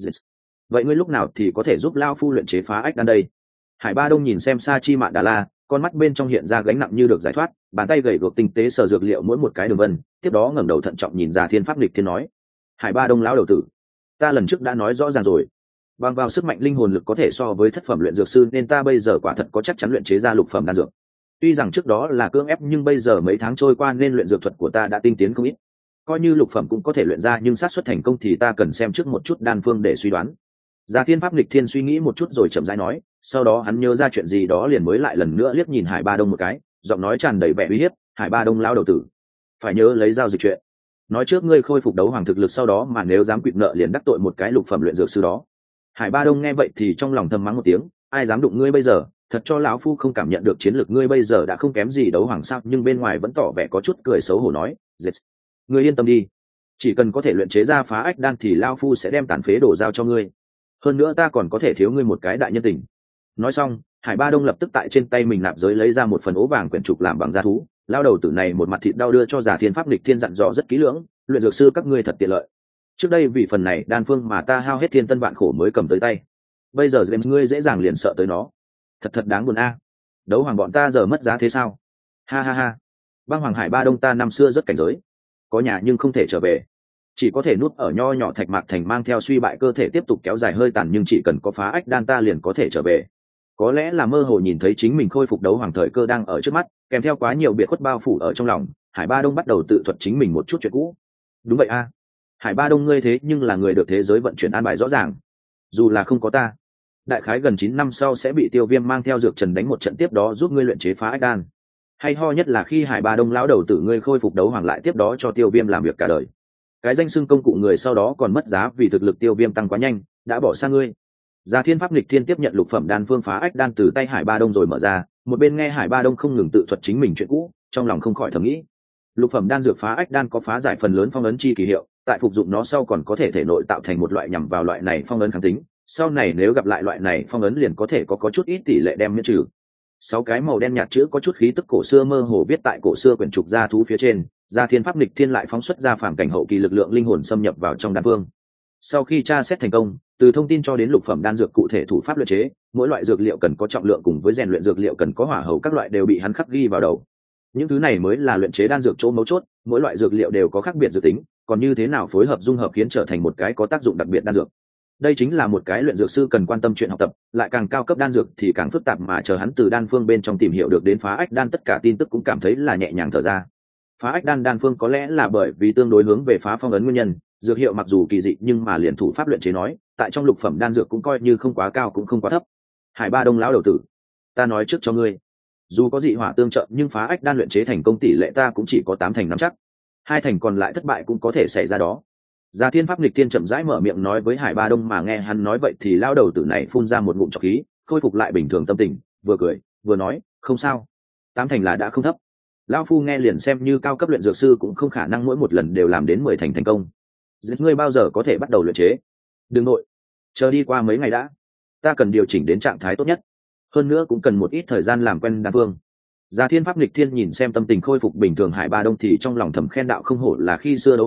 Vậy ngươi lúc nào thì có thể giúp Lao phu luyện chế phá ách đan đây? Hải Ba Đông nhìn xem Sa Chi Mạn Đà La, con mắt bên trong hiện ra gánh nặng như được giải thoát, bàn tay gầy guộc tinh tế sờ dược liệu mỗi một cái đường vân, tiếp đó ngẩng đầu thận trọng nhìn Già Thiên Pháp Nghịch Thiên nói: Hải Ba Đông lão đầu tử, ta lần trước đã nói rõ ràng rồi, bằng vào sức mạnh linh hồn lực có thể so với thất phẩm luyện dược sư, nên ta bây giờ quả thật có chắc chắn luyện chế ra lục phẩm đan dược. Tuy rằng trước đó là cưỡng ép nhưng bây giờ mấy tháng trôi qua nên luyện dược thuật của ta đã tinh tiến không ít, coi như lục phẩm cũng có thể luyện ra, nhưng xác suất thành công thì ta cần xem trước một chút đan phương để suy đoán. Già Thiên Pháp Nghịch Thiên suy nghĩ một chút rồi chậm rãi nói, sau đó hắn nhớ ra chuyện gì đó liền mới lại lần nữa liếc nhìn Hải Ba Đông một cái, giọng nói tràn đầy vẻ uy hiếp: Hải Ba Đông lão đầu tử, phải nhớ lấy giao dịch chuyện. Nói trước ngươi khôi phục đấu hoàng thực lực, sau đó mà nếu dám quỵt nợ liền đắc tội một cái lục phẩm luyện dược sư đó. Hải Ba Đông nghe vậy thì trong lòng thầm mắng một tiếng, ai dám đụng ngươi bây giờ, thật cho lão phu không cảm nhận được chiến lược ngươi bây giờ đã không kém gì đấu hoàng sao? Nhưng bên ngoài vẫn tỏ vẻ có chút cười xấu hổ nói: ngươi yên tâm đi, chỉ cần có thể luyện chế ra phá ách đan thì lão phu sẽ đem tàn phế đổ giao cho ngươi, hơn nữa ta còn có thể thiếu ngươi một cái đại nhân tình. Nói xong, Hải Ba Đông lập tức tại trên tay mình nạp giới lấy ra một phần ố vàng quyển trục làm bằng da thú, lao đầu tử này một mặt thịt đau đưa cho Già Thiên Pháp Nghịch Thiên dặn dò rất kỹ lưỡng: luyện dược sư các ngươi thật tiện lợi, trước đây vì phần này đan phương mà ta hao hết thiên tân vạn khổ mới cầm tới tay, bây giờ ngươi dễ dàng liền sợ tới nó, thật đáng buồn a. Đấu hoàng bọn ta giờ mất giá thế sao? Ha ha ha. Băng hoàng Hải Ba Đông ta năm xưa rất cảnh giới, có nhà nhưng không thể trở về, chỉ có thể nuốt ở nho nhỏ thạch mạc thành, mang theo suy bại cơ thể tiếp tục kéo dài hơi tàn, nhưng chỉ cần có phá ách đan ta liền có thể trở về. Có lẽ là mơ hồ nhìn thấy chính mình khôi phục đấu hoàng thời cơ đang ở trước mắt, kèm theo quá nhiều biệt khuất bao phủ ở trong lòng, Hải Ba Đông bắt đầu tự thuật chính mình một chút chuyện cũ. Đúng vậy a, Hải Ba Đông ngươi thế nhưng là người được thế giới vận chuyển an bài rõ ràng, dù là không có ta, đại khái gần 9 năm sau sẽ bị Tiêu Viêm mang theo dược trần đánh một trận, tiếp đó giúp ngươi luyện chế phá ách đan. Hay ho nhất là khi Hải Ba Đông lão đầu tử ngươi khôi phục đấu hoàng lại tiếp đó cho Tiêu Viêm làm việc cả đời. Cái danh xưng công cụ người sau đó còn mất giá vì thực lực Tiêu Viêm tăng quá nhanh, đã bỏ xa ngươi. Già Thiên Pháp Nghịch Thiên tiếp nhận lục phẩm đan phương phá ách đan từ tay Hải Ba Đông rồi mở ra, một bên nghe Hải Ba Đông không ngừng tự thuật chính mình chuyện cũ, trong lòng không khỏi thầm nghĩ: lục phẩm đan dược phá ách đan có phá giải phần lớn phong ấn chi kỳ hiệu, tại phục dụng nó sau còn có thể thể nội tạo thành một loại nhằm vào loại này phong ấn kháng tính, sau này nếu gặp lại loại này phong ấn liền có thể có chút ít tỷ lệ đem miễn trừ. 6 cái màu đen nhạt chữ có chút khí tức cổ xưa mơ hồ viết tại cổ xưa quyển trục gia thú phía trên. Già Thiên Pháp Nghịch Thiên lại phóng xuất ra phàm cảnh hậu kỳ lực lượng linh hồn xâm nhập vào trong đan phương. Sau khi tra xét thành công, từ thông tin cho đến lục phẩm đan dược cụ thể thủ pháp luyện chế, mỗi loại dược liệu cần có trọng lượng cùng với rèn luyện dược liệu cần có hỏa hầu các loại đều bị hắn khắc ghi vào đầu. Những thứ này mới là luyện chế đan dược chỗ mấu chốt, mỗi loại dược liệu đều có khác biệt dự tính, còn như thế nào phối hợp dung hợp khiến trở thành một cái có tác dụng đặc biệt đan dược. Đây chính là một cái luyện dược sư cần quan tâm chuyện học tập, lại càng cao cấp đan dược thì càng phức tạp, mà chờ hắn từ đan phương bên trong tìm hiểu được đến phá ách đan tất cả tin tức cũng cảm thấy là nhẹ nhàng thở ra. Phá ách đan phương có lẽ là bởi vì tương đối hướng về phá phong ấn nguyên nhân, dược hiệu mặc dù kỳ dị nhưng mà liền thủ pháp luyện chế nói, tại trong lục phẩm đan dược cũng coi như không quá cao cũng không quá thấp. Hải Ba Đông lão đầu tử, ta nói trước cho ngươi, dù có dị hỏa tương trợ nhưng phá ách đan luyện chế thành công tỷ lệ ta cũng chỉ có 8 thành nắm chắc, 2 thành còn lại thất bại cũng có thể xảy ra đó. Già Thiên Pháp Nghịch Thiên chậm rãi mở miệng nói với Hải Ba Đông, mà nghe hắn nói vậy thì lão đầu tử này phun ra một ngụm trọc khí, khôi phục lại bình thường tâm tình, vừa cười vừa nói: không sao, 8 thành là đã không thấp. Lão phu nghe liền xem như cao cấp luyện dược sư cũng không khả năng mỗi một lần đều làm đến 10 thành thành công. Giết ngươi bao giờ có thể bắt đầu luyện chế? Đừng nội, chờ đi qua mấy ngày đã, ta cần điều chỉnh đến trạng thái tốt nhất, hơn nữa cũng cần một ít thời gian làm quen đan phương. Già Thiên Pháp Nghịch Thiên nhìn xem tâm tình khôi phục bình thường Hải Ba Đông thì trong lòng thầm khen đạo: không hổ là khi xưa đấu hoàng,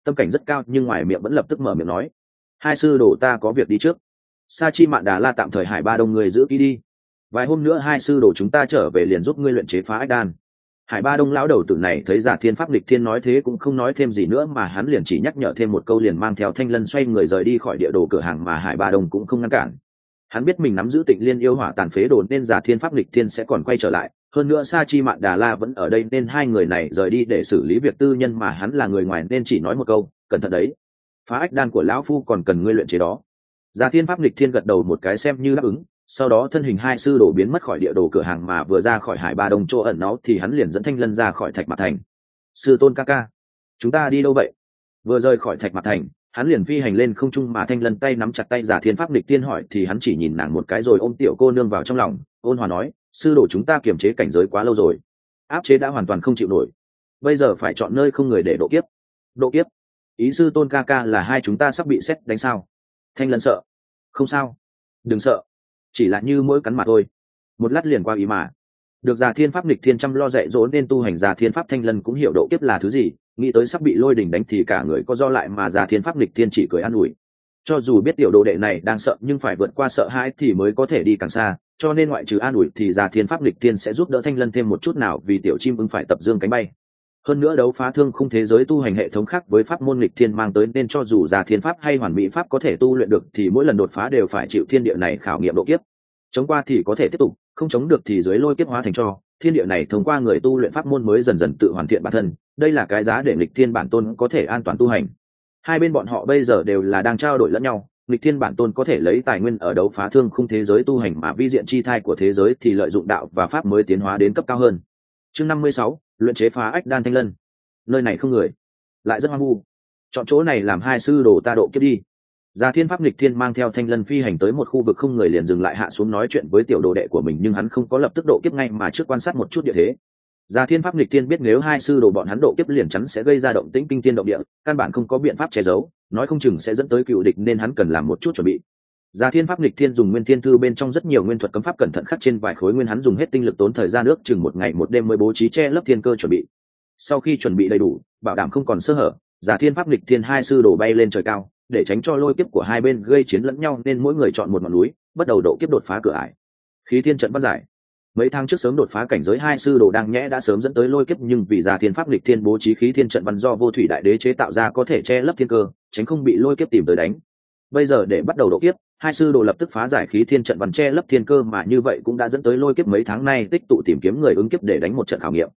tâm cảnh rất cao nhưng ngoài miệng vẫn lập tức mở miệng nói: hai sư đồ ta có việc đi trước. Sa Chi Mạn Đà La tạm thời Hải Ba Đông người giữ kỹ đi, vài hôm nữa hai sư đồ chúng ta trở về liền giúp ngươi luyện chế phá ách đan. Hải Ba Đông lão đầu tử này thấy Giả Thiên Pháp Lịch Thiên nói thế cũng không nói thêm gì nữa, mà hắn liền chỉ nhắc nhở thêm một câu liền mang theo Thanh Lân xoay người rời đi khỏi địa đồ cửa hàng, mà Hải Ba Đông cũng không ngăn cản. Hắn biết mình nắm giữ Tịnh Liên yêu hỏa tàn phế đồ nên Giả Thiên Pháp Lịch Thiên sẽ còn quay trở lại, hơn nữa Sa Chi Mạn Đà La vẫn ở đây nên hai người này rời đi để xử lý việc tư nhân, mà hắn là người ngoài nên chỉ nói một câu: cẩn thận đấy, phá ách đan của lão phu còn cần ngươi luyện chế đó. Giả Thiên Pháp Lịch Thiên gật đầu một cái xem như đáp ứng, sau đó thân hình hai sư đồ biến mất khỏi địa đồ cửa hàng, mà vừa ra khỏi Hải Ba Đông chỗ ẩn náu thì hắn liền dẫn Thanh Lân ra khỏi Thạch Mạc Thành. Sư tôn ca ca, chúng ta đi đâu vậy? Vừa rời khỏi Thạch Mạc Thành, hắn liền phi hành lên không trung, mà Thanh Lân tay nắm chặt tay Giả Thiên Pháp Lịch Thiên hỏi thì hắn chỉ nhìn nàng một cái rồi ôm tiểu cô nương vào trong lòng, ôn hòa nói: sư đồ chúng ta kiềm chế cảnh giới quá lâu rồi, áp chế đã hoàn toàn không chịu nổi, bây giờ phải chọn nơi không người để độ kiếp. Độ kiếp? Ý sư tôn ca ca là hai chúng ta sắp bị sét đánh sao? Thanh Lân sợ. Không sao, đừng sợ, chỉ là như mỗi cắn mà thôi, một lát liền qua ý mà. Được Giả Thiên Pháp Lịch Thiên chăm lo dạy dỗ nên tu hành Giả Thiên Pháp Thanh Lân cũng hiểu độ kiếp là thứ gì, nghĩ tới sắp bị lôi đình đánh thì cả người có do lại, mà Giả Thiên Pháp Lịch Thiên chỉ cười an ủi. Cho dù biết tiểu đồ đệ này đang sợ nhưng phải vượt qua sợ hãi thì mới có thể đi càng xa, cho nên ngoại trừ an ủi thì Giả Thiên Pháp Lịch Thiên sẽ giúp đỡ Thanh Lân thêm một chút nào, vì tiểu chim ưng phải tập dương cánh bay. Hơn nữa đấu phá thương khung thế giới tu hành hệ thống khác với pháp môn nghịch thiên mang tới, nên cho dù Giả Thiên Pháp hay Hoàn Mỹ Pháp có thể tu luyện được thì mỗi lần đột phá đều phải chịu thiên địa này khảo nghiệm độ kiếp. Chống qua thì có thể tiếp tục, không chống được thì dưới lôi kiếp hóa thành tro. Thiên địa này thông qua người tu luyện pháp môn mới dần dần tự hoàn thiện bản thân, đây là cái giá để nghịch thiên bản tôn có thể an toàn tu hành. Hai bên bọn họ bây giờ đều là đang trao đổi lẫn nhau, nghịch thiên bản tôn có thể lấy tài nguyên ở đấu phá thương khung thế giới tu hành, mà vi diện chi thai của thế giới thì lợi dụng đạo và pháp mới tiến hóa đến cấp cao hơn. Chương 56, luyện chế phá ách đan Thanh Lân. Nơi này không người, lại rất hoang vu, chọn chỗ này làm hai sư đồ ta độ kiếp đi. Giả Thiên Pháp Lịch Thiên mang theo Thanh Lân phi hành tới một khu vực không người liền dừng lại hạ xuống nói chuyện với tiểu đồ đệ của mình, nhưng hắn không có lập tức độ kiếp ngay mà trước quan sát một chút địa thế. Giả Thiên Pháp Lịch Thiên biết nếu hai sư đồ bọn hắn độ kiếp liền chắn sẽ gây ra động tĩnh kinh thiên động địa, căn bản không có biện pháp che giấu, nói không chừng sẽ dẫn tới cựu địch, nên hắn cần làm một chút chuẩn bị. Giả Thiên Pháp Lịch Thiên dùng Nguyên Thiên Thư bên trong rất nhiều nguyên thuật cấm pháp cẩn thận khắc trên vài khối nguyên, hắn dùng hết tinh lực tốn thời gian ước chừng một ngày một đêm mới bố trí che lấp thiên cơ chuẩn bị. Sau khi chuẩn bị đầy đủ, bảo đảm không còn sơ hở, Giả Thiên Pháp Lịch Thiên hai sư đồ bay lên trời cao, để tránh cho lôi kiếp của hai bên gây chiến lẫn nhau nên mỗi người chọn một ngọn núi, bắt đầu độ kiếp đột phá cửa ải. Khí Thiên trận văn giải. Mấy tháng trước sớm đột phá cảnh giới hai sư đồ đang nhẽ đã sớm dẫn tới lôi kiếp, nhưng vì Giả Thiên Pháp Lịch Thiên bố trí khí thiên trận văn do Vô Thủy Đại Đế chế tạo ra có thể che lấp thiên cơ, tránh không bị lôi kiếp tìm tới đánh. Bây giờ để bắt đầu độ kiếp, hai sư đồ lập tức phá giải khí thiên trận văn che lấp thiên cơ, mà như vậy cũng đã dẫn tới lôi kiếp mấy tháng nay tích tụ tìm kiếm người ứng kiếp để đánh một trận khảo nghiệm.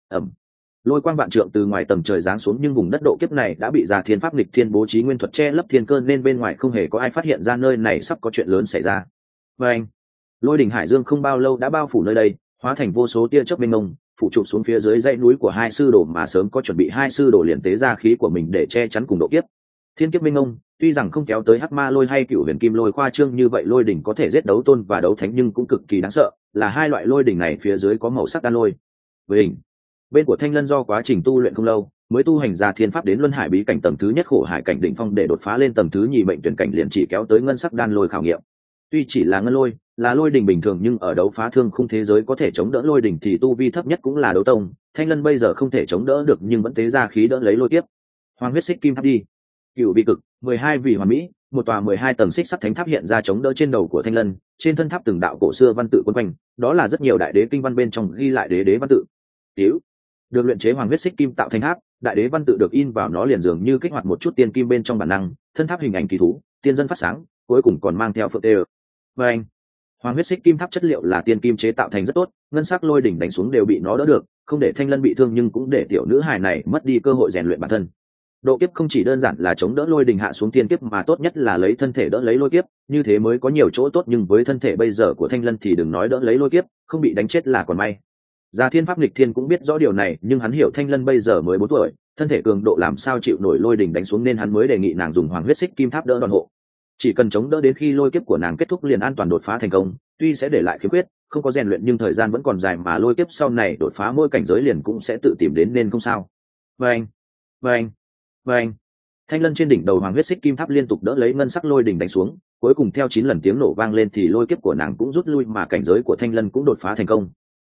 Lôi quang vạn trượng từ ngoài tầng trời giáng xuống, nhưng vùng đất độ kiếp này đã bị Giả Thiên Pháp Lịch Thiên bố trí nguyên thuật che lấp thiên cơ nên bên ngoài không hề có ai phát hiện ra nơi này sắp có chuyện lớn xảy ra. Và anh, lôi đỉnh hải dương không bao lâu đã bao phủ nơi đây, hóa thành vô số tia chớp mênh mông phủ chụp xuống phía dưới dãy núi của hai sư đồ, mà sớm có chuẩn bị hai sư đồ liền tế ra khí của mình để che chắn cùng độ kiếp. Thiên kiếp mênh mông tuy rằng không kéo tới hắc ma lôi hay cửu huyền kim lôi khoa trương như vậy, lôi đỉnh có thể giết đấu tôn và đấu thánh nhưng cũng cực kỳ đáng sợ, là hai loại lôi đỉnh này phía dưới có màu sắc đan lôi. Với hình bên của Thanh Lân do quá trình tu luyện không lâu mới tu hành ra thiên pháp đến luân hải bí cảnh tầng thứ nhất khổ hải cảnh đỉnh phong, để đột phá lên tầng thứ nhì mệnh tuyển cảnh liền chỉ kéo tới ngân sắc đan lôi khảo nghiệm. Tuy chỉ là ngân lôi, là lôi đỉnh bình thường, nhưng ở đấu phá thương khung thế giới có thể chống đỡ lôi đỉnh thì tu vi thấp nhất cũng là đấu tông. Thanh Lân bây giờ không thể chống đỡ được nhưng vẫn tế ra khí đỡ lấy lôi tiếp. Hoàng huyết xích kim tháp đi. Cựu vị cực 12 vị hoàn mỹ, một tòa 12 tầng xích sắt thánh tháp hiện ra chống đỡ trên đầu của Thanh Lân, trên thân tháp từng đạo cổ xưa văn tự quấn quanh, đó là rất nhiều đại đế kinh văn bên trong ghi lại đế đế văn tự. Tiểu được luyện chế hoàng huyết xích kim tạo thành tháp, đại đế văn tự được in vào nó liền dường như kích hoạt một chút tiên kim bên trong bản năng, thân tháp hình ảnh kỳ thú, tiên dân phát sáng, cuối cùng còn mang theo phượng tê. Và anh, hoàng huyết xích kim tháp chất liệu là tiên kim chế tạo thành rất tốt, ngân sắc lôi đỉnh đánh xuống đều bị nó đỡ được, không để Thanh Lân bị thương nhưng cũng để tiểu nữ hài này mất đi cơ hội rèn luyện bản thân. Độ kiếp không chỉ đơn giản là chống đỡ lôi đỉnh hạ xuống tiên kiếp, mà tốt nhất là lấy thân thể đỡ lấy lôi kiếp, như thế mới có nhiều chỗ tốt, nhưng với thân thể bây giờ của Thanh Lân thì đừng nói đỡ lấy lôi kiếp, không bị đánh chết là còn may. Giả Thiên Pháp Lịch Thiên cũng biết rõ điều này, nhưng hắn hiểu Thanh Lân bây giờ mới 4 tuổi, thân thể cường độ làm sao chịu nổi lôi đỉnh đánh xuống, nên hắn mới đề nghị nàng dùng hoàng huyết xích kim tháp đỡ đòn hộ. Chỉ cần chống đỡ đến khi lôi kiếp của nàng kết thúc liền an toàn đột phá thành công, tuy sẽ để lại khiếm khuyết, không có rèn luyện nhưng thời gian vẫn còn dài, mà lôi kiếp sau này đột phá mỗi cảnh giới liền cũng sẽ tự tìm đến nên không sao. Vâng, vâng, vâng. Thanh Lân trên đỉnh đầu hoàng huyết xích kim tháp liên tục đỡ lấy ngân sắc lôi đỉnh đánh xuống, cuối cùng theo 9 lần tiếng nổ vang lên thì lôi kiếp của nàng cũng rút lui, mà cảnh giới của Thanh Lân cũng đột phá thành công.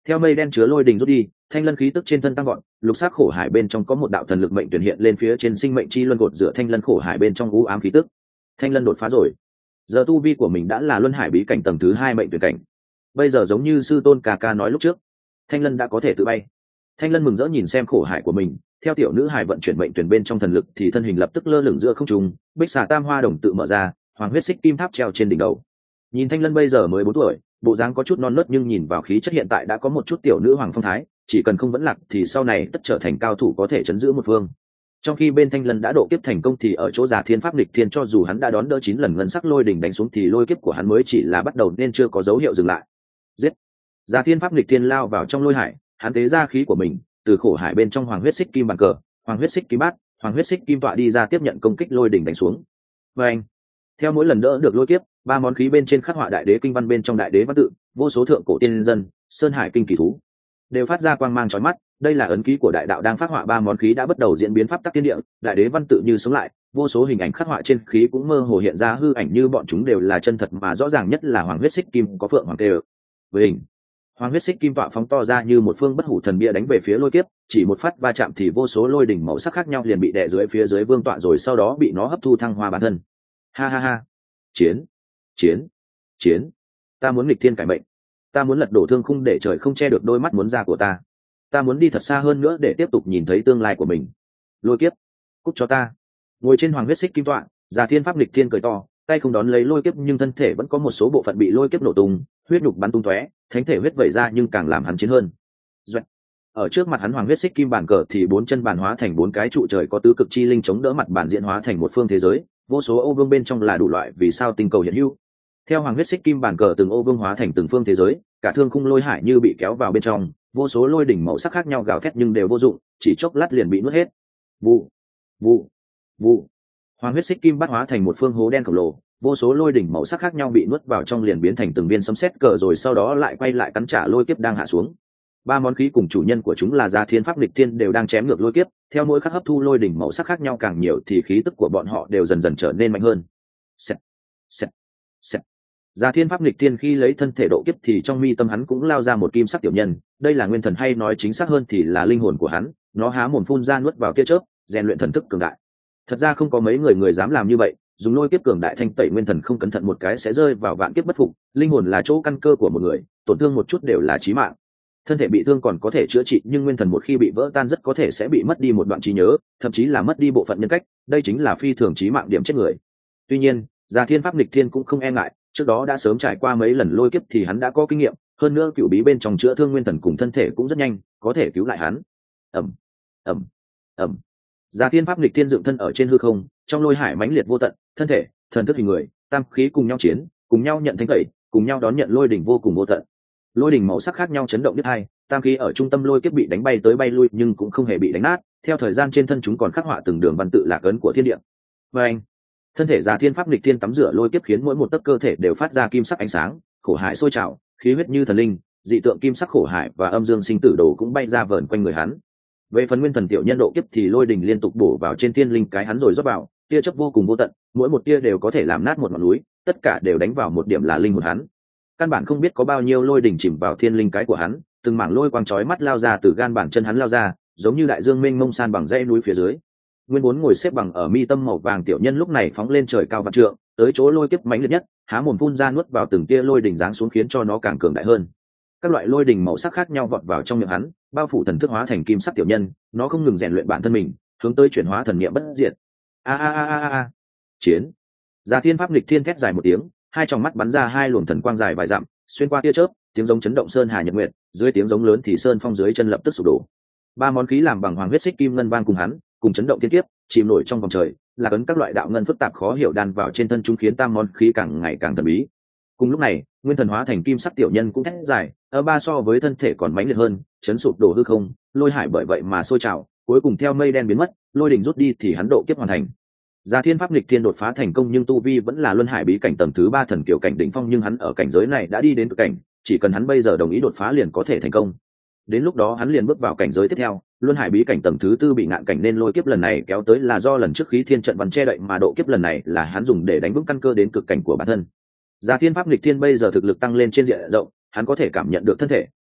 Theo mây đen chứa lôi đình rút đi, thanh lân khí tức trên thân tăng vọt, lục sắc khổ hải bên trong có một đạo thần lực mệnh tuyển hiện lên phía trên sinh mệnh chi luân cột giữa thanh lân khổ hải bên trong u ám khí tức. Thanh lân đột phá rồi. Giờ tu vi của mình đã là luân hải bí cảnh tầng thứ 2 mệnh tuyển cảnh. Bây giờ giống như sư tôn ca nói lúc trước, thanh lân đã có thể tự bay. Thanh lân mừng rỡ nhìn xem khổ hải của mình, theo tiểu nữ hải vận chuyển mệnh tuyển bên trong thần lực thì thân hình lập tức lơ lửng giữa không trung, bích xà tam hoa đồng tự mở ra, hoàng huyết xích kim tháp treo trên đỉnh đầu. Nhìn thanh lân bây giờ mới 4 tuổi, bộ dáng có chút non nớt nhưng nhìn vào khí chất hiện tại đã có một chút tiểu nữ hoàng phong thái, chỉ cần không vẫn lạc thì sau này tất trở thành cao thủ có thể chấn giữ một phương. Trong khi bên thanh lân đã độ kiếp thành công thì ở chỗ giả thiên pháp nghịch thiên, cho dù hắn đã đón đỡ 9 lần ngân sắc lôi đỉnh đánh xuống thì lôi kiếp của hắn mới chỉ là bắt đầu nên chưa có dấu hiệu dừng lại. Giết! Giả thiên pháp nghịch thiên lao vào trong lôi hải, hắn tế ra khí của mình, từ khổ hải bên trong hoàng huyết xích kim bàn cờ, hoàng huyết xích kim bát, hoàng huyết xích kim tọa đi ra tiếp nhận công kích lôi đỉnh đánh xuống. Và anh, theo mỗi lần đỡ được lôi kiếp, 3 món khí bên trên khắc họa đại đế kinh văn bên trong đại đế văn tự, vô số thượng cổ tiên dân, sơn hải kinh kỳ thú đều phát ra quang mang chói mắt. Đây là ấn ký của đại đạo đang phát họa 3 món khí đã bắt đầu diễn biến pháp tắc tiên địa, đại đế văn tự như sống lại, vô số hình ảnh khắc họa trên khí cũng mơ hồ hiện ra hư ảnh như bọn chúng đều là chân thật, mà rõ ràng nhất là hoàng huyết xích kim có phượng hoàng tê. Với hình hoàng huyết xích kim tọa phóng to ra như một phương bất hủ thần bia đánh về phía lôi kiếp, chỉ một phát va chạm thì vô số lôi đỉnh màu sắc khác nhau liền bị đè dưới phía dưới vương tọa, rồi sau đó bị nó hấp thu thăng hoa bản thân. Ha ha ha, chiến chiến chiến, ta muốn nghịch thiên cải mệnh, ta muốn lật đổ thương khung để trời không che được đôi mắt muốn ra của ta muốn đi thật xa hơn nữa để tiếp tục nhìn thấy tương lai của mình. Lôi kiếp, cút cho ta. Ngồi trên hoàng huyết xích kim tọa, Già Thiên pháp nghịch thiên cười to, tay không đón lấy lôi kiếp nhưng thân thể vẫn có một số bộ phận bị lôi kiếp nổ tung, huyết nhục bắn tung tóe, thánh thể huyết vẩy ra nhưng càng làm hắn chiến hơn. Doẹt. Ở trước mặt hắn hoàng huyết xích kim bàn cờ thì 4 chân bàn hóa thành 4 cái trụ trời có tứ cực chi linh chống đỡ mặt bàn diễn hóa thành một phương thế giới, vô số ô vương bên trong là đủ loại vì sao tinh cầu hiện hữu. Theo hoàng huyết xích kim bàn cờ từng ô vương hóa thành từng phương thế giới, cả thương khung lôi hải như bị kéo vào bên trong, vô số lôi đỉnh màu sắc khác nhau gào thét nhưng đều vô dụng, chỉ chốc lát liền bị nuốt hết. Vụ, vụ, vụ. Hoàng huyết xích kim bắt hóa thành một phương hố đen khổng lồ, vô số lôi đỉnh màu sắc khác nhau bị nuốt vào trong liền biến thành từng viên sấm sét cờ, rồi sau đó lại quay lại cắn trả lôi kiếp đang hạ xuống. 3 món khí cùng chủ nhân của chúng là Già Thiên pháp nghịch thiên đều đang chém ngược lôi kiếp, theo mỗi khắc hấp thu lôi đỉnh màu sắc khác nhau càng nhiều thì khí tức của bọn họ đều dần dần trở nên mạnh hơn. Sẹt, sẹt, sẹt. Già Thiên pháp nghịch thiên khi lấy thân thể độ kiếp thì trong mi tâm hắn cũng lao ra một kim sắc tiểu nhân, đây là nguyên thần hay nói chính xác hơn thì là linh hồn của hắn, nó há mồm phun ra nuốt vào tia chớp, rèn luyện thần thức cường đại. Thật ra không có mấy người dám làm như vậy, dùng lôi kiếp cường đại thanh tẩy nguyên thần không cẩn thận một cái sẽ rơi vào vạn kiếp bất phục, linh hồn là chỗ căn cơ của một người, tổn thương một chút đều là chí mạng. Thân thể bị thương còn có thể chữa trị nhưng nguyên thần một khi bị vỡ tan rất có thể sẽ bị mất đi một đoạn trí nhớ, thậm chí là mất đi bộ phận nhân cách, đây chính là phi thường chí mạng điểm chết người. Tuy nhiên, Già Thiên pháp nghịch thiên cũng không e ngại, trước đó đã sớm trải qua mấy lần lôi kiếp thì hắn đã có kinh nghiệm, hơn nữa cựu bí bên trong chữa thương nguyên thần cùng thân thể cũng rất nhanh, có thể cứu lại hắn. Ầm, ầm, ầm. Già Thiên pháp nghịch thiên dựng thân ở trên hư không, trong lôi hải mãnh liệt vô tận, thân thể, thần thức hình người, tam khí cùng nhau chiến, cùng nhau nhận thánh tẩy, cùng nhau đón nhận lôi đỉnh vô cùng vô tận. Lôi đỉnh màu sắc khác nhau chấn động biết hai, tam khí ở trung tâm lôi kiếp bị đánh bay tới bay lui nhưng cũng không hề bị đánh nát, theo thời gian trên thân chúng còn khắc họa từng đường văn tự lạc ấn của thiên địa. Và anh, thân thể Già Thiên pháp nghịch thiên tắm rửa lôi kiếp khiến mỗi một tấc cơ thể đều phát ra kim sắc ánh sáng, khổ hải sôi trào, khí huyết như thần linh, dị tượng kim sắc khổ hải và âm dương sinh tử đồ cũng bay ra vờn quanh người hắn. Về phần nguyên thần tiểu nhân độ kiếp thì lôi đỉnh liên tục bổ vào trên thiên linh cái hắn rồi rót vào, tia chớp vô cùng vô tận, mỗi một tia đều có thể làm nát một ngọn núi, tất cả đều đánh vào một điểm là linh hồn hắn. Căn bản không biết có bao nhiêu lôi đỉnh chìm vào thiên linh cái của hắn, từng mảng lôi quang chói mắt lao ra từ gan bàn chân hắn lao ra, giống như đại dương mênh mông san bằng dãy núi phía dưới. Nguyên vốn ngồi xếp bằng ở mi tâm màu vàng tiểu nhân lúc này phóng lên trời cao vạn trượng, tới chỗ lôi kiếp mãnh liệt nhất, há mồm phun ra nuốt vào từng tia lôi đỉnh giáng xuống khiến cho nó càng cường đại hơn. Các loại lôi đỉnh màu sắc khác nhau vọt vào trong miệng hắn, bao phủ thần thức hóa thành kim sắc tiểu nhân, nó không ngừng rèn luyện bản thân mình, hướng tới chuyển hóa thần niệm bất diệt. A a a a a. Chiến. Già Thiên pháp nghịch thiên thét dài một tiếng, hai tròng mắt bắn ra hai luồng thần quang dài vài dặm, xuyên qua tia chớp, tiếng giống chấn động sơn hà nhật nguyệt, dưới tiếng giống lớn thì sơn phong dưới chân lập tức sụp đổ. 3 món khí làm bằng hoàng huyết xích kim ngân vang cùng hắn, cùng chấn động thiên kiếp, chìm nổi trong vòng trời, là cấn các loại đạo ngân phức tạp khó hiểu đan vào trên thân chúng khiến tam món khí càng ngày càng thần bí. Cùng lúc này, nguyên thần hóa thành kim sắc tiểu nhân cũng thét dài, ở ba so với thân thể còn mãnh liệt hơn, chấn sụp đổ hư không, lôi hải bởi vậy mà sôi trào, cuối cùng theo mây đen biến mất, lôi đỉnh rút đi thì hắn độ kiếp hoàn thành. Già Thiên pháp nghịch thiên đột phá thành công nhưng tu vi vẫn là luân hải bí cảnh tầng thứ 3 thần kiều cảnh đỉnh phong, nhưng hắn ở cảnh giới này đã đi đến cực cảnh, chỉ cần hắn bây giờ đồng ý đột phá liền có thể thành công. Đến lúc đó hắn liền bước vào cảnh giới tiếp theo, luân hải bí cảnh tầng thứ 4 bị ngạn cảnh nên lôi kiếp lần này kéo tới là do lần trước khí thiên trận văn che đậy, mà độ kiếp lần này là hắn dùng để đánh vững căn cơ đến cực cảnh của bản thân. Già Thiên pháp nghịch thiên bây giờ thực lực tăng lên trên diện rộng, hắn có thể cảm nhận được thân thể,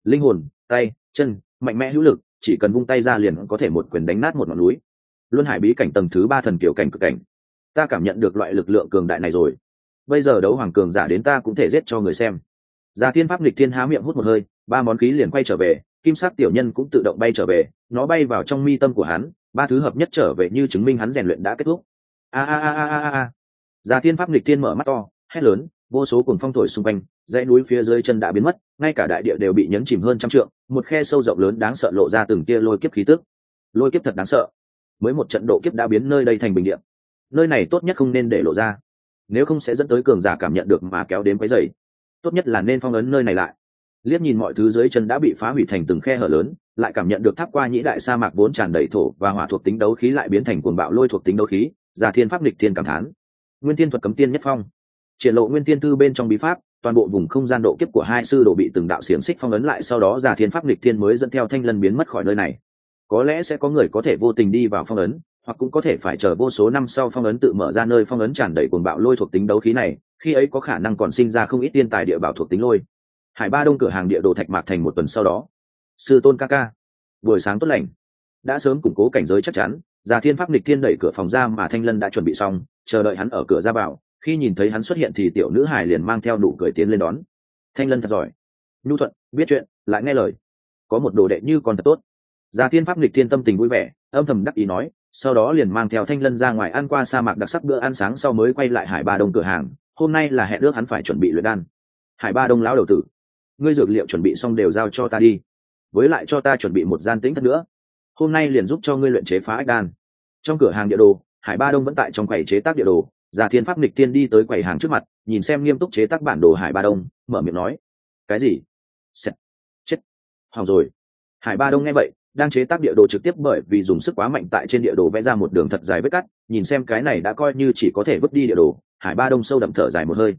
linh hồn, tay, chân mạnh mẽ hữu lực, chỉ cần vung tay ra liền có thể một quyền đánh nát một ngọn núi. Luân hải bí cảnh tầng thứ 3 thần kiểu cảnh cực cảnh. Ta cảm nhận được loại lực lượng cường đại này rồi. Bây giờ đấu hoàng cường giả đến ta cũng thể giết cho người xem. Già Thiên Pháp Nghịch Thiên há miệng hút một hơi, 3 món khí liền quay trở về, kim sắc tiểu nhân cũng tự động bay trở về, nó bay vào trong mi tâm của hắn, 3 thứ hợp nhất trở về như chứng minh hắn rèn luyện đã kết thúc. A a a a a a. Già Thiên Pháp Nghịch Thiên mở mắt to, hét lớn, vô số cuồng phong thổi xung quanh, dãy núi phía dưới chân đã biến mất, ngay cả đại địa đều bị nhấn chìm hơn trăm trượng, một khe sâu rộng lớn đáng sợ lộ ra từng tia lôi kiếp khí tức. Lôi kiếp thật đáng sợ. Mới một trận độ kiếp đã biến nơi đây thành bình địa. Nơi này tốt nhất không nên để lộ ra, nếu không sẽ dẫn tới cường giả cảm nhận được mà kéo đến quấy rầy. Tốt nhất là nên phong ấn nơi này lại. Liếc nhìn mọi thứ dưới chân đã bị phá hủy thành từng khe hở lớn, lại cảm nhận được tháp qua nhĩ đại sa mạc vốn tràn đầy thổ và hỏa thuộc tính đấu khí lại biến thành cuồng bạo lôi thuộc tính đấu khí. Già Thiên Pháp Nghịch Thiên cảm thán, nguyên thiên thuật cấm tiên nhất phong, triển lộ nguyên thiên thư bên trong bí pháp, toàn bộ vùng không gian độ kiếp của hai sư đồ bị từng đạo xiềng xích phong ấn lại, sau đó Già Thiên Pháp Nghịch Thiên mới dẫn theo Thanh Lân biến mất khỏi nơi này. Có lẽ sẽ có người có thể vô tình đi vào phong ấn, hoặc cũng có thể phải chờ vô số năm sau phong ấn tự mở ra, nơi phong ấn tràn đầy cuồng bạo lôi thuộc tính đấu khí này, khi ấy có khả năng còn sinh ra không ít tiên tài địa bảo thuộc tính lôi. Hải Ba Đông cửa hàng địa đồ Thạch Mạc Thành một tuần sau đó. Sư tôn ca ca, buổi sáng tốt lành. Đã sớm củng cố cảnh giới chắc chắn, Già Thiên Pháp Nghịch Thiên đẩy cửa phòng ra mà Thanh Lân đã chuẩn bị xong, chờ đợi hắn ở cửa ra vào. Khi nhìn thấy hắn xuất hiện thì tiểu nữ hài liền mang theo nụ cười tiến lên đón. Thanh Lân thật giỏi, nhu thuận, biết chuyện, lại nghe lời, có một đồ đệ như con thật tốt. Già Thiên Pháp Nghịch Thiên tâm tình vui vẻ, âm thầm đắc ý nói, sau đó liền mang theo Thanh Lân ra ngoài ăn qua sa mạc đặc sắc bữa ăn sáng, sau mới quay lại Hải Ba Đông cửa hàng. Hôm nay là hẹn ước hắn phải chuẩn bị luyện đan. Hải Ba Đông lão đầu tử, ngươi dược liệu chuẩn bị xong đều giao cho ta đi, với lại cho ta chuẩn bị một gian tĩnh thất nữa, hôm nay liền giúp cho ngươi luyện chế phá ách đan. Trong cửa hàng địa đồ, Hải Ba Đông vẫn tại trong quầy chế tác địa đồ. Già Thiên Pháp Nghịch Thiên đi tới quầy hàng trước mặt, nhìn xem nghiêm túc chế tác bản đồ Hải Ba Đông, mở miệng nói, cái gì? Sẹt. Chết. Hỏng rồi. Hải Ba Đông nghe vậy, đang chế tác địa đồ trực tiếp bởi vì dùng sức quá mạnh tại trên địa đồ vẽ ra một đường thật dài vết cắt. Nhìn xem cái này đã coi như chỉ có thể vứt đi địa đồ, Hải Ba Đông sâu đậm thở dài một hơi.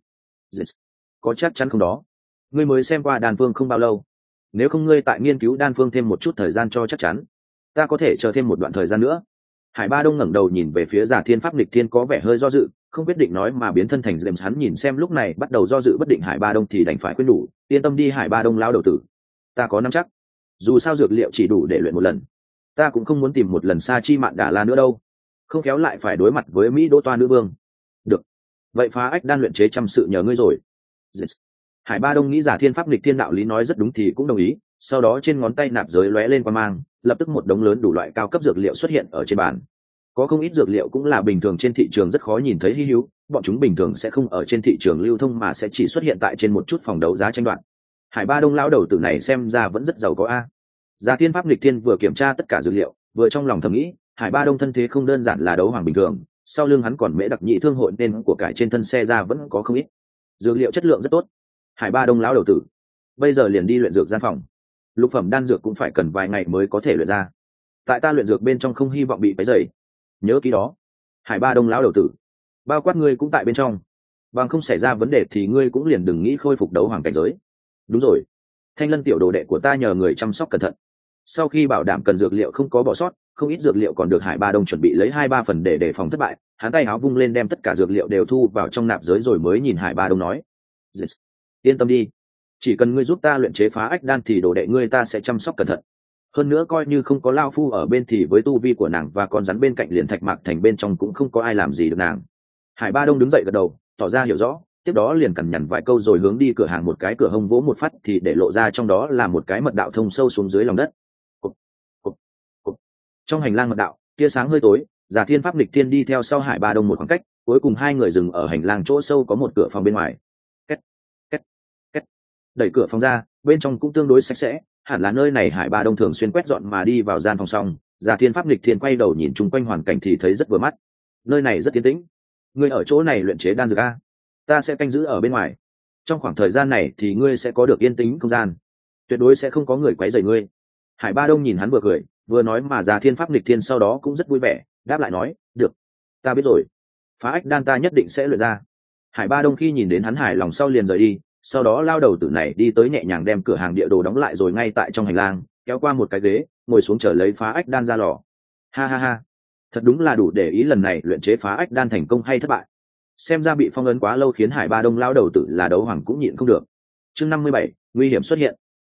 Có chắc chắn không đó? Ngươi mới xem qua đan phương không bao lâu, nếu không ngươi tại nghiên cứu đan phương thêm một chút thời gian cho chắc chắn, ta có thể chờ thêm một đoạn thời gian nữa. Hải Ba Đông ngẩng đầu nhìn về phía Già Thiên Pháp Nghịch Thiên có vẻ hơi do dự, không quyết định nói mà biến thân thành James. Hắn nhìn xem lúc này bắt đầu do dự bất định Hải Ba Đông thì đành phải khuyên đủ, yên tâm đi Hải Ba Đông lão đầu tử, ta có nắm chắc, dù sao dược liệu chỉ đủ để luyện một lần, ta cũng không muốn tìm một lần Sa Chi Mạn Đà La nữa đâu, không khéo lại phải đối mặt với Mỹ Đỗ Toa nữ vương. Được, vậy phá ách đan luyện chế trăm sự nhờ ngươi rồi. Hải Ba Đông nghĩ Già Thiên Pháp Nghịch Thiên đạo lý nói rất đúng thì cũng đồng ý, sau đó trên ngón tay nạp giới lóe lên qua mang, lập tức một đống lớn đủ loại cao cấp dược liệu xuất hiện ở trên bàn. Có không ít dược liệu cũng là bình thường trên thị trường rất khó nhìn thấy, hi hữu, bọn chúng bình thường sẽ không ở trên thị trường lưu thông mà sẽ chỉ xuất hiện tại trên một chút phòng đấu giá tranh đoạt. Hải Ba Đông lão đầu tử này xem ra vẫn rất giàu có a. Già Thiên Pháp Nghịch Thiên vừa kiểm tra tất cả dược liệu, vừa trong lòng thầm nghĩ, Hải Ba Đông thân thế không đơn giản là đấu hoàng bình thường, sau lưng hắn còn mễ đặc nhị thương hội nên của cải trên thân xe ra vẫn có không ít. Dược liệu chất lượng rất tốt. Hải Ba Đông lão đầu tử, bây giờ liền đi luyện dược gian phòng. Lục phẩm đan dược cũng phải cần vài ngày mới có thể luyện ra, tại ta luyện dược bên trong không hy vọng bị quấy rầy, nhớ kỹ đó. Hải Ba Đông lão đầu tử, bao quát ngươi cũng tại bên trong, bằng không xảy ra vấn đề thì ngươi cũng liền đừng nghĩ khôi phục đấu hoàng cảnh giới. Đúng rồi, Thanh Lân tiểu đồ đệ của ta nhờ người chăm sóc cẩn thận, sau khi bảo đảm cần dược liệu không có bỏ sót, không ít dược liệu còn được Hải Ba Đông chuẩn bị lấy 2-3 phần để đề phòng thất bại. Hắn tay áo vung lên đem tất cả dược liệu đều thu vào trong nạp giới rồi mới nhìn Hải Ba Đông nói, yên tâm đi, chỉ cần ngươi giúp ta luyện chế phá ách đan thì đồ đệ ngươi ta sẽ chăm sóc cẩn thận, hơn nữa coi như không có lao phu ở bên thì với tu vi của nàng và con rắn bên cạnh liền Thạch Mạc Thành bên trong cũng không có ai làm gì được nàng. Hải Ba Đông đứng dậy gật đầu, tỏ ra hiểu rõ, tiếp đó liền cằn nhằn vài câu rồi hướng đi cửa hàng, một cái cửa hông vỗ một phát thì để lộ ra trong đó là một cái mật đạo thông sâu xuống dưới lòng đất. Cục, cục, cục. Trong hành lang mật đạo, tia sáng hơi tối, Già Thiên Pháp Nghịch Thiên đi theo sau Hải Ba Đông một khoảng cách, cuối cùng hai người dừng ở hành lang chỗ sâu có một cửa phòng bên ngoài. Két, két, két. Đẩy cửa phòng ra, bên trong cũng tương đối sạch sẽ, hẳn là nơi này Hải Ba Đông thường xuyên quét dọn mà đi vào gian phòng xong. Già Thiên Pháp Nghịch Thiên quay đầu nhìn chung quanh hoàn cảnh thì thấy rất vừa mắt. Nơi này rất yên tĩnh. Ngươi ở chỗ này luyện chế đan dược a, ta sẽ canh giữ ở bên ngoài. Trong khoảng thời gian này thì ngươi sẽ có được yên tĩnh không gian, tuyệt đối sẽ không có người quấy rầy ngươi. Hải Ba Đông nhìn hắn vừa cười vừa nói mà Già Thiên Pháp Nghịch Thiên sau đó cũng rất vui vẻ, đáp lại nói, được, ta biết rồi, phá ách đan ta nhất định sẽ luyện ra. Hải Ba Đông khi nhìn đến hắn hài lòng sau liền rời đi, sau đó lao đầu tử này đi tới nhẹ nhàng đem cửa hàng địa đồ đóng lại rồi ngay tại trong hành lang kéo qua một cái ghế ngồi xuống chờ lấy phá ách đan ra lò. Ha ha ha, thật đúng là đủ để ý lần này luyện chế phá ách đan thành công hay thất bại. Xem ra bị phong ấn quá lâu khiến Hải Ba Đông lao đầu tử là đấu hoàng cũng nhịn không được. Chương 57, nguy hiểm xuất hiện.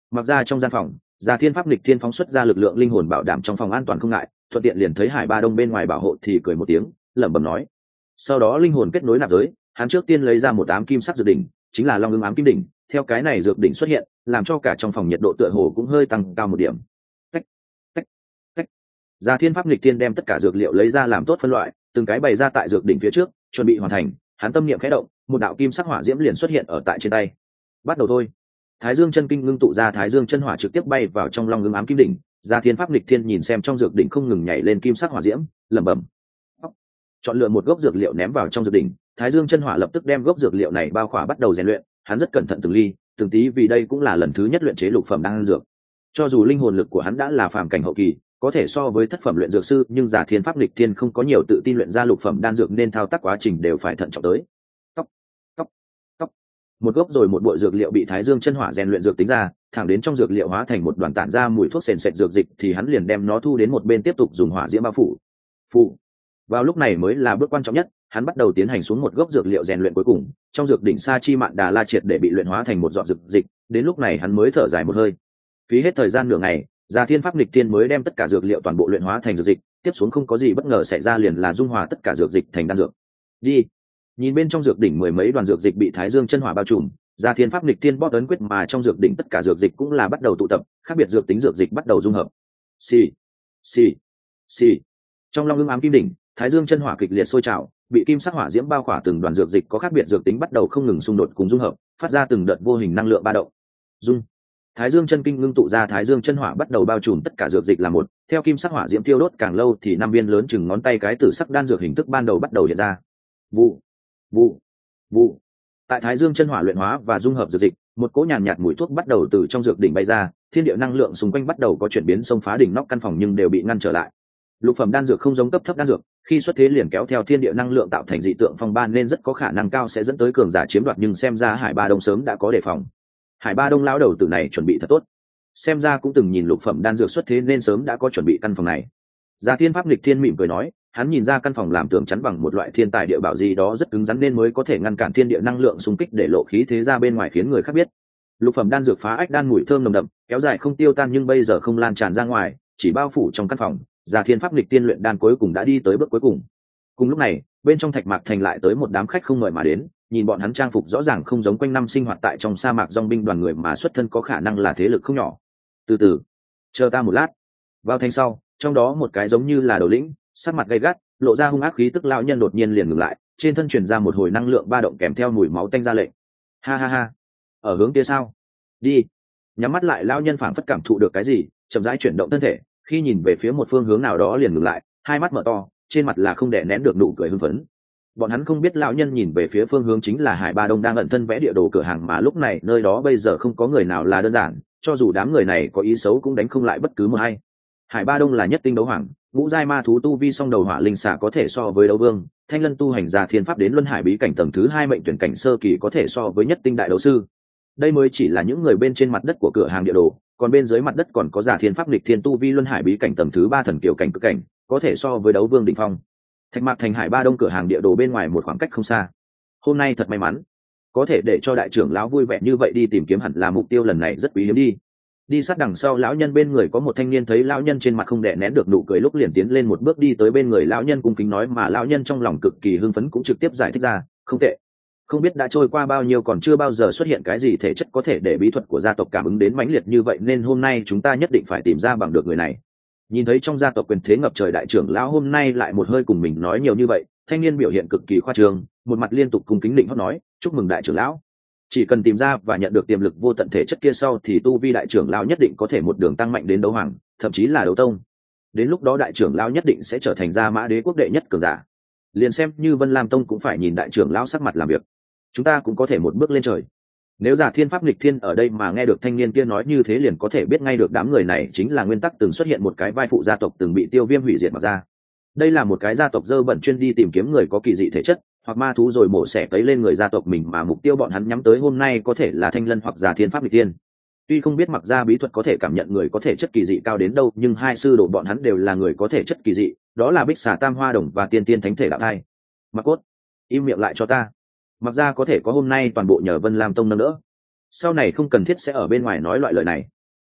Mặc ra trong gian phòng, Già Thiên Pháp Nghịch Thiên phóng xuất ra lực lượng linh hồn bảo đảm trong phòng an toàn không ngại, thuận tiện liền thấy Hải Ba Đông bên ngoài bảo hộ thì cười một tiếng, lẩm bẩm nói. Sau đó linh hồn kết nối nạp giới, hắn trước tiên lấy ra một ám kim sắc dược đỉnh, chính là Long Ưng ám kim đỉnh, theo cái này dược đỉnh xuất hiện, làm cho cả trong phòng nhiệt độ tựa hồ cũng hơi tăng cao một điểm. Tách, tách, tách. Già Thiên Pháp Nghịch Thiên đem tất cả dược liệu lấy ra làm tốt phân loại, từng cái bày ra tại dược đỉnh phía trước, chuẩn bị hoàn thành. Hắn tâm niệm khẽ động, một đạo kim sắc hỏa diễm liền xuất hiện ở tại trên tay. Bắt đầu thôi. Thái Dương chân kinh ngưng tụ ra Thái Dương chân hỏa trực tiếp bay vào trong Long Ưng ám kim đỉnh. Già Thiên Pháp Nghịch Thiên nhìn xem trong dược đỉnh không ngừng nhảy lên kim sắc hỏa diễm, lẩm bẩm. Chọn lựa một gốc dược liệu ném vào trong dược đỉnh, Thái Dương chân hỏa lập tức đem gốc dược liệu này bao khỏa bắt đầu rèn luyện. Hắn rất cẩn thận từng ly từng tí vì đây cũng là lần thứ nhất luyện chế lục phẩm đan dược. Cho dù linh hồn lực của hắn đã là phàm cảnh hậu kỳ, có thể so với thất phẩm luyện dược sư, nhưng Già Thiên Pháp Nghịch Thiên không có nhiều tự tin luyện ra lục phẩm đan dược nên thao tác quá trình đều phải thận trọng tới. Tóc, tóc, tóc. Một gốc rồi một bội dược liệu bị Thái Dương chân hỏa rèn luyện dược tính ra, thẳng đến trong dược liệu hóa thành một đoàn tản ra mùi thuốc sền sệt dược dịch thì hắn liền đem nó thu đến một bên tiếp tục dùng hỏa diễm bao phủ. Phủ. Vào lúc này mới là bước quan trọng nhất, hắn bắt đầu tiến hành xuống một gốc dược liệu rèn luyện cuối cùng, trong dược đỉnh Sa Chi Mạn Đà La triệt để bị luyện hóa thành một giọt dược dịch, đến lúc này hắn mới thở dài một hơi. Phí hết thời gian nửa ngày, Già Thiên Pháp Nghịch Thiên mới đem tất cả dược liệu toàn bộ luyện hóa thành dược dịch, tiếp xuống không có gì bất ngờ xảy ra liền là dung hòa tất cả dược dịch thành đan dược. Đi. Nhìn bên trong dược đỉnh mười mấy đoàn dược dịch bị Thái Dương chân hỏa bao trùm, Già Thiên Pháp Nghịch Thiên bóp ấn quyết mà trong dược đỉnh tất cả dược dịch cũng là bắt đầu tụ tập, khác biệt dược tính dược dịch bắt đầu dung hợp. Xì, xì, xì. Trong Long Ưng ám kim đỉnh, Thái Dương chân hỏa kịch liệt sôi trào, bị kim sắc hỏa diễm bao khỏa từng đoàn dược dịch có khác biệt dược tính bắt đầu không ngừng xung đột cùng dung hợp, phát ra từng đợt vô hình năng lượng ba động. Dung. Thái Dương chân kinh ngưng tụ ra Thái Dương chân hỏa bắt đầu bao trùm tất cả dược dịch là một, theo kim sắc hỏa diễm tiêu đốt càng lâu thì năm viên lớn chừng ngón tay cái tử sắc đan dược hình thức ban đầu bắt đầu hiện ra. Vụ, vụ, vụ. Tại Thái Dương chân hỏa luyện hóa và dung hợp dược dịch, một cỗ nhàn nhạt mùi thuốc bắt đầu từ trong dược đỉnh bay ra, thiên địa năng lượng xung quanh bắt đầu có chuyển biến xông phá đỉnh nóc căn phòng nhưng đều bị ngăn trở lại. Lục phẩm đan dược không giống cấp thấp đan dược, khi xuất thế liền kéo theo thiên địa năng lượng tạo thành dị tượng phong ba nên rất có khả năng cao sẽ dẫn tới cường giả chiếm đoạt, nhưng xem ra Hải Ba Đông sớm đã có đề phòng. Hải Ba Đông lão đầu tử này chuẩn bị thật tốt, xem ra cũng từng nhìn lục phẩm đan dược xuất thế nên sớm đã có chuẩn bị căn phòng này. Già Thiên Pháp Nghịch Thiên mỉm cười nói, hắn nhìn ra căn phòng làm tường chắn bằng một loại thiên tài địa bảo gì đó rất cứng rắn nên mới có thể ngăn cản thiên địa năng lượng xung kích để lộ khí thế ra bên ngoài khiến người khác biết. Lục phẩm đan dược phá ách đan mùi thơm nồng đậm, kéo dài không tiêu tan nhưng bây giờ không lan tràn ra ngoài, chỉ bao phủ trong căn phòng. Già Thiên Pháp Nghịch Tiên luyện đan cuối cùng đã đi tới bước cuối cùng. Cùng lúc này, bên trong Thạch Mạc Thành lại tới một đám khách không mời mà đến, nhìn bọn hắn trang phục rõ ràng không giống quanh năm sinh hoạt tại trong sa mạc dòng binh đoàn người mà xuất thân có khả năng là thế lực không nhỏ. Từ từ, chờ ta một lát. Vào thành sau, trong đó một cái giống như là đầu lĩnh, sắc mặt gay gắt, lộ ra hung ác khí tức lão nhân đột nhiên liền ngừng lại, trên thân truyền ra một hồi năng lượng ba động kèm theo mùi máu tanh ra lệnh. Ha ha ha, ở hướng kia sao? Đi. Nhắm mắt lại lão nhân phảng phất cảm thụ được cái gì, chậm rãi chuyển động thân thể, khi nhìn về phía một phương hướng nào đó liền ngừng lại, hai mắt mở to, trên mặt là không đè nén được nụ cười hưng phấn. Bọn hắn không biết lão nhân nhìn về phía phương hướng chính là Hải Ba Đông đang ẩn thân vẽ địa đồ cửa hàng mà lúc này nơi đó bây giờ không có người nào là đơn giản, cho dù đám người này có ý xấu cũng đánh không lại bất cứ một ai. Hải Ba Đông là nhất tinh đấu hoàng, ngũ giai ma thú tu vi song đầu hỏa linh xà có thể so với đấu vương, Thanh Lân tu hành Già Thiên Pháp đến luân hải bí cảnh tầng thứ 2 mệnh tuyển cảnh sơ kỳ có thể so với nhất tinh đại đấu sư. Đây mới chỉ là những người bên trên mặt đất của cửa hàng địa đồ, còn bên dưới mặt đất còn có Già Thiên Pháp Nghịch Thiên tu vi luân hải bí cảnh tầng thứ 3 thần kiều cảnh cực cảnh, có thể so với đấu vương đỉnh phong. Thạch Mạc Thành Hải Ba Đông cửa hàng địa đồ bên ngoài một khoảng cách không xa. Hôm nay thật may mắn, có thể để cho đại trưởng lão vui vẻ như vậy đi tìm kiếm hẳn là mục tiêu lần này rất quý hiếm đi. Đi sát đằng sau lão nhân bên người có một thanh niên thấy lão nhân trên mặt không đè nén được nụ cười lúc liền tiến lên một bước đi tới bên người lão nhân cung kính nói mà lão nhân trong lòng cực kỳ hưng phấn cũng trực tiếp giải thích ra, không tệ. Không biết đã trôi qua bao nhiêu còn chưa bao giờ xuất hiện cái gì thể chất có thể để bí thuật của gia tộc cảm ứng đến mãnh liệt như vậy nên hôm nay chúng ta nhất định phải tìm ra bằng được người này. Nhìn thấy trong gia tộc quyền thế ngập trời đại trưởng lão hôm nay lại một hơi cùng mình nói nhiều như vậy, thanh niên biểu hiện cực kỳ khoa trương, một mặt liên tục cung kính định hót nói, chúc mừng đại trưởng lão. Chỉ cần tìm ra và nhận được tiềm lực vô tận thể chất kia sau thì tu vi đại trưởng lão nhất định có thể một đường tăng mạnh đến đấu hoàng, thậm chí là đấu tông. Đến lúc đó đại trưởng lão nhất định sẽ trở thành Gia Mã Đế quốc đệ nhất cường giả. Liền xem như Vân Lam tông cũng phải nhìn đại trưởng lão sắc mặt làm việc. Chúng ta cũng có thể một bước lên trời. Nếu Già Thiên Pháp Nghịch Thiên ở đây mà nghe được thanh niên kia nói như thế liền có thể biết ngay được đám người này chính là nguyên tắc từng xuất hiện một cái vai phụ gia tộc từng bị Tiêu Viêm hủy diệt mà ra. Đây là một cái gia tộc dơ bẩn chuyên đi tìm kiếm người có kỳ dị thể chất hoặc ma thú rồi mổ xẻ cấy lên người gia tộc mình mà mục tiêu bọn hắn nhắm tới hôm nay có thể là Thanh Lân hoặc Già Thiên Pháp Nghịch Thiên. Tuy không biết Mặc Gia bí thuật có thể cảm nhận người có thể chất kỳ dị cao đến đâu nhưng hai sư đồ bọn hắn đều là người có thể chất kỳ dị, đó là Bích Xà Tam Hoa Đồng và Tiên Tiên Thánh Thể Đạo Thai. Mặc Cốt, im miệng lại cho ta. Mặc Gia có thể có hôm nay toàn bộ nhờ Vân Lam tông nâng đỡ, sau này không cần thiết sẽ ở bên ngoài nói loại lời này.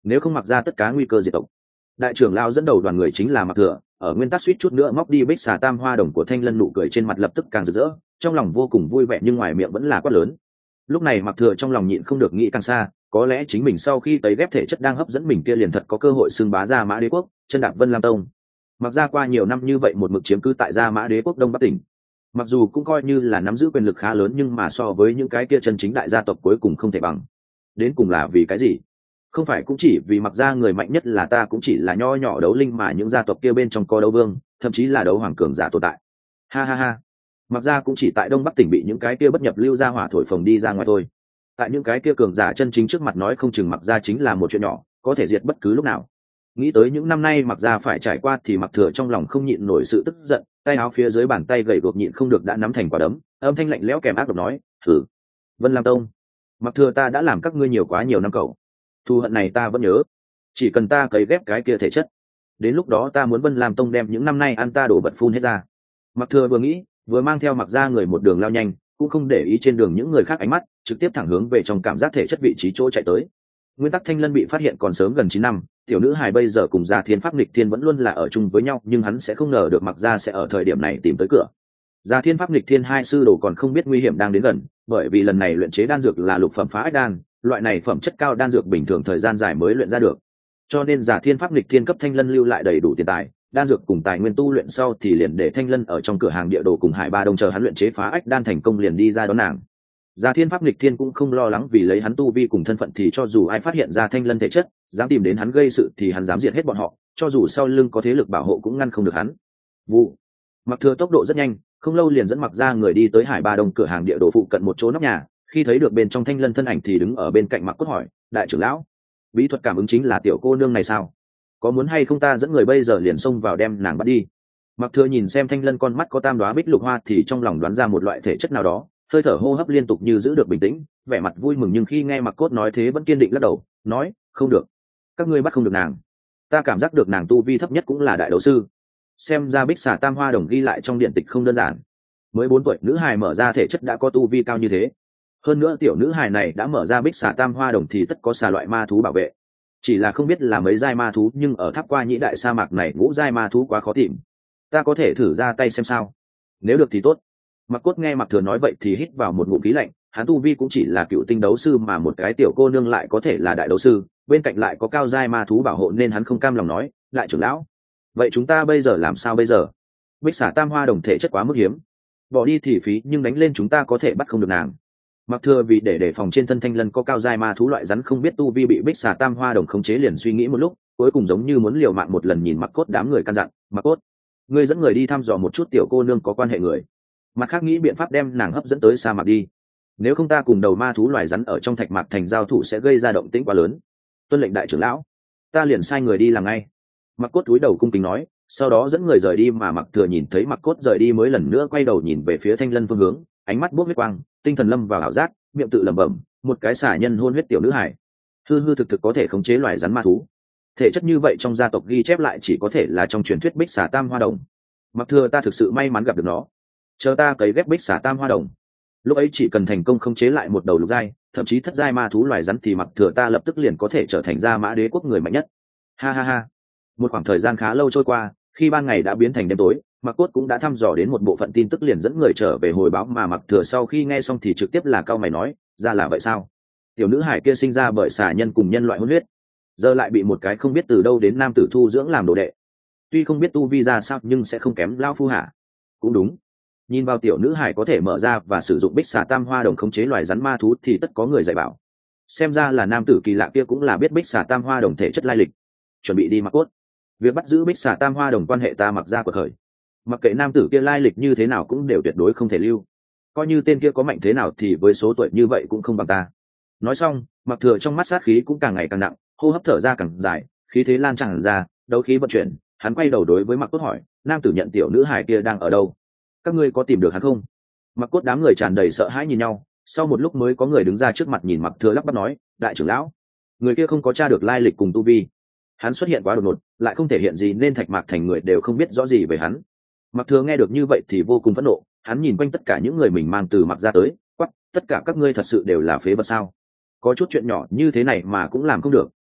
nếu không mặc ra tất cả nguy cơ diệt tộc. Đại trưởng lao dẫn đầu đoàn người chính là Mặc Thừa, ở nguyên tắc suýt chút nữa móc đi bích xà tam hoa đồng của Thanh Lân, nụ cười trên mặt lập tức càng rực rỡ, trong lòng vô cùng vui vẻ nhưng ngoài miệng vẫn là quát lớn. Lúc này Mặc Thừa trong lòng nhịn không được nghĩ càng xa, có lẽ chính mình sau khi tấy ghép thể chất đang hấp dẫn mình kia liền thật có cơ hội xưng bá Gia Mã Đế quốc, chân đạp Vân Lam Tông. Mặc ra qua nhiều năm như vậy một mực chiếm cứ tại Gia Mã Đế quốc Đông Bắc tỉnh, mặc dù cũng coi như là nắm giữ quyền lực khá lớn nhưng mà so với những cái kia chân chính đại gia tộc cuối cùng không thể bằng. Đến cùng là vì cái gì? Không phải cũng chỉ vì Mặc ra người mạnh nhất là ta cũng chỉ là nho nhỏ đấu linh mà những gia tộc kia bên trong có đấu vương, thậm chí là đấu hoàng cường giả tồn tại. Ha ha ha. Mặc ra cũng chỉ tại Đông Bắc tỉnh bị những cái kia bất nhập lưu gia hỏa thổi phồng đi ra ngoài thôi. Tại những cái kia cường giả chân chính trước mặt nói không chừng Mặc ra chính là một chuyện nhỏ, có thể diệt bất cứ lúc nào. Nghĩ tới những năm nay Mặc ra phải trải qua thì Mặc Thừa trong lòng không nhịn nổi sự tức giận, tay áo phía dưới bàn tay gầy guộc nhịn không được đã nắm thành quả đấm, âm thanh lạnh lẽo kèm ác độc nói: "Thử, Vân Lam Tông, Mặc Thừa ta đã làm các ngươi nhiều quá nhiều năm cậu. Thù hận này ta vẫn nhớ, chỉ cần ta cấy ghép cái kia thể chất, đến lúc đó ta muốn Vân Lam Tông đem những năm nay ăn ta đổ vật phun hết ra." Mặc Thừa vừa nghĩ, vừa mang theo Mặc ra người một đường lao nhanh, cũng không để ý trên đường những người khác ánh mắt, trực tiếp thẳng hướng về trong cảm giác thể chất vị trí chỗ chạy tới. Nguyên tắc Thanh Lân bị phát hiện còn sớm gần 9 năm, tiểu nữ hài bây giờ cùng Gia Thiên Pháp Nghịch Thiên vẫn luôn là ở chung với nhau, nhưng hắn sẽ không ngờ được Mặc ra sẽ ở thời điểm này tìm tới cửa. Gia Thiên Pháp Nghịch Thiên hai sư đồ còn không biết nguy hiểm đang đến gần, bởi vì lần này luyện chế đan dược là lục phẩm phá ách đan, loại này phẩm chất cao đan dược bình thường thời gian dài mới luyện ra được. Cho nên Gia Thiên Pháp Nghịch Thiên cấp Thanh Lân lưu lại đầy đủ tiền tài, đan dược cùng tài nguyên tu luyện sau thì liền để Thanh Lân ở trong cửa hàng địa đồ cùng Hải Ba Đông chờ hắn luyện chế phá ách đan thành công liền đi ra đón nàng. Gia Thiên Pháp Nghịch Thiên cũng không lo lắng vì lấy hắn tu vi cùng thân phận thì cho dù ai phát hiện ra Thanh Lân thể chất, dám tìm đến hắn gây sự thì hắn dám diệt hết bọn họ, cho dù sau lưng có thế lực bảo hộ cũng ngăn không được hắn. Vụ. Mặc Thừa tốc độ rất nhanh, không lâu liền dẫn Mặc ra người đi tới Hải Ba Đông cửa hàng địa đồ phụ cận một chỗ nóc nhà, khi thấy được bên trong Thanh Lân thân ảnh thì đứng ở bên cạnh Mặc Cốt hỏi: "Đại trưởng lão, bí thuật cảm ứng chính là tiểu cô nương này sao? Có muốn hay không ta dẫn người bây giờ liền xông vào đem nàng bắt đi?" Mặc Thừa nhìn xem Thanh Lân con mắt có tam đóa bích lục hoa thì trong lòng đoán ra một loại thể chất nào đó, hơi thở hô hấp liên tục như giữ được bình tĩnh, vẻ mặt vui mừng nhưng khi nghe Mặc Cốt nói thế vẫn kiên định lắc đầu, nói: "Không được, các ngươi bắt không được nàng. Ta cảm giác được nàng tu vi thấp nhất cũng là đại đấu sư. Xem ra bích xà tam hoa đồng ghi lại trong điện tịch không đơn giản. Mới 4 tuổi nữ hài mở ra thể chất đã có tu vi cao như thế. Hơn nữa tiểu nữ hài này đã mở ra bích xà tam hoa đồng thì tất có xà loại ma thú bảo vệ. Chỉ là không biết là mấy giai ma thú nhưng ở tháp qua nhĩ đại sa mạc này ngũ giai ma thú quá khó tìm. Ta có thể thử ra tay xem sao? Nếu được thì tốt." Mặc Cốt nghe Mặc Thừa nói vậy thì hít vào một ngụm khí lạnh, hắn tu vi cũng chỉ là cựu tinh đấu sư mà một cái tiểu cô nương lại có thể là đại đấu sư, bên cạnh lại có cao giai ma thú bảo hộ nên hắn không cam lòng nói: "Lại trưởng lão, vậy chúng ta bây giờ làm sao bây giờ? Bích xà tam hoa đồng thể chất quá mức hiếm, bỏ đi thì phí nhưng đánh lên chúng ta có thể bắt không được nàng." Mặc Thừa vì để đề phòng trên thân Thanh Lân có cao giai ma thú loại rắn không biết tu vi bị bích xà tam hoa đồng khống chế liền suy nghĩ một lúc, cuối cùng giống như muốn liều mạng một lần nhìn Mặc Cốt đám người căn dặn: "Mặc Cốt, ngươi dẫn người đi thăm dò một chút tiểu cô nương có quan hệ người, mặt khác nghĩ biện pháp đem nàng hấp dẫn tới sa mạc đi, nếu không ta cùng đầu ma thú loài rắn ở trong thạch mạc thành giao thủ sẽ gây ra động tĩnh quá lớn." "Tuân lệnh đại trưởng lão." "Ta liền sai người đi làm ngay." Mặc Cốt cúi đầu cung kính nói, sau đó dẫn người rời đi mà Mặc Thừa nhìn thấy Mặc Cốt rời đi mới lần nữa quay đầu nhìn về phía Thanh Lân phương hướng, ánh mắt bốc huyết quang, tinh thần lâm vào ảo giác, miệng tự lẩm bẩm: "Một cái xả nhân hôn huyết tiểu nữ hải, hư hư thực thực có thể khống chế loài rắn ma thú. Thể chất như vậy trong gia tộc ghi chép lại chỉ có thể là trong truyền thuyết bích xà tam hoa đồng. Mặc Thừa ta thực sự may mắn gặp được nó. Chờ ta cấy ghép bích xà tam hoa đồng, lúc ấy chỉ cần thành công khống chế lại một đầu lục giai, thậm chí thất giai ma thú loài rắn thì Mặc Thừa ta lập tức liền có thể trở thành Gia Mã Đế quốc người mạnh nhất." Ha ha ha. Một khoảng thời gian khá lâu trôi qua, khi ban ngày đã biến thành đêm tối, Mặc Cốt cũng đã thăm dò đến một bộ phận tin tức liền dẫn người trở về hồi báo mà Mặc Thừa sau khi nghe xong thì trực tiếp là cau mày nói: "Ra là vậy sao? Tiểu nữ hải kia sinh ra bởi xà nhân cùng nhân loại hôn huyết, giờ lại bị một cái không biết từ đâu đến nam tử thu dưỡng làm đồ đệ. Tuy không biết tu vi ra sao nhưng sẽ không kém lão phu hả?" Cũng đúng, nhìn vào tiểu nữ hải có thể mở ra và sử dụng bích xà tam hoa đồng khống chế loài rắn ma thú thì tất có người dạy bảo. Xem ra là nam tử kỳ lạ kia cũng là biết bích xà tam hoa đồng thể chất lai lịch. Chuẩn bị đi Mặc Cốt, việc bắt giữ bích xà tam hoa đồng quan hệ ta Mặc ra của khởi. Mặc kệ nam tử kia lai lịch như thế nào cũng đều tuyệt đối không thể lưu, coi như tên kia có mạnh thế nào thì với số tuổi như vậy cũng không bằng ta. Nói xong, Mặc Thừa trong mắt sát khí cũng càng ngày càng nặng, hô hấp thở ra càng dài, khí thế lan tràn ra, đấu khí vận chuyển, hắn quay đầu đối với Mặc Cốt hỏi: "Nam tử nhận tiểu nữ hài kia đang ở đâu? Các ngươi có tìm được hắn không?" Mặc Cốt đám người tràn đầy sợ hãi nhìn nhau, sau một lúc mới có người đứng ra trước mặt nhìn Mặc Thừa lắp bắp nói: "Đại trưởng lão, người kia không có tra được lai lịch cùng tu vi, hắn xuất hiện quá đột ngột, lại không thể hiện gì nên thạch mạc thành người đều không biết rõ gì về hắn." Mặc Thừa nghe được như vậy thì vô cùng phẫn nộ, hắn nhìn quanh tất cả những người mình mang từ Mặc ra tới, quắc: "Tất cả các ngươi thật sự đều là phế vật sao? Có chút chuyện nhỏ như thế này mà cũng làm không được."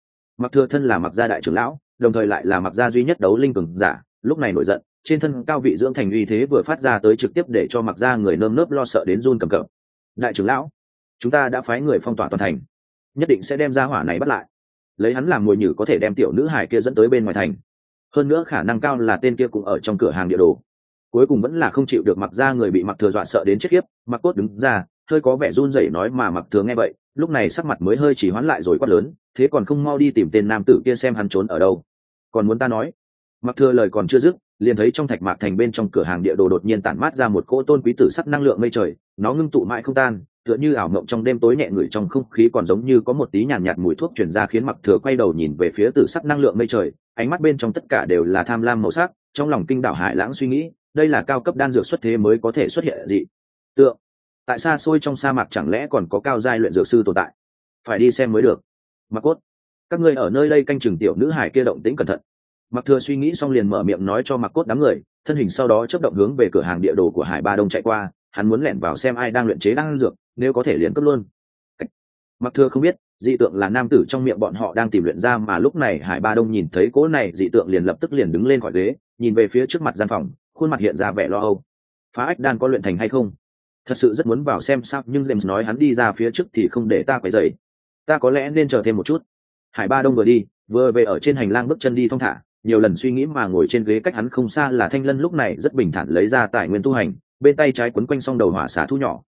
Mặc Thừa thân là Mặc gia đại trưởng lão, đồng thời lại là Mặc gia duy nhất đấu linh cường giả, lúc này nổi giận, trên thân cao vị dưỡng thành uy thế vừa phát ra tới trực tiếp để cho Mặc gia người nơm nớp lo sợ đến run cầm cập. Đại trưởng lão, chúng ta đã phái người phong tỏa toàn thành, nhất định sẽ đem gia hỏa này bắt lại, lấy hắn làm mồi nhử có thể đem tiểu nữ hải kia dẫn tới bên ngoài thành. Hơn nữa khả năng cao là tên kia cũng ở trong cửa hàng địa đồ. Cuối cùng vẫn là không chịu được Mặc gia người bị Mặc Thừa dọa sợ đến chết khiếp, Mặc Cốt đứng ra, hơi có vẻ run rẩy nói, mà Mặc Thừa nghe vậy, lúc này sắc mặt mới hơi chỉ hoãn lại rồi quát lớn, thế còn không mau đi tìm tên nam tử kia xem hắn trốn ở đâu. Còn muốn ta nói? Mặc Thừa lời còn chưa dứt, liền thấy trong thạch mạc thành bên trong cửa hàng địa đồ đột nhiên tản mát ra một cỗ tôn quý tử sắc năng lượng mây trời, nó ngưng tụ mãi không tan, tựa như ảo mộng trong đêm tối nhẹ ngửi trong không khí còn giống như có một tí nhàn nhạt mùi thuốc truyền ra, khiến Mặc Thừa quay đầu nhìn về phía tử sắc năng lượng mây trời, ánh mắt bên trong tất cả đều là tham lam màu sắc, trong lòng kinh đảo hải lãng suy nghĩ, đây là cao cấp đan dược xuất thế mới có thể xuất hiện gì? Tượng, tại xa xôi trong sa mạc chẳng lẽ còn có cao giai luyện dược sư tồn tại? Phải đi xem mới được. Mặc Cốt, các ngươi ở nơi đây canh chừng tiểu nữ hải kia động tĩnh cẩn thận. Mặc Thừa suy nghĩ xong liền mở miệng nói cho Mặc Cốt đám người, thân hình sau đó chớp động hướng về cửa hàng địa đồ của Hải Ba Đông chạy qua, hắn muốn lẻn vào xem ai đang luyện chế đan dược, nếu có thể liền cướp luôn. Mặc Thừa không biết, dị tượng là nam tử trong miệng bọn họ đang tìm luyện ra, mà lúc này Hải Ba Đông nhìn thấy cỗ này dị tượng liền lập tức liền đứng lên khỏi ghế, nhìn về phía trước mặt gian phòng, khuôn mặt hiện ra vẻ lo âu. Phá ách đan có luyện thành hay không? Thật sự rất muốn vào xem sao, nhưng James nói hắn đi ra phía trước thì không để ta quấy rầy. Ta có lẽ nên chờ thêm một chút. Hải Ba Đông vừa đi, vừa về ở trên hành lang bước chân đi thong thả, nhiều lần suy nghĩ mà ngồi trên ghế cách hắn không xa là Thanh Lân, lúc này rất bình thản lấy ra tài nguyên tu hành, bên tay trái quấn quanh song đầu hỏa xả thu nhỏ,